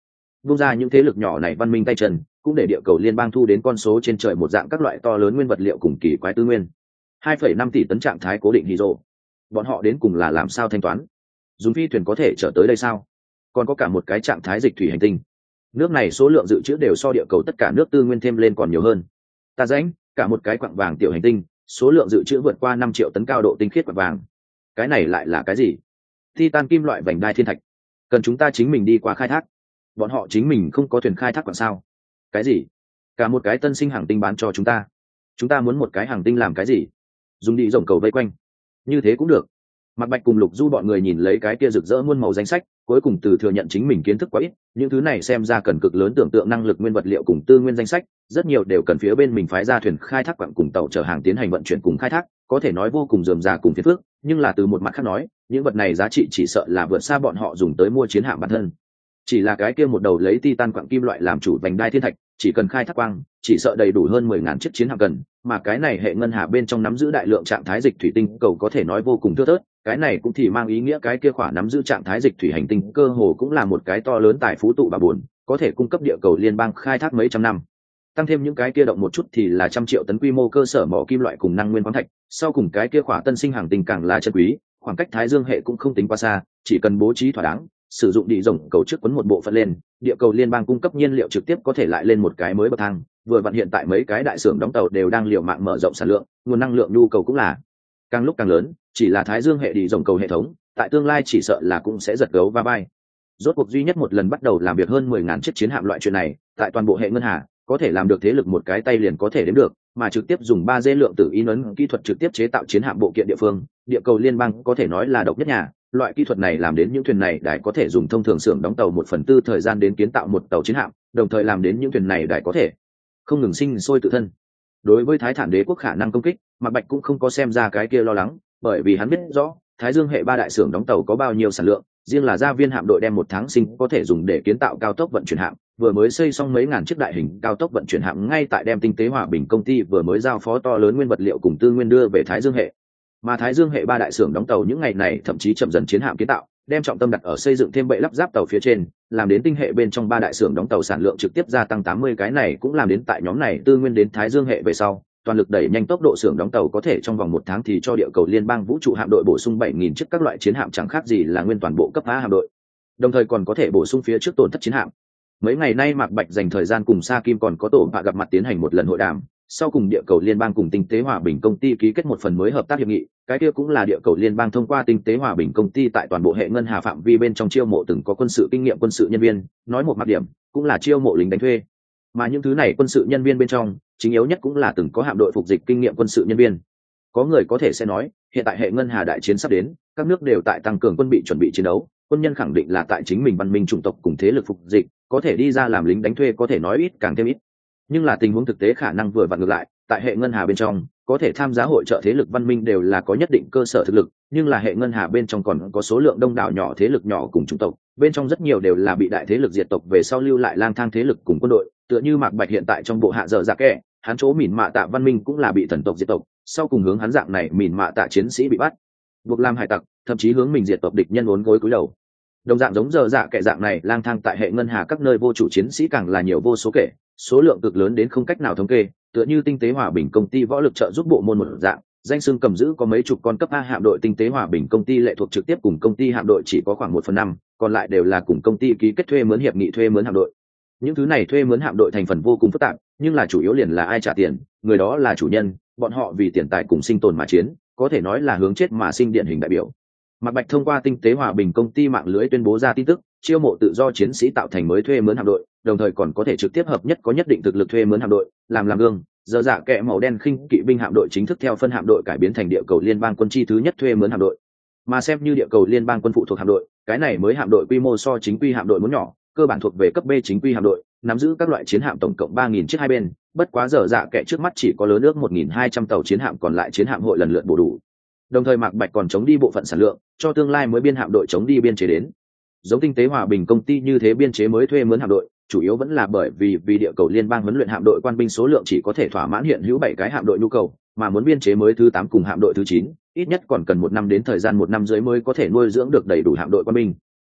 vung ra những thế lực nhỏ này văn minh tay chân, cũng để địa cầu liên bang thu đến con số trên trời một dạng các loại to lớn nguyên vật liệu cùng kỳ quái tư nguyên. hai phẩy năm tỷ tấn trạng thái cố định hydro, bọn họ đến cùng là làm sao thanh toán? Dùng phi thuyền có thể trở tới đây sao? Còn có cả một cái trạng thái dịch thủy hành tinh, nước này số lượng dự trữ đều so địa cầu tất cả nước tư nguyên thêm lên còn nhiều hơn. Ta rãnh cả một cái quặng vàng tiểu hành tinh, số lượng dự trữ vượt qua năm triệu tấn cao độ tinh khiết quặng vàng. Cái này lại là cái gì? Titan kim loại vành đai thiên thạch, cần chúng ta chính mình đi qua khai thác. Bọn họ chính mình không có thuyền khai thác quặng sao? Cái gì? Cả một cái tân sinh hành tinh bán cho chúng ta? Chúng ta muốn một cái hành tinh làm cái gì? Dùng đi rồng cầu vây quanh, như thế cũng được. Mạc Bạch cùng Lục Du bọn người nhìn lấy cái kia rực rỡ muôn màu danh sách, cuối cùng từ thừa nhận chính mình kiến thức quá ít, những thứ này xem ra cần cực lớn tưởng tượng năng lực nguyên vật liệu cùng tư nguyên danh sách, rất nhiều đều cần phía bên mình phái ra thuyền khai thác quặng cùng tàu chở hàng tiến hành vận chuyển cùng khai thác, có thể nói vô cùng rườm rà cùng phiền phức, nhưng là từ một mặt khác nói, những vật này giá trị chỉ sợ là vượt xa bọn họ dùng tới mua chiến hạm bản thân. Chỉ là cái kia một đầu lấy titan quặng kim loại làm chủ vành đai thiên thạch, chỉ cần khai thác quang, chỉ sợ đầy đủ hơn mười ngàn chiếc chiến hạm cần, mà cái này hệ ngân hà bên trong nắm giữ đại lượng trạng thái dịch thủy tinh cầu có thể nói vô cùng thưa thớt, cái này cũng thì mang ý nghĩa cái kia khỏa nắm giữ trạng thái dịch thủy hành tinh cơ hồ cũng là một cái to lớn tài phú tụ bà buồn, có thể cung cấp địa cầu liên bang khai thác mấy trăm năm. Tăng thêm những cái kia động một chút thì là trăm triệu tấn quy mô cơ sở mỏ kim loại cùng năng nguyên khoáng thạch, sau cùng cái kia khỏa tân sinh hàng tinh càng là chân quý, khoảng cách Thái Dương hệ cũng không tính quá xa, chỉ cần bố trí thỏa đáng, sử dụng đi rồng cầu trước quấn một bộ phận lên, địa cầu liên bang cung cấp nhiên liệu trực tiếp có thể lại lên một cái mới bậc thang. Vừa vặn hiện tại mấy cái đại xưởng đóng tàu đều đang liều mạng mở rộng sản lượng, nguồn năng lượng nhu cầu cũng là càng lúc càng lớn, chỉ là Thái Dương hệ đi rồng cầu hệ thống, tại tương lai chỉ sợ là cũng sẽ giật gấu va bay. Rốt cuộc duy nhất một lần bắt đầu làm việc hơn mười ngàn chiếc chiến hạm loại chuyện này, tại toàn bộ hệ ngân hà, có thể làm được thế lực một cái tay liền có thể đến được, mà trực tiếp dùng ba D lượng tử in ấn kỹ thuật trực tiếp chế tạo chiến hạm bộ kiện địa phương, địa cầu liên bang có thể nói là độc nhất nhà. Loại kỹ thuật này làm đến những thuyền này đài có thể dùng thông thường xưởng đóng tàu một phần tư thời gian đến kiến tạo một tàu chiến hạm, đồng thời làm đến những thuyền này đài có thể không ngừng sinh sôi tự thân. Đối với Thái Thản Đế quốc khả năng công kích, Mạc Bạch cũng không có xem ra cái kia lo lắng, bởi vì hắn biết rõ Thái Dương hệ ba đại xưởng đóng tàu có bao nhiêu sản lượng, riêng là gia viên hạm đội đem một tháng sinh có thể dùng để kiến tạo cao tốc vận chuyển hạm, vừa mới xây xong mấy ngàn chiếc đại hình cao tốc vận chuyển hạm ngay tại đem tinh tế hòa bình công ty vừa mới giao phó to lớn nguyên vật liệu cùng tư nguyên đưa về Thái Dương hệ. Mà Thái Dương hệ ba đại xưởng đóng tàu những ngày này thậm chí chậm dần chiến hạm kiến tạo, đem trọng tâm đặt ở xây dựng thêm bệ lắp ráp tàu phía trên, làm đến tinh hệ bên trong ba đại xưởng đóng tàu sản lượng trực tiếp gia tăng tám mươi cái này cũng làm đến tại nhóm này tư nguyên đến Thái Dương hệ về sau, toàn lực đẩy nhanh tốc độ xưởng đóng tàu có thể trong vòng một tháng thì cho địa cầu liên bang vũ trụ hạm đội bổ sung bảy nghìn chiếc các loại chiến hạm chẳng khác gì là nguyên toàn bộ cấp A hạm đội. Đồng thời còn có thể bổ sung phía trước tổn thất chiến hạm. Mấy ngày nay Mạc Bạch dành thời gian cùng Sa Kim còn có tổ bạ gặp mặt tiến hành một lần hội đàm, sau cùng địa cầu liên bang cùng tinh tế hòa bình công ty ký kết một phần mới hợp tác hiệp nghị, cái kia cũng là địa cầu liên bang thông qua tinh tế hòa bình công ty tại toàn bộ hệ ngân hà phạm vi bên trong chiêu mộ từng có quân sự kinh nghiệm quân sự nhân viên, nói một mặt điểm cũng là chiêu mộ lính đánh thuê. Mà những thứ này quân sự nhân viên bên trong, chính yếu nhất cũng là từng có hạm đội phục dịch kinh nghiệm quân sự nhân viên. Có người có thể sẽ nói, hiện tại hệ ngân hà đại chiến sắp đến, các nước đều tại tăng cường quân bị chuẩn bị chiến đấu, quân nhân khẳng định là tại chính mình văn minh chủng tộc cùng thế lực phục dịch, có thể đi ra làm lính đánh thuê có thể nói ít càng thêm ít. Nhưng là tình huống thực tế khả năng vừa vặn ngược lại, tại hệ ngân hà bên trong, có thể tham gia hội trợ thế lực văn minh đều là có nhất định cơ sở thực lực, nhưng là hệ ngân hà bên trong còn có số lượng đông đảo nhỏ thế lực nhỏ cùng chủng tộc, bên trong rất nhiều đều là bị đại thế lực diệt tộc về sau lưu lại lang thang thế lực cùng quân đội, tựa như Mạc Bạch hiện tại trong bộ hạ dở dạ kẻ, hắn chỗ mìn mạ tạ văn minh cũng là bị thần tộc diệt tộc, sau cùng hướng hắn dạng này mìn mạ tạ chiến sĩ bị bắt, buộc làm hải tặc, thậm chí hướng mình diệt tộc địch nhân uốn gối cúi đầu. Đồng dạng giống dở dạ kẻ dạng này lang thang tại hệ ngân hà các nơi vô chủ chiến sĩ càng là nhiều vô số kể, số lượng cực lớn đến không cách nào thống kê, tựa như tinh tế hòa bình công ty võ lực trợ giúp bộ môn một dạng, danh xưng cầm giữ có mấy chục con cấp A hạm đội tinh tế hòa bình công ty lệ thuộc trực tiếp cùng công ty hạm đội chỉ có khoảng một phần năm, còn lại đều là cùng công ty ký kết thuê mướn hiệp nghị thuê mướn hạm đội. Những thứ này thuê mướn hạm đội thành phần vô cùng phức tạp, nhưng là chủ yếu liền là ai trả tiền, người đó là chủ nhân, bọn họ vì tiền tài cùng sinh tồn mà chiến, có thể nói là hướng chết mà sinh điển hình đại biểu. Mạc Bạch thông qua tinh tế hòa bình công ty mạng lưới tuyên bố ra tin tức, chiêu mộ tự do chiến sĩ tạo thành mới thuê mướn hạm đội, đồng thời còn có thể trực tiếp hợp nhất có nhất định thực lực thuê mướn hạm đội, làm làm gương, giờ dạ kệ màu đen khinh kỵ binh hạm đội chính thức theo phân hạm đội cải biến thành địa cầu liên bang quân chi thứ nhất thuê mướn hạm đội. Mà xem như địa cầu liên bang quân phụ thuộc hạm đội, cái này mới hạm đội quy mô so chính quy hạm đội muốn nhỏ, cơ bản thuộc về cấp B chính quy hạm đội, nắm giữ các loại chiến hạm tổng cộng ba nghìn chiếc hai bên, bất quá giờ dạ kệ trước mắt chỉ có lớn ước một nghìn hai trăm tàu chiến hạm, còn lại chiến hạm hội lần lượt bổ đủ. Đồng thời Mạc Bạch còn chống đi bộ phận sản lượng, cho tương lai mới biên hạm đội chống đi biên chế đến. Giống tinh tế hòa bình công ty như thế biên chế mới thuê mướn hạm đội, chủ yếu vẫn là bởi vì vì địa cầu liên bang huấn luyện hạm đội quan binh số lượng chỉ có thể thỏa mãn hiện hữu bảy cái hạm đội nhu cầu, mà muốn biên chế mới thứ tám cùng hạm đội thứ chín, ít nhất còn cần một năm đến thời gian một năm dưới mới có thể nuôi dưỡng được đầy đủ hạm đội quan binh.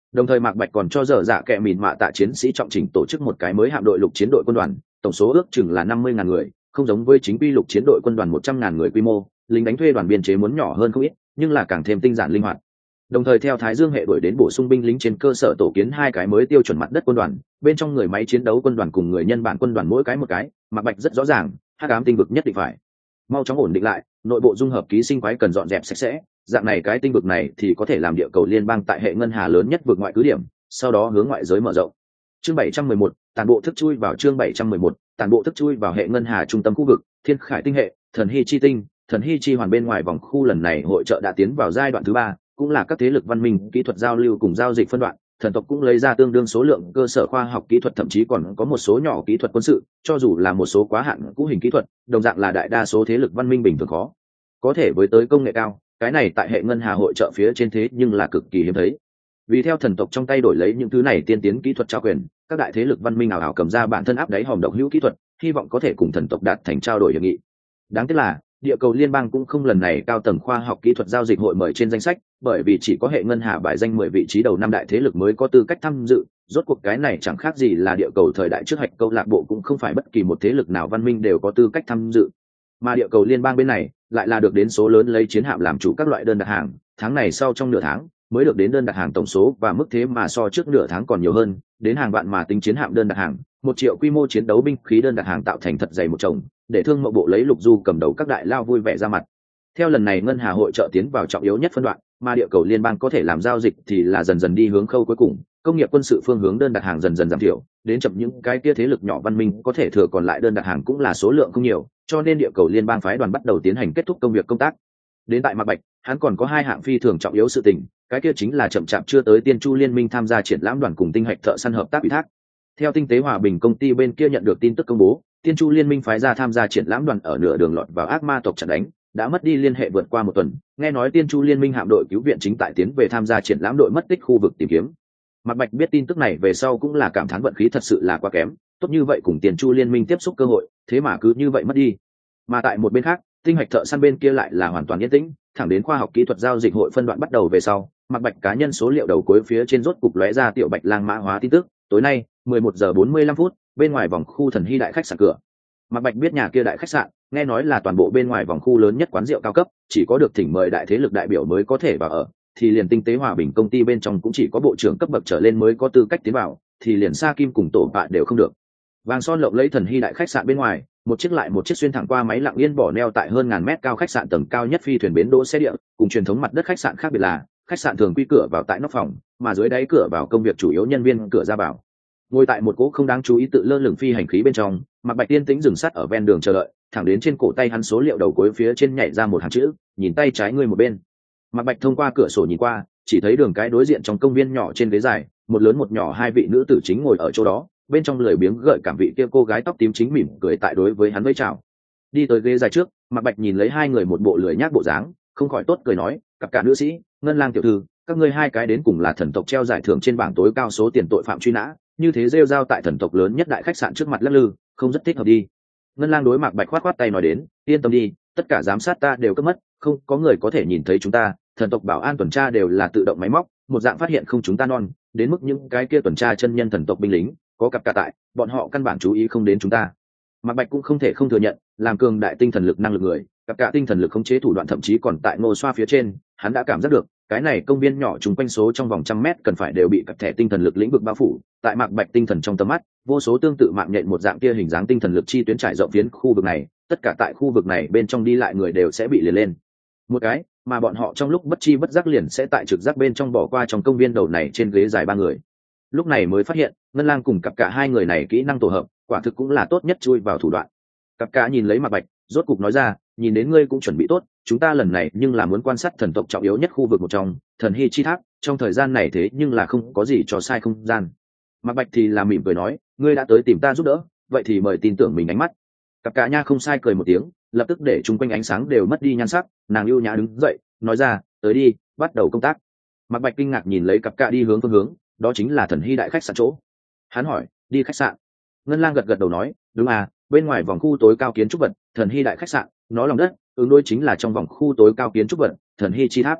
Đồng thời Mạc Bạch còn cho dở dạ kệ mịn mạ tạ chiến sĩ trọng chỉnh tổ chức một cái mới hạm đội lục chiến đội quân đoàn, tổng số ước chừng là năm mươi ngàn người, không giống với chính quy lục chiến đội quân đoàn một trăm ngàn người quy mô, lính đánh thuê đoàn biên chế muốn nhỏ hơn không ít, nhưng là càng thêm tinh giản linh hoạt. Đồng thời theo Thái Dương hệ đuổi đến bổ sung binh lính trên cơ sở tổ kiến hai cái mới tiêu chuẩn mặt đất quân đoàn, bên trong người máy chiến đấu quân đoàn cùng người nhân bản quân đoàn mỗi cái một cái, Mạc Bạch rất rõ ràng, hắc ám tinh vực nhất định phải mau chóng ổn định lại, nội bộ dung hợp ký sinh quái cần dọn dẹp sạch sẽ, dạng này cái tinh vực này thì có thể làm địa cầu liên bang tại hệ ngân hà lớn nhất vực ngoại cứ điểm, sau đó hướng ngoại giới mở rộng. Chương bảy trăm mười một, tàn bộ thức chui vào chương bảy trăm mười một, tàn bộ thức chui vào hệ ngân hà trung tâm khu vực, Thiên Khải tinh hệ, Thần Hy chi tinh, Thần Hy chi hoàn bên ngoài vòng khu lần này hội trợ đã tiến vào giai đoạn thứ ba, cũng là các thế lực văn minh, kỹ thuật giao lưu cùng giao dịch phân đoạn, thần tộc cũng lấy ra tương đương số lượng cơ sở khoa học kỹ thuật, thậm chí còn có một số nhỏ kỹ thuật quân sự, cho dù là một số quá hạn cũ hình kỹ thuật, đồng dạng là đại đa số thế lực văn minh bình thường khó có thể với tới công nghệ cao, cái này tại hệ ngân hà hội trợ phía trên thế nhưng là cực kỳ hiếm thấy. Vì theo thần tộc trong tay đổi lấy những thứ này tiên tiến kỹ thuật trao quyền, các đại thế lực văn minh ảo ảo cầm ra bản thân áp đáy hòm độc hữu kỹ thuật, hy vọng có thể cùng thần tộc đạt thành trao đổi hiệp nghị. Đáng tiếc là địa cầu liên bang cũng không lần này cao tầng khoa học kỹ thuật giao dịch hội mời trên danh sách, bởi vì chỉ có hệ ngân hà bài danh mười vị trí đầu năm đại thế lực mới có tư cách tham dự. Rốt cuộc cái này chẳng khác gì là địa cầu thời đại trước hạch câu lạc bộ, cũng không phải bất kỳ một thế lực nào văn minh đều có tư cách tham dự, mà địa cầu liên bang bên này lại là được đến số lớn lấy chiến hạm làm chủ các loại đơn đặt hàng, tháng này sau trong nửa tháng mới được đến đơn đặt hàng tổng số và mức thế mà so trước nửa tháng còn nhiều hơn, đến hàng vạn mà tính chiến hạm đơn đặt hàng, một triệu quy mô chiến đấu binh khí đơn đặt hàng tạo thành thật dày một chồng, để thương mậu bộ lấy Lục Du cầm đầu các đại lao vui vẻ ra mặt. Theo lần này ngân hà hội trợ tiến vào trọng yếu nhất phân đoạn, mà địa cầu liên bang có thể làm giao dịch thì là dần dần đi hướng khâu cuối cùng, công nghiệp quân sự phương hướng đơn đặt hàng dần dần giảm thiểu, đến chậm những cái kia thế lực nhỏ văn minh có thể thừa còn lại đơn đặt hàng cũng là số lượng không nhiều, cho nên địa cầu liên bang phái đoàn bắt đầu tiến hành kết thúc công việc công tác. Đến tại Mạc Bạch, hắn còn có hai hạng phi thường trọng yếu sự tình, cái kia chính là chậm chạp chưa tới Tiên Chu liên minh tham gia triển lãm đoàn cùng tinh hạch thợ săn hợp tác ủy thác. Theo tinh tế hòa bình công ty bên kia nhận được tin tức công bố, Tiên Chu liên minh phái ra tham gia triển lãm đoàn ở nửa đường lọt vào ác ma tộc chặn đánh, đã mất đi liên hệ vượt qua một tuần, nghe nói Tiên Chu liên minh hạm đội cứu viện chính tại tiến về tham gia triển lãm đội mất tích khu vực tìm kiếm. Mạc Bạch biết tin tức này về sau cũng là cảm thán vận khí thật sự là quá kém, tốt như vậy cùng Tiên Chu liên minh tiếp xúc cơ hội, thế mà cứ như vậy mất đi. Mà tại một bên khác, tinh hạch thợ săn bên kia lại là hoàn toàn yên tĩnh, thẳng đến khoa học kỹ thuật giao dịch hội phân đoạn bắt đầu về sau, Mạc Bạch cá nhân số liệu đầu cuối phía trên rốt cục lóe ra tiểu bạch lang mã hóa tin tức, tối nay mười một giờ bốn mươi lăm phút, bên ngoài vòng khu Thần Hy đại khách sạn cửa. Mạc Bạch biết nhà kia đại khách sạn, nghe nói là toàn bộ bên ngoài vòng khu lớn nhất quán rượu cao cấp, chỉ có được thỉnh mời đại thế lực đại biểu mới có thể vào ở, thì liền tinh tế hòa bình công ty bên trong cũng chỉ có bộ trưởng cấp bậc trở lên mới có tư cách tiến vào, thì liền Sa Kim cùng tổ bạ đều không được. Vàng son lộng lẫy Thần Hy đại khách sạn bên ngoài, một chiếc lại một chiếc xuyên thẳng qua máy lặng yên bỏ neo tại hơn ngàn mét cao khách sạn tầng cao nhất phi thuyền bến đỗ xe địa, cùng truyền thống mặt đất khách sạn khác biệt là, khách sạn thường quy cửa vào tại nóc phòng, mà dưới đáy cửa vào công việc chủ yếu nhân viên cửa ra vào. Ngồi tại một cỗ không đáng chú ý tự lơ lửng phi hành khí bên trong, Mạc Bạch tiên tĩnh dừng sát ở ven đường chờ đợi, thẳng đến trên cổ tay hắn số liệu đầu cuối phía trên nhảy ra một hàng chữ, nhìn tay trái người một bên. Mạc Bạch thông qua cửa sổ nhìn qua, chỉ thấy đường cái đối diện trong công viên nhỏ trên ghế dài, một lớn một nhỏ hai vị nữ tử chính ngồi ở chỗ đó, bên trong lười biếng gợi cảm vị kia cô gái tóc tím chính mỉm cười tại đối với hắn vẫy chào. Đi tới ghế dài trước, Mạc Bạch nhìn lấy hai người một bộ lười nhác bộ dáng, không khỏi tốt cười nói, cặp cả nữ sĩ, Ngân Lang tiểu thư, các ngươi hai cái đến cùng là thần tộc treo giải thưởng trên bảng tối cao số tiền tội phạm truy nã, như thế rêu rao tại thần tộc lớn nhất đại khách sạn trước mặt lắc lư, không rất thích hợp đi. Ngân Lang đối Mạc Bạch khoát khoát tay nói đến, yên tâm đi, tất cả giám sát ta đều cất mất, không có người có thể nhìn thấy chúng ta, thần tộc bảo an tuần tra đều là tự động máy móc, một dạng phát hiện không chúng ta non, đến mức những cái kia tuần tra chân nhân thần tộc binh lính, có cặp cả tại, bọn họ căn bản chú ý không đến chúng ta. Mạc Bạch cũng không thể không thừa nhận, làm cường đại tinh thần lực năng lực người, cặp cả tinh thần lực khống chế thủ đoạn thậm chí còn tại ngô xoa phía trên, hắn đã cảm giác được, cái này công viên nhỏ chung quanh số trong vòng trăm mét cần phải đều bị cặp thẻ tinh thần lực lĩnh vực bao phủ, tại Mạc Bạch tinh thần trong tầm mắt, vô số tương tự mạng nhện một dạng kia hình dáng tinh thần lực chi tuyến trải rộng phiến khu vực này, tất cả tại khu vực này bên trong đi lại người đều sẽ bị liền lên một cái, mà bọn họ trong lúc bất chi bất giác liền sẽ tại trực giác bên trong bỏ qua trong công viên đầu này trên ghế dài ba người. Lúc này mới phát hiện, Ngân Lang cùng cặp cả hai người này kỹ năng tổ hợp, quả thực cũng là tốt nhất chui vào thủ đoạn. Cặp cả nhìn lấy Mạc Bạch, rốt cục nói ra, nhìn đến ngươi cũng chuẩn bị tốt, chúng ta lần này nhưng là muốn quan sát thần tộc trọng yếu nhất khu vực một trong, Thần Hy chi tháp, trong thời gian này thế nhưng là không có gì cho sai không gian. Mạc Bạch thì là mỉm cười nói, ngươi đã tới tìm ta giúp đỡ, vậy thì mời tin tưởng mình ánh mắt. Cặp cả nha không sai cười một tiếng, lập tức để chung quanh ánh sáng đều mất đi nhan sắc, nàng ưu nhã đứng dậy, nói ra, tới đi, bắt đầu công tác. Mạc Bạch kinh ngạc nhìn lấy cặp cả đi hướng phương hướng, đó chính là Thần Hy đại khách sạn chỗ. Hắn hỏi, đi khách sạn? Ngân Lang gật gật đầu nói, đúng à, bên ngoài vòng khu tối cao kiến trúc vật, Thần Hy đại khách sạn, nó lòng đất, ứng đối chính là trong vòng khu tối cao kiến trúc vật, Thần Hy chi tháp.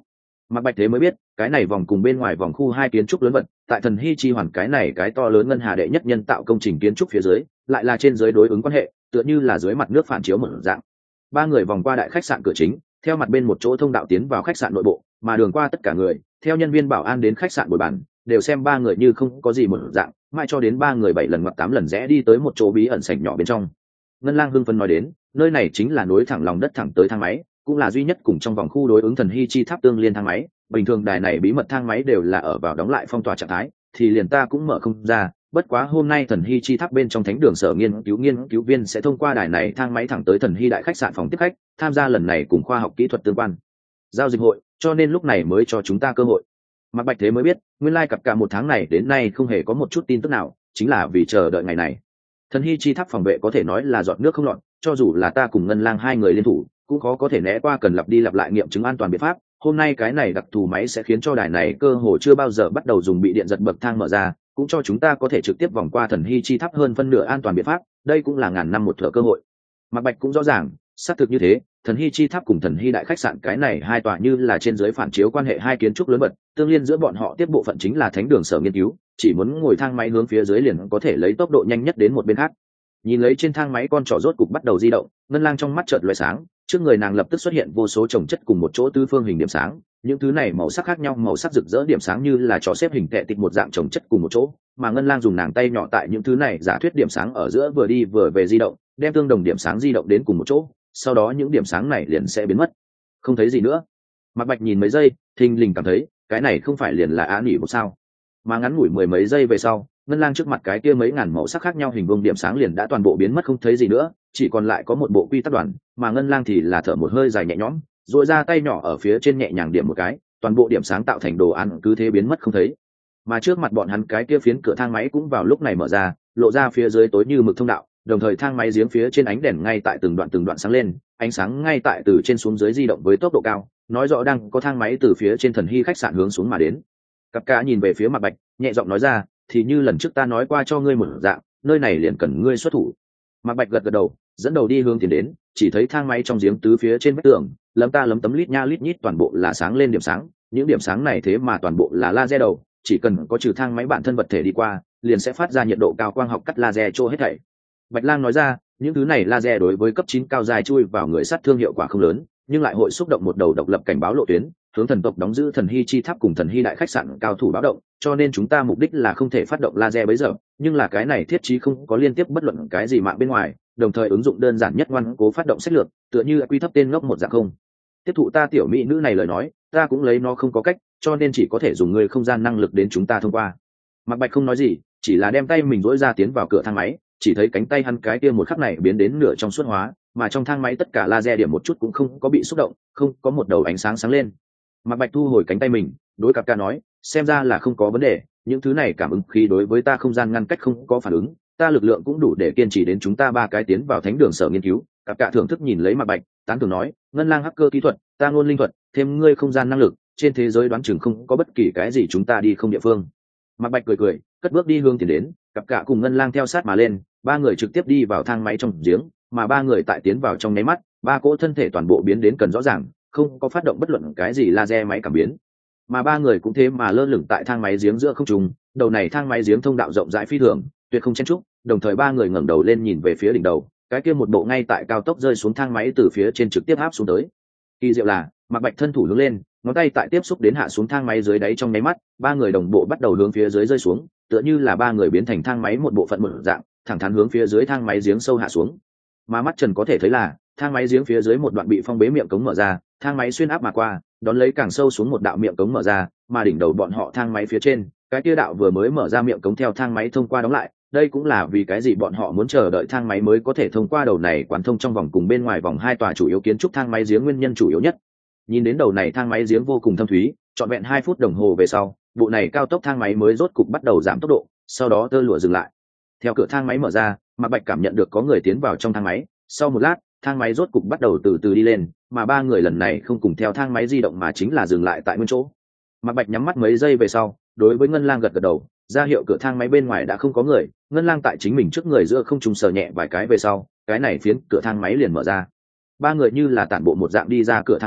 Mạc Bạch thế mới biết cái này vòng cùng bên ngoài vòng khu hai kiến trúc lớn vật tại thần hy chi hoàn cái này cái to lớn ngân hà đệ nhất nhân tạo công trình kiến trúc phía dưới lại là trên dưới đối ứng quan hệ, tựa như là dưới mặt nước phản chiếu một dạng. Ba người vòng qua đại khách sạn cửa chính, theo mặt bên một chỗ thông đạo tiến vào khách sạn nội bộ, mà đường qua tất cả người theo nhân viên bảo an đến khách sạn bồi bàn đều xem ba người như không có gì một dạng, mãi cho đến ba người bảy lần hoặc tám lần rẽ đi tới một chỗ bí ẩn sảnh nhỏ bên trong. Ngân Lang hưng phấn nói đến, nơi này chính là nối thẳng lòng đất thẳng tới thang máy, cũng là duy nhất cùng trong vòng khu đối ứng thần hy chi tháp tương liên thang máy. Bình thường đài này bí mật thang máy đều là ở vào đóng lại phong tỏa trạng thái, thì liền ta cũng mở không ra. Bất quá hôm nay thần hy chi tháp bên trong thánh đường sở nghiên cứu nghiên cứu viên sẽ thông qua đài này thang máy thẳng tới thần hy đại khách sạn phòng tiếp khách, tham gia lần này cùng khoa học kỹ thuật tương quan giao dịch hội, cho nên lúc này mới cho chúng ta cơ hội. Mạc Bạch thế mới biết, nguyên lai cặp cả một tháng này đến nay không hề có một chút tin tức nào, chính là vì chờ đợi ngày này. Thần hy chi tháp phòng vệ có thể nói là giọt nước không lọt, cho dù là ta cùng Ngân Lang hai người liên thủ cũng khó có thể né qua cần lặp đi lặp lại nghiệm chứng an toàn biện pháp. Hôm nay cái này đặc thù máy sẽ khiến cho đài này cơ hồ chưa bao giờ bắt đầu dùng bị điện giật bậc thang mở ra, cũng cho chúng ta có thể trực tiếp vòng qua thần hy chi tháp hơn phân nửa an toàn biện pháp. Đây cũng là ngàn năm một thửa cơ hội. Mạc Bạch cũng rõ ràng, xác thực như thế, thần hy chi tháp cùng thần hy đại khách sạn cái này hai tòa như là trên dưới phản chiếu quan hệ hai kiến trúc lớn bật, tương liên giữa bọn họ tiếp bộ phận chính là thánh đường sở nghiên cứu, chỉ muốn ngồi thang máy hướng phía dưới liền có thể lấy tốc độ nhanh nhất đến một bên khác. Nhìn lấy trên thang máy con trỏ rốt cục bắt đầu di động, Ngân Lang trong mắt chợt lóe sáng, trước người nàng lập tức xuất hiện vô số chồng chất cùng một chỗ tứ phương hình điểm sáng, những thứ này màu sắc khác nhau, màu sắc rực rỡ điểm sáng như là chó xếp hình tệ tịch một dạng chồng chất cùng một chỗ, mà Ngân Lang dùng nàng tay nhỏ tại những thứ này giả thuyết điểm sáng ở giữa vừa đi vừa về di động, đem tương đồng điểm sáng di động đến cùng một chỗ, sau đó những điểm sáng này liền sẽ biến mất, không thấy gì nữa. Mạc Bạch nhìn mấy giây, thình lình cảm thấy cái này không phải liền là Á Nỉ một sao? Mà ngắn ngủi mười mấy giây về sau, Ngân Lang trước mặt cái kia mấy ngàn màu sắc khác nhau hình vuông điểm sáng liền đã toàn bộ biến mất không thấy gì nữa, chỉ còn lại có một bộ quy tắc đoàn, mà Ngân Lang thì là thở một hơi dài nhẹ nhõm, rồi ra tay nhỏ ở phía trên nhẹ nhàng điểm một cái, toàn bộ điểm sáng tạo thành đồ án cứ thế biến mất không thấy. Mà trước mặt bọn hắn cái kia phiến cửa thang máy cũng vào lúc này mở ra, lộ ra phía dưới tối như mực thông đạo, đồng thời thang máy giếng phía trên ánh đèn ngay tại từng đoạn từng đoạn sáng lên, ánh sáng ngay tại từ trên xuống dưới di động với tốc độ cao, nói rõ đang có thang máy từ phía trên thần hy khách sạn hướng xuống mà đến. Cặp cả nhìn về phía Mạc Bạch, nhẹ giọng nói ra, thì như lần trước ta nói qua cho ngươi một dạng, nơi này liền cần ngươi xuất thủ. Mạc Bạch gật gật đầu, dẫn đầu đi hướng tiến đến, chỉ thấy thang máy trong giếng tứ phía trên vách tường, lấm ta lấm tấm lít nha lít nhít toàn bộ là sáng lên điểm sáng, những điểm sáng này thế mà toàn bộ là laser đầu, chỉ cần có trừ thang máy bản thân vật thể đi qua, liền sẽ phát ra nhiệt độ cao quang học cắt laser trô hết thảy. Bạch Lang nói ra, những thứ này laser đối với cấp chín cao dài chui vào người sát thương hiệu quả không lớn, nhưng lại hội xúc động một đầu độc lập cảnh báo lộ tuyến, hướng thần tộc đóng giữ thần hy chi tháp cùng thần hy đại khách sạn cao thủ báo động, cho nên chúng ta mục đích là không thể phát động laser bấy giờ, nhưng là cái này thiết trí không có liên tiếp bất luận cái gì mạng bên ngoài, đồng thời ứng dụng đơn giản nhất ngoan cố phát động sách lược, tựa như quy thấp tên ngốc một dạng không. Tiếp thụ ta tiểu mỹ nữ này lời nói, ta cũng lấy nó không có cách, cho nên chỉ có thể dùng người không gian năng lực đến chúng ta thông qua. Mạc Bạch không nói gì, chỉ là đem tay mình duỗi ra tiến vào cửa thang máy, chỉ thấy cánh tay hắn cái kia một khắc này biến đến nửa trong suốt hóa, mà trong thang máy tất cả laser điểm một chút cũng không có bị xúc động, không có một đầu ánh sáng sáng lên. Mạc Bạch thu hồi cánh tay mình, đối cặp ca nói, xem ra là không có vấn đề, những thứ này cảm ứng khí đối với ta không gian ngăn cách không có phản ứng, ta lực lượng cũng đủ để kiên trì đến chúng ta ba cái tiến vào thánh đường sở nghiên cứu. Cặp ca thưởng thức nhìn lấy Mạc Bạch, tán thưởng nói, Ngân Lang hacker kỹ thuật, ta ngôn linh thuật, thêm ngươi không gian năng lực, trên thế giới đoán chừng không có bất kỳ cái gì chúng ta đi không địa phương. Mạc Bạch cười cười, cất bước đi hướng tiến đến, cặp cả cùng Ngân Lang theo sát mà lên, ba người trực tiếp đi vào thang máy trong giếng, mà ba người tại tiến vào trong nháy mắt, ba cỗ thân thể toàn bộ biến đến cần rõ ràng, không có phát động bất luận cái gì laser máy cảm biến, mà ba người cũng thế mà lơ lửng tại thang máy giếng giữa không trung. Đầu này thang máy giếng thông đạo rộng rãi phi thường, tuyệt không chen trúc, đồng thời ba người ngẩng đầu lên nhìn về phía đỉnh đầu, cái kia một bộ ngay tại cao tốc rơi xuống thang máy từ phía trên trực tiếp áp xuống tới. Kỳ diệu là, Mạc Bạch thân thủ hướng lên, ngón tay tại tiếp xúc đến hạ xuống thang máy dưới đáy trong nháy mắt, ba người đồng bộ bắt đầu hướng phía dưới rơi xuống, tựa như là ba người biến thành thang máy một bộ phận một dạng, thẳng thắn hướng phía dưới thang máy giếng sâu hạ xuống. Mà mắt trần có thể thấy là, thang máy giếng phía dưới một đoạn bị phong bế miệng cống mở ra, thang máy xuyên áp mà qua, đón lấy càng sâu xuống một đạo miệng cống mở ra, mà đỉnh đầu bọn họ thang máy phía trên, cái kia đạo vừa mới mở ra miệng cống theo thang máy thông qua đóng lại. Đây cũng là vì cái gì bọn họ muốn chờ đợi thang máy mới có thể thông qua đầu này quán thông trong vòng cùng bên ngoài vòng hai tòa chủ yếu kiến trúc thang máy giếng nguyên nhân chủ yếu nhất. Nhìn đến đầu này thang máy giếng vô cùng thâm thúy, trọn vẹn hai phút đồng hồ về sau, bộ này cao tốc thang máy mới rốt cục bắt đầu giảm tốc độ, sau đó tơ lụa dừng lại. Theo cửa thang máy mở ra, Mạc Bạch cảm nhận được có người tiến vào trong thang máy, sau một lát, thang máy rốt cục bắt đầu từ từ đi lên, mà ba người lần này không cùng theo thang máy di động mà chính là dừng lại tại nguyên chỗ. Mạc Bạch nhắm mắt mấy giây về sau, đối với Ngân Lang gật gật đầu, ra hiệu cửa thang máy bên ngoài đã không có người. Ngân Lang tại chính mình trước người giữa không trung sờ nhẹ vài cái về sau, cái này phiến cửa thang máy liền mở ra. Ba người như là tản bộ một dạng đi ra cửa thang máy,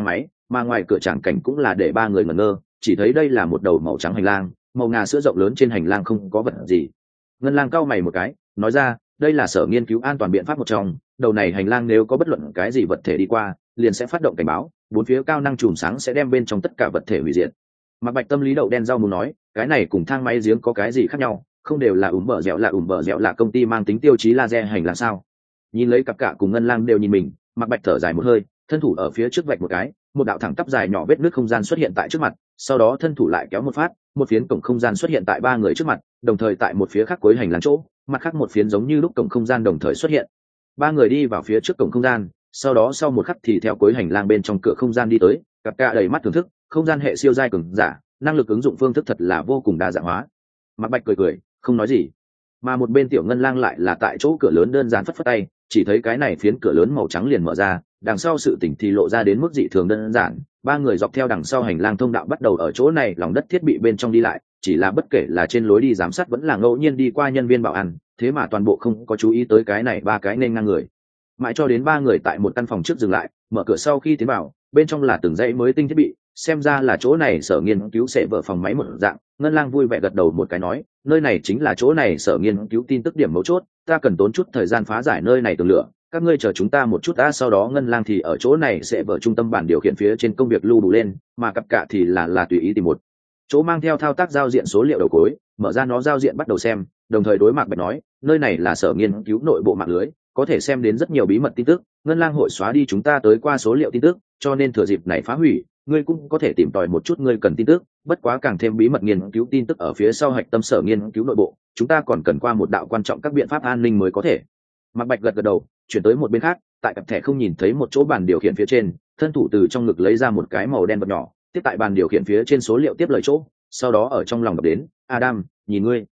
mà ngoài cửa tràng cảnh cũng là để ba người ngẩn ngơ, chỉ thấy đây là một đầu màu trắng hành lang, màu ngà sữa rộng lớn, trên hành lang không có vật gì. Ngân lang cau mày một cái, nói ra, đây là sở nghiên cứu an toàn biện pháp một trong, đầu này hành lang nếu có bất luận cái gì vật thể đi qua liền sẽ phát động cảnh báo, bốn phía cao năng chùm sáng sẽ đem bên trong tất cả vật thể hủy diệt. Mạc Bạch tâm lý đậu đen rau muốn nói, cái này cùng thang máy giếng có cái gì khác nhau, không đều là ủm bờ dẻo là ủm bờ dẻo là công ty mang tính tiêu chí laser hành lang sao? Nhìn lấy cặp cả cùng Ngân lang đều nhìn mình, Mạc Bạch thở dài một hơi, thân thủ ở phía trước vạch một cái, một đạo thẳng tắp dài nhỏ vết nước không gian xuất hiện tại trước mặt, sau đó thân thủ lại kéo một phát, một phiến cổng không gian xuất hiện tại ba người trước mặt, đồng thời tại một phía khác cuối hành lang chỗ, mặt khác một phiến giống như lúc cổng không gian đồng thời xuất hiện. Ba người đi vào phía trước cổng không gian, sau đó sau một khắc thì theo cuối hành lang bên trong cửa không gian đi tới, cặp cả đầy mắt thưởng thức, không gian hệ siêu giai cường giả, năng lực ứng dụng phương thức thật là vô cùng đa dạng hóa. Mạc Bạch cười cười, không nói gì. Mà một bên tiểu Ngân lang lại là tại chỗ cửa lớn đơn giản phất phất tay, chỉ thấy cái này phiến cửa lớn màu trắng liền mở ra, đằng sau sự tỉnh thì lộ ra đến mức dị thường đơn giản. Ba người dọc theo đằng sau hành lang thông đạo bắt đầu ở chỗ này lòng đất thiết bị bên trong đi lại, chỉ là bất kể là trên lối đi giám sát vẫn là ngẫu nhiên đi qua nhân viên bảo an, thế mà toàn bộ không có chú ý tới cái này ba cái nên ngang người. Mãi cho đến ba người tại một căn phòng trước dừng lại, mở cửa sau khi tiến vào, bên trong là từng dãy mới tinh thiết bị, xem ra là chỗ này sở nghiên cứu sẽ vở phòng máy một dạng. Ngân lang vui vẻ gật đầu một cái nói, nơi này chính là chỗ này sở nghiên cứu tin tức điểm mấu chốt, ta cần tốn chút thời gian phá giải nơi này tường lửa, các ngươi chờ chúng ta một chút đã. Sau đó Ngân lang thì ở chỗ này sẽ vở trung tâm bản điều khiển phía trên công việc lưu đủ lên, mà cặp cả thì là là tùy ý tìm một chỗ mang theo thao tác giao diện số liệu đầu cối, mở ra nó giao diện bắt đầu xem, đồng thời đối Mạc Bạch nói, nơi này là sở nghiên cứu nội bộ mạng lưới, có thể xem đến rất nhiều bí mật tin tức, Ngân lang hội xóa đi chúng ta tới qua số liệu tin tức, cho nên thừa dịp này phá hủy, ngươi cũng có thể tìm tòi một chút ngươi cần tin tức, bất quá càng thêm bí mật nghiên cứu tin tức ở phía sau hạch tâm sở nghiên cứu nội bộ, chúng ta còn cần qua một đạo quan trọng các biện pháp an ninh mới có thể. Mạc Bạch gật gật đầu, chuyển tới một bên khác, tại cặp thẻ không nhìn thấy một chỗ bàn điều khiển phía trên, thân thủ từ trong ngực lấy ra một cái màu đen vật nhỏ, tiếp tại bàn điều khiển phía trên số liệu tiếp lời chỗ, sau đó ở trong lòng đọc đến, Adam, nhìn ngươi.